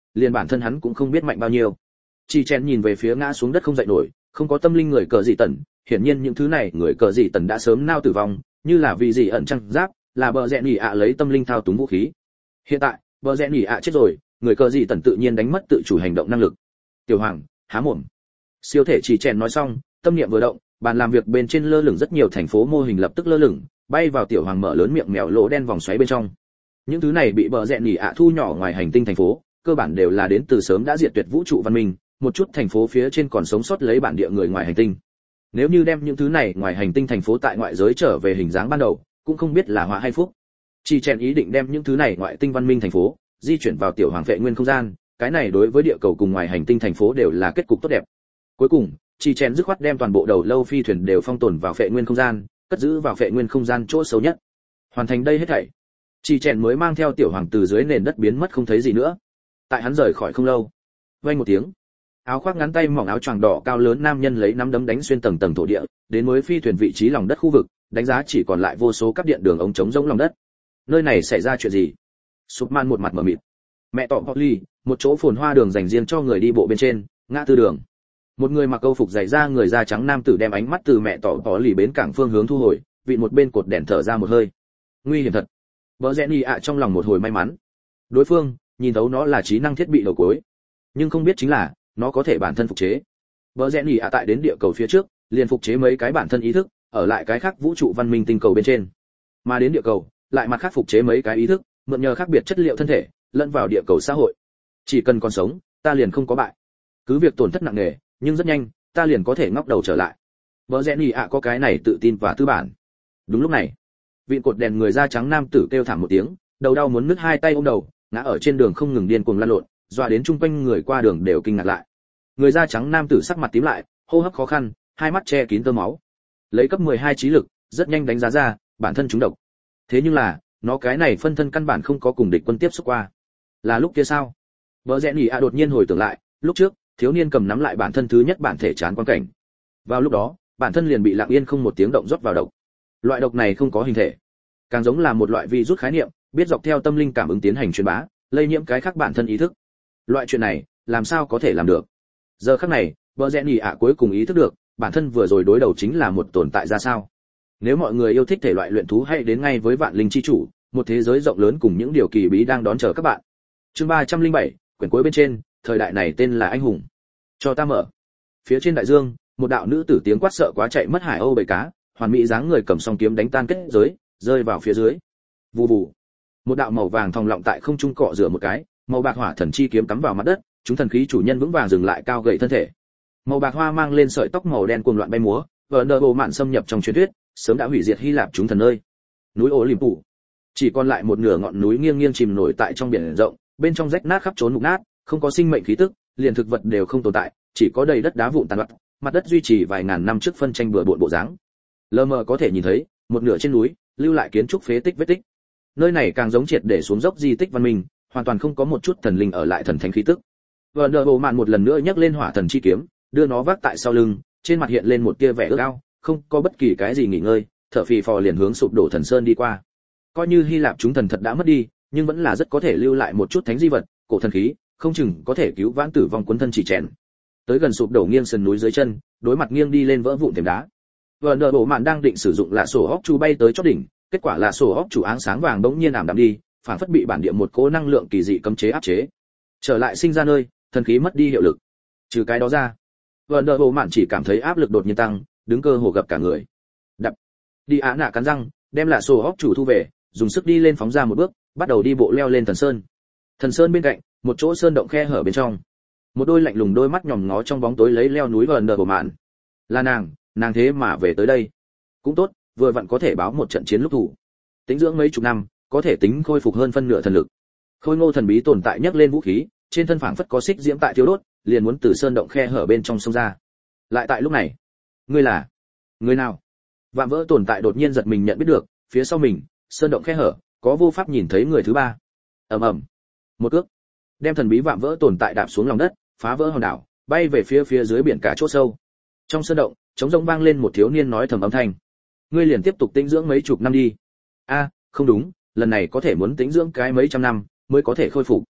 Speaker 1: liền bản thân hắn cũng không biết mạnh bao nhiêu. Chỉ chen nhìn về phía ngã xuống đất không dậy nổi, không có tâm linh người cờ dị tần, hiển nhiên những thứ này người cờ dị tần đã sớm nao tử vong, như là vì gì ẩn trăng giáp, là bờ rẽ nhỉ ạ lấy tâm linh thao túng vũ khí. Hiện tại, bờ rẽ nhỉ ạ chết rồi, người cờ dị tần tự nhiên đánh mất tự chủ hành động năng lực. Tiểu Hoàng, há mồm. Siêu thể chỉ chèn nói xong, tâm niệm vừa động, bàn làm việc bên trên lơ lửng rất nhiều thành phố mô hình lập tức lơ lửng, bay vào Tiểu Hoàng mở lớn miệng mèo lỗ đen vòng xoáy bên trong. Những thứ này bị bờ rẽ nhỉ ạ thu nhỏ ngoài hành tinh thành phố, cơ bản đều là đến từ sớm đã diệt tuyệt vũ trụ văn minh, một chút thành phố phía trên còn sống sót lấy bản địa người ngoài hành tinh. Nếu như đem những thứ này ngoài hành tinh thành phố tại ngoại giới trở về hình dáng ban đầu, cũng không biết là họa hay phúc. Chỉ chèn ý định đem những thứ này ngoại tinh văn minh thành phố di chuyển vào Tiểu Hoàng vệ nguyên không gian, cái này đối với địa cầu cùng ngoài hành tinh thành phố đều là kết cục tốt đẹp. Cuối cùng, chỉ chèn dứt khoát đem toàn bộ đầu lâu phi thuyền đều phong tồn vào vệ nguyên không gian, cất giữ vào vệ nguyên không gian chỗ xấu nhất. Hoàn thành đây hết thảy, chỉ chèn mới mang theo Tiểu Hoàng từ dưới nền đất biến mất không thấy gì nữa. Tại hắn rời khỏi không lâu, vang một tiếng, áo khoác ngắn tay mỏng áo choàng đỏ cao lớn nam nhân lấy nắm đấm đánh xuyên tầng tầng thổ địa, đến mới phi thuyền vị trí lòng đất khu vực, đánh giá chỉ còn lại vô số cáp điện đường ống trống rỗng lòng đất. Nơi này xảy ra chuyện gì? Superman một mặt mở mịt. Mẹ tọ Polly, một chỗ phồn hoa đường dành riêng cho người đi bộ bên trên, ngã tư đường. Một người mặc câu phục dày da người da trắng nam tử đem ánh mắt từ mẹ tọ Polly bến cảng phương hướng thu hồi, vị một bên cột đèn thở ra một hơi. Nguy hiểm thật. Bờ Jenny ạ trong lòng một hồi may mắn. Đối phương, nhìn thấu nó là trí năng thiết bị đầu cuối, nhưng không biết chính là nó có thể bản thân phục chế. Bờ rẽ nhỉ ạ tại đến địa cầu phía trước, liền phục chế mấy cái bản thân ý thức, ở lại cái khác vũ trụ văn minh tinh cầu bên trên. Mà đến địa cầu, lại mặt khác phục chế mấy cái ý thức, mượn nhờ khác biệt chất liệu thân thể, lẫn vào địa cầu xã hội. Chỉ cần còn sống, ta liền không có bại. Cứ việc tổn thất nặng nề, nhưng rất nhanh, ta liền có thể ngóc đầu trở lại. Bờ rẽ nhỉ ạ có cái này tự tin và tư bản. Đúng lúc này, vị cột đèn người da trắng nam tử kêu thảm một tiếng, đầu đau muốn nứt hai tay ôm đầu, ngã ở trên đường không ngừng điên cuồng lăn lộn, dọa đến chung quanh người qua đường đều kinh ngạc lại. Người da trắng nam tử sắc mặt tím lại, hô hấp khó khăn, hai mắt che kín tơ máu. Lấy cấp 12 trí lực, rất nhanh đánh giá ra, bản thân trúng độc. Thế nhưng là, nó cái này phân thân căn bản không có cùng địch quân tiếp xúc qua. Là lúc kia sao? Bờ rẽ nhỉ ạ đột nhiên hồi tưởng lại, lúc trước, thiếu niên cầm nắm lại bản thân thứ nhất bản thể chán quan cảnh. Vào lúc đó, bản thân liền bị lặng yên không một tiếng động rót vào độc. Loại độc này không có hình thể, càng giống là một loại virus khái niệm, biết dọc theo tâm linh cảm ứng tiến hành truyền bá, lây nhiễm cái khác bản thân ý thức. Loại chuyện này, làm sao có thể làm được? Giờ khắc này, bờ rẽ nhỉ ạ cuối cùng ý thức được, bản thân vừa rồi đối đầu chính là một tồn tại ra sao. Nếu mọi người yêu thích thể loại luyện thú hãy đến ngay với Vạn Linh chi chủ, một thế giới rộng lớn cùng những điều kỳ bí đang đón chờ các bạn. Chương 307, quyển cuối bên trên, thời đại này tên là anh hùng. Cho ta mở. Phía trên đại dương, một đạo nữ tử tiếng quát sợ quá chạy mất hải âu bầy cá, hoàn mỹ dáng người cầm song kiếm đánh tan kết giới, rơi vào phía dưới. Vù vù. Một đạo màu vàng thòng lọng tại không trung cọ rửa một cái, màu bạc hỏa thần chi kiếm cắm vào mặt đất, chúng thần khí chủ nhân vững vàng dừng lại cao gầy thân thể. Màu bạc hoa mang lên sợi tóc màu đen cuồng loạn bay múa, vờ nợ bộ mạn xâm nhập trong truyền thuyết, sớm đã hủy diệt Hy Lạp chúng thần ơi. Núi Olympus, chỉ còn lại một nửa ngọn núi nghiêng nghiêng chìm nổi tại trong biển rộng, bên trong rách nát khắp trốn mục nát, không có sinh mệnh khí tức, liền thực vật đều không tồn tại, chỉ có đầy đất đá vụn tàn loạn, mặt đất duy trì vài ngàn năm trước phân tranh bừa bộn bộ dáng. Lờ mờ có thể nhìn thấy, một nửa trên núi lưu lại kiến trúc phế tích vết tích. Nơi này càng giống triệt để xuống dốc di tích văn minh, hoàn toàn không có một chút thần linh ở lại thần thánh khí tức. Vờ nợ bộ mạn một lần nữa nhấc lên hỏa thần chi kiếm, đưa nó vác tại sau lưng, trên mặt hiện lên một tia vẻ ước ao, không có bất kỳ cái gì nghỉ ngơi, thở phì phò liền hướng sụp đổ thần sơn đi qua. Coi như Hy Lạp chúng thần thật đã mất đi, nhưng vẫn là rất có thể lưu lại một chút thánh di vật, cổ thần khí, không chừng có thể cứu vãn tử vong cuốn thân chỉ chèn. Tới gần sụp đổ nghiêng sườn núi dưới chân, đối mặt nghiêng đi lên vỡ vụn thềm đá. Vờ nợ bộ mạn đang định sử dụng lạ sổ óc chu bay tới chót đỉnh, kết quả là sổ óc chủ áng sáng vàng bỗng nhiên ảm đạm đi, phản phất bị bản địa một cỗ năng lượng kỳ dị cấm chế áp chế. Trở lại sinh ra nơi, thần khí mất đi hiệu lực. Trừ cái đó ra, vợ nợ bộ mạn chỉ cảm thấy áp lực đột nhiên tăng, đứng cơ hồ gặp cả người. Đập. Đi Á nạ cắn răng, đem lạ sổ óc chủ thu về, dùng sức đi lên phóng ra một bước, bắt đầu đi bộ leo lên thần sơn. Thần sơn bên cạnh, một chỗ sơn động khe hở bên trong, một đôi lạnh lùng đôi mắt nhòm ngó trong bóng tối lấy leo núi vợ nợ bộ mạn. Là nàng thế mà về tới đây. Cũng tốt, vừa vặn có thể báo một trận chiến lúc thủ. Tính dưỡng mấy chục năm, có thể tính khôi phục hơn phân nửa thần lực. Khôi ngô thần bí tồn tại nhấc lên vũ khí, trên thân phảng phất có xích diễm tại thiêu đốt, liền muốn từ sơn động khe hở bên trong xông ra. Lại tại lúc này, ngươi là người nào? Vạm vỡ tồn tại đột nhiên giật mình nhận biết được, phía sau mình, sơn động khe hở, có vô pháp nhìn thấy người thứ ba. Ầm ầm, một cước, đem thần bí vạm vỡ tồn tại đạp xuống lòng đất, phá vỡ hòn đảo, bay về phía dưới biển cả chỗ sâu. Trong sơn động, trống rỗng vang lên một thiếu niên nói thầm âm thanh. Ngươi liền tiếp tục tĩnh dưỡng mấy chục năm đi. A, không đúng, lần này có thể muốn tĩnh dưỡng cái mấy trăm năm mới có thể khôi phục.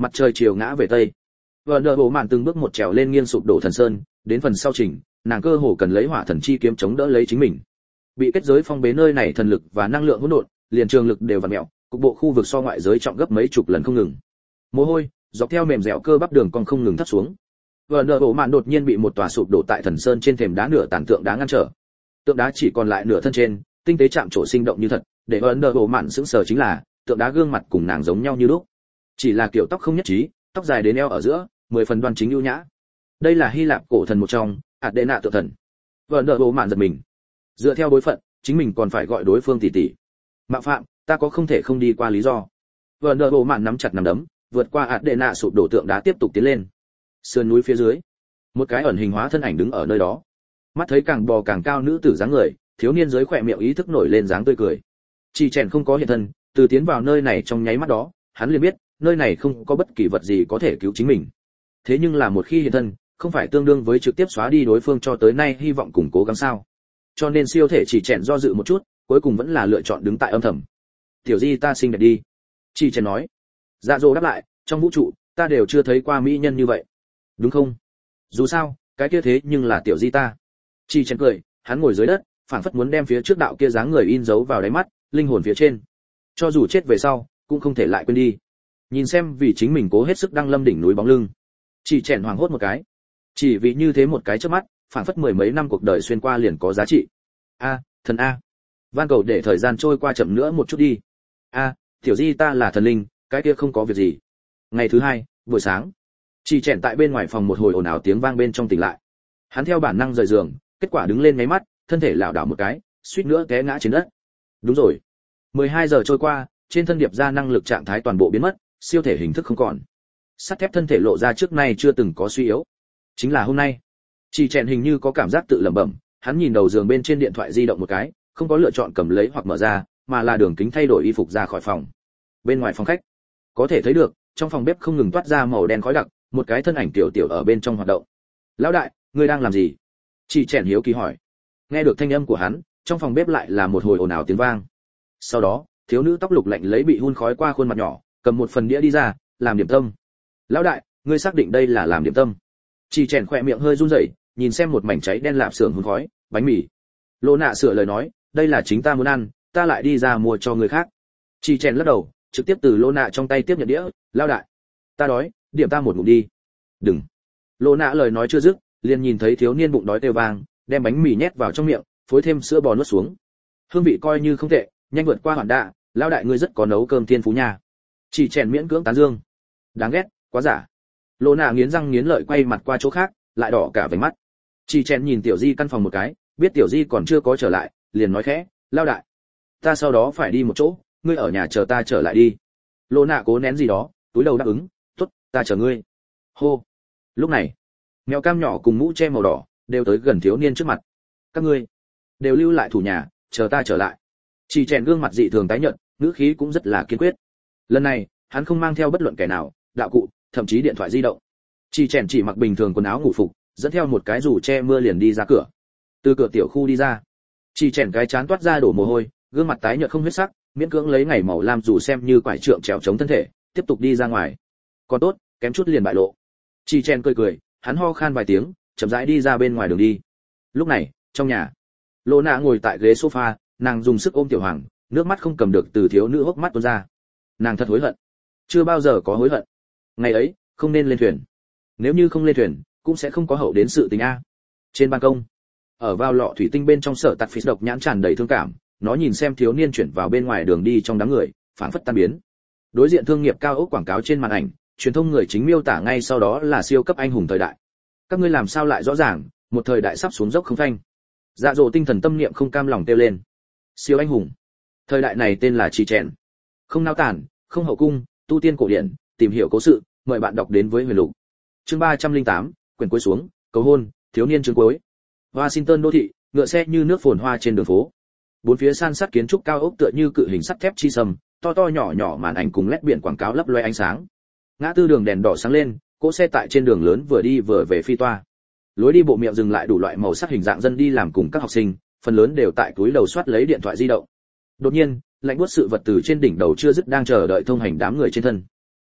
Speaker 1: Mặt trời chiều ngã về tây. Vân Đờ Bộ Mạn từng bước một trèo lên nghiêng sụp đổ thần sơn, đến phần sau trình, nàng cơ hồ cần lấy hỏa thần chi kiếm chống đỡ lấy chính mình. Bị kết giới phong bế nơi này thần lực và năng lượng hỗn độn, liền trường lực đều vặn mèo, cục bộ khu vực so ngoại giới trọng gấp mấy chục lần không ngừng. Mồ hôi dọc theo mềm dẻo cơ bắp đường cong không ngừng thấp xuống. Vân Đờ Bộ Mạn đột nhiên bị một tòa sụp đổ tại thần sơn trên thềm đá nửa tàn tượng đá ngăn trở. Tượng đá chỉ còn lại nửa thân trên, tinh tế chạm trổ sinh động như thật, để Vân Đờ Bộ Mạn sững sờ chính là, tượng đá gương mặt cùng nàng giống nhau như lúc. Chỉ là kiểu tóc không nhất trí, tóc dài đến eo ở giữa, 10 phần đoan chính ưu nhã. Đây là Hy Lạp cổ thần một trong, Adena tượng thần. Vân Đờ Bộ Mạn giật mình. Dựa theo bối phận, chính mình còn phải gọi đối phương tỷ tỷ. Mạo phạm, ta có không thể không đi qua lý do. Vân Đờ Bộ Mạn nắm chặt nắm đấm, vượt qua Adena sụp đổ tượng đá tiếp tục tiến lên. Sườn núi phía dưới, một cái ẩn hình hóa thân ảnh đứng ở nơi đó. Mắt thấy càng bò càng cao nữ tử dáng người, thiếu niên dưới khỏe miệng ý thức nổi lên dáng tươi cười. Chỉ chèn không có hiện thân, từ tiến vào nơi này trong nháy mắt đó, hắn liền biết, nơi này không có bất kỳ vật gì có thể cứu chính mình. Thế nhưng là một khi hiện thân, không phải tương đương với trực tiếp xóa đi đối phương cho tới nay hy vọng cùng cố gắng sao? Cho nên siêu thể chỉ chèn do dự một chút, cuối cùng vẫn là lựa chọn đứng tại âm thầm. Tiểu Di ta xinh đẹp đi. Chỉ chèn nói. Dạ dỗ đáp lại, trong vũ trụ, ta đều chưa thấy qua mỹ nhân như vậy. Đúng không? Dù sao, cái kia thế nhưng là Tiểu Di ta. Chỉ chèn cười, hắn ngồi dưới đất, phảng phất muốn đem phía trước đạo kia dáng người in dấu vào đáy mắt, linh hồn phía trên. Cho dù chết về sau, cũng không thể lại quên đi. Nhìn xem vì chính mình cố hết sức đăng lâm đỉnh núi bóng lưng. Chỉ chèn hoảng hốt một cái. Chỉ vì như thế một cái chớp mắt, phảng phất mười mấy năm cuộc đời xuyên qua liền có giá trị. A, thần A. Van cầu để thời gian trôi qua chậm nữa một chút đi. A, Tiểu Di ta là thần linh, cái kia không có việc gì. Ngày thứ hai, buổi sáng. Chỉ chèn tại bên ngoài phòng một hồi ồn ào tiếng vang bên trong tỉnh lại. Hắn theo bản năng rời giường, kết quả đứng lên mấy mắt, thân thể lảo đảo một cái, suýt nữa té ngã trên đất. Đúng rồi. 12 giờ trôi qua, trên thân điệp ra năng lực trạng thái toàn bộ biến mất, siêu thể hình thức không còn. Sắt thép thân thể lộ ra trước nay chưa từng có suy yếu. Chính là hôm nay. Chỉ chèn hình như có cảm giác tự lẩm bẩm, hắn nhìn đầu giường bên trên điện thoại di động một cái, không có lựa chọn cầm lấy hoặc mở ra, mà là đường kính thay đổi y phục ra khỏi phòng. Bên ngoài phòng khách, có thể thấy được, trong phòng bếp không ngừng toát ra màu đen khói đặc, một cái thân ảnh tiểu tiểu ở bên trong hoạt động. Lão đại, ngươi đang làm gì? Chỉ chèn hiếu kỳ hỏi. Nghe được thanh âm của hắn, trong phòng bếp lại là một hồi ồn ào tiếng vang. Sau đó, thiếu nữ tóc lục lạnh lấy bị hun khói qua khuôn mặt nhỏ, cầm một phần đĩa đi ra, làm điểm tâm. Lão đại, ngươi xác định đây là làm điểm tâm? Chỉ chèn khỏe miệng hơi run rẩy, nhìn xem một mảnh cháy đen lạp xưởng hun khói, bánh mì. Lô nạ sửa lời nói, đây là chính ta muốn ăn, ta lại đi ra mua cho người khác. Chỉ chèn lắc đầu, trực tiếp từ lô nạ trong tay tiếp nhận đĩa, lão đại, ta đói, điểm ta một ngụm đi. Đừng. Lô nạ lời nói chưa dứt, liền nhìn thấy thiếu niên bụng đói kêu vang, đem bánh mì nhét vào trong miệng, phối thêm sữa bò nuốt xuống. Hương vị coi như không tệ, nhanh vượt qua hoàn đạ, lão đại ngươi rất có nấu cơm thiên phú nha. Chỉ chèn miễn cưỡng tán dương. Đáng ghét, quá giả. Lô nạ nghiến răng nghiến lợi quay mặt qua chỗ khác, lại đỏ cả vành mắt. Chỉ chèn nhìn Tiểu Di căn phòng một cái, biết Tiểu Di còn chưa có trở lại, liền nói khẽ, lão đại, ta sau đó phải đi một chỗ, ngươi ở nhà chờ ta trở lại đi. Lô nạ cố nén gì đó, túi đầu đáp ứng, tốt, ta chờ ngươi. Hô. Lúc này, mèo cam nhỏ cùng mũ che màu đỏ đều tới gần thiếu niên trước mặt. Các ngươi đều lưu lại thủ nhà, chờ ta trở lại. Chỉ chèn gương mặt dị thường tái nhợt, ngữ khí cũng rất là kiên quyết. Lần này, hắn không mang theo bất luận kẻ nào, đạo cụ, thậm chí điện thoại di động. Chỉ chèn chỉ mặc bình thường quần áo ngủ phục, dẫn theo một cái dù che mưa liền đi ra cửa. Từ cửa tiểu khu đi ra, chỉ chèn cái chán toát ra đổ mồ hôi, gương mặt tái nhợt không huyết sắc, miễn cưỡng lấy ngày màu lam dù xem như quải trượng trèo chống thân thể, tiếp tục đi ra ngoài. Còn tốt, kém chút liền bại lộ. Chỉ chèn cười cười, hắn ho khan vài tiếng, chậm rãi đi ra bên ngoài đường đi. Lúc này, trong nhà, Lô nạ ngồi tại ghế sofa, nàng dùng sức ôm tiểu hoàng, nước mắt không cầm được từ thiếu nữ hốc mắt tuôn ra. Nàng thật hối hận, chưa bao giờ có hối hận. Ngày ấy, không nên lên thuyền. Nếu như không lên thuyền, cũng sẽ không có hậu đến sự tình a. Trên ban công, ở vào lọ thủy tinh bên trong sở tạt phí độc nhãn tràn đầy thương cảm, nó nhìn xem thiếu niên chuyển vào bên ngoài đường đi trong đám người, phảng phất tan biến. Đối diện thương nghiệp cao ốc quảng cáo trên màn ảnh, truyền thông người chính miêu tả ngay sau đó là siêu cấp anh hùng thời đại. Các ngươi làm sao lại rõ ràng, một thời đại sắp xuống dốc không phanh. Dạ dỗ tinh thần tâm niệm không cam lòng kêu lên. Siêu anh hùng. Thời đại này tên là Chỉ chèn. Không nao tản, không hậu cung, tu tiên cổ điển, tìm hiểu cố sự, mời bạn đọc đến với Huyền Lục. Chương 308, quyển cuối xuống, cầu hôn, thiếu niên chương cuối. Washington đô thị, ngựa xe như nước phồn hoa trên đường phố. Bốn phía san sát kiến trúc cao ốc tựa như cự hình sắt thép chi sầm, to to nhỏ nhỏ màn ảnh cùng led biển quảng cáo lấp loe ánh sáng. Ngã tư đường đèn đỏ sáng lên, cỗ xe tại trên đường lớn vừa đi vừa về phi toa. Lối đi bộ miệng dừng lại đủ loại màu sắc hình dạng dân đi làm cùng các học sinh, phần lớn đều tại túi đầu soát lấy điện thoại di động. Đột nhiên, lạnh buốt sự vật từ trên đỉnh đầu chưa dứt đang chờ đợi thông hành đám người trên thân.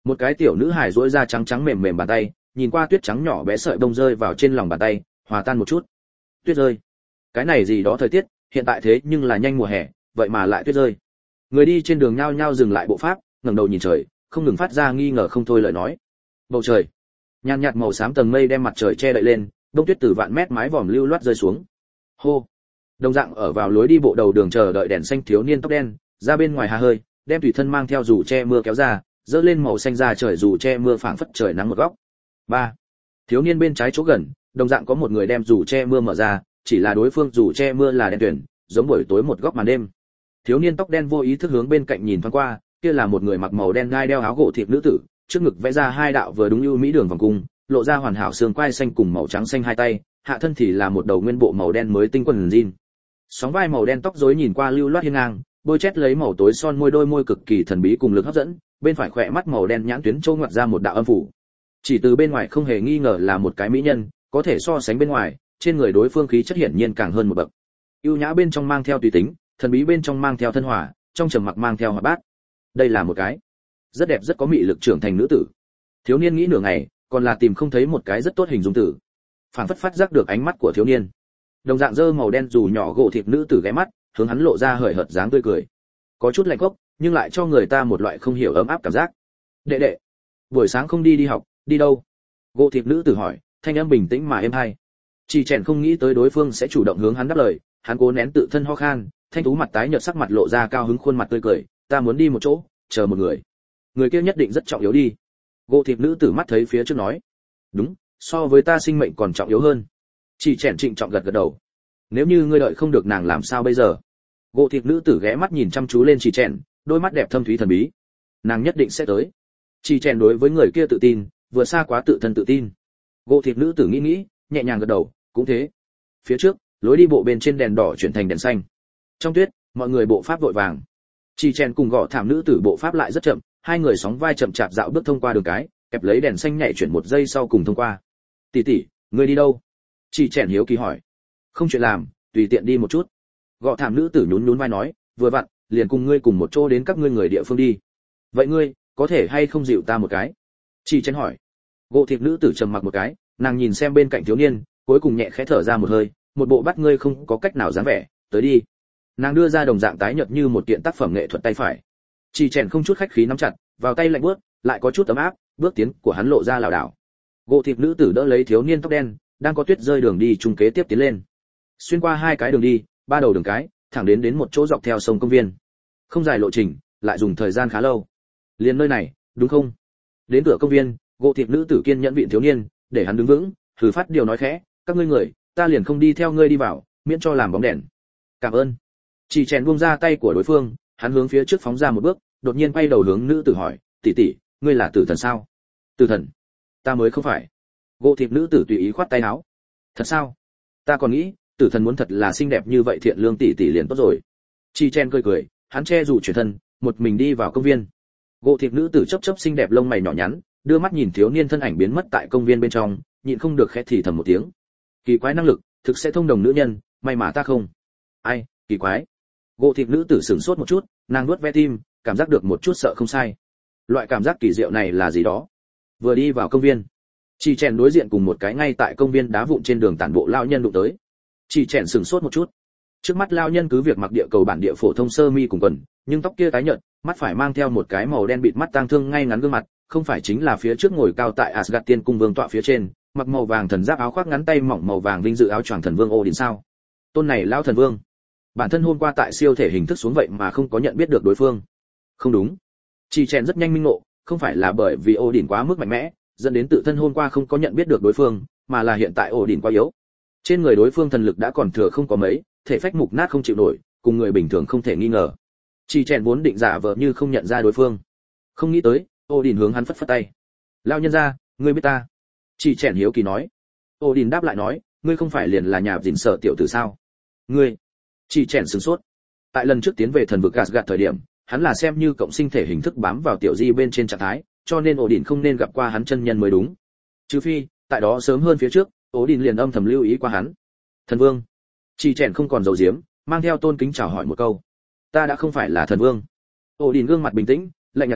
Speaker 1: Một cái tiểu nữ hài duỗi ra trắng trắng mềm mềm bàn tay, nhìn qua tuyết trắng nhỏ bé sợi bông rơi vào trên lòng bàn tay, hòa tan một chút. Tuyết rơi. Cái này gì đó thời tiết, hiện tại thế nhưng là nhanh mùa hè, vậy mà lại tuyết rơi. Người đi trên đường nhao nhao dừng lại bộ pháp, ngẩng đầu nhìn trời, không ngừng phát ra nghi ngờ không thôi lời nói. Bầu trời, nhàn nhạt màu xám tầng mây đem mặt trời che đậy lên, đông tuyết từ vạn mét mái vòm lưu loát rơi xuống. Hô. Đồng dạng ở vào lối đi bộ đầu đường chờ đợi đèn xanh thiếu niên tóc đen, ra bên ngoài hà hơi, đem tùy thân mang theo dù che mưa kéo ra, dỡ lên màu xanh ra trời dù che mưa phảng phất trời nắng một góc. 3. Thiếu niên bên trái chỗ gần, đồng dạng có một người đem dù che mưa mở ra, chỉ là đối phương dù che mưa là đen tuyển, giống buổi tối một góc màn đêm. Thiếu niên tóc đen vô ý thức hướng bên cạnh nhìn thoáng qua, kia là một người mặc màu đen gai đeo áo gỗ thịt nữ tử, trước ngực vẽ ra hai đạo vừa đúng ưu mỹ đường vòng cung, lộ ra hoàn hảo xương quai xanh cùng màu trắng xanh hai tay, hạ thân thì là một đầu nguyên bộ màu đen mới tinh quần jean. Sóng vai màu đen tóc rối nhìn qua lưu loát hiên ngang, bôi chét lấy màu tối son môi đôi môi cực kỳ thần bí cùng lực hấp dẫn, bên phải khỏe mắt màu đen nhãn tuyến trâu ngoặt ra một đạo âm phủ. Chỉ từ bên ngoài không hề nghi ngờ là một cái mỹ nhân, có thể so sánh bên ngoài, trên người đối phương khí chất hiển nhiên càng hơn một bậc. Ưu nhã bên trong mang theo tùy tính, thần bí bên trong mang theo thân hòa, trong trầm mặc mang theo hoạt bát. Đây là một cái rất đẹp rất có mị lực trưởng thành nữ tử. Thiếu niên nghĩ nửa ngày, còn là tìm không thấy một cái rất tốt hình dung tử. Phảng phất phát giác được ánh mắt của thiếu niên. Đồng dạng dơ màu đen dù nhỏ gỗ thịt nữ tử ghé mắt, hướng hắn lộ ra hời hợt dáng tươi cười. Có chút lạnh cốc, nhưng lại cho người ta một loại không hiểu ấm áp cảm giác. Đệ đệ, buổi sáng không đi học, đi đâu? Gỗ thịt nữ tử hỏi, thanh âm bình tĩnh mà êm hay. Chỉ chèn không nghĩ tới đối phương sẽ chủ động hướng hắn đáp lời, hắn cố nén tự thân ho khan, thanh tú mặt tái nhợt sắc mặt lộ ra cao hứng khuôn mặt tươi cười, ta muốn đi một chỗ, chờ một người. Người kia nhất định rất trọng yếu đi. Gỗ thịt nữ tử mắt thấy phía trước nói, đúng, so với ta sinh mệnh còn trọng yếu hơn. Chỉ chèn trịnh trọng gật gật đầu. Nếu như ngươi đợi không được nàng làm sao bây giờ? Gỗ thịt nữ tử ghé mắt nhìn chăm chú lên chỉ chèn, đôi mắt đẹp thâm thúy thần bí. Nàng nhất định sẽ tới. Chỉ chèn đối với người kia tự tin, vừa xa quá tự thân tự tin. Gỗ thịt nữ tử nghĩ nghĩ, nhẹ nhàng gật đầu, cũng thế. Phía trước, lối đi bộ bên trên đèn đỏ chuyển thành đèn xanh. Trong tuyết, mọi người bộ pháp vội vàng. Chỉ chèn cùng gõ thảm nữ tử bộ pháp lại rất chậm, hai người sóng vai chậm chạp dạo bước thông qua đường cái, kẹp lấy đèn xanh nhảy chuyển một giây sau cùng thông qua. Tỷ tỷ, ngươi đi đâu? Chỉ chèn hiếu kỳ hỏi. Không chuyện làm, tùy tiện đi một chút. Gõ thảm nữ tử nhún nhún vai nói, vừa vặn, liền cùng ngươi cùng một chỗ đến các ngươi người địa phương đi. Vậy ngươi, có thể hay không dịu ta một cái? Chỉ chèn hỏi. Gỗ thịt nữ tử trầm mặc một cái, nàng nhìn xem bên cạnh thiếu niên, cuối cùng nhẹ khẽ thở ra một hơi, một bộ bắt ngươi không có cách nào dáng vẻ, tới đi. Nàng đưa ra đồng dạng tái nhợt như một kiện tác phẩm nghệ thuật tay phải. Chỉ chèn không chút khách khí nắm chặt, vào tay lạnh buốt, lại có chút ấm áp, bước tiến của hắn lộ ra lảo đảo. Gỗ thịt nữ tử đỡ lấy thiếu niên tóc đen, đang có tuyết rơi đường đi trung kế tiếp tiến lên. Xuyên qua hai cái đường đi, ba đầu đường cái, thẳng đến một chỗ dọc theo sông công viên. Không dài lộ trình, lại dùng thời gian khá lâu. Liền nơi này, đúng không? Đến cửa công viên, gỗ thịt nữ tử kiên nhẫn viện thiếu niên, để hắn đứng vững, thử phát điều nói khẽ, các ngươi người, ta liền không đi theo ngươi đi vào, miễn cho làm bóng đèn. Cảm ơn. Chỉ chèn buông ra tay của đối phương, hắn hướng phía trước phóng ra một bước, đột nhiên quay đầu hướng nữ tử hỏi, tỷ tỷ, ngươi là tử thần sao? Tử thần? Ta mới không phải. Gỗ thịt nữ tử tùy ý khoát tay áo. Thật sao? Ta còn nghĩ, tử thần muốn thật là xinh đẹp như vậy thiện lương tỷ tỷ liền tốt rồi. Chỉ chèn cười cười, hắn che dù chuyển thân, một mình đi vào công viên. Gỗ thịt nữ tử chớp chớp xinh đẹp lông mày nhỏ nhắn, đưa mắt nhìn thiếu niên thân ảnh biến mất tại công viên bên trong, nhịn không được khẽ thì thầm một tiếng. Kỳ quái năng lực, thực sẽ thông đồng nữ nhân, may mà ta không. Ai, kỳ quái. Gỗ thịt nữ tử sửng sốt một chút, nàng nuốt ve tim, cảm giác được một chút sợ không sai. Loại cảm giác kỳ diệu này là gì đó? Vừa đi vào công viên, chỉ chèn đối diện cùng một cái ngay tại công viên đá vụn trên đường tản bộ lao nhân đụng tới. Chỉ chèn sửng sốt một chút. Trước mắt lao nhân cứ việc mặc địa cầu bản địa phổ thông sơ mi cùng quần, nhưng tóc kia tái nhợt, mắt phải mang theo một cái màu đen bịt mắt tang thương ngay ngắn gương mặt, không phải chính là phía trước ngồi cao tại Asgard tiên cung vương tọa phía trên, mặc màu vàng thần giáp áo khoác ngắn tay mỏng màu vàng vinh dự áo choàng thần vương Odin sao? Tôn này lão thần vương, bản thân hôm qua tại siêu thể hình thức xuống vậy mà không có nhận biết được đối phương. Không đúng. Chỉ chèn rất nhanh minh ngộ, không phải là bởi vì Odin quá mức mạnh mẽ, dẫn đến tự thân hôm qua không có nhận biết được đối phương, mà là hiện tại Odin quá yếu. Trên người đối phương thần lực đã còn thừa không có mấy, thể phách mục nát không chịu nổi, cùng người bình thường không thể nghi ngờ. Chỉ chèn vốn định giả vờ như không nhận ra đối phương, không nghĩ tới, Odin hướng hắn phất phất tay. Lão nhân gia, ngươi biết ta? Chỉ chèn hiếu kỳ nói. Odin đáp lại nói, ngươi không phải liền là nhà dình sở tiểu tử sao? Ngươi? Chỉ chèn sửng sốt. Tại lần trước tiến về thần vực Asgard thời điểm, hắn là xem như cộng sinh thể hình thức bám vào tiểu di bên trên trạng thái, cho nên Odin không nên gặp qua hắn chân nhân mới đúng. Trừ phi, tại đó sớm hơn phía trước, Odin liền âm thầm lưu ý qua hắn. Thần vương. Chỉ chèn không còn giấu giếm, mang theo tôn kính chào hỏi một câu. Ta đã không phải là thần vương. Odin gương mặt bình tĩnh, lạnh nhạt nói,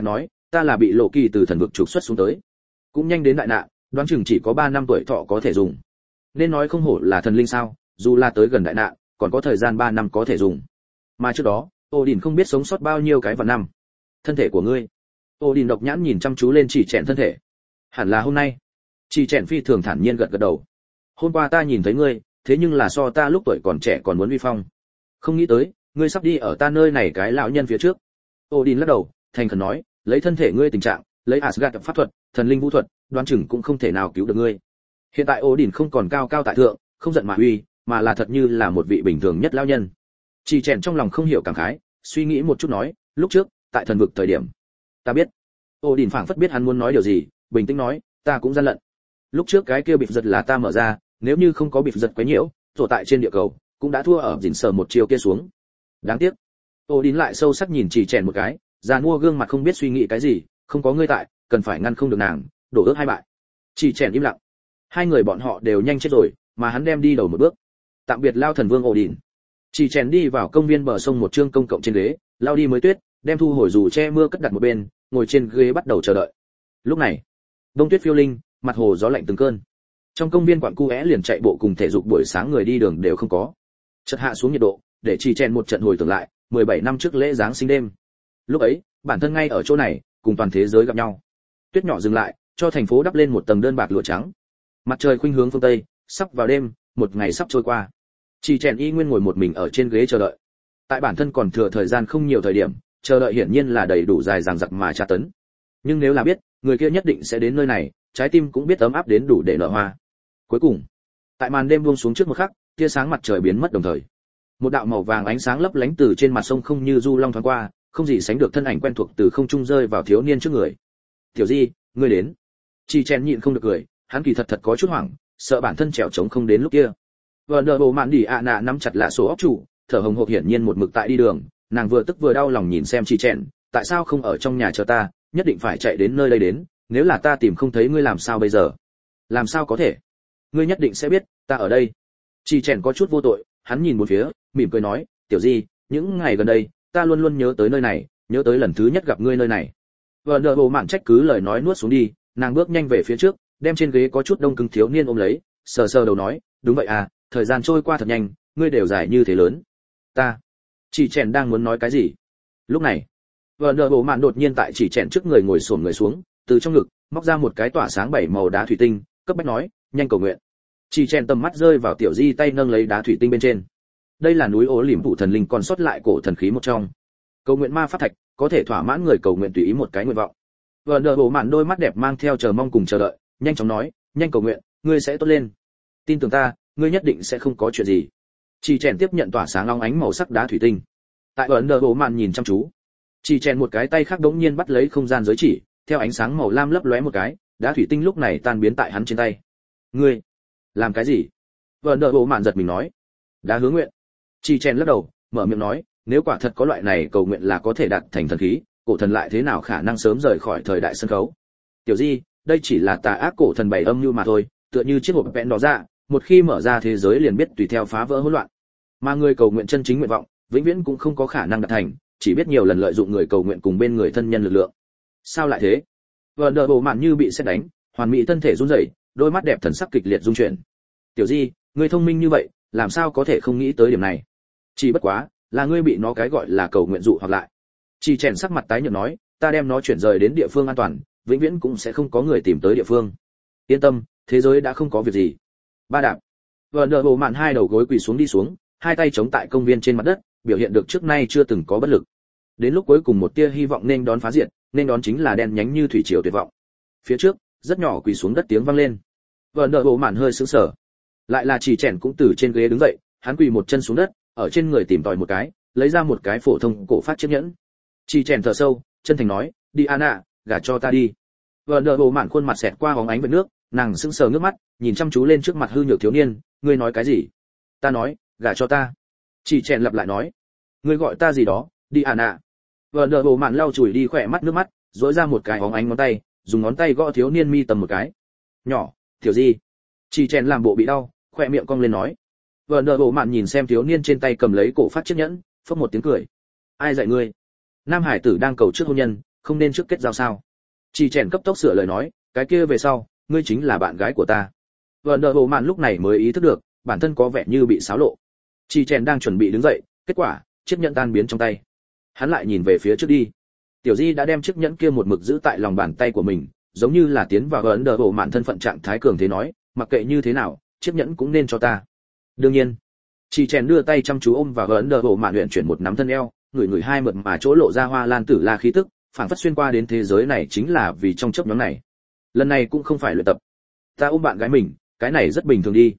Speaker 1: ta là bị lộ kỳ từ thần vực trục xuất xuống tới, cũng nhanh đến đại nạn, đoán chừng chỉ có 3 năm tuổi thọ có thể dùng. Nên nói không hổ là thần linh sao, dù là tới gần đại nạn, còn có thời gian 3 năm có thể dùng. Mà trước đó, Odin không biết sống sót bao nhiêu cái vạn năm. Thân thể của ngươi. Odin độc nhãn nhìn chăm chú lên chỉ chèn thân thể. Hẳn là hôm nay. Chỉ chèn phi thường thản nhiên gật gật đầu. Hôm qua ta nhìn thấy ngươi, thế nhưng là so ta lúc tuổi còn trẻ còn muốn uy phong. Không nghĩ tới, ngươi sắp đi ở ta nơi này cái lão nhân phía trước. Odin lắc đầu, thành khẩn nói, lấy thân thể ngươi tình trạng, lấy Asgard pháp thuật, thần linh vũ thuật, đoán chừng cũng không thể nào cứu được ngươi. Hiện tại Odin không còn cao cao tại thượng, không giận mà uy, mà là thật như là một vị bình thường nhất lão nhân. Chỉ chèn trong lòng không hiểu cảm khái, suy nghĩ một chút nói, lúc trước, tại thần vực thời điểm, ta biết. Odin phảng phất biết hắn muốn nói điều gì, bình tĩnh nói, ta cũng gian lận. Lúc trước cái kia bịp giật là ta mở ra, nếu như không có bịp giật quấy nhiễu, rồi tại trên địa cầu cũng đã thua ở dình sờ một chiều kia xuống. Đáng tiếc. Odin lại sâu sắc nhìn chỉ chèn một cái, già mua gương mặt không biết suy nghĩ cái gì, không có ngươi tại, cần phải ngăn không được nàng, đổ ước hai bại. Chỉ chèn im lặng. Hai người bọn họ đều nhanh chết rồi, mà hắn đem đi đầu một bước. Tạm biệt lao thần vương Odin. Chỉ chèn đi vào công viên bờ sông một trương công cộng trên ghế, lao đi mới tuyết, đem thu hồi dù che mưa cất đặt một bên, ngồi trên ghế bắt đầu chờ đợi. Lúc này, đông tuyết phiêu linh, mặt hồ gió lạnh từng cơn. Trong công viên quặng cu é liền chạy bộ cùng thể dục buổi sáng người đi đường đều không có. Chợt hạ xuống nhiệt độ, để chỉ chèn một trận hồi tưởng lại, 17 năm trước lễ giáng sinh đêm. Lúc ấy, bản thân ngay ở chỗ này, cùng toàn thế giới gặp nhau. Tuyết nhỏ dừng lại, cho thành phố đắp lên một tầng đơn bạc lụa trắng. Mặt trời khuynh hướng phương tây, sắp vào đêm, một ngày sắp trôi qua. Chỉ chèn y nguyên ngồi một mình ở trên ghế chờ đợi. Tại bản thân còn thừa thời gian không nhiều thời điểm, chờ đợi hiển nhiên là đầy đủ dài dằng dặc mà tra tấn. Nhưng nếu là biết, người kia nhất định sẽ đến nơi này, trái tim cũng biết ấm áp đến đủ để nở hoa. Cuối cùng, tại màn đêm buông xuống trước một khắc, tia sáng mặt trời biến mất đồng thời. Một đạo màu vàng ánh sáng lấp lánh từ trên mặt sông không như du long thoáng qua, không gì sánh được thân ảnh quen thuộc từ không trung rơi vào thiếu niên trước người. "Tiểu Di, ngươi đến." Chỉ chèn nhịn không được cười, hắn kỳ thật có chút hoảng, sợ bản thân trèo trống không đến lúc kia. Vợ đờ bộ mạn đỉ ạ nạ nắm chặt lạ số óc chủ, thở hồng hộc hiển nhiên một mực tại đi đường, nàng vừa tức vừa đau lòng nhìn xem chỉ chèn, tại sao không ở trong nhà chờ ta, nhất định phải chạy đến nơi đây đến, nếu là ta tìm không thấy ngươi làm sao bây giờ? Làm sao có thể? Ngươi nhất định sẽ biết, ta ở đây. Chỉ chèn có chút vô tội, hắn nhìn một phía, mỉm cười nói, "Tiểu Di, những ngày gần đây, ta luôn luôn nhớ tới nơi này, nhớ tới lần thứ nhất gặp ngươi nơi này." Vợ đờ bộ mạn trách cứ lời nói nuốt xuống đi, nàng bước nhanh về phía trước, đem trên ghế có chút đông cứng thiếu niên ôm lấy, sờ sờ đầu nói, "Đúng vậy à, thời gian trôi qua thật nhanh, ngươi đều dài như thế lớn." Ta. Chỉ chèn đang muốn nói cái gì? Lúc này, vợ đờ bộ mạn đột nhiên tại chỉ chèn trước người ngồi xổm người xuống, từ trong ngực móc ra một cái tỏa sáng 7 màu đá thủy tinh, cấp bách nói, "Nhanh cầu nguyện." Chỉ chèn tầm mắt rơi vào tiểu Di tay nâng lấy đá thủy tinh bên trên. Đây là núi ố liềm phụ thần linh còn sót lại cổ thần khí một trong. Cầu nguyện ma pháp thạch có thể thỏa mãn người cầu nguyện tùy ý một cái nguyện vọng. Vợ đờ bộ mạn đôi mắt đẹp mang theo chờ mong cùng chờ đợi, nhanh chóng nói, "Nhanh cầu nguyện, ngươi sẽ tốt lên. Tin tưởng ta, ngươi nhất định sẽ không có chuyện gì." Chỉ chèn tiếp nhận tỏa sáng long ánh màu sắc đá thủy tinh. Tại vợ đờ bộ mạn nhìn chăm chú, chỉ chèn một cái tay khác đống nhiên bắt lấy không gian giới chỉ, theo ánh sáng màu lam lấp lóe một cái, đá thủy tinh lúc này tan biến tại hắn trên tay. "Ngươi làm cái gì?" Vợ đờ bộ mạn giật mình nói. "Đá hứa nguyện." Chỉ chèn lắc đầu, mở miệng nói, "Nếu quả thật có loại này cầu nguyện là có thể đạt thành thần khí, cổ thần lại thế nào khả năng sớm rời khỏi thời đại sân khấu?" "Tiểu Di, đây chỉ là tà ác cổ thần bày âm mưu mà thôi, tựa như chiếc hộp vẹn đó ra, một khi mở ra thế giới liền biết tùy theo phá vỡ hỗn loạn. Mà người cầu nguyện chân chính nguyện vọng, vĩnh viễn cũng không có khả năng đạt thành, chỉ biết nhiều lần lợi dụng người cầu nguyện cùng bên người thân nhân lực lượng." "Sao lại thế?" Vợ đờ bộ mạn như bị sét đánh, hoàn mỹ thân thể run rẩy, đôi mắt đẹp thần sắc kịch liệt rung chuyển. "Tiểu Di, ngươi thông minh như vậy, làm sao có thể không nghĩ tới điểm này? Chỉ bất quá, là ngươi bị nó cái gọi là cầu nguyện dụ hoặc lại." Chỉ chèn sắc mặt tái nhợt nói, "Ta đem nó chuyển rời đến địa phương an toàn, vĩnh viễn cũng sẽ không có người tìm tới địa phương. Yên tâm, thế giới đã không có việc gì." Ba đạp. Vợ đờ bộ mạn hai đầu gối quỳ xuống đi xuống, hai tay chống tại công viên trên mặt đất, biểu hiện được trước nay chưa từng có bất lực. Đến lúc cuối cùng một tia hy vọng nên đón phá diệt, nên đón chính là đen nhánh như thủy triều tuyệt vọng. Phía trước, rất nhỏ quỳ xuống đất tiếng vang lên. Vợ đờ bộ mạn hơi sững sờ. Lại là chỉ chèn cũng từ trên ghế đứng dậy, hắn quỳ một chân xuống đất, ở trên người tìm tòi một cái, lấy ra một cái phổ thông cổ phát chiếc nhẫn. Chỉ chèn thở sâu, chân thành nói, "Diana, gả cho ta đi." Vợ đờ bộ mạn khuôn mặt xẹt qua bóng ánh vệt nước, nàng sững sờ ngước mắt, nhìn chăm chú lên trước mặt hư nhược thiếu niên, "Ngươi nói cái gì?" "Ta nói, gả cho ta." Chỉ chèn lặp lại nói, "Ngươi gọi ta gì đó, Diana." Vợ đờ bộ mạn lau chùi đi khỏe mắt nước mắt, duỗi ra một cái bóng ánh ngón tay, dùng ngón tay gõ thiếu niên mi tầm một cái. "Nhỏ, Tiểu Di." Chỉ chèn làm bộ bị đau, khỏe miệng cong lên nói. Vợ đờ bộ mạn nhìn xem thiếu niên trên tay cầm lấy cổ phát chiếc nhẫn, phốc một tiếng cười. "Ai dạy ngươi?" Nam hải tử đang cầu trước hôn nhân, không nên trước kết giao sao? Chỉ chèn cấp tốc sửa lời nói, cái kia về sau, ngươi chính là bạn gái của ta. Vân Đờ Bộ Mạn lúc này mới ý thức được, bản thân có vẻ như bị xáo lộ. Chỉ chèn đang chuẩn bị đứng dậy, kết quả, chiếc nhẫn tan biến trong tay. Hắn lại nhìn về phía trước đi. Tiểu Di đã đem chiếc nhẫn kia một mực giữ tại lòng bàn tay của mình, giống như là tiến vào Vân Đờ Bộ Mạn thân phận trạng thái cường thế nói, mặc kệ như thế nào, chiếc nhẫn cũng nên cho ta. Đương nhiên. Chỉ chèn đưa tay chăm chú ôm vào Vân Đờ Bộ Mạn luyện chuyển một nắm thân eo, người hai mượt mà chỗ lộ ra hoa lan tử la khí tức, phảng phất xuyên qua đến thế giới này chính là vì trong chớp nhoáng này. Lần này cũng không phải luyện tập. Ta ôm bạn gái mình, cái này rất bình thường đi.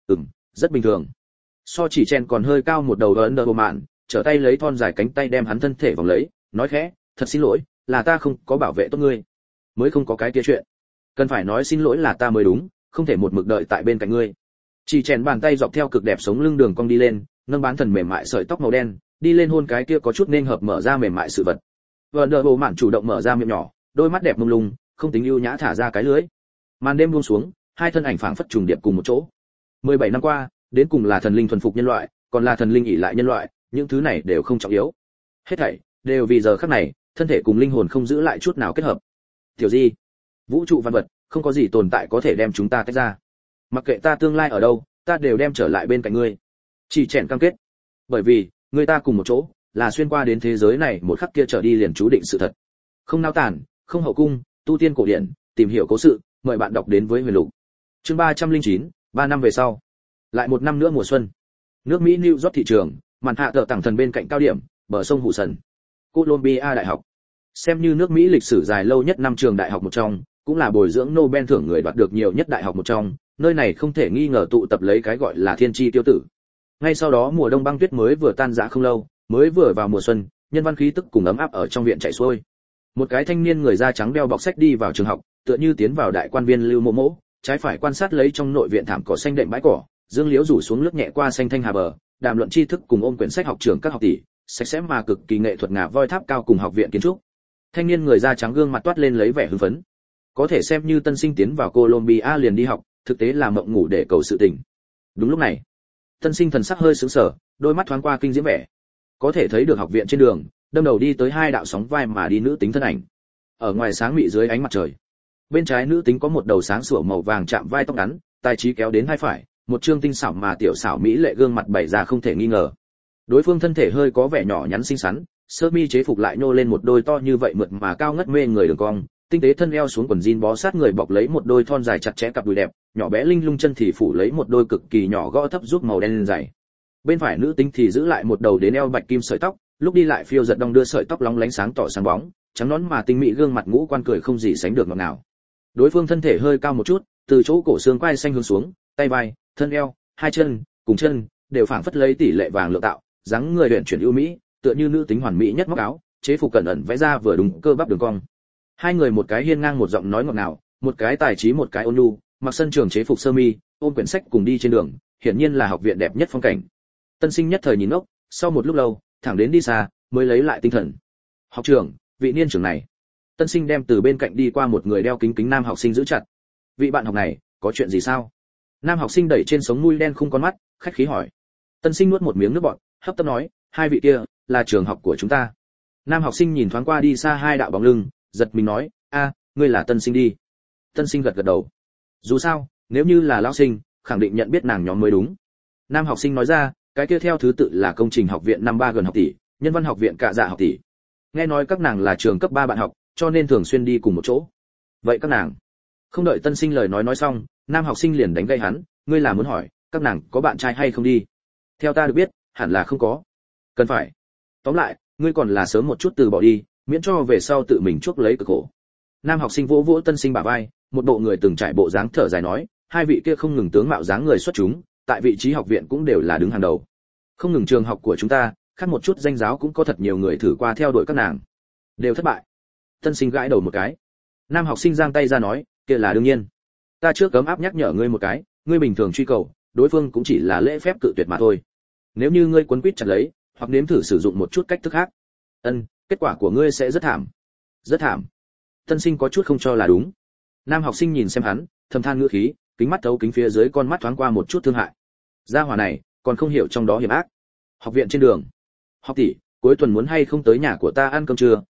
Speaker 1: Rất bình thường. So chỉ chen còn hơi cao một đầu Ấn Độ Mạn, trở tay lấy thon dài cánh tay đem hắn thân thể vòng lấy, nói khẽ, thật xin lỗi, là ta không có bảo vệ tốt ngươi, mới không có cái kia chuyện. Cần phải nói xin lỗi là ta mới đúng, không thể một mực đợi tại bên cạnh ngươi. Chỉ chen bàn tay dọc theo cực đẹp sống lưng đường cong đi lên, nâng bán thần mềm mại sợi tóc màu đen, đi lên hôn cái kia có chút nên hợp mở ra mềm mại sự vật. Ấn Độ Mạn chủ động mở ra miệng nhỏ, đôi mắt đẹp mông lung, không tính ưu nhã thả ra cái lưỡi. Màn đêm buông xuống, hai thân ảnh phảng phất trùng điệp cùng một chỗ. 17 năm qua, đến cùng là thần linh thuần phục nhân loại, còn là thần linh ỷ lại nhân loại, những thứ này đều không trọng yếu. Hết thảy đều vì giờ khắc này, thân thể cùng linh hồn không giữ lại chút nào kết hợp. Tiểu Di, vũ trụ văn vật, không có gì tồn tại có thể đem chúng ta tách ra. Mặc kệ ta tương lai ở đâu, ta đều đem trở lại bên cạnh ngươi. Chỉ chèn cam kết. Bởi vì, người ta cùng một chỗ, là xuyên qua đến thế giới này một khắc kia trở đi liền chú định sự thật. Không nao tản, không hậu cung, tu tiên cổ điển, tìm hiểu cố sự, mời bạn đọc đến với Huyền Lục. Chương 309, 3 năm về sau. Lại một năm nữa mùa xuân. Nước Mỹ New York thị trường, màn hạ tờ tảng thần bên cạnh cao điểm, bờ sông Hụ Sần. Columbia Đại học. Xem như nước Mỹ lịch sử dài lâu nhất năm trường đại học một trong, cũng là bồi dưỡng Nobel thưởng người đoạt được nhiều nhất đại học một trong, nơi này không thể nghi ngờ tụ tập lấy cái gọi là thiên chi tiêu tử. Ngay sau đó mùa đông băng tuyết mới vừa tan rã không lâu, mới vừa vào mùa xuân, nhân văn khí tức cùng ấm áp ở trong viện chạy xuôi. Một cái thanh niên người da trắng đeo bọc sách đi vào trường học, tựa như tiến vào đại quan viên Lưu Mộ Mộ, trái phải quan sát lấy trong nội viện thảm cỏ xanh đệm bãi cỏ, dương liễu rủ xuống lướt nhẹ qua xanh thanh hà bờ, đàm luận tri thức cùng ôm quyển sách học trường các học tỷ, sạch sẽ mà cực kỳ nghệ thuật ngà voi tháp cao cùng học viện kiến trúc. Thanh niên người da trắng gương mặt toát lên lấy vẻ hưng phấn. Có thể xem như tân sinh tiến vào Columbia liền đi học, thực tế là mộng ngủ để cầu sự tình. Đúng lúc này, tân sinh thần sắc hơi sững sờ, đôi mắt thoáng qua kinh diễm vẻ. Có thể thấy được học viện trên đường, đâm đầu đi tới hai đạo sóng vai mà đi nữ tính thân ảnh. Ở ngoài sáng mị dưới ánh mặt trời, bên trái nữ tính có một đầu sáng sủa màu vàng chạm vai tóc ngắn, tài trí kéo đến hai phải, một trương tinh xảo mà tiểu xảo mỹ lệ gương mặt bày ra không thể nghi ngờ. Đối phương thân thể hơi có vẻ nhỏ nhắn xinh xắn, sơ mi chế phục lại nhô lên một đôi to như vậy mượt mà cao ngất mê người đường cong, tinh tế thân eo xuống quần jean bó sát người bọc lấy một đôi thon dài chặt chẽ cặp đùi đẹp, nhỏ bé linh lung chân thì phủ lấy một đôi cực kỳ nhỏ gõ thấp giúp màu đen dày. Bên phải nữ tính thì giữ lại một đầu đến eo bạch kim sợi tóc, lúc đi lại phiêu giật đong đưa sợi tóc lóng lánh sáng tỏ sáng bóng, trắng nõn mà tinh mỹ gương mặt ngũ quan cười không gì sánh được ngọt ngào. Đối phương thân thể hơi cao một chút, từ chỗ cổ xương quai xanh hướng xuống, tay vai, thân eo, hai chân, cùng chân đều phảng phất lấy tỷ lệ vàng lượng tạo, dáng người luyện chuyển ưu mỹ, tựa như nữ tính hoàn mỹ nhất móc áo, chế phục cẩn ẩn vẽ ra vừa đúng cơ bắp đường cong. Hai người một cái hiên ngang một giọng nói ngọt ngào, một cái tài trí một cái ôn nhu, mặc sân trường chế phục sơ mi, ôm quyển sách cùng đi trên đường, hiển nhiên là học viện đẹp nhất phong cảnh. Tân sinh nhất thời nhìn ngốc, sau một lúc lâu, thẳng đến đi xa, mới lấy lại tinh thần. Học trưởng, vị niên trưởng này. Tân sinh đem từ bên cạnh đi qua một người đeo kính kính nam học sinh giữ chặt. Vị bạn học này, có chuyện gì sao? Nam học sinh đẩy trên sống mũi đen không con mắt, khách khí hỏi. Tân sinh nuốt một miếng nước bọt, hấp tấp nói, hai vị kia là trường học của chúng ta. Nam học sinh nhìn thoáng qua đi xa hai đạo bóng lưng, giật mình nói, a, ngươi là Tân sinh đi. Tân sinh gật gật đầu. Dù sao, nếu như là lão sinh, khẳng định nhận biết nàng nhóm mới đúng. Nam học sinh nói ra, cái kia theo thứ tự là công trình học viện năm ba gần học tỷ, nhân văn học viện Cạ Dạ học tỷ. Nghe nói các nàng là trường cấp 3 bạn học, cho nên thường xuyên đi cùng một chỗ. Vậy các nàng? Không đợi tân sinh lời nói xong, nam học sinh liền đánh gây hắn, ngươi là muốn hỏi, các nàng có bạn trai hay không đi? Theo ta được biết, hẳn là không có. Cần phải. Tóm lại, ngươi còn là sớm một chút từ bỏ đi, miễn cho về sau tự mình chuốc lấy cực khổ. Nam học sinh vỗ vỗ tân sinh bả vai, một bộ người từng trải bộ dáng thở dài nói, hai vị kia không ngừng tướng mạo dáng người xuất chúng, tại vị trí học viện cũng đều là đứng hàng đầu. Không ngừng trường học của chúng ta, khác một chút danh giáo cũng có thật nhiều người thử qua theo đuổi các nàng, đều thất bại. Tân sinh gãi đầu một cái. Nam học sinh giang tay ra nói, kia là đương nhiên. Ta trước cấm áp nhắc nhở ngươi một cái, ngươi bình thường truy cầu, đối phương cũng chỉ là lễ phép cự tuyệt mà thôi. Nếu như ngươi quấn quýt chặt lấy, hoặc nếm thử sử dụng một chút cách thức khác, kết quả của ngươi sẽ rất thảm. Rất thảm. Tân sinh có chút không cho là đúng. Nam học sinh nhìn xem hắn, thầm than ngữ khí, kính mắt thấu kính phía dưới con mắt thoáng qua một chút thương hại. Gia hỏa này, còn không hiểu trong đó hiểm ác. Học viện trên đường. Học tỷ, cuối tuần muốn hay không tới nhà của ta ăn cơm trưa,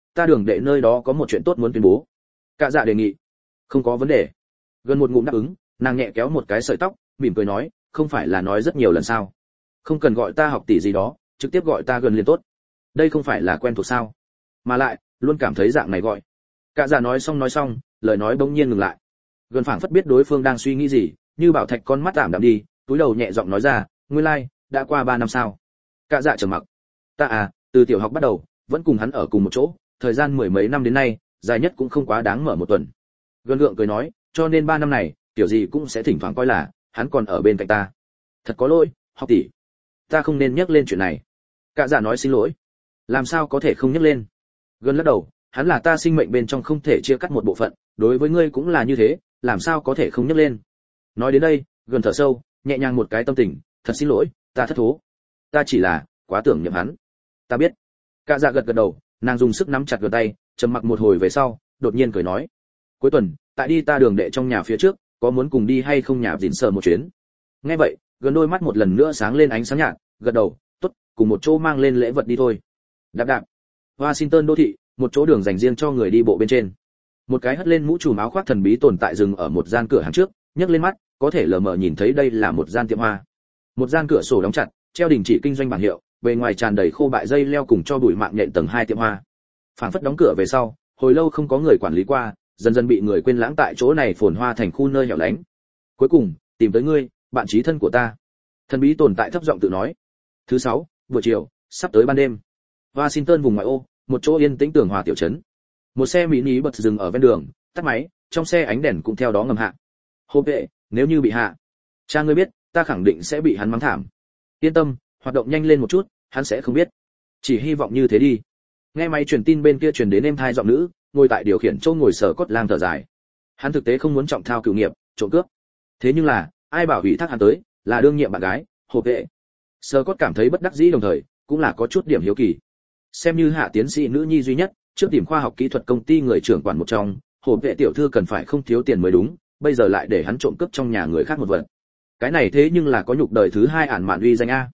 Speaker 1: ta đường đệ nơi đó có một chuyện tốt muốn tuyên bố. Cả dạ đề nghị. Không có vấn đề. Gần một ngụm đáp ứng, nàng nhẹ kéo một cái sợi tóc, mỉm cười nói, không phải là nói rất nhiều lần sao? Không cần gọi ta học tỷ gì đó, trực tiếp gọi ta gần liền tốt. Đây không phải là quen thuộc sao? Mà lại, luôn cảm thấy dạng này gọi. Cả dạ nói xong, lời nói bỗng nhiên ngừng lại. Gần phảng phất biết đối phương đang suy nghĩ gì, như bảo thạch con mắt ảm đạm đi, túi đầu nhẹ giọng nói ra, nguyên lai, like, đã qua 3 năm sao? Cả dạ trầm mặc. Ta từ tiểu học bắt đầu, vẫn cùng hắn ở cùng một chỗ, thời gian mười mấy năm đến nay, dài nhất cũng không quá đáng mở một tuần. Gần gượng cười nói, cho nên 3 năm này, tiểu gì cũng sẽ thỉnh thoảng coi là hắn còn ở bên cạnh ta. Thật có lỗi, học tỷ, ta không nên nhắc lên chuyện này. Cả dạ nói xin lỗi. Làm sao có thể không nhắc lên? Gần lắc đầu, hắn là ta sinh mệnh bên trong không thể chia cắt một bộ phận, đối với ngươi cũng là như thế, làm sao có thể không nhắc lên? Nói đến đây, Gần thở sâu, nhẹ nhàng một cái tâm tình, thật xin lỗi, ta thất thố. Ta chỉ là quá tưởng niệm hắn. Ta biết. Cả dạ gật gật đầu, nàng dùng sức nắm chặt Gần tay, trầm mặc một hồi về sau, đột nhiên cười nói, cuối tuần, tại đi ta đường đệ trong nhà phía trước, có muốn cùng đi hay không nhà dịn sờ một chuyến? Nghe vậy, Gần đôi mắt một lần nữa sáng lên ánh sáng nhạt, gật đầu, tốt, cùng một chỗ mang lên lễ vật đi thôi. Đạp đạp. Washington đô thị, một chỗ đường dành riêng cho người đi bộ bên trên. Một cái hất lên mũ trùm áo khoác thần bí tồn tại dừng ở một gian cửa hàng trước, nhấc lên mắt, có thể lờ mờ nhìn thấy đây là một gian tiệm hoa. Một gian cửa sổ đóng chặt, treo đình chỉ kinh doanh bảng hiệu, bề ngoài tràn đầy khô bại dây leo cùng cho bụi mạng nhện tầng 2 tiệm hoa. Phảng phất đóng cửa về sau, hồi lâu không có người quản lý qua, dần dần bị người quên lãng tại chỗ này phồn hoa thành khu nơi hẻo lánh. Cuối cùng, tìm tới ngươi, bạn chí thân của ta. Thần bí tồn tại thấp giọng tự nói. Thứ 6, buổi chiều, sắp tới ban đêm. Washington vùng ngoại ô, một chỗ yên tĩnh tường hòa tiểu trấn. Một xe mini bật dừng ở ven đường, tắt máy, trong xe ánh đèn cũng theo đó ngầm hạ. Hô vệ, nếu như bị hạ, cha ngươi biết, ta khẳng định sẽ bị hắn mắng thảm. Yên tâm, hoạt động nhanh lên một chút, hắn sẽ không biết. Chỉ hy vọng như thế đi. Nghe máy truyền tin bên kia truyền đến êm thai giọng nữ, ngồi tại điều khiển chỗ ngồi sở cốt lang thở dài. Hắn thực tế không muốn trọng thao cửu nghiệp, trộm cướp. Thế nhưng là, ai bảo ủy thác hắn tới, là đương nhiệm bạn gái, hộp vệ. Sở cốt cảm thấy bất đắc dĩ đồng thời, cũng là có chút điểm hiếu kỳ. Xem như hạ tiến sĩ nữ nhi duy nhất, trước tìm khoa học kỹ thuật công ty người trưởng quản một trong, hộp vệ tiểu thư cần phải không thiếu tiền mới đúng, bây giờ lại để hắn trộm cướp trong nhà người khác một vật. Cái này thế nhưng là có nhục đời thứ 2 ản mạn uy danh a.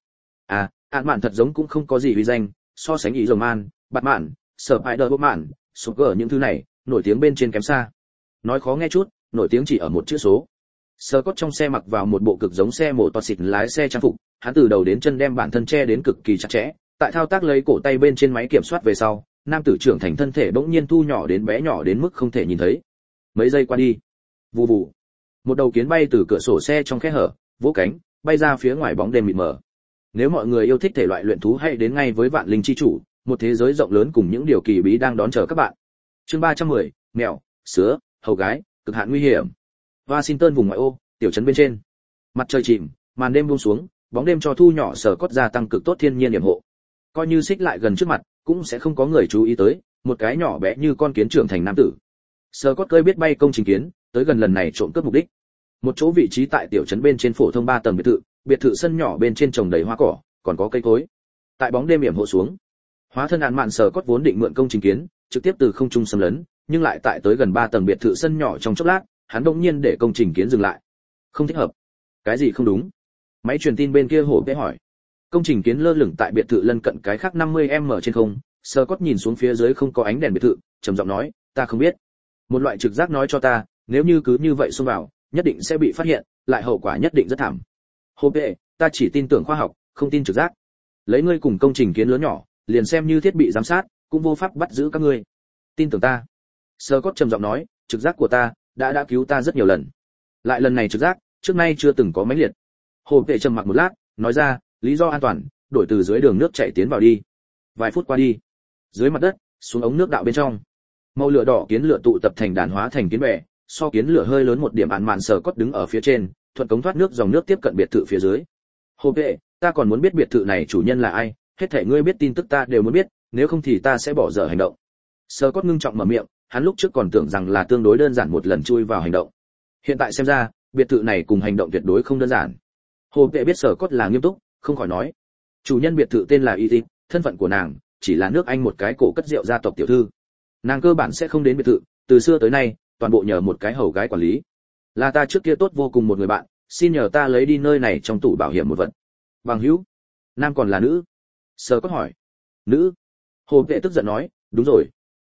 Speaker 1: Ản mạn thật giống cũng không có gì uy danh, so sánh ý rồng man, bạt mạn, sở ai đờ mạn, số cỡ những thứ này, nổi tiếng bên trên kém xa. Nói khó nghe chút, nổi tiếng chỉ ở một chữ số. Sơ cốt trong xe mặc vào một bộ cực giống xe mổ toa xịt lái xe trang phục, hắn từ đầu đến chân đem bản thân che đến cực kỳ chặt chẽ, tại thao tác lấy cổ tay bên trên máy kiểm soát về sau, nam tử trưởng thành thân thể bỗng nhiên thu nhỏ đến bé nhỏ đến mức không thể nhìn thấy. Mấy giây qua đi, vù vù, một đầu kiến bay từ cửa sổ xe trong khe hở, vỗ cánh, bay ra phía ngoài bóng đêm mịt mờ. Nếu mọi người yêu thích thể loại luyện thú hãy đến ngay với Vạn Linh chi chủ, một thế giới rộng lớn cùng những điều kỳ bí đang đón chờ các bạn. Chương 310, mèo, sứa, hầu gái, cực hạn nguy hiểm. Washington vùng ngoại ô, tiểu trấn bên trên. Mặt trời chìm, màn đêm buông xuống, bóng đêm cho thu nhỏ sở cốt gia tăng cực tốt thiên nhiên yểm hộ. Coi như xích lại gần trước mặt, cũng sẽ không có người chú ý tới, một cái nhỏ bé như con kiến trưởng thành nam tử. Sở cốt cơi biết bay công trình kiến, tới gần lần này trộm cướp mục đích. Một chỗ vị trí tại tiểu trấn bên trên phổ thông 3 tầng biệt thự sân nhỏ bên trên trồng đầy hoa cỏ, còn có cây cối. Tại bóng đêm yểm hộ xuống, hóa thân án mạn sở cốt vốn định mượn công trình kiến, trực tiếp từ không trung xâm lấn, nhưng lại tại tới gần 3 tầng biệt thự sân nhỏ trong chốc lát, hắn đột nhiên để công trình kiến dừng lại. Không thích hợp. Cái gì không đúng? Máy truyền tin bên kia hổ bé hỏi. Công trình kiến lơ lửng tại biệt thự lân cận cái khác 50m trên không, Sở Cốt nhìn xuống phía dưới không có ánh đèn biệt thự, trầm giọng nói, ta không biết. Một loại trực giác nói cho ta, nếu như cứ như vậy xông vào, nhất định sẽ bị phát hiện, lại hậu quả nhất định rất thảm. Hổ bé, ta chỉ tin tưởng khoa học, không tin trực giác. Lấy ngươi cùng công trình kiến lớn nhỏ, liền xem như thiết bị giám sát, cũng vô pháp bắt giữ các ngươi. Tin tưởng ta. Sở Cốt trầm giọng nói, trực giác của ta đã cứu ta rất nhiều lần. Lại lần này trực giác, trước nay chưa từng có mãnh liệt. Hồ Vệ trầm mặc một lát, nói ra, lý do an toàn, đổi từ dưới đường nước chảy tiến vào đi. Vài phút qua đi, dưới mặt đất, xuống ống nước đạo bên trong, màu lửa đỏ kiến lửa tụ tập thành đàn hóa thành kiến bè, so kiến lửa hơi lớn một điểm án mạn Sở Cốt đứng ở phía trên, thuận cống thoát nước dòng nước tiếp cận biệt thự phía dưới. Hồ Vệ, ta còn muốn biết biệt thự này chủ nhân là ai, hết thảy ngươi biết tin tức ta đều muốn biết, nếu không thì ta sẽ bỏ dở hành động. Sở Cốt ngưng trọng mở miệng, hắn lúc trước còn tưởng rằng là tương đối đơn giản một lần chui vào hành động. Hiện tại xem ra, biệt thự này cùng hành động tuyệt đối không đơn giản. Hồ Vệ biết Sở Cốt là nghiêm túc, không khỏi nói, chủ nhân biệt thự tên là Edith, thân phận của nàng chỉ là nước Anh một cái cổ cất rượu gia tộc tiểu thư. Nàng cơ bản sẽ không đến biệt thự, từ xưa tới nay, toàn bộ nhờ một cái hầu gái quản lý. Là ta trước kia tốt vô cùng một người bạn, xin nhờ ta lấy đi nơi này trong tủ bảo hiểm một vật. Bằng hữu, nam còn là nữ? Sở Cốt hỏi. Nữ. Hồ Vệ tức giận nói, đúng rồi.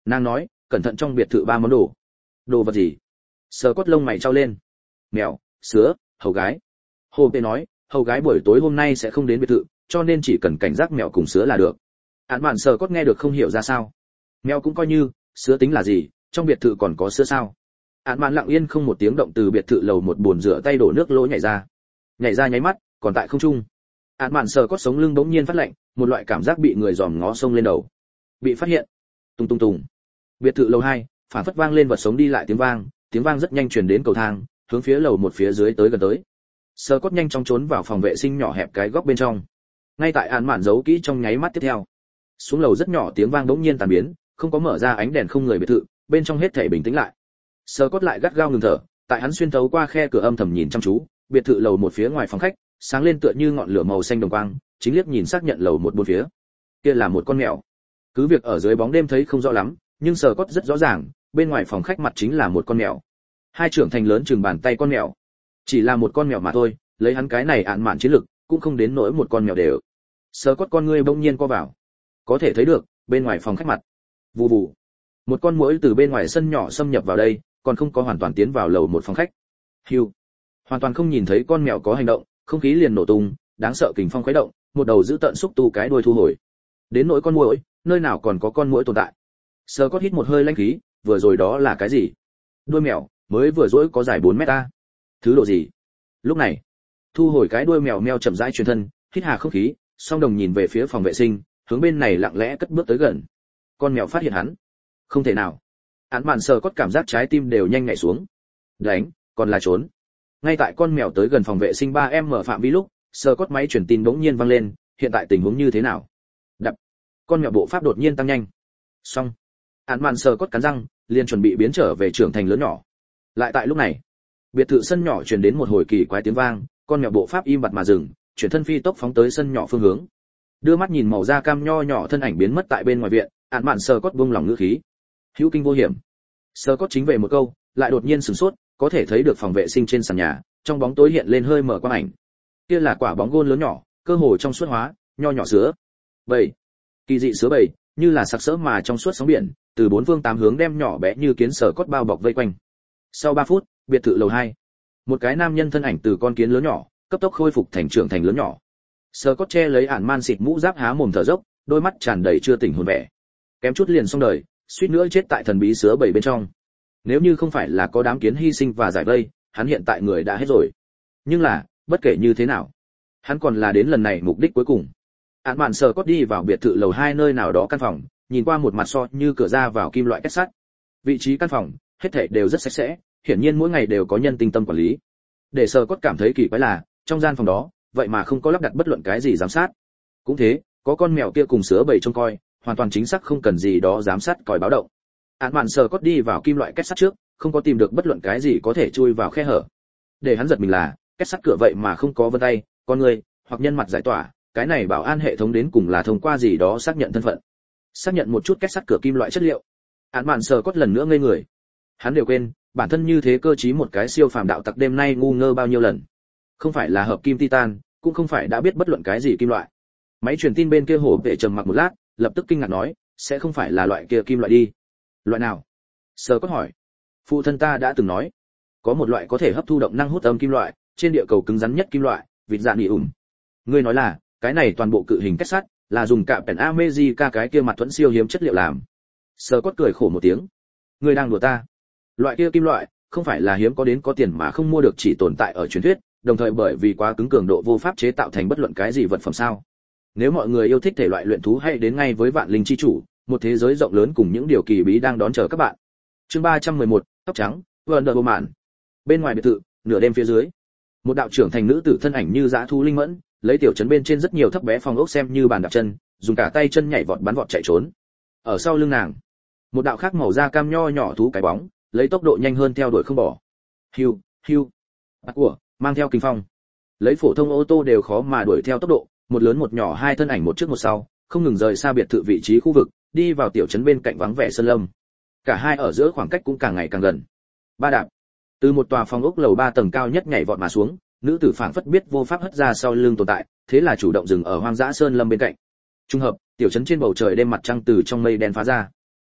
Speaker 1: Nàng nói, cẩn thận trong biệt thự 3 món đồ. Đồ vật gì? Scott lông mày trao lên. Mèo, sứa, hầu gái. Hồ Tê nói, hầu gái buổi tối hôm nay sẽ không đến biệt thự, cho nên chỉ cần cảnh giác mèo cùng sứa là được. Án mạn Scott nghe được không hiểu ra sao. Mèo cũng coi như, sứa tính là gì, trong biệt thự còn có sứa sao? Án mạn lặng yên không một tiếng động từ biệt thự lầu một bồn rửa tay đổ nước lỗ nhảy ra nháy mắt, còn tại không trung. Án mạn Scott sống lưng bỗng nhiên phát lạnh, một loại cảm giác bị người dòm ngó xông lên đầu. Bị phát hiện. Tung tung tung. Biệt thự lầu 2, phản phất vang lên vật sống đi lại tiếng vang rất nhanh truyền đến cầu thang, hướng phía lầu một phía dưới tới gần tới. Scott nhanh chóng trốn vào phòng vệ sinh nhỏ hẹp cái góc bên trong. Ngay tại án mạn giấu kỹ trong nháy mắt tiếp theo, xuống lầu rất nhỏ tiếng vang bỗng nhiên tàn biến, không có mở ra ánh đèn không người biệt thự, bên trong hết thảy bình tĩnh lại. Scott lại gắt gao ngừng thở, tại hắn xuyên thấu qua khe cửa âm thầm nhìn chăm chú, biệt thự lầu một phía ngoài phòng khách, sáng lên tựa như ngọn lửa màu xanh đồng quang, chính liếc nhìn xác nhận lầu một bốn phía. Kia là một con mèo. Cứ việc ở dưới bóng đêm thấy không rõ lắm, nhưng Scott rất rõ ràng, bên ngoài phòng khách mặt chính là một con mèo. Hai trưởng thành lớn chừng bàn tay con mèo. Chỉ là một con mèo mà thôi, lấy hắn cái này án mạn chiến lực, cũng không đến nỗi một con mèo đều. Scott con ngươi bỗng nhiên co vào. Có thể thấy được, bên ngoài phòng khách mặt. Vù vù. Một con muỗi từ bên ngoài sân nhỏ xâm nhập vào đây, còn không có hoàn toàn tiến vào lầu một phòng khách. Hưu. Hoàn toàn không nhìn thấy con mèo có hành động, không khí liền nổ tung, đáng sợ kình phong khuấy động, một đầu giữ tận xúc tu cái đuôi thu hồi. Đến nỗi con muỗi, nơi nào còn có con muỗi tồn tại. Scott hít một hơi lãnh khí, vừa rồi đó là cái gì? Đuôi mèo, mới vừa rỗi có dài 4 mét a. Thứ độ gì? Lúc này, thu hồi cái đuôi mèo meo chậm rãi truyền thân, hít hà không khí, song đồng nhìn về phía phòng vệ sinh, hướng bên này lặng lẽ cất bước tới gần. Con mèo phát hiện hắn. Không thể nào. Án mạn Scott cảm giác trái tim đều nhanh nhảy xuống. Đánh, còn là trốn. Ngay tại con mèo tới gần phòng vệ sinh 3m phạm vi lúc, Scott máy truyền tin bỗng nhiên vang lên, hiện tại tình huống như thế nào? Đập. Con mèo bộ pháp đột nhiên tăng nhanh. Xong. Án mạn Scott cắn răng, liền chuẩn bị biến trở về trưởng thành lớn nhỏ. Lại tại lúc này, biệt thự sân nhỏ truyền đến một hồi kỳ quái tiếng vang, con mèo bộ pháp im bặt mà dừng, chuyển thân phi tốc phóng tới sân nhỏ phương hướng. Đưa mắt nhìn màu da cam nho nhỏ thân ảnh biến mất tại bên ngoài viện, án mạn Scott buông lòng ngữ khí. Hữu kinh vô hiểm. Scott chính về một câu, lại đột nhiên sửng sốt, có thể thấy được phòng vệ sinh trên sàn nhà, trong bóng tối hiện lên hơi mở quang ảnh. Kia là quả bóng gôn lớn nhỏ, cơ hồ trong suốt hóa, nho nhỏ sứa. Bầy. Kỳ dị sứa bầy, như là sặc sỡ mà trong suốt sóng biển, từ bốn phương tám hướng đem nhỏ bé như kiến Scott bao bọc vây quanh. Sau 3 phút, biệt thự lầu 2, một cái nam nhân thân ảnh từ con kiến lớn nhỏ, cấp tốc khôi phục thành trưởng thành lớn nhỏ. Scott che lấy ản man xịt mũ giáp há mồm thở dốc, đôi mắt tràn đầy chưa tỉnh hồn vẻ. Kém chút liền xong đời, suýt nữa chết tại thần bí sứa bầy bên trong. Nếu như không phải là có đám kiến hy sinh và giải vây, hắn hiện tại người đã hết rồi. Nhưng là, bất kể như thế nào, hắn còn là đến lần này mục đích cuối cùng. Án mạn Scott đi vào biệt thự lầu 2 nơi nào đó căn phòng, nhìn qua một mặt so như cửa ra vào kim loại kết sắt. Vị trí căn phòng, hết thảy đều rất sạch sẽ, hiển nhiên mỗi ngày đều có nhân tinh tâm quản lý. Để Scott cảm thấy kỳ quái là, trong gian phòng đó, vậy mà không có lắp đặt bất luận cái gì giám sát. Cũng thế, có con mèo kia cùng sứa bầy trông coi, hoàn toàn chính xác không cần gì đó giám sát còi báo động. Án mạn Scott đi vào kim loại kết sắt trước, không có tìm được bất luận cái gì có thể chui vào khe hở. Để hắn giật mình là, kết sắt cửa vậy mà không có vân tay, con người hoặc nhân mặt giải tỏa, cái này bảo an hệ thống đến cùng là thông qua gì đó xác nhận thân phận. Xác nhận một chút kết sắt cửa kim loại chất liệu. Án mạn Scott lần nữa ngây người. Hắn đều quên, bản thân như thế cơ trí một cái siêu phàm đạo tặc đêm nay ngu ngơ bao nhiêu lần. Không phải là hợp kim titan, cũng không phải đã biết bất luận cái gì kim loại. Máy truyền tin bên kia hổ vệ trầm mặc một lát, lập tức kinh ngạc nói, sẽ không phải là loại kia kim loại đi. Loại nào? Scott hỏi. Phụ thân ta đã từng nói, có một loại có thể hấp thu động năng hút âm kim loại, trên địa cầu cứng rắn nhất kim loại, vịt dạ nỉ ủm. Ngươi nói là, cái này toàn bộ cự hình kết sắt, là dùng cạm pèn America cái kia mặt thuẫn siêu hiếm chất liệu làm. Scott cười khổ một tiếng. Ngươi đang đùa ta? Loại kia kim loại, không phải là hiếm có đến có tiền mà không mua được, chỉ tồn tại ở truyền thuyết, đồng thời bởi vì quá cứng cường độ vô pháp chế tạo thành bất luận cái gì vật phẩm sao? Nếu mọi người yêu thích thể loại luyện thú, hãy đến ngay với Vạn Linh chi chủ, một thế giới rộng lớn cùng những điều kỳ bí đang đón chờ các bạn. Chương 311, tóc trắng, Wonder Woman. Bên ngoài biệt thự, nửa đêm phía dưới, một đạo trưởng thành nữ tử thân ảnh như dã thú linh mẫn, lấy tiểu trấn bên trên rất nhiều thấp bé phòng ốc xem như bàn đạp chân, dùng cả tay chân nhảy vọt bắn vọt chạy trốn. Ở sau lưng nàng, một đạo khác màu da cam nho nhỏ thú cái bóng, lấy tốc độ nhanh hơn theo đuổi không bỏ. Hiu, hiu. Bắt của, mang theo kinh phong. Lấy phổ thông ô tô đều khó mà đuổi theo tốc độ, một lớn một nhỏ hai thân ảnh một trước một sau, không ngừng rời xa biệt thự vị trí khu vực, đi vào tiểu trấn bên cạnh vắng vẻ sơn lâm. Cả hai ở giữa khoảng cách cũng càng ngày càng gần. Ba đạp, từ một tòa phòng ốc lầu 3 tầng cao nhất nhảy vọt mà xuống, nữ tử phảng phất biết vô pháp hất ra sau lưng tồn tại, thế là chủ động dừng ở hoang dã sơn lâm bên cạnh. Trung hợp, tiểu trấn trên bầu trời đêm mặt trăng từ trong mây đen phá ra.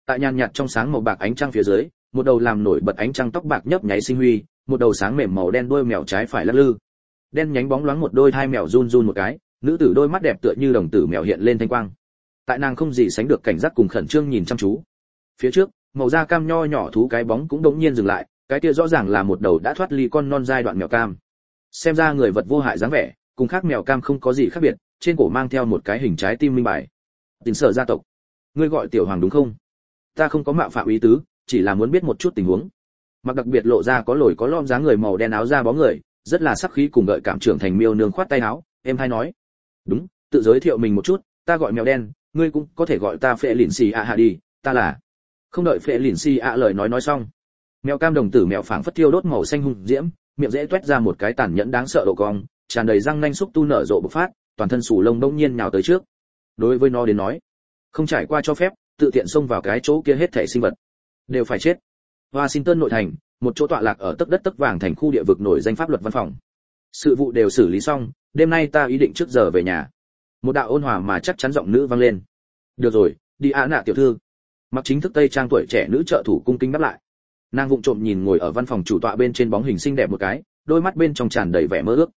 Speaker 1: Tại nhàn nhạt trong sáng màu bạc ánh trăng phía dưới, một đầu làm nổi bật ánh trăng tóc bạc nhấp nháy sinh huy, một đầu sáng mềm màu đen đuôi mèo trái phải lắc lư. Đen nhánh bóng loáng một đôi hai mèo run run một cái, nữ tử đôi mắt đẹp tựa như đồng tử mèo hiện lên thanh quang. Tại nàng không gì sánh được cảnh giác cùng khẩn trương nhìn chăm chú. Phía trước, màu da cam nho nhỏ thú cái bóng cũng đột nhiên dừng lại, cái kia rõ ràng là một đầu đã thoát ly con non giai đoạn mèo cam. Xem ra người vật vô hại dáng vẻ, cùng khác mèo cam không có gì khác biệt, trên cổ mang theo một cái hình trái tim minh bài. Tình sở gia tộc. Ngươi gọi tiểu hoàng đúng không? Ta không có mạo phạm ý tứ, chỉ là muốn biết một chút tình huống. Mặc đặc biệt lộ ra có lồi có lõm dáng người màu đen áo da bó người, rất là sắc khí cùng gợi cảm trưởng thành miêu nương khoát tay áo, em hay nói. Đúng, tự giới thiệu mình một chút, ta gọi mèo đen, ngươi cũng có thể gọi ta Phệ Lìn Xì ạ hạ đi, ta là. Không đợi Phệ Lìn Xì ạ lời nói xong, mèo cam đồng tử mèo phảng phất thiêu đốt màu xanh hung diễm, miệng dễ toét ra một cái tàn nhẫn đáng sợ độ cong, tràn đầy răng nanh xúc tu nở rộ bộc phát, toàn thân sù lông bỗng nhiên nhào tới trước. Đối với nó đến nói, không trải qua cho phép, tự tiện xông vào cái chỗ kia hết thảy sinh vật đều phải chết. Washington nội thành, một chỗ tọa lạc ở tấc đất tấc vàng thành khu địa vực nổi danh pháp luật văn phòng. Sự vụ đều xử lý xong, đêm nay ta ý định trước giờ về nhà. Một đạo ôn hòa mà chắc chắn giọng nữ vang lên. Được rồi, đi ạ nạ tiểu thư. Mặc chính thức tây trang tuổi trẻ nữ trợ thủ cung kính đáp lại. Nàng vụng trộm nhìn ngồi ở văn phòng chủ tọa bên trên bóng hình xinh đẹp một cái, đôi mắt bên trong tràn đầy vẻ mơ ước.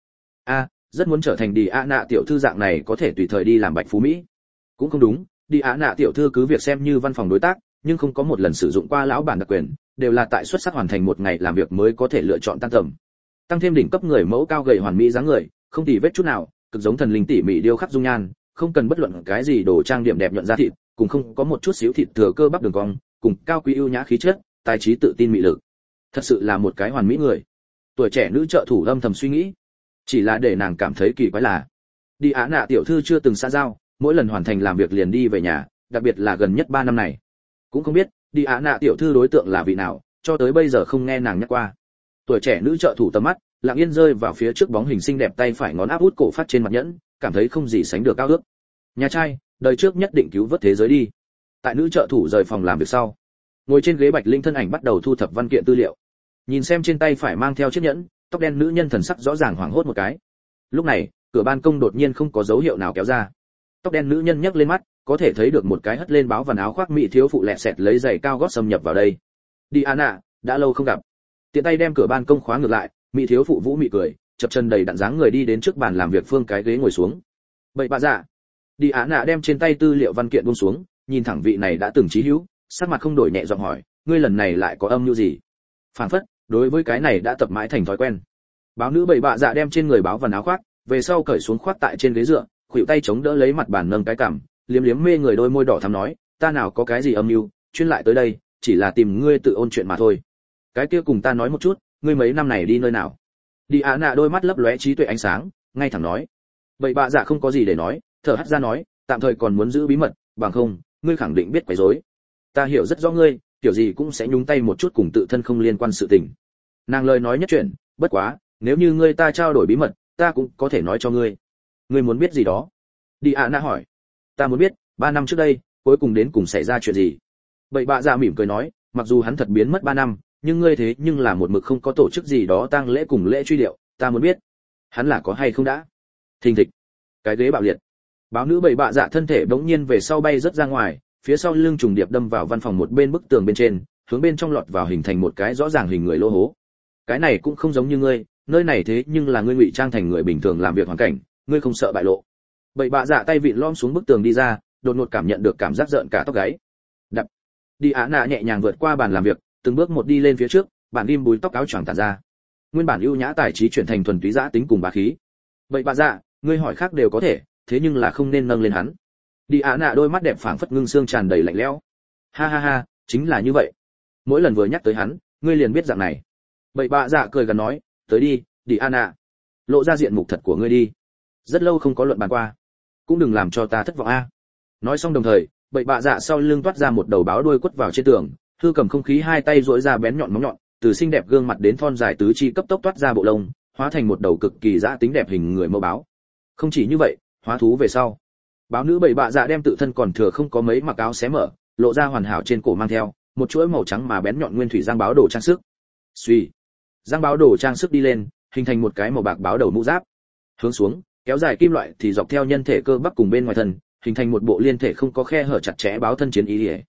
Speaker 1: Rất muốn trở thành đi ạ nạ tiểu thư dạng này có thể tùy thời đi làm bạch phú mỹ. Cũng không đúng, đi ạ nạ tiểu thư cứ việc xem như văn phòng đối tác, nhưng không có một lần sử dụng qua lão bản đặc quyền, đều là tại xuất sắc hoàn thành một ngày làm việc mới có thể lựa chọn tan tầm. Tăng thêm đỉnh cấp người mẫu cao gầy hoàn mỹ dáng người, không tì vết chút nào, cực giống thần linh tỉ mỉ điêu khắc dung nhan, không cần bất luận cái gì đồ trang điểm đẹp nhuận da thịt, cùng không có một chút xíu thịt thừa cơ bắp đường cong, cùng cao quý ưu nhã khí chất, tài trí tự tin mị lực. Thật sự là một cái hoàn mỹ người. Tuổi trẻ nữ trợ thủ âm thầm suy nghĩ, chỉ là để nàng cảm thấy kỳ quái là, đi ạ nạ tiểu thư chưa từng xã giao, mỗi lần hoàn thành làm việc liền đi về nhà, đặc biệt là gần nhất 3 năm này. Cũng không biết, đi ạ nạ tiểu thư đối tượng là vị nào, cho tới bây giờ không nghe nàng nhắc qua. Tuổi trẻ nữ trợ thủ tầm mắt lặng yên rơi vào phía trước bóng hình xinh đẹp tay phải ngón áp út cổ phát trên mặt nhẫn, cảm thấy không gì sánh được cao ước. Nhà trai, đời trước nhất định cứu vớt thế giới đi. Tại nữ trợ thủ rời phòng làm việc sau, ngồi trên ghế bạch linh thân ảnh bắt đầu thu thập văn kiện tư liệu. Nhìn xem trên tay phải mang theo chiếc nhẫn, tóc đen nữ nhân thần sắc rõ ràng hoảng hốt một cái. Lúc này, cửa ban công đột nhiên không có dấu hiệu nào kéo ra. Tóc đen nữ nhân nhấc lên mắt, có thể thấy được một cái hất lên báo vằn áo khoác mỹ thiếu phụ lẹt xẹt lấy giày cao gót xâm nhập vào đây. Diana, đã lâu không gặp. Tiện tay đem cửa ban công khóa ngược lại, mỹ thiếu phụ vũ mị cười, chập chân đầy đặn dáng người đi đến trước bàn làm việc phương cái ghế ngồi xuống. Bậy bạ dạ. Diana đem trên tay tư liệu văn kiện buông xuống, nhìn thẳng vị này đã từng chí hữu, sắc mặt không đổi nhẹ giọng hỏi, ngươi lần này lại có âm mưu gì? Phản phất, đối với cái này đã tập mãi thành thói quen. Báo nữ bậy bạ dạ đem trên người báo vằn áo khoác, về sau cởi xuống khoác tại trên ghế dựa, khuỷu tay chống đỡ lấy mặt bàn nâng cái cằm, liếm liếm mê người đôi môi đỏ thắm nói, ta nào có cái gì âm mưu, chuyên lại tới đây, chỉ là tìm ngươi tự ôn chuyện mà thôi. Cái kia cùng ta nói một chút, ngươi mấy năm này đi nơi nào? Diana đôi mắt lấp lóe trí tuệ ánh sáng, ngay thẳng nói. Bậy bạ dạ không có gì để nói, thở hắt ra nói, tạm thời còn muốn giữ bí mật, bằng không, ngươi khẳng định biết quấy rối. Ta hiểu rất rõ ngươi, kiểu gì cũng sẽ nhúng tay một chút cùng tự thân không liên quan sự tình. Nàng lời nói nhất chuyện, bất quá, nếu như ngươi ta trao đổi bí mật, ta cũng có thể nói cho ngươi. Ngươi muốn biết gì đó? Diana hỏi. Ta muốn biết, 3 năm trước đây, cuối cùng đến cùng xảy ra chuyện gì? Bậy bạ dạ mỉm cười nói, mặc dù hắn thật biến mất 3 năm, nhưng ngươi thế nhưng là một mực không có tổ chức gì đó tang lễ cùng lễ truy điệu, ta muốn biết, hắn là có hay không đã? Thình thịch, cái ghế bạo liệt. Báo nữ bậy bạ dạ thân thể bỗng nhiên về sau bay rất ra ngoài, phía sau lưng trùng điệp đâm vào văn phòng một bên bức tường bên trên, hướng bên trong lọt vào hình thành một cái rõ ràng hình người lỗ hố. Cái này cũng không giống như ngươi, nơi này thế nhưng là ngươi ngụy trang thành người bình thường làm việc hoàn cảnh, ngươi không sợ bại lộ. Bậy bạ dạ tay vịn lom xuống bức tường đi ra, đột ngột cảm nhận được cảm giác rợn cả tóc gáy. Đập. Diana nhẹ nhàng vượt qua bàn làm việc, từng bước một đi lên phía trước, bản ghim búi tóc áo choàng tản ra. Nguyên bản ưu nhã tài trí chuyển thành thuần túy dã tính cùng bá khí. Bậy bạ dạ, ngươi hỏi khác đều có thể, thế nhưng là không nên nâng lên hắn. Diana đôi mắt đẹp phảng phất ngưng xương tràn đầy lạnh lẽo. Ha ha ha, chính là như vậy. Mỗi lần vừa nhắc tới hắn, ngươi liền biết dạng này. Bậy bạ dạ cười gần nói, tới đi, Diana, lộ ra diện mục thật của ngươi đi. Rất lâu không có luận bàn qua, cũng đừng làm cho ta thất vọng a. Nói xong đồng thời, bậy bạ dạ sau lưng toát ra một đầu báo đuôi quất vào trên tường, hư cầm không khí hai tay duỗi ra bén nhọn móng nhọn, từ xinh đẹp gương mặt đến thon dài tứ chi cấp tốc toát ra bộ lông, hóa thành một đầu cực kỳ dã tính đẹp hình người mẫu báo. Không chỉ như vậy, hóa thú về sau, báo nữ bậy bạ dạ đem tự thân còn thừa không có mấy mặc áo xé mở, lộ ra hoàn hảo trên cổ mang theo một chuỗi màu trắng mà bén nhọn nguyên thủy giang báo đồ trang sức. Suy, giang báo đồ trang sức đi lên, hình thành một cái màu bạc báo đầu mũ giáp. Hướng xuống, kéo dài kim loại thì dọc theo nhân thể cơ bắp cùng bên ngoài thân, hình thành một bộ liên thể không có khe hở chặt chẽ báo thân chiến ý liễu.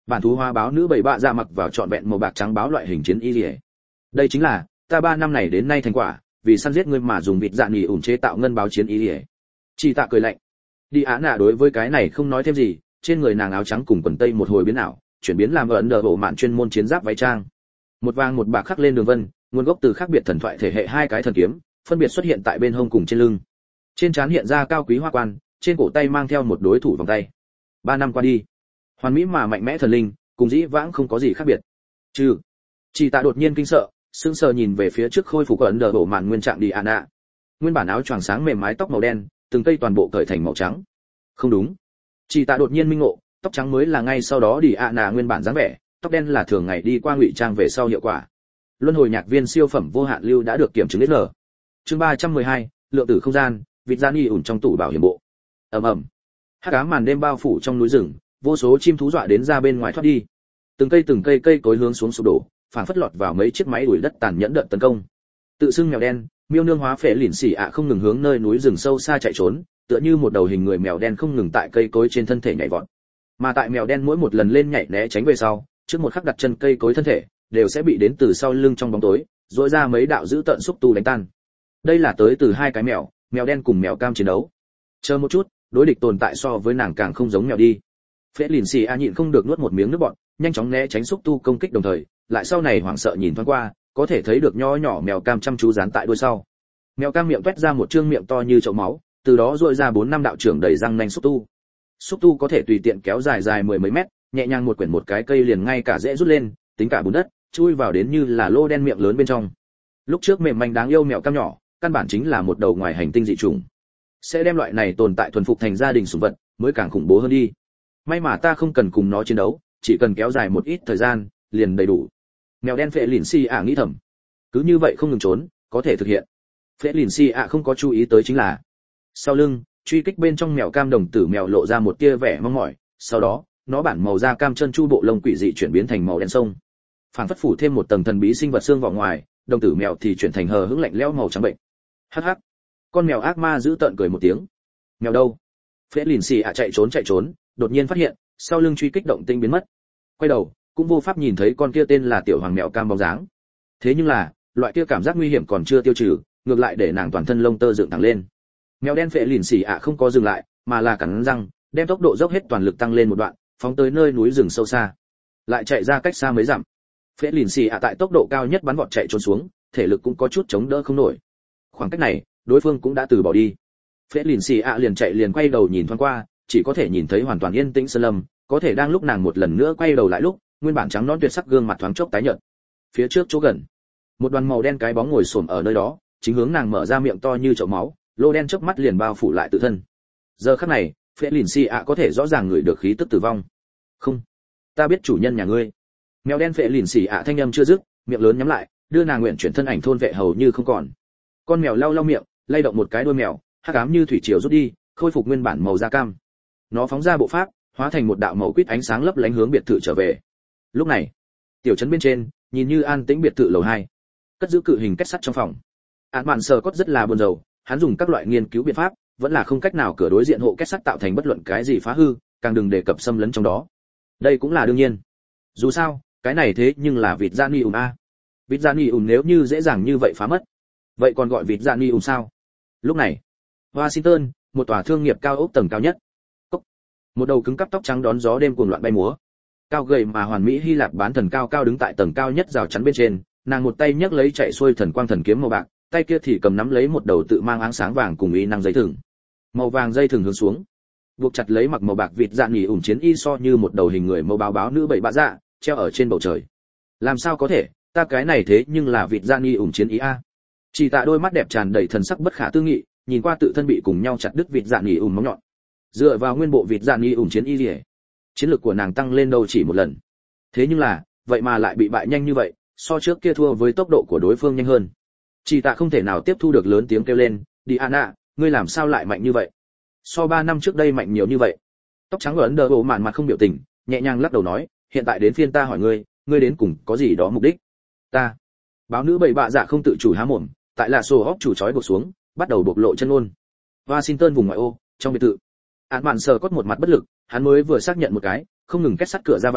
Speaker 1: Bản thú hoa báo nữ bảy bạ dạ mặc vào trọn vẹn màu bạc trắng báo loại hình chiến y liễu. Đây chính là ta 3 năm này đến nay thành quả, vì săn giết ngươi mà dùng vịt dạ nhỉ ủn chế tạo ngân báo chiến y liễu. Chỉ Tạ cười lạnh. Đi Á Nạ đối với cái này không nói thêm gì, trên người nàng áo trắng cùng quần tây một hồi biến ảo, chuyển biến làm ấn đờ bộ mạn chuyên môn chiến giáp váy trang. Một vàng một bạc khắc lên đường vân, nguồn gốc từ khác biệt thần thoại thể hệ hai cái thần kiếm, phân biệt xuất hiện tại bên hông cùng trên lưng. Trên trán hiện ra cao quý hoa quan, trên cổ tay mang theo một đối thủ vòng tay. 3 năm qua đi, hoàn mỹ mà mạnh mẽ thần linh, cùng dĩ vãng không có gì khác biệt. Trừ, Chỉ Tạ đột nhiên kinh sợ, sững sờ nhìn về phía trước khôi phục ấn đờ bộ mạn nguyên trạng Đi Á Nạ. Nguyên bản áo choàng sáng mềm mái tóc màu đen, từng cây toàn bộ cởi thành màu trắng. Không đúng. Chỉ Tạ đột nhiên minh ngộ, tóc trắng mới là ngay sau đó Đi Á Nạ nguyên bản dáng vẻ, tóc đen là thường ngày đi qua ngụy trang về sau hiệu quả. Luân hồi nhạc viên siêu phẩm vô hạn lưu đã được kiểm chứng đến lờ. Chương 312, lượng tử không gian, vịt gian y ủn trong tủ bảo hiểm bộ. Ầm ầm. Hắc ám màn đêm bao phủ trong núi rừng, vô số chim thú dọa đến ra bên ngoài thoát đi. Từng cây cây cối hướng xuống sụp đổ, phảng phất lọt vào mấy chiếc máy đuổi đất tàn nhẫn đợt tấn công. Tự xưng mèo đen, miêu nương hóa phệ lỉn xỉ ạ không ngừng hướng nơi núi rừng sâu xa chạy trốn, tựa như một đầu hình người mèo đen không ngừng tại cây cối trên thân thể nhảy vọt. Mà tại mèo đen mỗi một lần lên nhảy né tránh về sau, trước một khắc đặt chân cây cối thân thể đều sẽ bị đến từ sau lưng trong bóng tối, rỗi ra mấy đạo dữ tợn xúc tu đánh tan. Đây là tới từ hai cái mèo, mèo đen cùng mèo cam chiến đấu. Chờ một chút, đối địch tồn tại so với nàng càng không giống mèo đi. Phệ lìn xì a nhịn không được nuốt một miếng nước bọt, nhanh chóng né tránh xúc tu công kích đồng thời, lại sau này hoảng sợ nhìn thoáng qua, có thể thấy được nho nhỏ mèo cam chăm chú dán tại đuôi sau. Mèo cam miệng toét ra một trương miệng to như chậu máu, từ đó rỗi ra 4-5 đạo trưởng đầy răng nanh xúc tu. Xúc tu có thể tùy tiện kéo dài mười mấy mét, nhẹ nhàng một quyển một cái cây liền ngay cả dễ rút lên, tính cả bùn đất, chui vào đến như là lô đen miệng lớn bên trong. Lúc trước mềm manh đáng yêu mèo cam nhỏ, căn bản chính là một đầu ngoài hành tinh dị chủng. Sẽ đem loại này tồn tại thuần phục thành gia đình sủng vật, mới càng khủng bố hơn đi. May mà ta không cần cùng nó chiến đấu, chỉ cần kéo dài một ít thời gian, liền đầy đủ. Mèo đen Phệ lìn xì ạ nghĩ thầm. Cứ như vậy không ngừng trốn, có thể thực hiện. Phệ lìn xì ạ không có chú ý tới chính là, sau lưng, truy kích bên trong mèo cam đồng tử mèo lộ ra một tia vẻ mong mỏi, sau đó, nó bản màu da cam chân chu bộ lông quỷ dị chuyển biến thành màu đen sông. Phảng phất phủ thêm một tầng thần bí sinh vật xương vào ngoài, đồng tử mèo thì chuyển thành hờ hững lạnh lẽo màu trắng bệnh. Hắc hắc. Con mèo ác ma giữ tợn cười một tiếng. Mèo đâu? Phệ lìn xì ạ chạy trốn, đột nhiên phát hiện, sau lưng truy kích động tinh biến mất. Quay đầu, cũng vô pháp nhìn thấy con kia tên là tiểu hoàng mèo cam bóng dáng. Thế nhưng là, loại kia cảm giác nguy hiểm còn chưa tiêu trừ, ngược lại để nàng toàn thân lông tơ dựng thẳng lên. Mèo đen Phệ lìn xì ạ không có dừng lại, mà là cắn răng, đem tốc độ dốc hết toàn lực tăng lên một đoạn, phóng tới nơi núi rừng sâu xa. Lại chạy ra cách xa mấy dặm. Phệ lìn xì ạ tại tốc độ cao nhất bắn vọt chạy trốn xuống, thể lực cũng có chút chống đỡ không nổi. Khoảng cách này, đối phương cũng đã từ bỏ đi. Phệ lìn xì ạ liền chạy liền quay đầu nhìn thoáng qua, chỉ có thể nhìn thấy hoàn toàn yên tĩnh sơn lâm, có thể đang lúc nàng một lần nữa quay đầu lại lúc, nguyên bản trắng nõn tuyệt sắc gương mặt thoáng chốc tái nhợt. Phía trước chỗ gần, một đoàn màu đen cái bóng ngồi xổm ở nơi đó, chính hướng nàng mở ra miệng to như chậu máu, lô đen chớp mắt liền bao phủ lại tự thân. Giờ khắc này, Phệ lìn xì ạ có thể rõ ràng ngửi được khí tức tử vong. Không, ta biết chủ nhân nhà ngươi. Mèo đen Phệ lìn xì ạ thanh âm chưa dứt, miệng lớn nhắm lại, đưa nàng nguyện chuyển thân ảnh thôn vệ hầu như không còn. Con mèo lau lau miệng, lay động một cái đuôi mèo, hắc ám như thủy triều rút đi, khôi phục nguyên bản màu da cam. Nó phóng ra bộ pháp, hóa thành một đạo màu quýt ánh sáng lấp lánh hướng biệt thự trở về. Lúc này, tiểu trấn bên trên, nhìn như an tĩnh biệt thự lầu 2, cất giữ cự hình kết sắt trong phòng. Án Mạn Sở Cốt rất là buồn rầu, hắn dùng các loại nghiên cứu biện pháp, vẫn là không cách nào cửa đối diện hộ kết sắt tạo thành bất luận cái gì phá hư, càng đừng đề cập xâm lấn trong đó. Đây cũng là đương nhiên. Dù sao, cái này thế nhưng là vịt Zanium a. Vịt Zanium nếu như dễ dàng như vậy phá mất, vậy còn gọi vịt Zanium sao? Lúc này, Washington, một tòa thương nghiệp cao ốc tầng cao nhất. Cốc. Một đầu cứng cắp tóc trắng đón gió đêm cuồng loạn bay múa. Cao gầy mà hoàn mỹ Hy Lạp bán thần cao cao đứng tại tầng cao nhất rào chắn bên trên, nàng một tay nhấc lấy chạy xuôi thần quang thần kiếm màu bạc, tay kia thì cầm nắm lấy một đầu tự mang áng sáng vàng cùng y năng dây thừng. Màu vàng dây thừng hướng xuống, buộc chặt lấy mặc màu bạc vịt dạ nhỉ ủn chiến y so như một đầu hình người màu báo báo nữ bảy bạ dạ, treo ở trên bầu trời. Làm sao có thể, ta cái này thế nhưng là vịt dạ nhỉ ủn chiến y a. Chỉ Tạ đôi mắt đẹp tràn đầy thần sắc bất khả tư nghị, nhìn qua tự thân bị cùng nhau chặt đứt vịt dạ nhỉ ủn móng nhọn. Dựa vào nguyên bộ vịt dạ nhỉ ủn chiến y liễu, chiến lược của nàng tăng lên đâu chỉ một lần. Thế nhưng là, vậy mà lại bị bại nhanh như vậy, so trước kia thua với tốc độ của đối phương nhanh hơn. Chỉ Tạ không thể nào tiếp thu được, lớn tiếng kêu lên, Diana, ngươi làm sao lại mạnh như vậy? So 3 năm trước đây mạnh nhiều như vậy. Tóc trắng Ấn Độ bộ mạn mặt không biểu tình, nhẹ nhàng lắc đầu nói, hiện tại đến phiên ta hỏi ngươi, ngươi đến cùng có gì đó mục đích? Ta. Báo nữ bảy bạ dạ không tự chủ há mồm, tại là sổ hốc chủ chói buộc xuống, bắt đầu bộc lộ chân ngôn. Washington vùng ngoại ô, trong biệt thự. Án Mạn Sở Cốt một mặt bất lực, hắn mới vừa xác nhận một cái, không ngừng kết sắt cửa ra vào,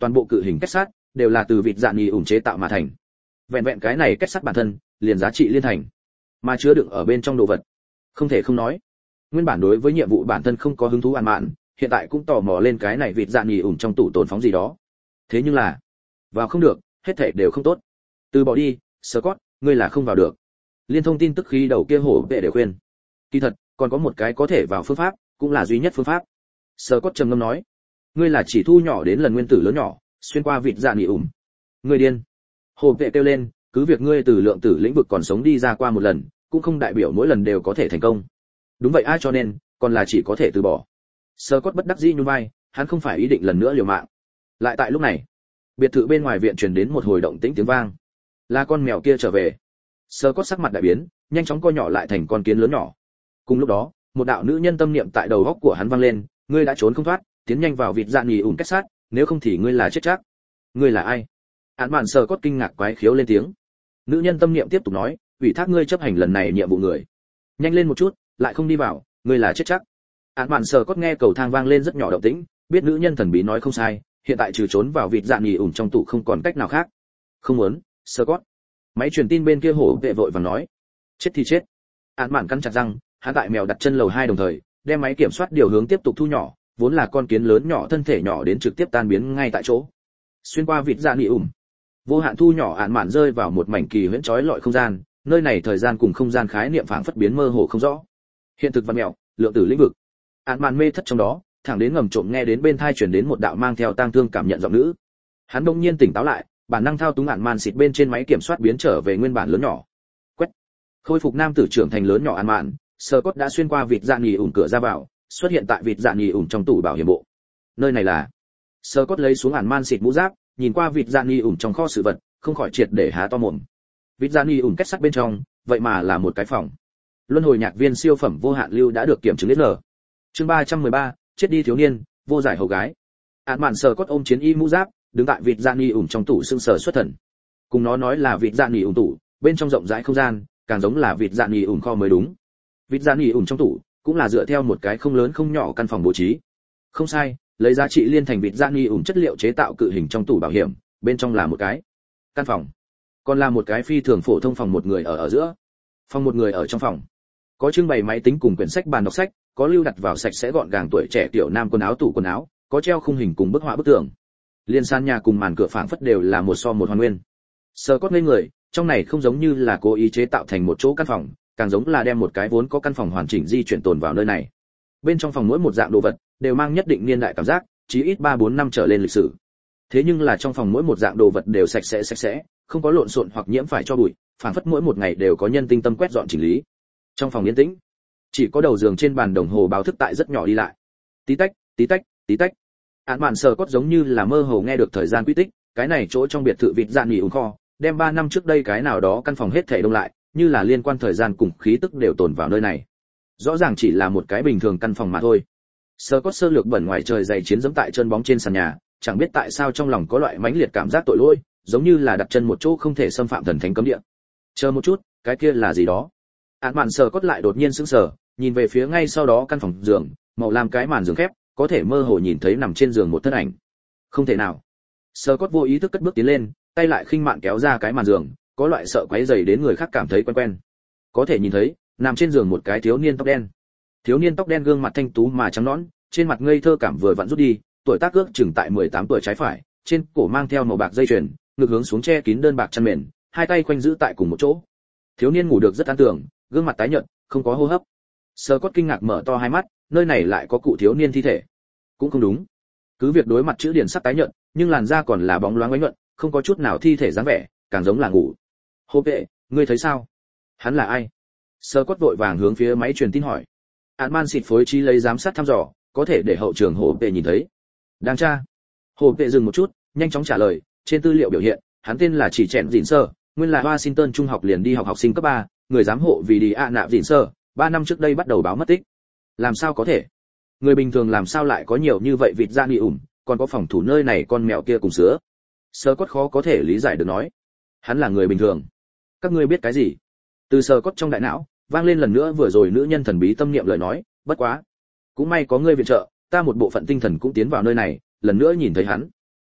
Speaker 1: toàn bộ cự hình kết sắt đều là từ vịt dạn nhì ủng chế tạo mà thành. Vẹn vẹn cái này kết sắt bản thân liền giá trị liên thành, mà chứa đựng ở bên trong đồ vật không thể không nói. Nguyên bản đối với nhiệm vụ bản thân không có hứng thú ăn mạn, hiện tại cũng tò mò lên cái này vịt dạn nhì ủng trong tủ tồn phóng gì đó. Thế nhưng là vào không được, hết thảy đều không tốt. Từ bỏ đi, Scott, ngươi là không vào được. Liên thông tin tức khí đầu kia hổ vệ để khuyên. Kỳ thật, còn có một cái có thể vào phương pháp, cũng là duy nhất phương pháp. Scott trầm ngâm nói, ngươi là chỉ thu nhỏ đến lần nguyên tử lớn nhỏ, xuyên qua vịt dạn nhì ủng. Ngươi điên. Hổ vệ kêu lên, cứ việc ngươi từ lượng tử lĩnh vực còn sống đi ra qua một lần, cũng không đại biểu mỗi lần đều có thể thành công. Đúng vậy ai cho nên, còn là chỉ có thể từ bỏ. Scott bất đắc dĩ nhún vai, hắn không phải ý định lần nữa liều mạng. Lại tại lúc này, biệt thự bên ngoài viện truyền đến một hồi động tĩnh tiếng vang. Là con mèo kia trở về. Scott sắc mặt đại biến, nhanh chóng co nhỏ lại thành con kiến lớn nhỏ. Cùng lúc đó, một đạo nữ nhân tâm niệm tại đầu óc của hắn vang lên, ngươi đã trốn không thoát, tiến nhanh vào vịt dạn nhì ủng kết sát, nếu không thì ngươi là chết chắc. Ngươi là ai? Án mạn Scott kinh ngạc quái khiếu lên tiếng. Nữ nhân tâm niệm tiếp tục nói, ủy thác ngươi chấp hành lần này nhiệm vụ người. Nhanh lên một chút, lại không đi vào, ngươi là chết chắc. Án mạn Scott nghe cầu thang vang lên rất nhỏ động tĩnh, biết nữ nhân thần bí nói không sai, hiện tại trừ trốn vào vịt dạn nhì ủng trong tủ không còn cách nào khác. Không muốn, Scott. Máy truyền tin bên kia hổ vệ vội vàng nói, chết thì chết. Án mạn cắn chặt răng, hắn tại mèo đặt chân lầu 2 đồng thời, đem máy kiểm soát điều hướng tiếp tục thu nhỏ, vốn là con kiến lớn nhỏ thân thể nhỏ đến trực tiếp tan biến ngay tại chỗ. Xuyên qua vịt dạn nhì ủng, vô hạn thu nhỏ án mạn rơi vào một mảnh kỳ huyễn chói lọi không gian, nơi này thời gian cùng không gian khái niệm phảng phất biến mơ hồ không rõ. Hiện thực văn mèo, lượng tử lĩnh vực. Án mạn mê thất trong đó, thẳng đến ngầm trộm nghe đến bên tai truyền đến một đạo mang theo tang thương cảm nhận giọng nữ. Hắn đột nhiên tỉnh táo lại, bản năng thao túng án mạn xịt bên trên máy kiểm soát biến trở về nguyên bản lớn nhỏ. Quét. Khôi phục nam tử trưởng thành lớn nhỏ án mạn, Scott đã xuyên qua vịt dạn nhì ủng cửa ra vào, xuất hiện tại vịt dạn nhì ủng trong tủ bảo hiểm bộ. Nơi này là. Scott lấy xuống án mạn xịt mũ giáp, nhìn qua vịt dạn nhì ủng trong kho sự vật, không khỏi triệt để há to mồm. Vịt dạn nhì ủng kết sắt bên trong, vậy mà là một cái phòng. Luân hồi nhạc viên siêu phẩm vô hạn lưu đã được kiểm chứng đến lờ. Chương 313, chết đi thiếu niên, vô giải hầu gái. Án mạn Scott ôm chiến y mũ giáp, đứng tại vịt dạn nhì ủng trong tủ sưng sờ xuất thần. Cùng nó nói là vịt dạn nhì ủng tủ, bên trong rộng rãi không gian, càng giống là vịt dạn nhì ủng kho mới đúng. Vịt dạn nhì ủng trong tủ, cũng là dựa theo một cái không lớn không nhỏ căn phòng bố trí. Không sai, lấy giá trị liên thành vịt dạn nhì ủng chất liệu chế tạo cự hình trong tủ bảo hiểm, bên trong là một cái căn phòng, còn là một cái phi thường phổ thông phòng một người ở giữa. Phòng một người ở trong phòng, có trưng bày máy tính cùng quyển sách bàn đọc sách, có lưu đặt vào sạch sẽ gọn gàng tuổi trẻ tiểu nam quần áo tủ quần áo, có treo khung hình cùng bức họa bức tường. Liên san nhà cùng màn cửa phảng phất đều là một so một hoàn nguyên. Scott ngây người, trong này không giống như là cố ý chế tạo thành một chỗ căn phòng, càng giống là đem một cái vốn có căn phòng hoàn chỉnh di chuyển tồn vào nơi này. Bên trong phòng mỗi một dạng đồ vật đều mang nhất định niên đại cảm giác, chí ít 3-4 năm trở lên lịch sử. Thế nhưng là trong phòng mỗi một dạng đồ vật đều sạch sẽ, không có lộn xộn hoặc nhiễm phải cho bụi, phảng phất mỗi một ngày đều có nhân tinh tâm quét dọn chỉnh lý. Trong phòng yên tĩnh, chỉ có đầu giường trên bàn đồng hồ báo thức tại rất nhỏ đi lại. Tí tách, tí tách, tí tách. Án mạn Scott giống như là mơ hồ nghe được thời gian quy tích, cái này chỗ trong biệt thự vịt dạn nhì ủng kho, đem 3 năm trước đây cái nào đó căn phòng hết thảy đông lại, như là liên quan thời gian cùng khí tức đều tồn vào nơi này. Rõ ràng chỉ là một cái bình thường căn phòng mà thôi. Scott sơ lược bẩn ngoài trời dày chiến dẫm tại chân bóng trên sàn nhà, chẳng biết tại sao trong lòng có loại mãnh liệt cảm giác tội lỗi, giống như là đặt chân một chỗ không thể xâm phạm thần thánh cấm địa. Chờ một chút, cái kia là gì đó? Án mạn Scott lại đột nhiên sững sờ, nhìn về phía ngay sau đó căn phòng giường, màu lam cái màn giường khép, có thể mơ hồ nhìn thấy nằm trên giường một thân ảnh. Không thể nào. Scott vô ý thức cất bước tiến lên, tay lại khinh mạn kéo ra cái màn giường, có loại sợ quấy rầy đến người khác cảm thấy quen quen. Có thể nhìn thấy, nằm trên giường một cái thiếu niên tóc đen. Thiếu niên tóc đen gương mặt thanh tú mà trắng nõn, trên mặt ngây thơ cảm vừa vặn rút đi, tuổi tác ước chừng tại 18 tuổi trái phải, trên cổ mang theo màu bạc dây chuyền, ngực hướng xuống che kín đơn bạc chăn mền, hai tay quanh giữ tại cùng một chỗ. Thiếu niên ngủ được rất an tưởng, gương mặt tái nhợt, không có hô hấp. Scott kinh ngạc mở to hai mắt, nơi này lại có cụ thiếu niên thi thể. Cũng không đúng. Cứ việc đối mặt chữ điển sắc tái nhợt, nhưng làn da còn là bóng loáng ánh nhuận, không có chút nào thi thể dáng vẻ, càng giống là ngủ. Hô vệ, ngươi thấy sao? Hắn là ai? Scott vội vàng hướng phía máy truyền tin hỏi. Án xịt phối trí lấy giám sát thăm dò, có thể để hậu trường Hồ vệ nhìn thấy. Đang tra. Hồ vệ dừng một chút, nhanh chóng trả lời, trên tư liệu biểu hiện, hắn tên là chỉ chèn dịn sơ, nguyên là Washington trung học liền đi học học sinh cấp 3, người giám hộ vì đi nạp dịn sơ, 3 năm trước đây bắt đầu báo mất tích. Làm sao có thể? Người bình thường làm sao lại có nhiều như vậy vịt dạn nhì ủng, còn có phòng thủ nơi này con mèo kia cùng sữa. Scott khó có thể lý giải được nói. Hắn là người bình thường. Các ngươi biết cái gì? Từ Scott trong đại não, vang lên lần nữa vừa rồi nữ nhân thần bí tâm niệm lời nói, bất quá. Cũng may có ngươi viện trợ, ta một bộ phận tinh thần cũng tiến vào nơi này, lần nữa nhìn thấy hắn.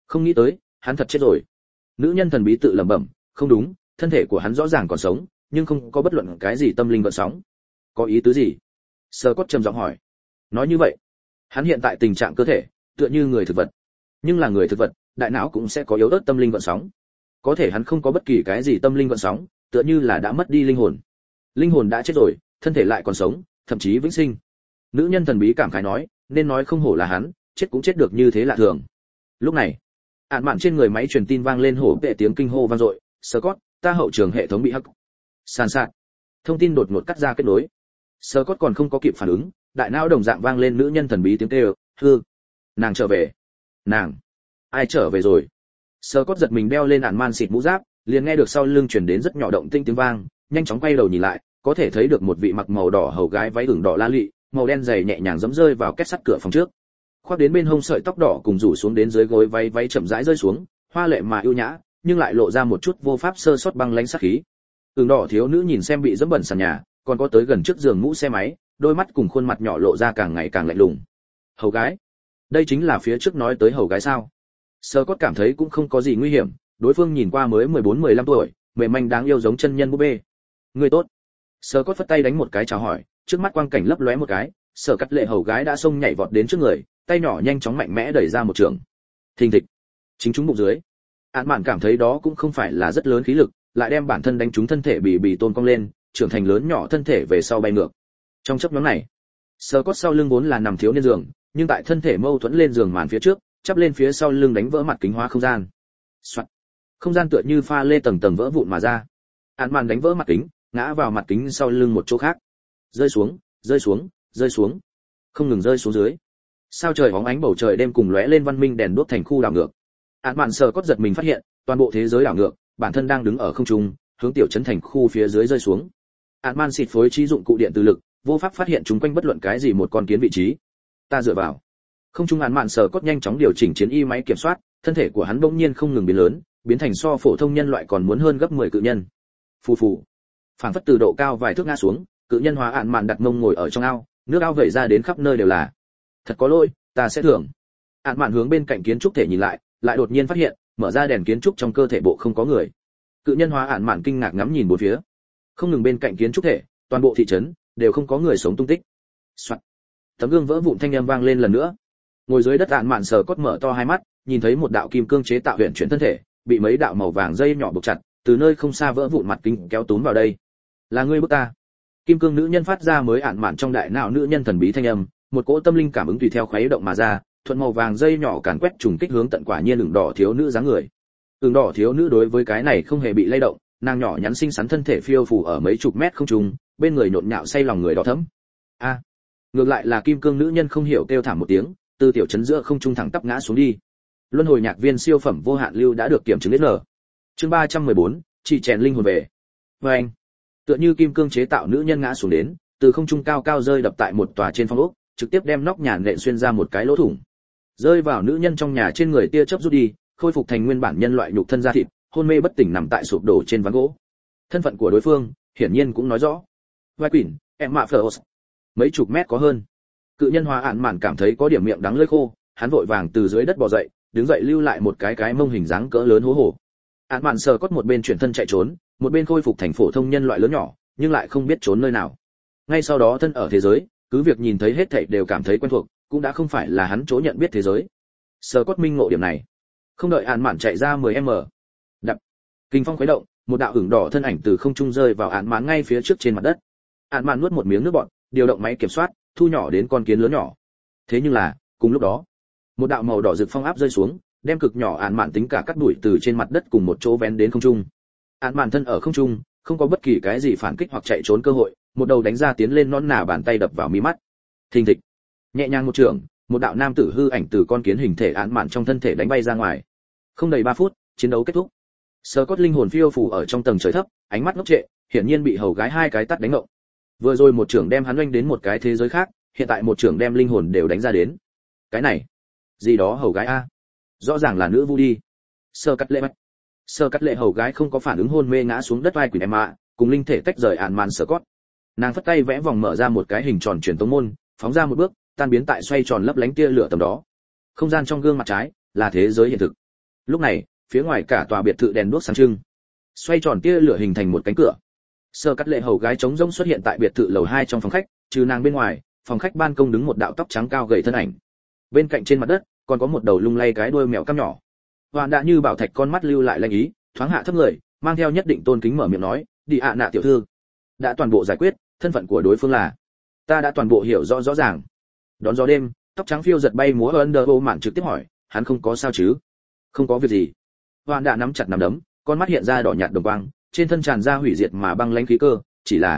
Speaker 1: Không nghĩ tới, hắn thật chết rồi. Nữ nhân thần bí tự lẩm bẩm, không đúng, thân thể của hắn rõ ràng còn sống, nhưng không có bất luận cái gì tâm linh gợn sóng. Có ý tứ gì? Scott trầm giọng hỏi. Nói như vậy, hắn hiện tại tình trạng cơ thể tựa như người thực vật, nhưng là người thực vật, đại não cũng sẽ có yếu ớt tâm linh gợn sóng. Có thể hắn không có bất kỳ cái gì tâm linh gợn sóng, tựa như là đã mất đi linh hồn. Linh hồn đã chết rồi, thân thể lại còn sống, thậm chí vĩnh sinh. Nữ nhân thần bí cảm khái nói, nên nói không hổ là hắn, chết cũng chết được như thế lạ thường. Lúc này, ạn mạn trên người máy truyền tin vang lên hổ vệ tiếng kinh hô vang dội. Scott, ta hậu trường hệ thống bị hack. Sàn sạt. Thông tin đột ngột cắt ra kết nối. Scott còn không có kịp phản ứng, đại não đồng dạng vang lên nữ nhân thần bí tiếng kêu, hư. Nàng trở về. Nàng. Ai trở về rồi? Scott giật mình đeo lên ạn man xịt mũ giáp, liền nghe được sau lưng truyền đến rất nhỏ động tinh tiếng vang, nhanh chóng quay đầu nhìn lại, có thể thấy được một vị mặc màu đỏ hầu gái váy ửng đỏ la lị, màu đen dày nhẹ nhàng giẫm rơi vào két sắt cửa phòng trước. Khoác đến bên hông sợi tóc đỏ cùng rủ xuống đến dưới gối váy chậm rãi rơi xuống, hoa lệ mà ưu nhã, nhưng lại lộ ra một chút vô pháp sơ sót băng lãnh sát khí. Ửng đỏ thiếu nữ nhìn xem bị dẫm bẩn sàn nhà, còn có tới gần trước giường mũ xe máy, đôi mắt cùng khuôn mặt nhỏ lộ ra càng ngày càng lạnh lùng. Hầu gái? Đây chính là phía trước nói tới hầu gái sao? Scott cảm thấy cũng không có gì nguy hiểm, đối phương nhìn qua mới 14-15 tuổi, mềm manh đáng yêu giống chân nhân búp bê. Người tốt. Scott phất tay đánh một cái chào hỏi, trước mắt quang cảnh lấp lóe một cái, Sở Cắt Lệ hầu gái đã xông nhảy vọt đến trước người, tay nhỏ nhanh chóng mạnh mẽ đẩy ra một trường. Thình thịch. Chính chúng bụng dưới. Án Mạn cảm thấy đó cũng không phải là rất lớn khí lực, lại đem bản thân đánh trúng thân thể bị tôn cong lên, trưởng thành lớn nhỏ thân thể về sau bay ngược. Trong chớp nhoáng này, Scott sau lưng vốn là nằm thiếu niên giường, nhưng tại thân thể mâu thuẫn lên giường màn phía trước, chắp lên phía sau lưng đánh vỡ mặt kính hóa không gian. Soạt. Không gian tựa như pha lê tầng tầng vỡ vụn mà ra. Án Mạn đánh vỡ mặt kính, ngã vào mặt kính sau lưng một chỗ khác. Rơi xuống, rơi xuống, rơi xuống, không ngừng rơi xuống dưới. Sao trời hóng ánh bầu trời đêm cùng lóe lên văn minh đèn đuốc thành khu đảo ngược. Án Mạn Scott giật mình phát hiện, toàn bộ thế giới đảo ngược, bản thân đang đứng ở không trung, hướng tiểu trấn thành khu phía dưới rơi xuống. Án Mạn xịt phối trí dụng cụ điện từ lực, vô pháp phát hiện chúng quanh bất luận cái gì một con kiến vị trí. Ta dựa vào. Không trung Án Mạn Scott nhanh chóng điều chỉnh chiến y máy kiểm soát, thân thể của hắn bỗng nhiên không ngừng biến lớn, biến thành so phổ thông nhân loại còn muốn hơn gấp 10 cự nhân. Phù phù. Phảng phất từ độ cao vài thước ngã xuống, cự nhân hóa Án Mạn đặt mông ngồi ở trong ao, nước ao vẩy ra đến khắp nơi đều là. Thật có lỗi, ta sẽ thưởng. Án Mạn hướng bên cạnh kiến trúc thể nhìn lại, lại đột nhiên phát hiện, mở ra đèn kiến trúc trong cơ thể bộ không có người. Cự nhân hóa Án Mạn kinh ngạc ngắm nhìn bốn phía. Không ngừng bên cạnh kiến trúc thể, toàn bộ thị trấn đều không có người sống tung tích. Soạt. Tấm gương vỡ vụn thanh âm vang lên lần nữa. Ngồi dưới đất Án Mạn sờ cốt mở to hai mắt, nhìn thấy một đạo kim cương chế tạo huyền chuyển thân thể, bị mấy đạo màu vàng dây nhỏ buộc chặt, từ nơi không xa vỡ vụn mặt kính kéo túm vào đây. Là ngươi bức ta? Kim cương nữ nhân phát ra mới Án Mạn trong đại não nữ nhân thần bí thanh âm, một cỗ tâm linh cảm ứng tùy theo khuấy động mà ra, thuận màu vàng dây nhỏ càn quét trùng kích hướng tận quả nhiên ửng đỏ thiếu nữ dáng người. Ửng đỏ thiếu nữ đối với cái này không hề bị lay động, nàng nhỏ nhắn xinh xắn thân thể phiêu phù ở mấy chục mét không trung, bên người nhộn nhạo say lòng người đỏ thẫm. A. Ngược lại là kim cương nữ nhân không hiểu kêu thảm một tiếng, từ tiểu trấn giữa không trung thẳng tắp ngã xuống đi. Luân hồi nhạc viên siêu phẩm vô hạn lưu đã được kiểm chứng đến nở. Chương 314, chỉ chèn linh hồn về. Và anh. Tựa như kim cương chế tạo nữ nhân ngã xuống đến, từ không trung cao cao rơi đập tại một tòa trên phong ốc, trực tiếp đem nóc nhà nện xuyên ra một cái lỗ thủng. Rơi vào nữ nhân trong nhà trên người tia chớp rút đi, khôi phục thành nguyên bản nhân loại nhục thân da thịt, hôn mê bất tỉnh nằm tại sụp đổ trên ván gỗ. Thân phận của đối phương, hiển nhiên cũng nói rõ. Vai quỷ, em mạ phở mấy chục mét có hơn. Cự nhân hóa Án Mạn cảm thấy có điểm miệng đắng lưỡi khô, hắn vội vàng từ dưới đất bò dậy, đứng dậy lưu lại một cái mông hình dáng cỡ lớn hố hổ. Án Mạn sờ cốt một bên chuyển thân chạy trốn, một bên khôi phục thành phổ thông nhân loại lớn nhỏ, nhưng lại không biết trốn nơi nào. Ngay sau đó thân ở thế giới, cứ việc nhìn thấy hết thảy đều cảm thấy quen thuộc, cũng đã không phải là hắn chỗ nhận biết thế giới. Sờ cốt minh ngộ điểm này. Không đợi Án Mạn chạy ra 10m, đập, kinh phong khuấy động, một đạo ửng đỏ thân ảnh từ không trung rơi vào Án Mạn ngay phía trước trên mặt đất. Án Mạn nuốt một miếng nước bọt, điều động máy kiểm soát, thu nhỏ đến con kiến lớn nhỏ. Thế nhưng là, cùng lúc đó, một đạo màu đỏ rực phong áp rơi xuống, đem cực nhỏ Án Mạn tính cả cắt đuổi từ trên mặt đất cùng một chỗ vén đến không trung. Án Mạn thân ở không trung, không có bất kỳ cái gì phản kích hoặc chạy trốn cơ hội, một đầu đánh ra tiến lên nón nà bàn tay đập vào mi mắt. Thình thịch, nhẹ nhàng một trường, một đạo nam tử hư ảnh từ con kiến hình thể Án Mạn trong thân thể đánh bay ra ngoài. Không đầy 3 phút, chiến đấu kết thúc. Scott linh hồn phiêu phù ở trong tầng trời thấp, ánh mắt ngốc trệ, hiển nhiên bị hầu gái hai cái tát đánh ngộng. Vừa rồi một trưởng đem hắn oanh đến một cái thế giới khác, hiện tại một trưởng đem linh hồn đều đánh ra đến. Cái này, gì đó hầu gái a? Rõ ràng là nữ vu đi. Sơ cắt lệ hầu gái không có phản ứng hôn mê ngã xuống đất vai quỷ em ạ, cùng linh thể tách rời Án Mạn Scott. Nàng phất tay vẽ vòng mở ra một cái hình tròn truyền tống môn, phóng ra một bước, tan biến tại xoay tròn lấp lánh tia lửa tầm đó. Không gian trong gương mặt trái là thế giới hiện thực, Lúc này, phía ngoài cả tòa biệt thự đèn đuốc sáng trưng, xoay tròn tia lửa hình thành một cánh cửa. Sơ Cát Lệ hầu gái trống rỗng xuất hiện tại biệt thự lầu 2 trong phòng khách, trừ nàng bên ngoài, phòng khách ban công đứng một đạo tóc trắng cao gầy thân ảnh. Bên cạnh trên mặt đất, còn có một đầu lung lay cái đuôi mèo cam nhỏ. Hoàn đã như bảo thạch con mắt lưu lại lanh ý, thoáng hạ thấp người, mang theo nhất định tôn kính mở miệng nói, "Đi ạ nạ tiểu thư, đã toàn bộ giải quyết, thân phận của đối phương là, ta đã toàn bộ hiểu rõ ràng." Đón gió đêm, tóc trắng phiêu giật bay múa Under mạn trực tiếp hỏi, "Hắn không có sao chứ?" "Không có việc gì." Hoàn đã nắm chặt nắm đấm, con mắt hiện ra đỏ nhạt đồng quang, trên thân tràn ra hủy diệt mà băng lãnh khí cơ,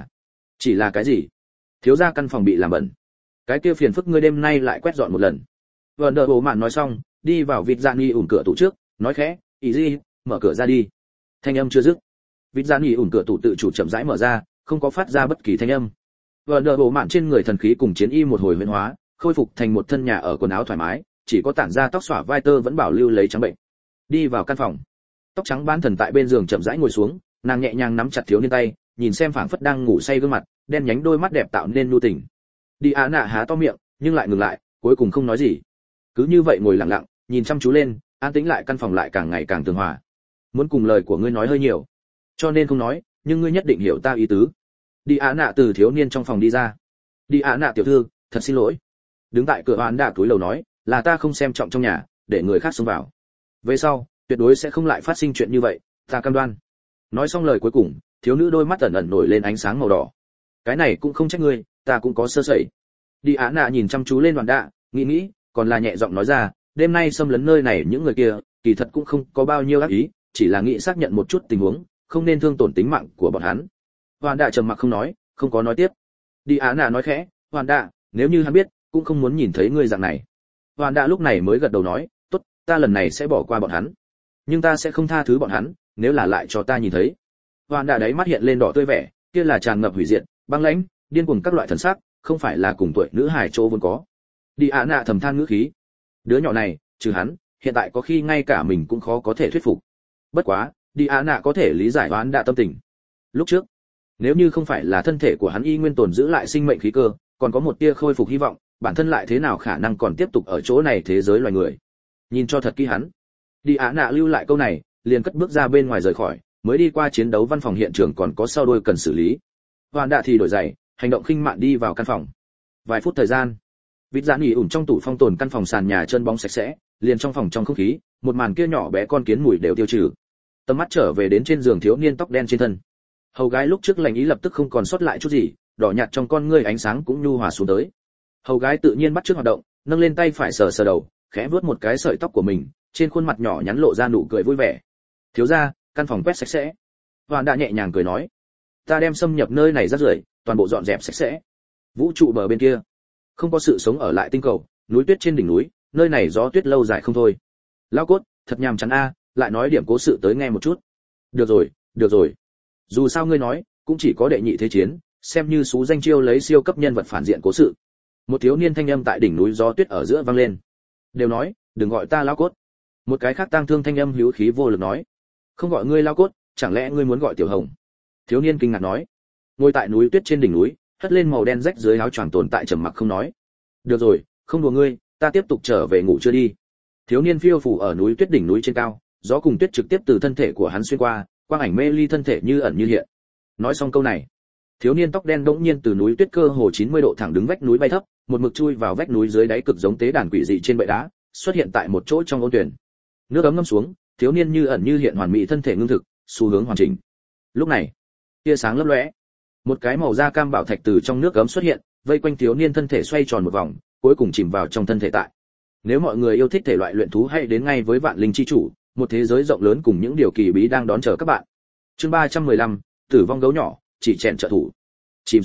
Speaker 1: chỉ là cái gì? Thiếu gia căn phòng bị làm bẩn. Cái kia phiền phức ngươi đêm nay lại quét dọn một lần. Under mạn nói xong, đi vào vịt dạ nghi ủn cửa tủ trước, nói khẽ, "Ý gì, mở cửa ra đi." Thanh âm chưa dứt, vịt dạ nghi ủn cửa tủ tự chủ chậm rãi mở ra, không có phát ra bất kỳ thanh âm. Under mạn trên người thần khí cùng chiến y một hồi huyễn hóa, khôi phục thành một thân nhà ở quần áo thoải mái, chỉ có tản ra tóc xõa vai tơ vẫn bảo lưu lấy trắng bệnh. Đi vào căn phòng, tóc trắng bán thần tại bên giường chậm rãi ngồi xuống, nàng nhẹ nhàng nắm chặt thiếu niên tay, nhìn xem phảng phất đang ngủ say gương mặt, đen nhánh đôi mắt đẹp tạo nên nhu tình. Đi Á Nạ há to miệng, nhưng lại ngừng lại, cuối cùng không nói gì. Cứ như vậy ngồi lặng lặng, nhìn chăm chú lên, an tĩnh lại, căn phòng lại càng ngày càng tường hòa. Muốn cùng lời của ngươi nói hơi nhiều, cho nên không nói, nhưng ngươi nhất định hiểu ta ý tứ. Đi Á Nạ từ thiếu niên trong phòng đi ra. Đi Á Nạ tiểu thư, thật xin lỗi. Đứng tại cửa Hoán Đạ túi lầu nói, là ta không xem trọng trong nhà, để người khác xông vào. Về sau, tuyệt đối sẽ không lại phát sinh chuyện như vậy, ta cam đoan. Nói xong lời cuối cùng, thiếu nữ đôi mắt ẩn ẩn nổi lên ánh sáng màu đỏ. Cái này cũng không trách ngươi, ta cũng có sơ sẩy. Đi Á Nạ nhìn chăm chú lên Hoán Đạ, nghĩ, còn là nhẹ giọng nói ra, đêm nay xâm lấn nơi này những người kia, kỳ thật cũng không có bao nhiêu ác ý, chỉ là nghĩ xác nhận một chút tình huống, không nên thương tổn tính mạng của bọn hắn. Hoán Đạ trầm mặc không nói, không có nói tiếp. Đi Á Nạ nói khẽ, Hoán Đạ, nếu như hắn biết, cũng không muốn nhìn thấy ngươi dạng này. Hoán Đạ lúc này mới gật đầu nói, tốt, ta lần này sẽ bỏ qua bọn hắn, nhưng ta sẽ không tha thứ bọn hắn, nếu là lại cho ta nhìn thấy. Hoán Đạ đáy mắt hiện lên đỏ tươi vẻ, kia là tràn ngập hủy diệt, băng lãnh, điên cuồng các loại thần sắc, không phải là cùng tuổi nữ hài chỗ vốn có. Đi Á Nạ thầm than ngữ khí, đứa nhỏ này, trừ hắn, hiện tại có khi ngay cả mình cũng khó có thể thuyết phục. Bất quá, Đi Á Nạ có thể lý giải Hoán Đạ tâm tình. Lúc trước, nếu như không phải là thân thể của hắn y nguyên tồn giữ lại sinh mệnh khí cơ, còn có một tia khôi phục hy vọng, bản thân lại thế nào khả năng còn tiếp tục ở chỗ này thế giới loài người. Nhìn cho thật kỹ hắn. Đi Á Nạ lưu lại câu này, liền cất bước ra bên ngoài rời khỏi, mới đi qua chiến đấu văn phòng hiện trường còn có sau đôi cần xử lý. Hoàn Đạ thì đổi giày, hành động khinh mạn đi vào căn phòng. Vài phút thời gian, vịt dạ nghỉ ủn trong tủ phong tồn căn phòng sàn nhà trơn bóng sạch sẽ, liền trong phòng trong không khí, một màn kia nhỏ bé con kiến mùi đều tiêu trừ. Tầm mắt trở về đến trên giường thiếu niên tóc đen trên thân. Hầu gái lúc trước lành ý lập tức không còn sót lại chút gì, đỏ nhạt trong con ngươi ánh sáng cũng nhu hòa xuống tới. Hầu gái tự nhiên bắt chước hoạt động, nâng lên tay phải sờ sờ đầu, khẽ vuốt một cái sợi tóc của mình, trên khuôn mặt nhỏ nhắn lộ ra nụ cười vui vẻ. Thiếu gia, căn phòng quét sạch sẽ. Hoàn Đạ nhẹ nhàng cười nói, ta đem xâm nhập nơi này rác rưởi, toàn bộ dọn dẹp sạch sẽ. Vũ trụ bờ bên kia, không có sự sống ở lại tinh cầu, núi tuyết trên đỉnh núi, nơi này gió tuyết lâu dài không thôi. Lão cốt, thật nhàm chán a, lại nói điểm cố sự tới nghe một chút. Được rồi. Dù sao ngươi nói, cũng chỉ có đệ nhị thế chiến, xem như xú danh chiêu lấy siêu cấp nhân vật phản diện cố sự. Một thiếu niên thanh âm tại đỉnh núi gió tuyết ở giữa vang lên. Đều nói, đừng gọi ta lão cốt. Một cái khác tang thương thanh âm hữu khí vô lực nói, không gọi ngươi lão cốt, chẳng lẽ ngươi muốn gọi tiểu hồng? Thiếu niên kinh ngạc nói. Ngồi tại núi tuyết trên đỉnh núi, hất lên màu đen rách dưới áo choàng tồn tại trầm mặc không nói. Được rồi, không đùa ngươi, ta tiếp tục trở về ngủ chưa đi. Thiếu niên phiêu phù ở núi tuyết đỉnh núi trên cao, gió cùng tuyết trực tiếp từ thân thể của hắn xuyên qua, quang ảnh mê ly thân thể như ẩn như hiện. Nói xong câu này, thiếu niên tóc đen đống nhiên từ núi tuyết cơ hồ 90 độ thẳng đứng vách núi bay thấp, một mực chui vào vách núi dưới đáy cực giống tế đàn quỷ dị trên bệ đá, xuất hiện tại một chỗ trong ôn tuyển. Nước ấm ngâm xuống, thiếu niên như ẩn như hiện hoàn mỹ thân thể ngưng thực, xu hướng hoàn chỉnh. Lúc này, tia sáng lấp lóe, một cái màu da cam bảo thạch từ trong nước ấm xuất hiện, vây quanh thiếu niên thân thể xoay tròn một vòng, cuối cùng chìm vào trong thân thể tại. Nếu mọi người yêu thích thể loại luyện thú, hãy đến ngay với Vạn Linh chi chủ, một thế giới rộng lớn cùng những điều kỳ bí đang đón chờ các bạn. Chương 315, tử vong gấu nhỏ, chỉ chèn trợ thủ. Chìm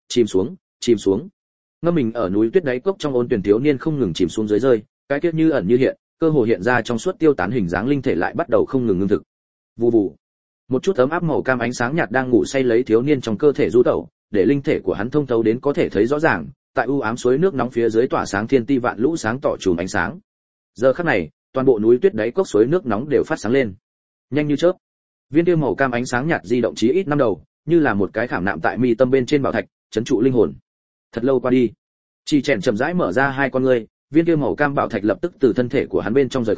Speaker 1: xuống. Ngâm mình ở núi tuyết đáy cốc trong ôn tuyển thiếu niên không ngừng chìm xuống dưới rơi, cái kết như ẩn như hiện, cơ hồ hiện ra trong suốt tiêu tán hình dáng linh thể lại bắt đầu không ngừng ngưng thực. Vù vù. Một chút ấm áp màu cam ánh sáng nhạt đang ngủ say lấy thiếu niên trong cơ thể du tẩu, để linh thể của hắn thông thấu đến có thể thấy rõ ràng, tại u ám suối nước nóng phía dưới tỏa sáng thiên ti vạn lũ sáng tỏ chùm ánh sáng. Giờ khắc này, toàn bộ núi tuyết đáy cốc suối nước nóng đều phát sáng lên, nhanh như chớp. Viên tiêu màu cam ánh sáng nhạt di động chí ít năm đầu, như là một cái khảm nạm tại mi tâm bên trên bảo thạch, trấn trụ linh hồn. Thật lâu qua đi, chỉ chèn chậm rãi mở ra hai con ngươi, viên tiêu màu cam bảo thạch lập tức từ thân thể của hắn bên trong rời khỏi,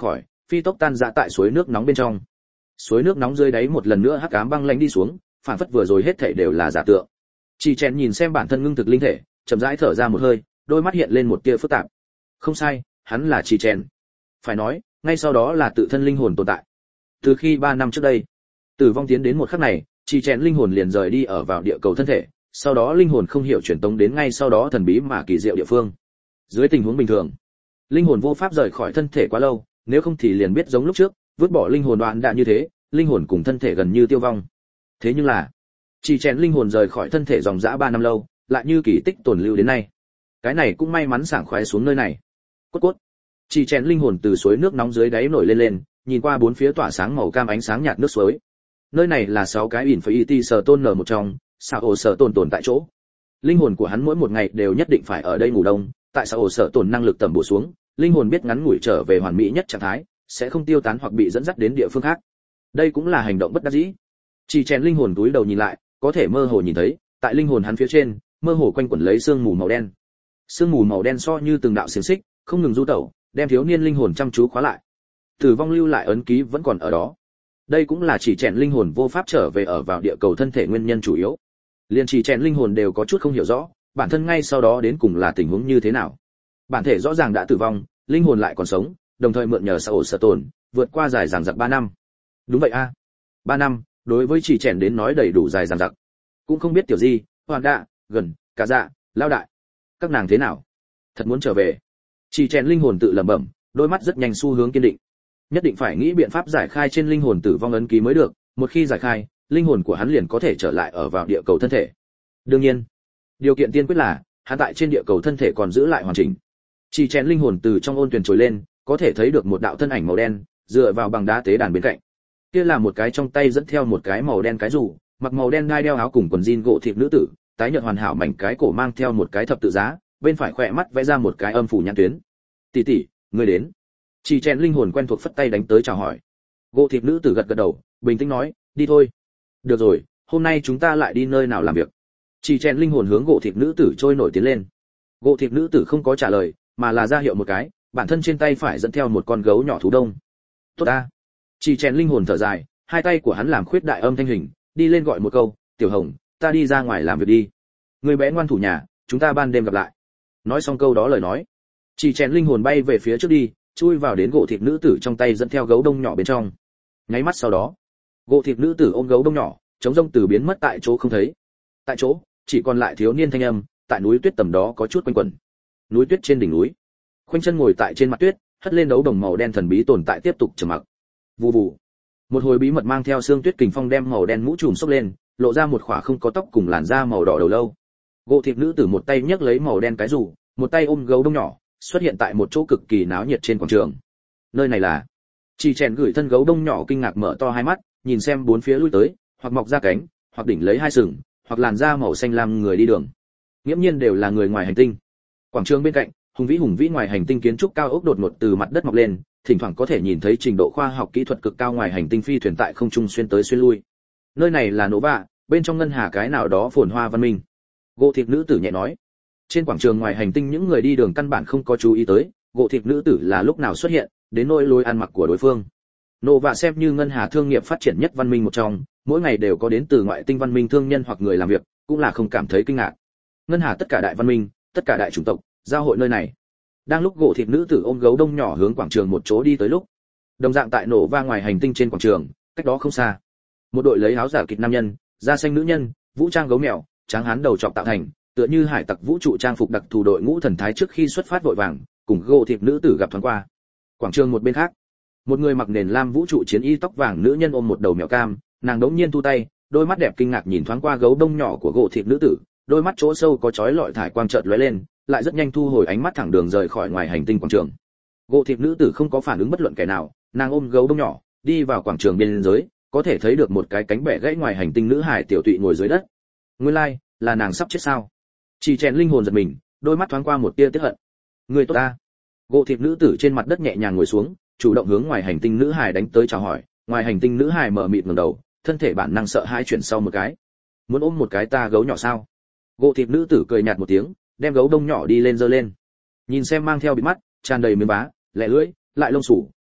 Speaker 1: phi tốc tan rã tại suối nước nóng bên trong. Suối nước nóng dưới đáy một lần nữa hắc ám băng lãnh đi xuống, phản phất vừa rồi hết thảy đều là giả tượng. Chỉ chèn nhìn xem bản thân ngưng thực linh thể, chậm rãi thở ra một hơi, đôi mắt hiện lên một tia phức tạp. Không sai, hắn là Chỉ chèn. Phải nói, ngay sau đó là tự thân linh hồn tồn tại. Từ khi 3 năm trước đây, tử vong tiến đến một khắc này, Chỉ chèn linh hồn liền rời đi ở vào địa cầu thân thể, sau đó linh hồn không hiểu chuyển tống đến ngay sau đó thần bí mà kỳ diệu địa phương. Dưới tình huống bình thường, linh hồn vô pháp rời khỏi thân thể quá lâu, nếu không thì liền biết giống lúc trước, vứt bỏ linh hồn đoạn đã như thế, linh hồn cùng thân thể gần như tiêu vong. Thế nhưng là, Chỉ chèn linh hồn rời khỏi thân thể dòng dã 3 năm lâu, lại như kỳ tích tồn lưu đến nay. Cái này cũng may mắn sảng khoái xuống nơi này. Cốt cốt. Chỉ chèn linh hồn từ suối nước nóng dưới đáy nổi lên, nhìn qua bốn phía tỏa sáng màu cam ánh sáng nhạt nước suối. Nơi này là 6 cái Infinity Stone một trong, sao ổ sở tồn tại chỗ. Linh hồn của hắn mỗi một ngày đều nhất định phải ở đây ngủ đông, tại sao ổ sở tồn năng lực tầm bổ xuống, linh hồn biết ngắn ngủi trở về hoàn mỹ nhất trạng thái, sẽ không tiêu tán hoặc bị dẫn dắt đến địa phương khác. Đây cũng là hành động bất đắc dĩ. Chỉ chèn linh hồn túi đầu nhìn lại, có thể mơ hồ nhìn thấy, tại linh hồn hắn phía trên, mơ hồ quanh quẩn lấy sương mù màu đen. Sương mù màu đen so như từng đạo xiềng xích, không ngừng du tẩu, đem thiếu niên linh hồn chăm chú khóa lại. Tử vong lưu lại ấn ký vẫn còn ở đó. Đây cũng là chỉ chèn linh hồn vô pháp trở về ở vào địa cầu thân thể nguyên nhân chủ yếu. Liên chỉ chèn linh hồn đều có chút không hiểu rõ, bản thân ngay sau đó đến cùng là tình huống như thế nào. Bản thể rõ ràng đã tử vong, linh hồn lại còn sống, đồng thời mượn nhờ sao ổ sở tồn, vượt qua dài dằng dặc 3 năm. Đúng vậy a. 3 năm, đối với chỉ chèn đến nói đầy đủ dài dằng dặc. Cũng không biết tiểu gì, hoàn đạ, gần, cả dạ, lao đại. Các nàng thế nào? Thật muốn trở về. Chỉ chèn linh hồn tự lẩm bẩm, đôi mắt rất nhanh xu hướng kiên định. Nhất định phải nghĩ biện pháp giải khai trên linh hồn tử vong ấn ký mới được, một khi giải khai, linh hồn của hắn liền có thể trở lại ở vào địa cầu thân thể. Đương nhiên, điều kiện tiên quyết là hắn tại trên địa cầu thân thể còn giữ lại hoàn chỉnh. Chỉ chèn linh hồn từ trong ôn tuyền trồi lên, có thể thấy được một đạo thân ảnh màu đen, dựa vào bằng đá tế đàn bên cạnh. Kia là một cái trong tay dẫn theo một cái màu đen cái dù, mặc màu đen đai đeo áo cùng quần jean gỗ thịt nữ tử, tái nhợt hoàn hảo mảnh cái cổ mang theo một cái thập tự giá, bên phải khỏe mắt vẽ ra một cái âm phủ nhãn tuyến. "Tỷ tỷ, ngươi đến." Chỉ chèn linh hồn quen thuộc phất tay đánh tới chào hỏi. Gỗ thịt nữ tử gật gật đầu, bình tĩnh nói, "Đi thôi." "Được rồi, hôm nay chúng ta lại đi nơi nào làm việc?" Chỉ chèn linh hồn hướng gỗ thịt nữ tử trôi nổi tiến lên. Gỗ thịt nữ tử không có trả lời, mà là ra hiệu một cái, bản thân trên tay phải dẫn theo một con gấu nhỏ thú đông. "Tốt a." Chỉ chèn linh hồn thở dài, hai tay của hắn làm khuyết đại âm thanh hình, đi lên gọi một câu, "Tiểu Hồng, ta đi ra ngoài làm việc đi. Người bé ngoan thủ nhà, chúng ta ban đêm gặp lại." Nói xong câu đó lời nói, chỉ chèn linh hồn bay về phía trước đi, chui vào đến gỗ thịt nữ tử trong tay dẫn theo gấu đông nhỏ bên trong. Nháy mắt sau đó, gỗ thịt nữ tử ôm gấu đông nhỏ, chống rông từ biến mất tại chỗ không thấy. Tại chỗ, chỉ còn lại thiếu niên thanh âm, tại núi tuyết tầm đó có chút quanh quẩn. Núi tuyết trên đỉnh núi, khoanh chân ngồi tại trên mặt tuyết, hất lên đấu đồng màu đen thần bí tồn tại tiếp tục trầm mặc. Vù vù. Một hồi bí mật mang theo xương tuyết kình phong đem màu đen mũ trùm xốc lên, lộ ra một khỏa không có tóc cùng làn da màu đỏ đầu lâu. Gỗ thịt nữ tử một tay nhấc lấy màu đen cái dù, một tay ôm gấu đông nhỏ, xuất hiện tại một chỗ cực kỳ náo nhiệt trên quảng trường. Nơi này là... Chỉ chèn gửi thân gấu đông nhỏ kinh ngạc mở to hai mắt, nhìn xem bốn phía lui tới, hoặc mọc ra cánh, hoặc đỉnh lấy hai sừng, hoặc làn da màu xanh lam người đi đường. Nghiễm nhiên đều là người ngoài hành tinh. Quảng trường bên cạnh, hùng vĩ ngoài hành tinh kiến trúc cao ốc đột ngột từ mặt đất mọc lên, thỉnh thoảng có thể nhìn thấy trình độ khoa học kỹ thuật cực cao ngoài hành tinh phi thuyền tại không trung xuyên tới xuyên lui. Nơi này là Nova, bên trong ngân hà cái nào đó phồn hoa văn minh. Gỗ thịt nữ tử nhẹ nói. Trên quảng trường ngoài hành tinh những người đi đường căn bản không có chú ý tới, gỗ thịt nữ tử là lúc nào xuất hiện, đến nỗi lối ăn mặc của đối phương. Nova xem như ngân hà thương nghiệp phát triển nhất văn minh một trong, mỗi ngày đều có đến từ ngoại tinh văn minh thương nhân hoặc người làm việc, cũng là không cảm thấy kinh ngạc. Ngân hà tất cả đại văn minh, tất cả đại chủng tộc, giao hội nơi này. Đang lúc gỗ thịt nữ tử ôm gấu đông nhỏ hướng quảng trường một chỗ đi tới lúc, đồng dạng tại nổ va ngoài hành tinh trên quảng trường, cách đó không xa, một đội lấy áo giả kịch nam nhân, da xanh nữ nhân, vũ trang gấu mèo, tráng hán đầu trọc tạo thành, tựa như hải tặc vũ trụ trang phục đặc thù đội ngũ thần thái trước khi xuất phát vội vàng, cùng gỗ thịt nữ tử gặp thoáng qua. Quảng trường một bên khác, một người mặc nền lam vũ trụ chiến y tóc vàng nữ nhân ôm một đầu mèo cam, nàng đống nhiên thu tay, đôi mắt đẹp kinh ngạc nhìn thoáng qua gấu đông nhỏ của gỗ thịt nữ tử, đôi mắt chỗ sâu có chói lọi thải quang chợt lóe lên, lại rất nhanh thu hồi ánh mắt thẳng đường rời khỏi ngoài hành tinh quảng trường. Gỗ thịt nữ tử không có phản ứng bất luận kẻ nào, nàng ôm gấu đông nhỏ, đi vào quảng trường biên giới, có thể thấy được một cái cánh bẻ gãy ngoài hành tinh nữ hải tiểu tụy ngồi dưới đất. Nguyên lai, là nàng sắp chết sao? Chỉ chèn linh hồn giật mình, đôi mắt thoáng qua một tia tiếc hận. Người tốt ta. Gỗ thịt nữ tử trên mặt đất nhẹ nhàng ngồi xuống, chủ động hướng ngoài hành tinh nữ hải đánh tới chào hỏi. Ngoài hành tinh nữ hải mở mịt ngẩng đầu, thân thể bản năng sợ hãi chuyển sau một cái. Muốn ôm một cái ta gấu nhỏ sao? Gỗ thịt nữ tử cười nhạt một tiếng, đem gấu đông nhỏ đi lên giơ lên. Nhìn xem mang theo bịt mắt, tràn đầy miếng bá, lẻ lưỡi, lại lông sủ,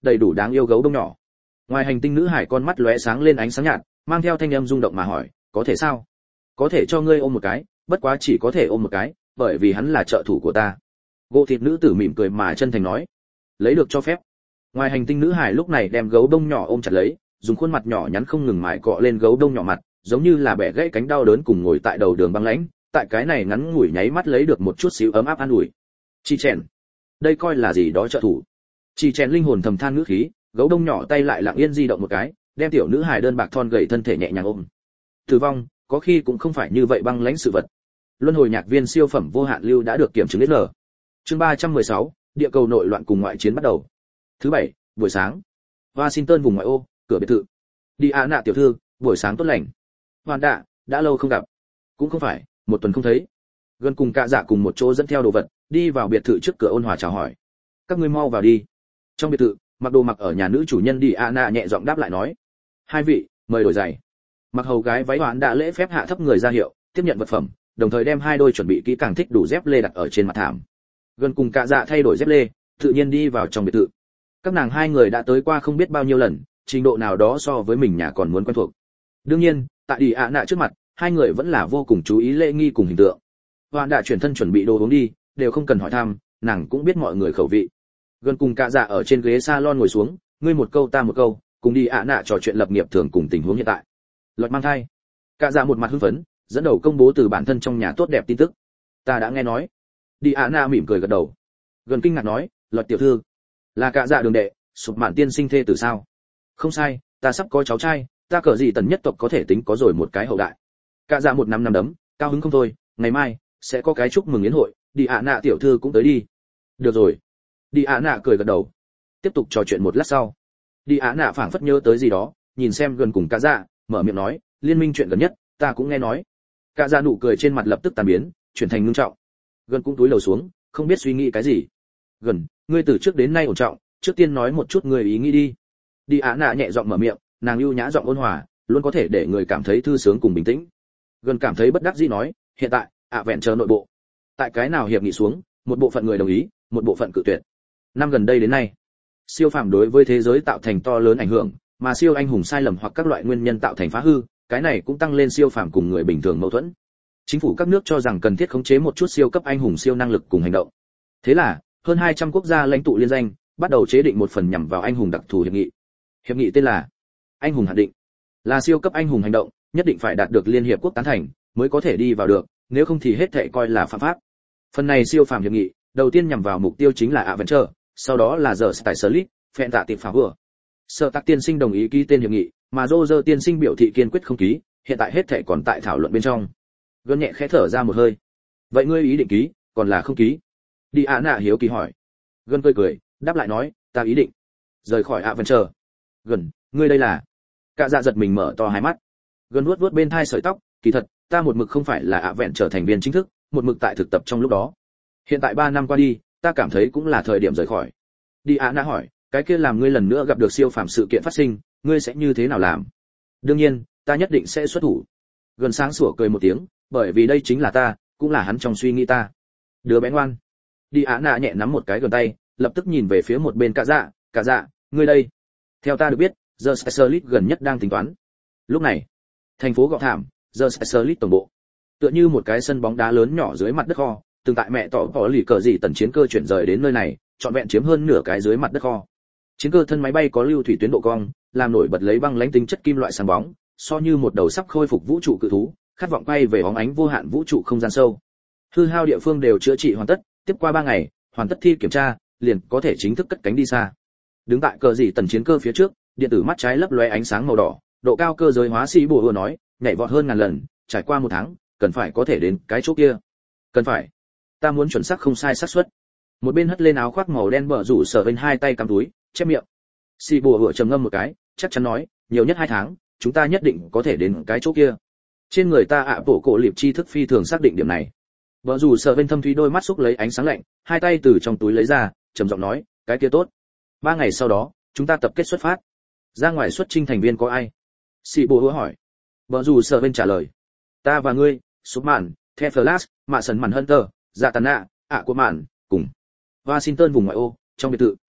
Speaker 1: đầy đủ đáng yêu gấu đông nhỏ. Ngoài hành tinh nữ hải con mắt lóe sáng lên ánh sáng nhạt, mang theo thanh âm rung động mà hỏi, có thể sao? Có thể cho ngươi ôm một cái, bất quá chỉ có thể ôm một cái, bởi vì hắn là trợ thủ của ta. Gỗ thịt nữ tử mỉm cười mà chân thành nói, lấy được cho phép. Ngoài hành tinh nữ hải lúc này đem gấu đông nhỏ ôm chặt lấy, dùng khuôn mặt nhỏ nhắn không ngừng mài cọ lên gấu đông nhỏ mặt, giống như là bẻ gãy cánh đau đớn cùng ngồi tại đầu đường băng lãnh, tại cái này ngắn ngủi nháy mắt lấy được một chút xíu ấm áp an ủi. Chi chèn, đây coi là gì đó trợ thủ. Chi chèn linh hồn thầm than ngữ khí, gấu đông nhỏ tay lại lặng yên di động một cái, đem tiểu nữ hài đơn bạc thon gầy thân thể nhẹ nhàng ôm. Tử vong, có khi cũng không phải như vậy băng lãnh sự vật. Luân hồi nhạc viên siêu phẩm vô hạn lưu đã được kiểm chứng đến L. Chương 316, địa cầu nội loạn cùng ngoại chiến bắt đầu. Thứ bảy, buổi sáng. Washington vùng ngoại ô, cửa biệt thự. Diana tiểu thư, buổi sáng tốt lành. Hoàn đạ, đã lâu không gặp. Cũng không phải, một tuần không thấy. Gần cùng cả dạ cùng một chỗ dẫn theo đồ vật, đi vào biệt thự trước cửa ôn hòa chào hỏi. Các ngươi mau vào đi. Trong biệt thự, mặc đồ mặc ở nhà nữ chủ nhân Diana nhẹ giọng đáp lại nói. Hai vị, mời đổi giày. Mặc hầu gái váy Hoàn đã lễ phép hạ thấp người ra hiệu, tiếp nhận vật phẩm, đồng thời đem hai đôi chuẩn bị kỹ càng thích đủ dép lê đặt ở trên mặt thảm. Gần cùng cả dạ thay đổi dép lê, tự nhiên đi vào trong biệt thự. Các nàng hai người đã tới qua không biết bao nhiêu lần, trình độ nào đó so với mình nhà còn muốn quen thuộc. Đương nhiên, tại Diana trước mặt, hai người vẫn là vô cùng chú ý lễ nghi cùng hình tượng. Hoàn đã chuyển thân chuẩn bị đồ uống đi, đều không cần hỏi thăm, nàng cũng biết mọi người khẩu vị. Gần cùng cả dạ ở trên ghế salon ngồi xuống, ngươi một câu ta một câu, cùng Diana trò chuyện lập nghiệp thường cùng tình huống hiện tại. Luật mang thai. Cả dạ một mặt hưng phấn, dẫn đầu công bố từ bản thân trong nhà tốt đẹp tin tức. Ta đã nghe nói. Diana mỉm cười gật đầu. Gần kinh ngạc nói, Luật tiểu thư, là cả dạ đường đệ, sụp mạn tiên sinh thê từ sao? Không sai, ta sắp có cháu trai, ta cỡ gì tần nhất tộc có thể tính có rồi một cái hậu đại. Cả dạ một năm đấm, cao hứng không thôi, ngày mai sẽ có cái chúc mừng yến hội, Diana tiểu thư cũng tới đi. Được rồi. Diana cười gật đầu. Tiếp tục trò chuyện một lát sau. Diana phảng phất nhớ tới gì đó, nhìn xem Gần cùng cả dạ, mở miệng nói, liên minh chuyện gần nhất, ta cũng nghe nói. Cả dạ nụ cười trên mặt lập tức tan biến, chuyển thành ngưng trọng. Gần cũng túi lầu xuống, không biết suy nghĩ cái gì. Gần, ngươi từ trước đến nay ổn trọng, trước tiên nói một chút người ý nghĩ đi. Diana nhẹ giọng mở miệng, nàng ưu nhã giọng ôn hòa, luôn có thể để người cảm thấy thư sướng cùng bình tĩnh. Gần cảm thấy bất đắc dĩ nói, hiện tại, vẹn chờ nội bộ. Tại cái nào hiệp nghị xuống, một bộ phận người đồng ý, một bộ phận cự tuyệt. Năm gần đây đến nay, siêu phàm đối với thế giới tạo thành to lớn ảnh hưởng, mà siêu anh hùng sai lầm hoặc các loại nguyên nhân tạo thành phá hư, cái này cũng tăng lên siêu phàm cùng người bình thường mâu thuẫn. Chính phủ các nước cho rằng cần thiết khống chế một chút siêu cấp anh hùng siêu năng lực cùng hành động. Thế là, hơn 200 quốc gia lãnh tụ liên danh, bắt đầu chế định một phần nhằm vào anh hùng đặc thù hiệp nghị. Hiệp nghị tên là Anh hùng hạn định. Là siêu cấp anh hùng hành động, nhất định phải đạt được Liên hiệp quốc tán thành mới có thể đi vào được, nếu không thì hết thảy coi là phạm pháp. Phần này siêu phàm hiệp nghị, đầu tiên nhằm vào mục tiêu chính là Adventure, sau đó là The Specialist, phèn tạ tiệp phá vừa. Sở Tạc tiên sinh đồng ý ký tên hiệp nghị, mà Roger tiên sinh biểu thị kiên quyết không ký, hiện tại hết thảy còn tại thảo luận bên trong. Gần nhẹ khẽ thở ra một hơi. Vậy ngươi ý định ký, còn là không ký? Diana hiếu kỳ hỏi. Gần cười cười, đáp lại nói, ta ý định rời khỏi Adventure. Gần, ngươi đây là? Cả dạ giật mình mở to hai mắt. Gần vuốt bên thai sợi tóc, kỳ thật, ta một mực không phải là Adventure thành viên chính thức, một mực tại thực tập trong lúc đó. Hiện tại 3 năm qua đi, ta cảm thấy cũng là thời điểm rời khỏi. Diana hỏi, cái kia làm ngươi lần nữa gặp được siêu phàm sự kiện phát sinh, ngươi sẽ như thế nào làm? Đương nhiên, ta nhất định sẽ xuất thủ. Gần sáng sủa cười một tiếng, bởi vì đây chính là ta, cũng là hắn trong suy nghĩ ta. Đứa bé ngoan. Diana nhẹ nắm một cái gần tay, lập tức nhìn về phía một bên cả dạ, ngươi đây. Theo ta được biết, The Specialist gần nhất đang tính toán. Lúc này, thành phố Gọ Thảm, The Specialist tổng bộ. Tựa như một cái sân bóng đá lớn nhỏ dưới mặt đất kho, từng tại mẹ tỏ có lì cờ gì tần chiến cơ chuyển rời đến nơi này, trọn vẹn chiếm hơn nửa cái dưới mặt đất kho. Chiến cơ thân máy bay có lưu thủy tuyến độ cong, làm nổi bật lấy băng lãnh tính chất kim loại sáng bóng, so như một đầu sắp khôi phục vũ trụ cự thú, khát vọng quay về bóng ánh vô hạn vũ trụ không gian sâu. Hư hao địa phương đều chữa trị hoàn tất, tiếp qua 3 ngày, hoàn tất thi kiểm tra, liền có thể chính thức cất cánh đi xa. Đứng tại cờ gì tần chiến cơ phía trước, điện tử mắt trái lấp lóe ánh sáng màu đỏ, độ cao cơ giới hóa sĩ bùa vừa nói, nhảy vọt hơn ngàn lần, trải qua 1 tháng, cần phải có thể đến cái chỗ kia. Cần phải. Ta muốn chuẩn xác không sai xác suất. Một bên hất lên áo khoác màu đen bờ rủ sở bên hai tay cắm túi, chép miệng. Sĩ bùa vừa trầm ngâm một cái, chắc chắn nói, nhiều nhất 2 tháng, chúng ta nhất định có thể đến cái chỗ kia. Trên người ta bộ cổ liệp tri thức phi thường xác định điểm này. Bờ rủ sở bên thâm thúy đôi mắt xúc lấy ánh sáng lạnh, hai tay từ trong túi lấy ra, trầm giọng nói, cái kia tốt. 3 ngày sau đó, chúng ta tập kết xuất phát. Ra ngoài xuất chinh thành viên có ai? Sĩ bùa hứa hỏi. Bờ rủ sở bên trả lời, ta và ngươi, Superman, The Flash, Mạ Sần Màn Hunter, Dạ Tàn Nạ, của Mạn, cùng. Washington vùng ngoại ô, trong biệt thự.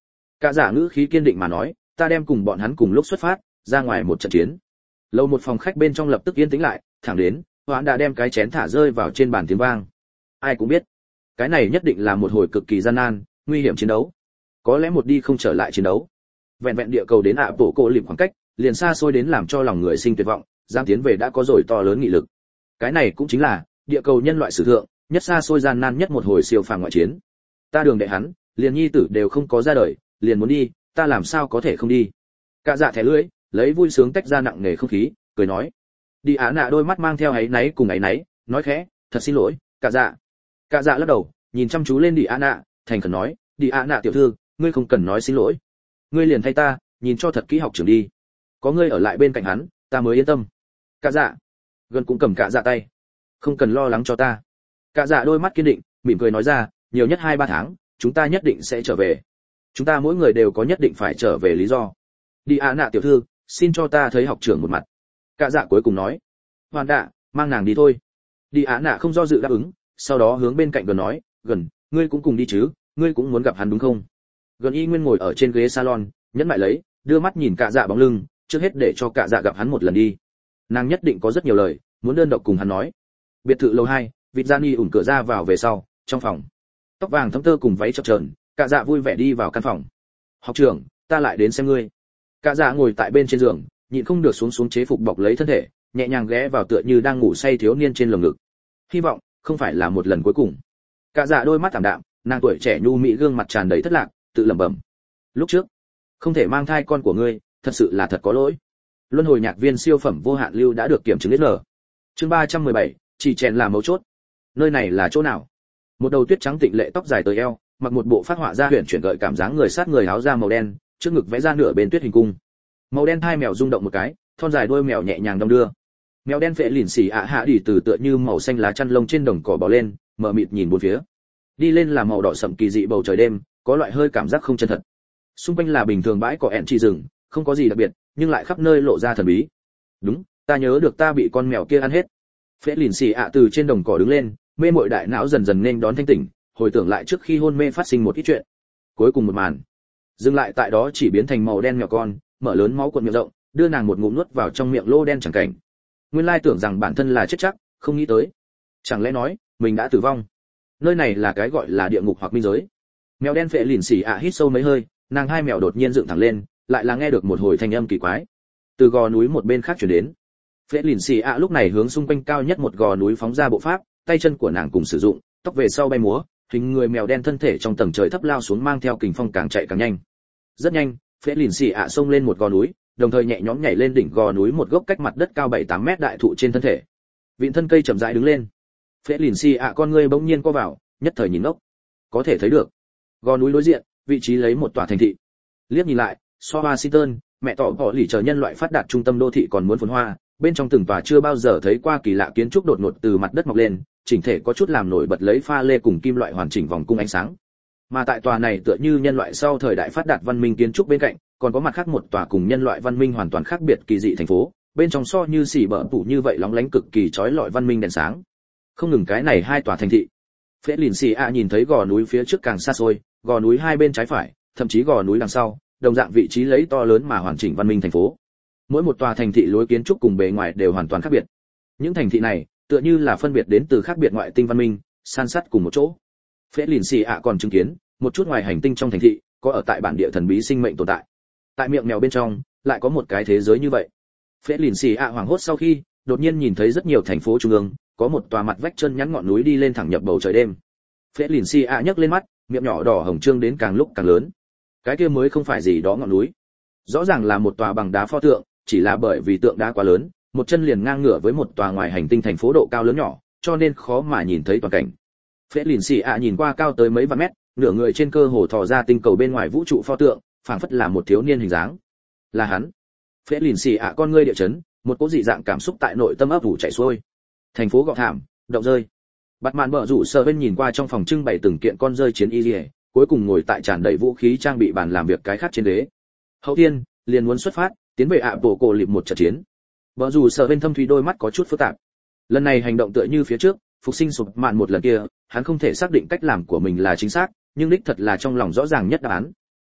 Speaker 1: Cả giả ngữ khí kiên định mà nói, ta đem cùng bọn hắn cùng lúc xuất phát, ra ngoài một trận chiến. Lầu một phòng khách bên trong lập tức yên tĩnh lại, thẳng đến, Hoán đã đem cái chén thả rơi vào trên bàn tiếng vang. Ai cũng biết, cái này nhất định là một hồi cực kỳ gian nan, nguy hiểm chiến đấu. Có lẽ một đi không trở lại chiến đấu. Vẹn vẹn địa cầu đến bộ cổ lịp khoảng cách, liền xa xôi đến làm cho lòng người sinh tuyệt vọng, giang tiến về đã có rồi to lớn nghị lực. Cái này cũng chính là địa cầu nhân loại sử thượng nhất xa xôi gian nan nhất một hồi siêu phàm ngoại chiến. Ta đường đệ hắn, liền nhi tử đều không có ra đời, liền muốn đi, ta làm sao có thể không đi. Cả dạ thẻ lưỡi, lấy vui sướng tách ra nặng nề không khí, cười nói. Đi Á Nạ đôi mắt mang theo áy náy cùng áy náy, nói khẽ, thật xin lỗi, cả dạ. Cả dạ lắc đầu, nhìn chăm chú lên Đi Á Nạ, thành khẩn nói, Đi Á Nạ tiểu thư, ngươi không cần nói xin lỗi. Ngươi liền thay ta, nhìn cho thật kỹ học trưởng đi. Có ngươi ở lại bên cạnh hắn, ta mới yên tâm. Cả dạ. Gần cũng cầm cả dạ tay. Không cần lo lắng cho ta. Cả dạ đôi mắt kiên định, mỉm cười nói ra, nhiều nhất 2-3 tháng, chúng ta nhất định sẽ trở về. Chúng ta mỗi người đều có nhất định phải trở về lý do. Đi Á Nạ tiểu thư, xin cho ta thấy học trưởng một mặt. Cả dạ cuối cùng nói, Hoàn Đạ, mang nàng đi thôi. Đi Á Nạ không do dự đáp ứng, sau đó hướng bên cạnh Gần nói, Gần, ngươi cũng cùng đi chứ, ngươi cũng muốn gặp hắn đúng không? Gần y nguyên ngồi ở trên ghế salon, nhẫn mại lấy, đưa mắt nhìn cả dạ bóng lưng, trước hết để cho cả dạ gặp hắn một lần đi. Nàng nhất định có rất nhiều lời muốn đơn độc cùng hắn nói. Biệt thự lầu 2, Vịt Gianni ủng cửa ra vào về sau, trong phòng. Tóc vàng thấm tơ cùng váy chập chờn, cả dạ vui vẻ đi vào căn phòng. Học trưởng, ta lại đến xem ngươi. Cả dạ ngồi tại bên trên giường, nhịn không được xuống chế phục bọc lấy thân thể, nhẹ nhàng ghé vào tựa như đang ngủ say thiếu niên trên lồng ngực. Hy vọng không phải là một lần cuối cùng. Cả dạ đôi mắt thảm đạm, nàng tuổi trẻ nhu mỹ gương mặt tràn đầy thất lạc, tự lẩm bẩm. Lúc trước, không thể mang thai con của ngươi, thật sự là thật có lỗi. Luân hồi nhạc viên siêu phẩm vô hạn lưu đã được kiểm chứng đến lờ. Chương 317, chỉ chèn là mấu chốt. Nơi này là chỗ nào? Một đầu tuyết trắng tịnh lệ tóc dài tới eo, mặc một bộ phát họa ra huyền chuyển gợi cảm dáng người sát người áo da màu đen, trước ngực vẽ ra nửa bên tuyết hình cung. Màu đen hai mèo rung động một cái, thon dài đuôi mèo nhẹ nhàng đong đưa. Mèo đen phệ lìn xì ạ hạ đi từ tựa như màu xanh lá chăn lông trên đồng cỏ bò lên, mờ mịt nhìn bốn phía. Đi lên là màu đỏ sậm kỳ dị bầu trời đêm, có loại hơi cảm giác không chân thật. Xung quanh là bình thường bãi cỏ ẹn chỉ rừng, không có gì đặc biệt, nhưng lại khắp nơi lộ ra thần bí. Đúng, ta nhớ được ta bị con mèo kia ăn hết. Phệ lìn xì ạ từ trên đồng cỏ đứng lên, mê mội đại não dần dần nên đón thanh tỉnh, hồi tưởng lại trước khi hôn mê phát sinh một ít chuyện. Cuối cùng một màn, dừng lại tại đó chỉ biến thành màu đen mèo con, mở lớn máu cuộn miệng rộng, đưa nàng một ngụm nuốt vào trong miệng lô đen chẳng cảnh. Nguyên lai tưởng rằng bản thân là chết chắc, không nghĩ tới, chẳng lẽ nói mình đã tử vong. Nơi này là cái gọi là địa ngục hoặc minh giới. Mèo đen phệ lìn xì ạ hít sâu mấy hơi, nàng hai mèo đột nhiên dựng thẳng lên, lại là nghe được một hồi thanh âm kỳ quái từ gò núi một bên khác truyền đến. Phệ lìn xì ạ lúc này hướng xung quanh cao nhất một gò núi phóng ra bộ pháp, tay chân của nàng cùng sử dụng, tóc về sau bay múa, hình người mèo đen thân thể trong tầng trời thấp lao xuống mang theo kình phong càng chạy càng nhanh. Rất nhanh, Phệ lìn xì ạ xông lên một gò núi, đồng thời nhẹ nhõm nhảy lên đỉnh gò núi một gốc cách mặt đất cao 7-8 mét đại thụ trên thân thể. Vịn thân cây chậm rãi đứng lên. Phệ lìn xì ạ con ngươi bỗng nhiên co vào, nhất thời nhìn ngốc. Có thể thấy được, gò núi đối diện, vị trí lấy một tòa thành thị. Liếc nhìn lại, so Washington, mẹ tỏ bỏ lì chờ nhân loại phát đạt trung tâm đô thị còn muốn phồn hoa, bên trong từng tòa chưa bao giờ thấy qua kỳ lạ kiến trúc đột ngột từ mặt đất mọc lên, chỉnh thể có chút làm nổi bật lấy pha lê cùng kim loại hoàn chỉnh vòng cung ánh sáng. Mà tại tòa này tựa như nhân loại sau thời đại phát đạt văn minh kiến trúc bên cạnh, còn có mặt khác một tòa cùng nhân loại văn minh hoàn toàn khác biệt kỳ dị thành phố, bên trong so như xỉ bờ phủ như vậy lóng lánh cực kỳ chói lọi văn minh đèn sáng. Không ngừng cái này hai tòa thành thị. Phệ lìn xì ạ nhìn thấy gò núi phía trước càng xa xôi, gò núi hai bên trái phải, thậm chí gò núi đằng sau, đồng dạng vị trí lấy to lớn mà hoàn chỉnh văn minh thành phố. Mỗi một tòa thành thị lối kiến trúc cùng bề ngoài đều hoàn toàn khác biệt. Những thành thị này, tựa như là phân biệt đến từ khác biệt ngoại tinh văn minh, san sát cùng một chỗ. Phệ lìn xì ạ còn chứng kiến, một chút ngoài hành tinh trong thành thị, có ở tại bản địa thần bí sinh mệnh tồn tại. Tại miệng mèo bên trong, lại có một cái thế giới như vậy. Phệ lìn xì ạ hoảng hốt sau khi, đột nhiên nhìn thấy rất nhiều thành phố trung ương, có một tòa mặt vách chân nhắn ngọn núi đi lên thẳng nhập bầu trời đêm. Phệ lìn xì ạ nhấc lên mắt, miệng nhỏ đỏ hồng trương đến càng lúc càng lớn. Cái kia mới không phải gì đó ngọn núi, rõ ràng là một tòa bằng đá pho tượng, chỉ là bởi vì tượng đá quá lớn, một chân liền ngang ngửa với một tòa ngoài hành tinh thành phố độ cao lớn nhỏ, cho nên khó mà nhìn thấy toàn cảnh. Phệ lìn xì ạ nhìn qua cao tới mấy vạn mét, nửa người trên cơ hồ thò ra tinh cầu bên ngoài vũ trụ pho tượng, phảng phất là một thiếu niên hình dáng. Là hắn. Phệ lìn xì ạ con ngươi địa chấn, một cỗ dị dạng cảm xúc tại nội tâm ấp ủ chảy xuôi. Thành phố gọ thảm, động rơi. Bắt màn bờ rủ sờ bên nhìn qua trong phòng trưng bày từng kiện con rơi chiến y liề, cuối cùng ngồi tại tràn đầy vũ khí trang bị bàn làm việc cái khác trên đế. Hậu thiên, liền muốn xuất phát, tiến về bộ cổ lịp một trận chiến. Bờ rủ sờ bên thâm thúy đôi mắt có chút phức tạp. Lần này hành động tựa như phía trước, phục sinh sụp mạn một lần kia, hắn không thể xác định cách làm của mình là chính xác, nhưng đích thật là trong lòng rõ ràng nhất đáp án.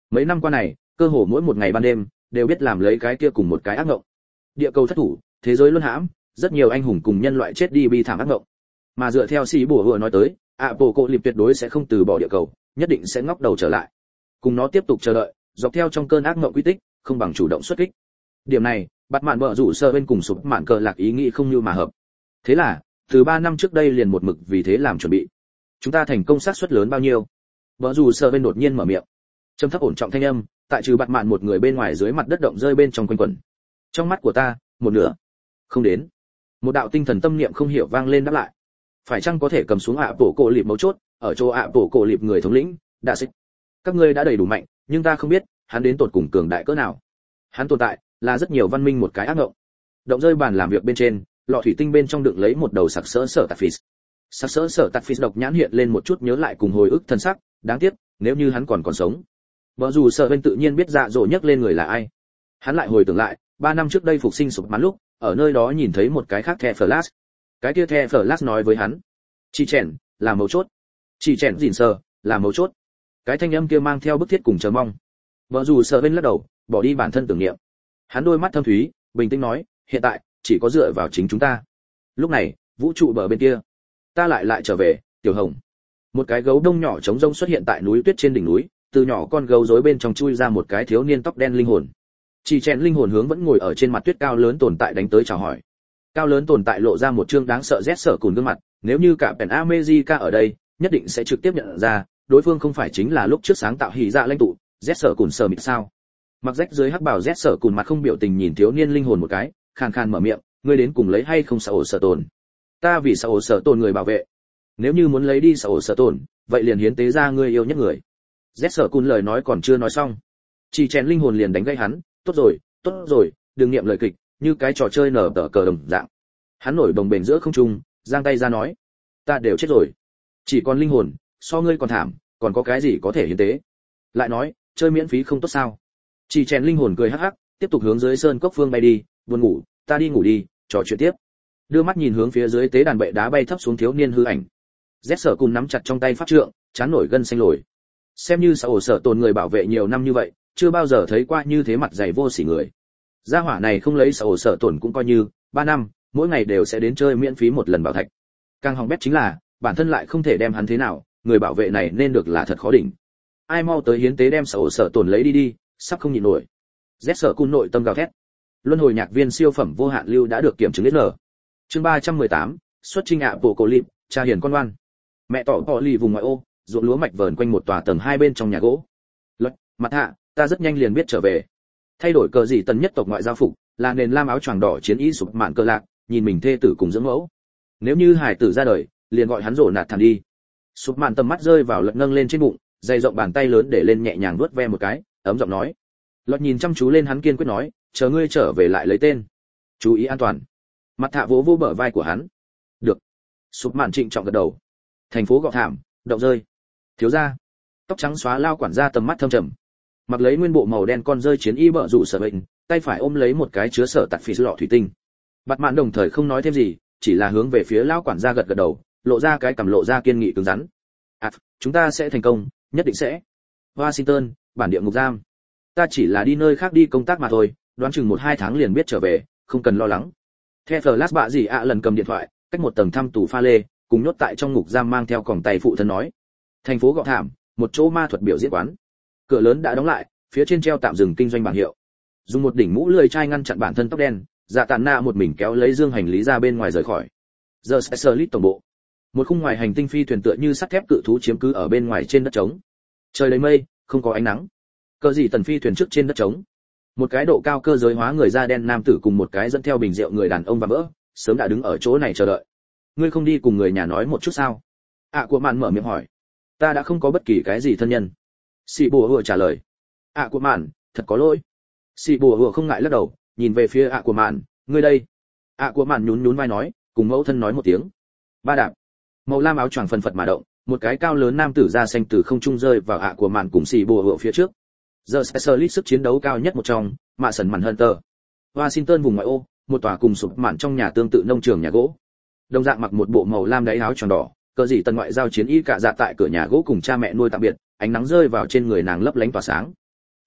Speaker 1: Mấy năm qua này, cơ hồ mỗi một ngày ban đêm đều biết làm lấy cái kia cùng một cái ác ngộng. Địa cầu thất thủ, thế giới luân hãm, rất nhiều anh hùng cùng nhân loại chết đi bi thảm ác ngộng. Mà dựa theo sĩ bùa vừa nói tới, bộ cộ liệp tuyệt đối sẽ không từ bỏ địa cầu, nhất định sẽ ngóc đầu trở lại. Cùng nó tiếp tục chờ đợi, dọc theo trong cơn ác ngộng quy tích, không bằng chủ động xuất kích. Điểm này, bắt mạn bợ rủ sơ bên cùng sụp mạn cờ lạc ý nghĩ không như mà hợp. Thế là, từ 3 năm trước đây liền một mực vì thế làm chuẩn bị. Chúng ta thành công xác suất lớn bao nhiêu? Bợ rủ sơ bên đột nhiên mở miệng. Trầm thấp ổn trọng thanh âm, tại trừ bắt mạn một người bên ngoài dưới mặt đất động rơi bên trong quanh quẩn. Trong mắt của ta, một nửa. Không đến. Một đạo tinh thần tâm niệm không hiểu vang lên đáp lại. Phải chăng có thể cầm xuống bộ cổ liệp mấu chốt, ở chỗ bộ cổ liệp người thống lĩnh, đã xích. Các ngươi đã đầy đủ mạnh, nhưng ta không biết, hắn đến tột cùng cường đại cỡ nào. Hắn tồn tại là rất nhiều văn minh một cái ác ngộng. Động rơi bàn làm việc bên trên, lọ thủy tinh bên trong đựng lấy một đầu sặc sỡ sở tạt phis. Sặc sỡ sở tạt phis độc nhãn hiện lên một chút nhớ lại cùng hồi ức thân sắc, đáng tiếc, nếu như hắn còn sống. Bở dù sợ bên tự nhiên biết dạ dỗ nhấc lên người là ai. Hắn lại hồi tưởng lại, 3 năm trước đây phục sinh sụp mắn lúc, ở nơi đó nhìn thấy một cái khác The Flash. Cái kia The Flash nói với hắn, chỉ chèn là mấu chốt, chỉ chèn gìn sờ là mấu chốt. Cái thanh âm kia mang theo bức thiết cùng chờ mong. Bở dù sợ bên lắc đầu, bỏ đi bản thân tưởng niệm. Hắn đôi mắt thâm thúy, bình tĩnh nói, hiện tại chỉ có dựa vào chính chúng ta. Lúc này, vũ trụ bờ bên kia, ta lại trở về, Tiểu Hồng. Một cái gấu đông nhỏ trống rỗng xuất hiện tại núi tuyết trên đỉnh núi, từ nhỏ con gấu rối bên trong chui ra một cái thiếu niên tóc đen linh hồn. Chỉ chèn linh hồn hướng vẫn ngồi ở trên mặt tuyết cao lớn tồn tại đánh tới chào hỏi. Cao lớn tồn tại lộ ra một trương đáng sợ rét sợ cùn gương mặt, nếu như cả Pen America ở đây, nhất định sẽ trực tiếp nhận ra, đối phương không phải chính là lúc trước sáng tạo hỉ dạ lãnh tụ, rét sợ cùn sờ mịt sao? Mặc rách dưới hắc bào rét sợ cùn mặt không biểu tình nhìn thiếu niên linh hồn một cái, khàn khàn mở miệng, ngươi đến cùng lấy hay không sợ sở tồn? Ta vì sợ sở tồn người bảo vệ. Nếu như muốn lấy đi sợ sở tồn, vậy liền hiến tế ra ngươi yêu nhất người. Rét sợ cùn lời nói còn chưa nói xong, chỉ chèn linh hồn liền đánh gây hắn, tốt rồi, đừng niệm lời kịch, như cái trò chơi nở tờ cờ đồng dạng. Hắn nổi đồng bền giữa không trung, giang tay ra nói, ta đều chết rồi, chỉ còn linh hồn, so ngươi còn thảm, còn có cái gì có thể hiến tế? Lại nói, chơi miễn phí không tốt sao? Chỉ chèn linh hồn cười hắc hắc, tiếp tục hướng dưới sơn cốc phương bay đi, buồn ngủ, ta đi ngủ đi, trò chuyện tiếp. Đưa mắt nhìn hướng phía dưới tế đàn bệ đá bay thấp xuống thiếu niên hư ảnh. Rét sở cùng nắm chặt trong tay pháp trượng, chán nổi gân xanh lồi. Xem như sở tồn người bảo vệ nhiều năm như vậy, chưa bao giờ thấy qua như thế mặt dày vô sỉ người. Gia hỏa này không lấy sở tồn cũng coi như, 3 năm, mỗi ngày đều sẽ đến chơi miễn phí một lần bảo thạch. Càng hỏng bét chính là, bản thân lại không thể đem hắn thế nào, người bảo vệ này nên được là thật khó đỉnh. Ai mau tới hiến tế đem sở tồn lấy đi, sắp không nhịn nổi. Rét sở cung nội tâm gào thét. Luân hồi nhạc viên siêu phẩm vô hạn lưu đã được kiểm chứng đến lờ. Chương 318, xuất trinh bộ cổ lịp, cha hiền con ngoan. Mẹ tỏ bỏ lì vùng ngoại ô, ruộng lúa mạch vờn quanh một tòa tầng 2 bên trong nhà gỗ. Luật, mặt hạ, ta rất nhanh liền biết trở về. Thay đổi cờ gì tần nhất tộc ngoại giao phục, là nền lam áo choàng đỏ chiến y sụp mạn cờ lạc, nhìn mình thê tử cùng dưỡng mẫu. Nếu như hải tử ra đời, liền gọi hắn rổ nạt thản đi. Sụp mạn tầm mắt rơi vào Lật nâng lên trên bụng, dày rộng bàn tay lớn để lên nhẹ nhàng vuốt ve một cái, ấm giọng nói. Lật nhìn chăm chú lên hắn kiên quyết nói, chờ ngươi trở về lại lấy tên. Chú ý an toàn. Mặt hạ vỗ bờ vai của hắn. Được. Sụp mạn trịnh trọng gật đầu. Thành phố Gọ Thảm, động rơi. Thiếu gia. Tóc trắng xóa lao quản gia tầm mắt thâm trầm. Mặc lấy nguyên bộ màu đen con rơi chiến y bợ rủ sở bệnh, tay phải ôm lấy một cái chứa sở tạt phì lọ thủy tinh. Bạt mạn đồng thời không nói thêm gì, chỉ là hướng về phía lao quản gia gật gật đầu, lộ ra cái cằm lộ ra kiên nghị cứng rắn. Chúng ta sẽ thành công, nhất định sẽ. Washington, bản địa ngục giam. Ta chỉ là đi nơi khác đi công tác mà thôi, đoán chừng 1-2 tháng liền biết trở về, không cần lo lắng. The Flash bạ gì lần cầm điện thoại, cách một tầng thăm tù pha lê, cùng nhốt tại trong ngục giam mang theo còng tay phụ thân nói. Thành phố Gọ Thảm, một chỗ ma thuật biểu diễn quán. Cửa lớn đã đóng lại, phía trên treo tạm dừng kinh doanh bảng hiệu. Dùng một đỉnh mũ lười chai ngăn chặn bản thân tóc đen, Dạ Tản Na một mình kéo lấy dương hành lý ra bên ngoài rời khỏi. The Specialist tổng bộ. Một khung ngoài hành tinh phi thuyền tựa như sắt thép cự thú chiếm cứ ở bên ngoài trên đất trống. Trời đầy mây, không có ánh nắng. Cờ gì tần phi thuyền trước trên đất trống. Một cái độ cao cơ giới hóa người da đen nam tử cùng một cái dẫn theo bình rượu người đàn ông và vỡ, sớm đã đứng ở chỗ này chờ đợi. Ngươi không đi cùng người nhà nói một chút sao? Của mạn mở miệng hỏi. Ta đã không có bất kỳ cái gì thân nhân. Sĩ bùa vừa trả lời. Của mạn, thật có lỗi. Sĩ bùa vừa không ngại lắc đầu, nhìn về phía của mạn, ngươi đây. Của mạn nhún nhún vai nói, cùng mẫu thân nói một tiếng. Ba đạp. Màu lam áo choàng phần phật mà động, một cái cao lớn nam tử da xanh từ không trung rơi vào của mạn cùng sĩ bùa vừa phía trước. The Specialist sức chiến đấu cao nhất một trong, mạ sần màn Hunter. Washington vùng ngoại ô, một tòa cùng sụp mạn trong nhà tương tự nông trường nhà gỗ. Đồng dạng mặc một bộ màu lam đáy áo choàng đỏ, cờ gì tần ngoại giao chiến y cả dạ tại cửa nhà gỗ cùng cha mẹ nuôi tạm biệt, ánh nắng rơi vào trên người nàng lấp lánh tỏa sáng.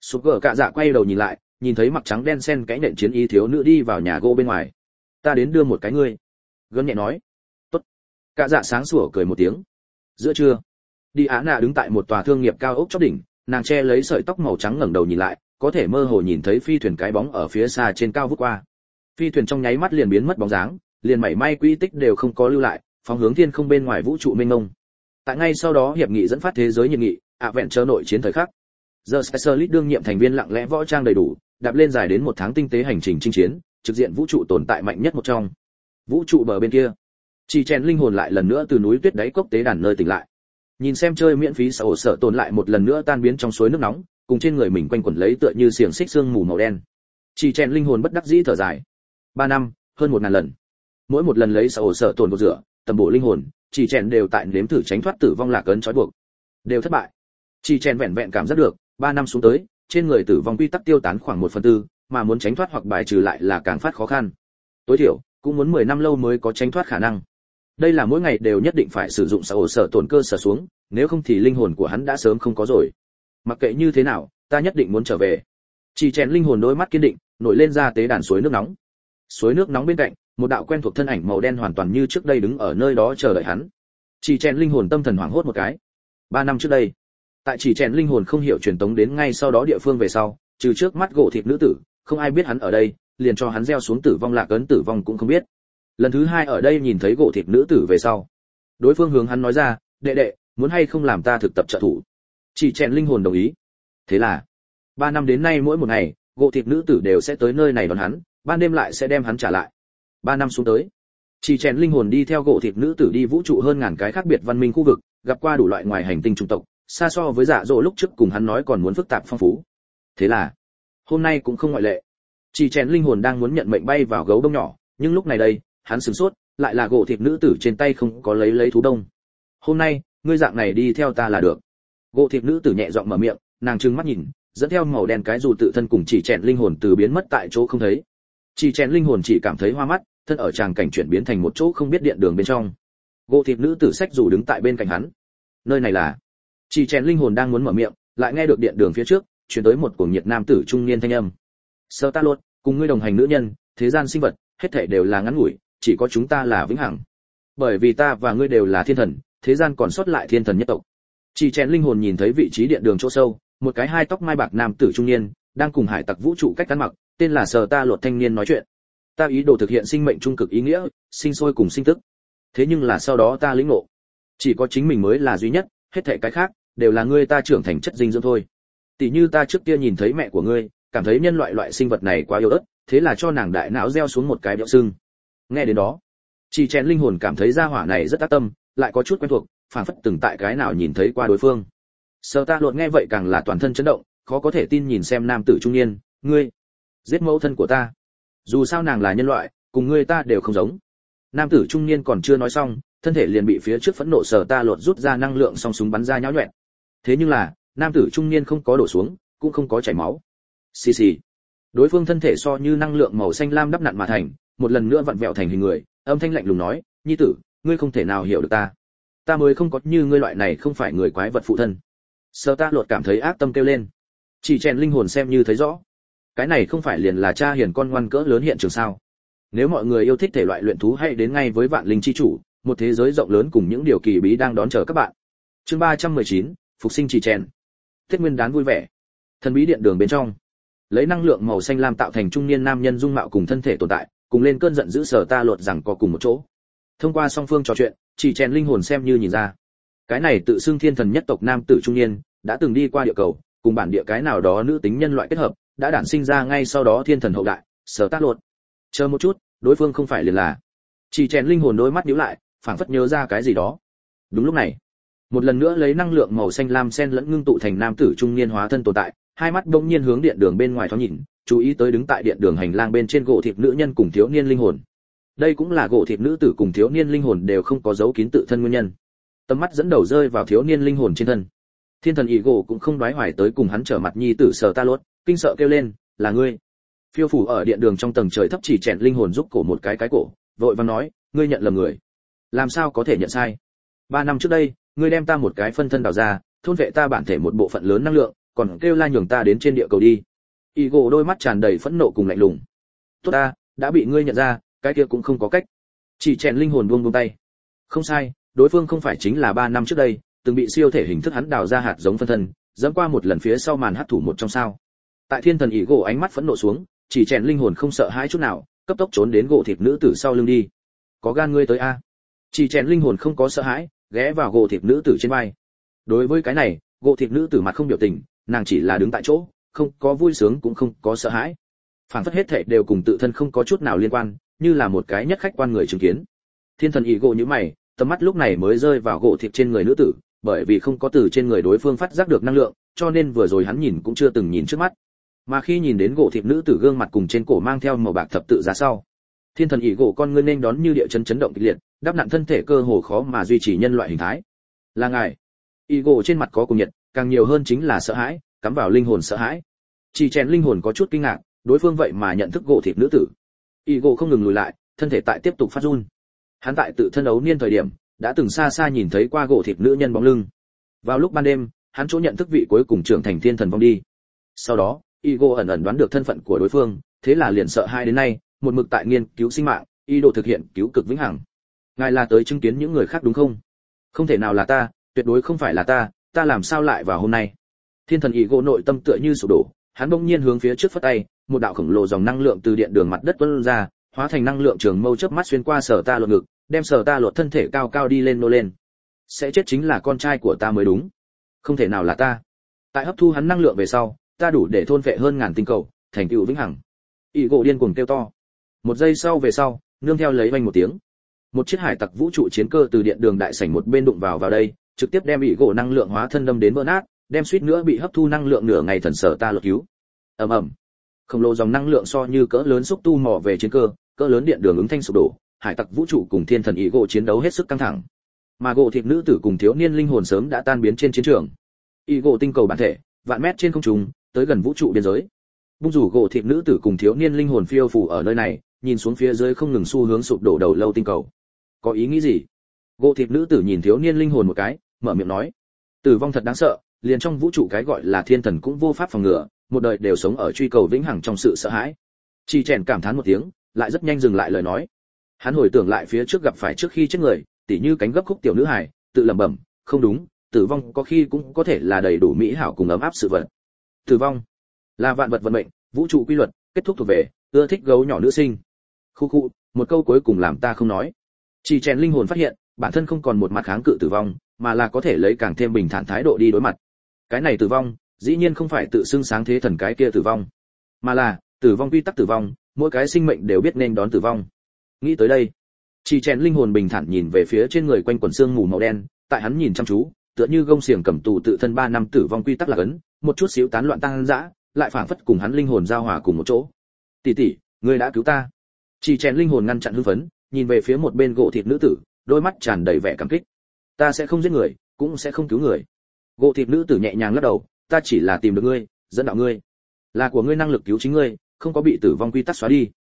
Speaker 1: Sụp gở cạ dạ quay đầu nhìn lại, nhìn thấy mặc trắng đen xen kẽ nện chiến y thiếu nữ đi vào nhà gỗ bên ngoài. Ta đến đưa một cái ngươi. Gân nhẹ nói. Tốt. Cạ dạ sáng sủa cười một tiếng. Giữa trưa, đi á nạ đứng tại một tòa thương nghiệp cao ốc chóp đỉnh, nàng che lấy sợi tóc màu trắng ngẩng đầu nhìn lại, có thể mơ hồ nhìn thấy phi thuyền cái bóng ở phía xa trên cao vút qua. Phi thuyền trong nháy mắt liền biến mất bóng dáng, liền mảy may quỹ tích đều không có lưu lại, phóng hướng thiên không bên ngoài vũ trụ mênh mông. Tại ngay sau đó hiệp nghị dẫn phát thế giới nhiệt nghị, vẹn chờ nội chiến thời khắc. The Specialist đương nhiệm thành viên lặng lẽ võ trang đầy đủ, đạp lên dài đến một tháng tinh tế hành trình chinh chiến, trực diện vũ trụ tồn tại mạnh nhất một trong. Vũ trụ bờ bên kia, chỉ chèn linh hồn lại lần nữa từ núi tuyết đáy cốc tế đàn nơi tỉnh lại. Nhìn xem chơi miễn phí sợ tồn lại một lần nữa tan biến trong suối nước nóng, cùng trên người mình quanh quẩn lấy tựa như xiềng xích xương mù màu đen. Chỉ chèn linh hồn bất đắc dĩ thở dài. 3 năm, hơn 1000 lần. Mỗi một lần lấy sợ tồn của rửa, tầm bổ linh hồn, chỉ chèn đều tại nếm thử tránh thoát tử vong lạc ấn trói buộc. Đều thất bại. Chỉ chèn vẹn vẹn cảm giác được, 3 năm xuống tới, trên người tử vong quy tắc tiêu tán khoảng 1/4, mà muốn tránh thoát hoặc bài trừ lại là càng phát khó khăn. Tối thiểu, cũng muốn 10 năm lâu mới có tránh thoát khả năng. Đây là mỗi ngày đều nhất định phải sử dụng sợ tổn cơ sở xuống, nếu không thì linh hồn của hắn đã sớm không có rồi. Mặc kệ như thế nào, ta nhất định muốn trở về. Chỉ chèn linh hồn đôi mắt kiên định, nổi lên ra tế đàn suối nước nóng. Suối nước nóng bên cạnh, một đạo quen thuộc thân ảnh màu đen hoàn toàn như trước đây đứng ở nơi đó chờ đợi hắn. Chỉ chèn linh hồn tâm thần hoảng hốt một cái. 3 năm trước đây, tại chỉ chèn linh hồn không hiểu truyền tống đến ngay sau đó địa phương về sau, trừ trước mắt gỗ thịt nữ tử, không ai biết hắn ở đây, liền cho hắn gieo xuống tử vong lạc ấn tử vong cũng không biết. Lần thứ 2 ở đây nhìn thấy gỗ thịt nữ tử về sau, đối phương hướng hắn nói ra, đệ đệ, muốn hay không làm ta thực tập trợ thủ. Chỉ chèn linh hồn đồng ý. Thế là 3 năm đến nay mỗi một ngày, gỗ thịt nữ tử đều sẽ tới nơi này đón hắn, ban đêm lại sẽ đem hắn trả lại. 3 năm xuống tới, chỉ chèn linh hồn đi theo gỗ thịt nữ tử đi vũ trụ hơn ngàn cái khác biệt văn minh khu vực, gặp qua đủ loại ngoài hành tinh chủng tộc, xa so với dạ dỗ lúc trước cùng hắn nói còn muốn phức tạp phong phú. Thế là hôm nay cũng không ngoại lệ. Chỉ chèn linh hồn đang muốn nhận mệnh bay vào gấu đông nhỏ, nhưng lúc này đây, hắn sửng sốt, lại là gỗ thịt nữ tử trên tay không có lấy thú đông. Hôm nay, ngươi dạng này đi theo ta là được. Gỗ thịt nữ tử nhẹ giọng mở miệng, nàng trừng mắt nhìn, dẫn theo màu đen cái dù tự thân cùng chỉ chèn linh hồn từ biến mất tại chỗ không thấy. Chỉ chèn linh hồn chỉ cảm thấy hoa mắt, thân ở tràng cảnh chuyển biến thành một chỗ không biết điện đường bên trong. Gỗ thịt nữ tử xách dù đứng tại bên cạnh hắn. Nơi này là. Chỉ chèn linh hồn đang muốn mở miệng, lại nghe được điện đường phía trước truyền tới một cuồng nhiệt nam tử trung niên thanh âm. Sơ ta luôn, cùng ngươi đồng hành nữ nhân, thế gian sinh vật, hết thảy đều là ngắn ngủi, chỉ có chúng ta là vĩnh hằng. Bởi vì ta và ngươi đều là thiên thần, thế gian còn sót lại thiên thần nhất tộc. Chỉ chèn linh hồn nhìn thấy vị trí điện đường chỗ sâu, một cái hai tóc mai bạc nam tử trung niên, đang cùng hải tặc vũ trụ cách ăn mặc, tên là Sở Ta Luật thanh niên nói chuyện. Ta ý đồ thực hiện sinh mệnh trung cực ý nghĩa, sinh sôi cùng sinh tức. Thế nhưng là sau đó ta lĩnh ngộ, chỉ có chính mình mới là duy nhất, hết thảy cái khác đều là ngươi ta trưởng thành chất dinh dưỡng thôi. Tỷ như ta trước kia nhìn thấy mẹ của ngươi, cảm thấy nhân loại sinh vật này quá yếu ớt, thế là cho nàng đại não gieo xuống một cái béo xương. Nghe đến đó, chỉ chèn linh hồn cảm thấy gia hỏa này rất ác tâm, lại có chút quen thuộc, phảng phất từng tại cái nào nhìn thấy qua đối phương. Sở Ta Luật nghe vậy càng là toàn thân chấn động, khó có thể tin nhìn xem nam tử trung niên, ngươi giết mẫu thân của ta. Dù sao nàng là nhân loại, cùng ngươi ta đều không giống. Nam tử trung niên còn chưa nói xong, thân thể liền bị phía trước phẫn nộ Sở Ta Luật rút ra năng lượng song súng bắn ra nhão nhọẹt. Thế nhưng là, nam tử trung niên không có đổ xuống, cũng không có chảy máu. Xì xì. Đối phương thân thể so như năng lượng màu xanh lam đắp nặn mà thành, một lần nữa vặn vẹo thành hình người, âm thanh lạnh lùng nói, nhi tử, ngươi không thể nào hiểu được ta. Ta mới không có như ngươi loại này không phải người quái vật phụ thân. Sở Ta Luật cảm thấy ác tâm kêu lên. Chỉ chèn linh hồn xem như thấy rõ. Cái này không phải liền là cha hiền con ngoan cỡ lớn hiện trường sao? Nếu mọi người yêu thích thể loại luyện thú hãy đến ngay với Vạn Linh chi chủ, một thế giới rộng lớn cùng những điều kỳ bí đang đón chờ các bạn. Chương 319, phục sinh chỉ chèn. Tết Nguyên đán vui vẻ. Thần bí điện đường bên trong, lấy năng lượng màu xanh lam tạo thành trung niên nam nhân dung mạo cùng thân thể tồn tại, cùng lên cơn giận dữ Sở Ta Luật rằng có cùng một chỗ. Thông qua song phương trò chuyện, chỉ chèn linh hồn xem như nhìn ra, cái này tự xưng thiên thần nhất tộc nam tử trung niên đã từng đi qua địa cầu, cùng bản địa cái nào đó nữ tính nhân loại kết hợp, đã đản sinh ra ngay sau đó thiên thần hậu đại, Sở Ta Luật. Chờ một chút, đối phương không phải liền là. Chỉ chèn linh hồn đôi mắt nhíu lại, phảng phất nhớ ra cái gì đó. Đúng lúc này, một lần nữa lấy năng lượng màu xanh lam xen lẫn ngưng tụ thành nam tử trung niên hóa thân tồn tại, hai mắt bỗng nhiên hướng điện đường bên ngoài thoáng nhìn, chú ý tới đứng tại điện đường hành lang bên trên gỗ thịt nữ nhân cùng thiếu niên linh hồn. Đây cũng là gỗ thịt nữ tử cùng thiếu niên linh hồn đều không có giấu kín tự thân nguyên nhân. Tầm mắt dẫn đầu rơi vào thiếu niên linh hồn trên thân. Thiên thần ý gỗ cũng không đoái hoài tới cùng hắn trở mặt nhi tử Sở Ta Luật, kinh sợ kêu lên, là ngươi. Phiêu phủ ở điện đường trong tầng trời thấp chỉ chèn linh hồn giúp cổ một cái cổ, vội vàng nói, ngươi nhận lầm người. Làm sao có thể nhận sai? 3 năm trước đây, ngươi đem ta một cái phân thân đào ra, thôn vệ ta bản thể một bộ phận lớn năng lượng, còn kêu la nhường ta đến trên địa cầu đi. Y gỗ đôi mắt tràn đầy phẫn nộ cùng lạnh lùng. Tốt ta, đã bị ngươi nhận ra, cái kia cũng không có cách. Chỉ chèn linh hồn buông tay. Không sai, đối phương không phải chính là 3 năm trước đây, từng bị siêu thể hình thức hắn đào ra hạt giống phân thân, dẫm qua một lần phía sau màn hắc thủ một trong sao. Tại thiên thần ỷ gỗ ánh mắt phẫn nộ xuống, chỉ chèn linh hồn không sợ hãi chút nào, cấp tốc trốn đến gỗ thịt nữ tử sau lưng đi. Có gan ngươi tới a? Chỉ chèn linh hồn không có sợ hãi, ghé vào gỗ thịt nữ tử trên vai. Đối với cái này, gỗ thịt nữ tử mặt không biểu tình, nàng chỉ là đứng tại chỗ, không có vui sướng cũng không có sợ hãi. Phản phất hết thảy đều cùng tự thân không có chút nào liên quan, như là một cái nhất khách quan người chứng kiến. Thiên thần ỷ gỗ nhíu mày, tầm mắt lúc này mới rơi vào gỗ thịt trên người nữ tử, bởi vì không có từ trên người đối phương phát giác được năng lượng, cho nên vừa rồi hắn nhìn cũng chưa từng nhìn trước mắt. Mà khi nhìn đến gỗ thịt nữ tử gương mặt cùng trên cổ mang theo màu bạc thập tự giá sau, thiên thần ỷ gỗ con ngươi nên đón như địa chấn chấn động kịch liệt, đắp nặn thân thể cơ hồ khó mà duy trì nhân loại hình thái. Là ngài. Ỷ gỗ trên mặt có cùng nhiệt, càng nhiều hơn chính là sợ hãi, cắm vào linh hồn sợ hãi. Chỉ chèn linh hồn có chút kinh ngạc, đối phương vậy mà nhận thức gỗ thịt nữ tử. Ỷ gỗ không ngừng lùi lại, thân thể tại tiếp tục phát run. Hắn tại tự thân ấu niên thời điểm, đã từng xa xa nhìn thấy qua gỗ thịt nữ nhân bóng lưng. Vào lúc ban đêm, hắn chỗ nhận thức vị cuối cùng trưởng thành thiên thần vong đi. Sau đó, Igo ẩn ẩn đoán được thân phận của đối phương, thế là liền sợ hai đến nay, một mực tại nghiên cứu sinh mạng, ý đồ thực hiện cứu cực vĩnh hằng. Ngài là tới chứng kiến những người khác đúng không? Không thể nào là ta, tuyệt đối không phải là ta làm sao lại vào hôm nay? Thiên thần Igo nội tâm tựa như sụp đổ, hắn bỗng nhiên hướng phía trước phất tay, một đạo khổng lồ dòng năng lượng từ điện đường mặt đất tuôn ra, hóa thành năng lượng trường mâu chớp mắt xuyên qua sở ta lột ngực, đem sở ta lột thân thể cao cao đi lên nô lên. Sẽ chết chính là con trai của ta mới đúng. Không thể nào là ta. Tại hấp thu hắn năng lượng về sau, ta đủ để thôn phệ hơn ngàn tinh cầu, thành tựu vĩnh hằng. Ỷ gỗ điên cuồng kêu to. Một giây sau về sau, nương theo lấy vang một tiếng, một chiếc hải tặc vũ trụ chiến cơ từ điện đường đại sảnh một bên đụng vào đây, trực tiếp đem Ỷ gỗ năng lượng hóa thân đâm đến vỡ nát, đem suýt nữa bị hấp thu năng lượng nửa ngày thần sở ta lột cứu. Ầm ầm. Khổng lồ dòng năng lượng so như cỡ lớn xúc tu mò về chiến cơ, cỡ lớn điện đường ứng thanh sụp đổ, hải tặc vũ trụ cùng thiên thần Ỷ gỗ chiến đấu hết sức căng thẳng. Mà gỗ thịt nữ tử cùng thiếu niên linh hồn sớm đã tan biến trên chiến trường. Ỷ gỗ tinh cầu bản thể, vạn mét trên không trung, tới gần vũ trụ biên giới. Bung rủ gỗ thịt nữ tử cùng thiếu niên linh hồn phiêu phù ở nơi này, nhìn xuống phía dưới không ngừng xu hướng sụp đổ đầu lâu tinh cầu. Có ý nghĩ gì? Gỗ thịt nữ tử nhìn thiếu niên linh hồn một cái, mở miệng nói: tử vong thật đáng sợ, liền trong vũ trụ cái gọi là thiên thần cũng vô pháp phòng ngừa, một đời đều sống ở truy cầu vĩnh hằng trong sự sợ hãi. Chỉ chèn cảm thán một tiếng, lại rất nhanh dừng lại lời nói. Hắn hồi tưởng lại phía trước gặp phải trước khi chết người, tỉ như cánh gấp khúc tiểu nữ hài, tự lẩm bẩm, không đúng, tử vong có khi cũng có thể là đầy đủ mỹ hảo cùng ấm áp sự vật. Tử vong là vạn vật vận mệnh, vũ trụ quy luật, kết thúc thuộc về ưa thích gấu nhỏ nữ sinh. Khu khu, một câu cuối cùng làm ta không nói. Chỉ chèn linh hồn phát hiện, bản thân không còn một mặt kháng cự tử vong, mà là có thể lấy càng thêm bình thản thái độ đi đối mặt. Cái này tử vong, dĩ nhiên không phải tự xưng sáng thế thần cái kia tử vong, mà là tử vong quy tắc tử vong, mỗi cái sinh mệnh đều biết nên đón tử vong. Nghĩ tới đây, chỉ chèn linh hồn bình thản nhìn về phía trên người quanh quần xương mù màu đen, tại hắn nhìn chăm chú, tựa như gông xiềng cầm tù tự thân 3 năm tử vong quy tắc là cấn, một chút xíu tán loạn tăng dã, lại phảng phất cùng hắn linh hồn giao hòa cùng một chỗ. Tỷ tỷ, ngươi đã cứu ta. Chỉ chèn linh hồn ngăn chặn hưng phấn, nhìn về phía một bên gỗ thịt nữ tử, đôi mắt tràn đầy vẻ cảm kích. Ta sẽ không giết người, cũng sẽ không cứu người. Gỗ thịt nữ tử nhẹ nhàng lắc đầu, ta chỉ là tìm được ngươi, dẫn đạo ngươi. Là của ngươi năng lực cứu chính ngươi, không có bị tử vong quy tắc xóa đi.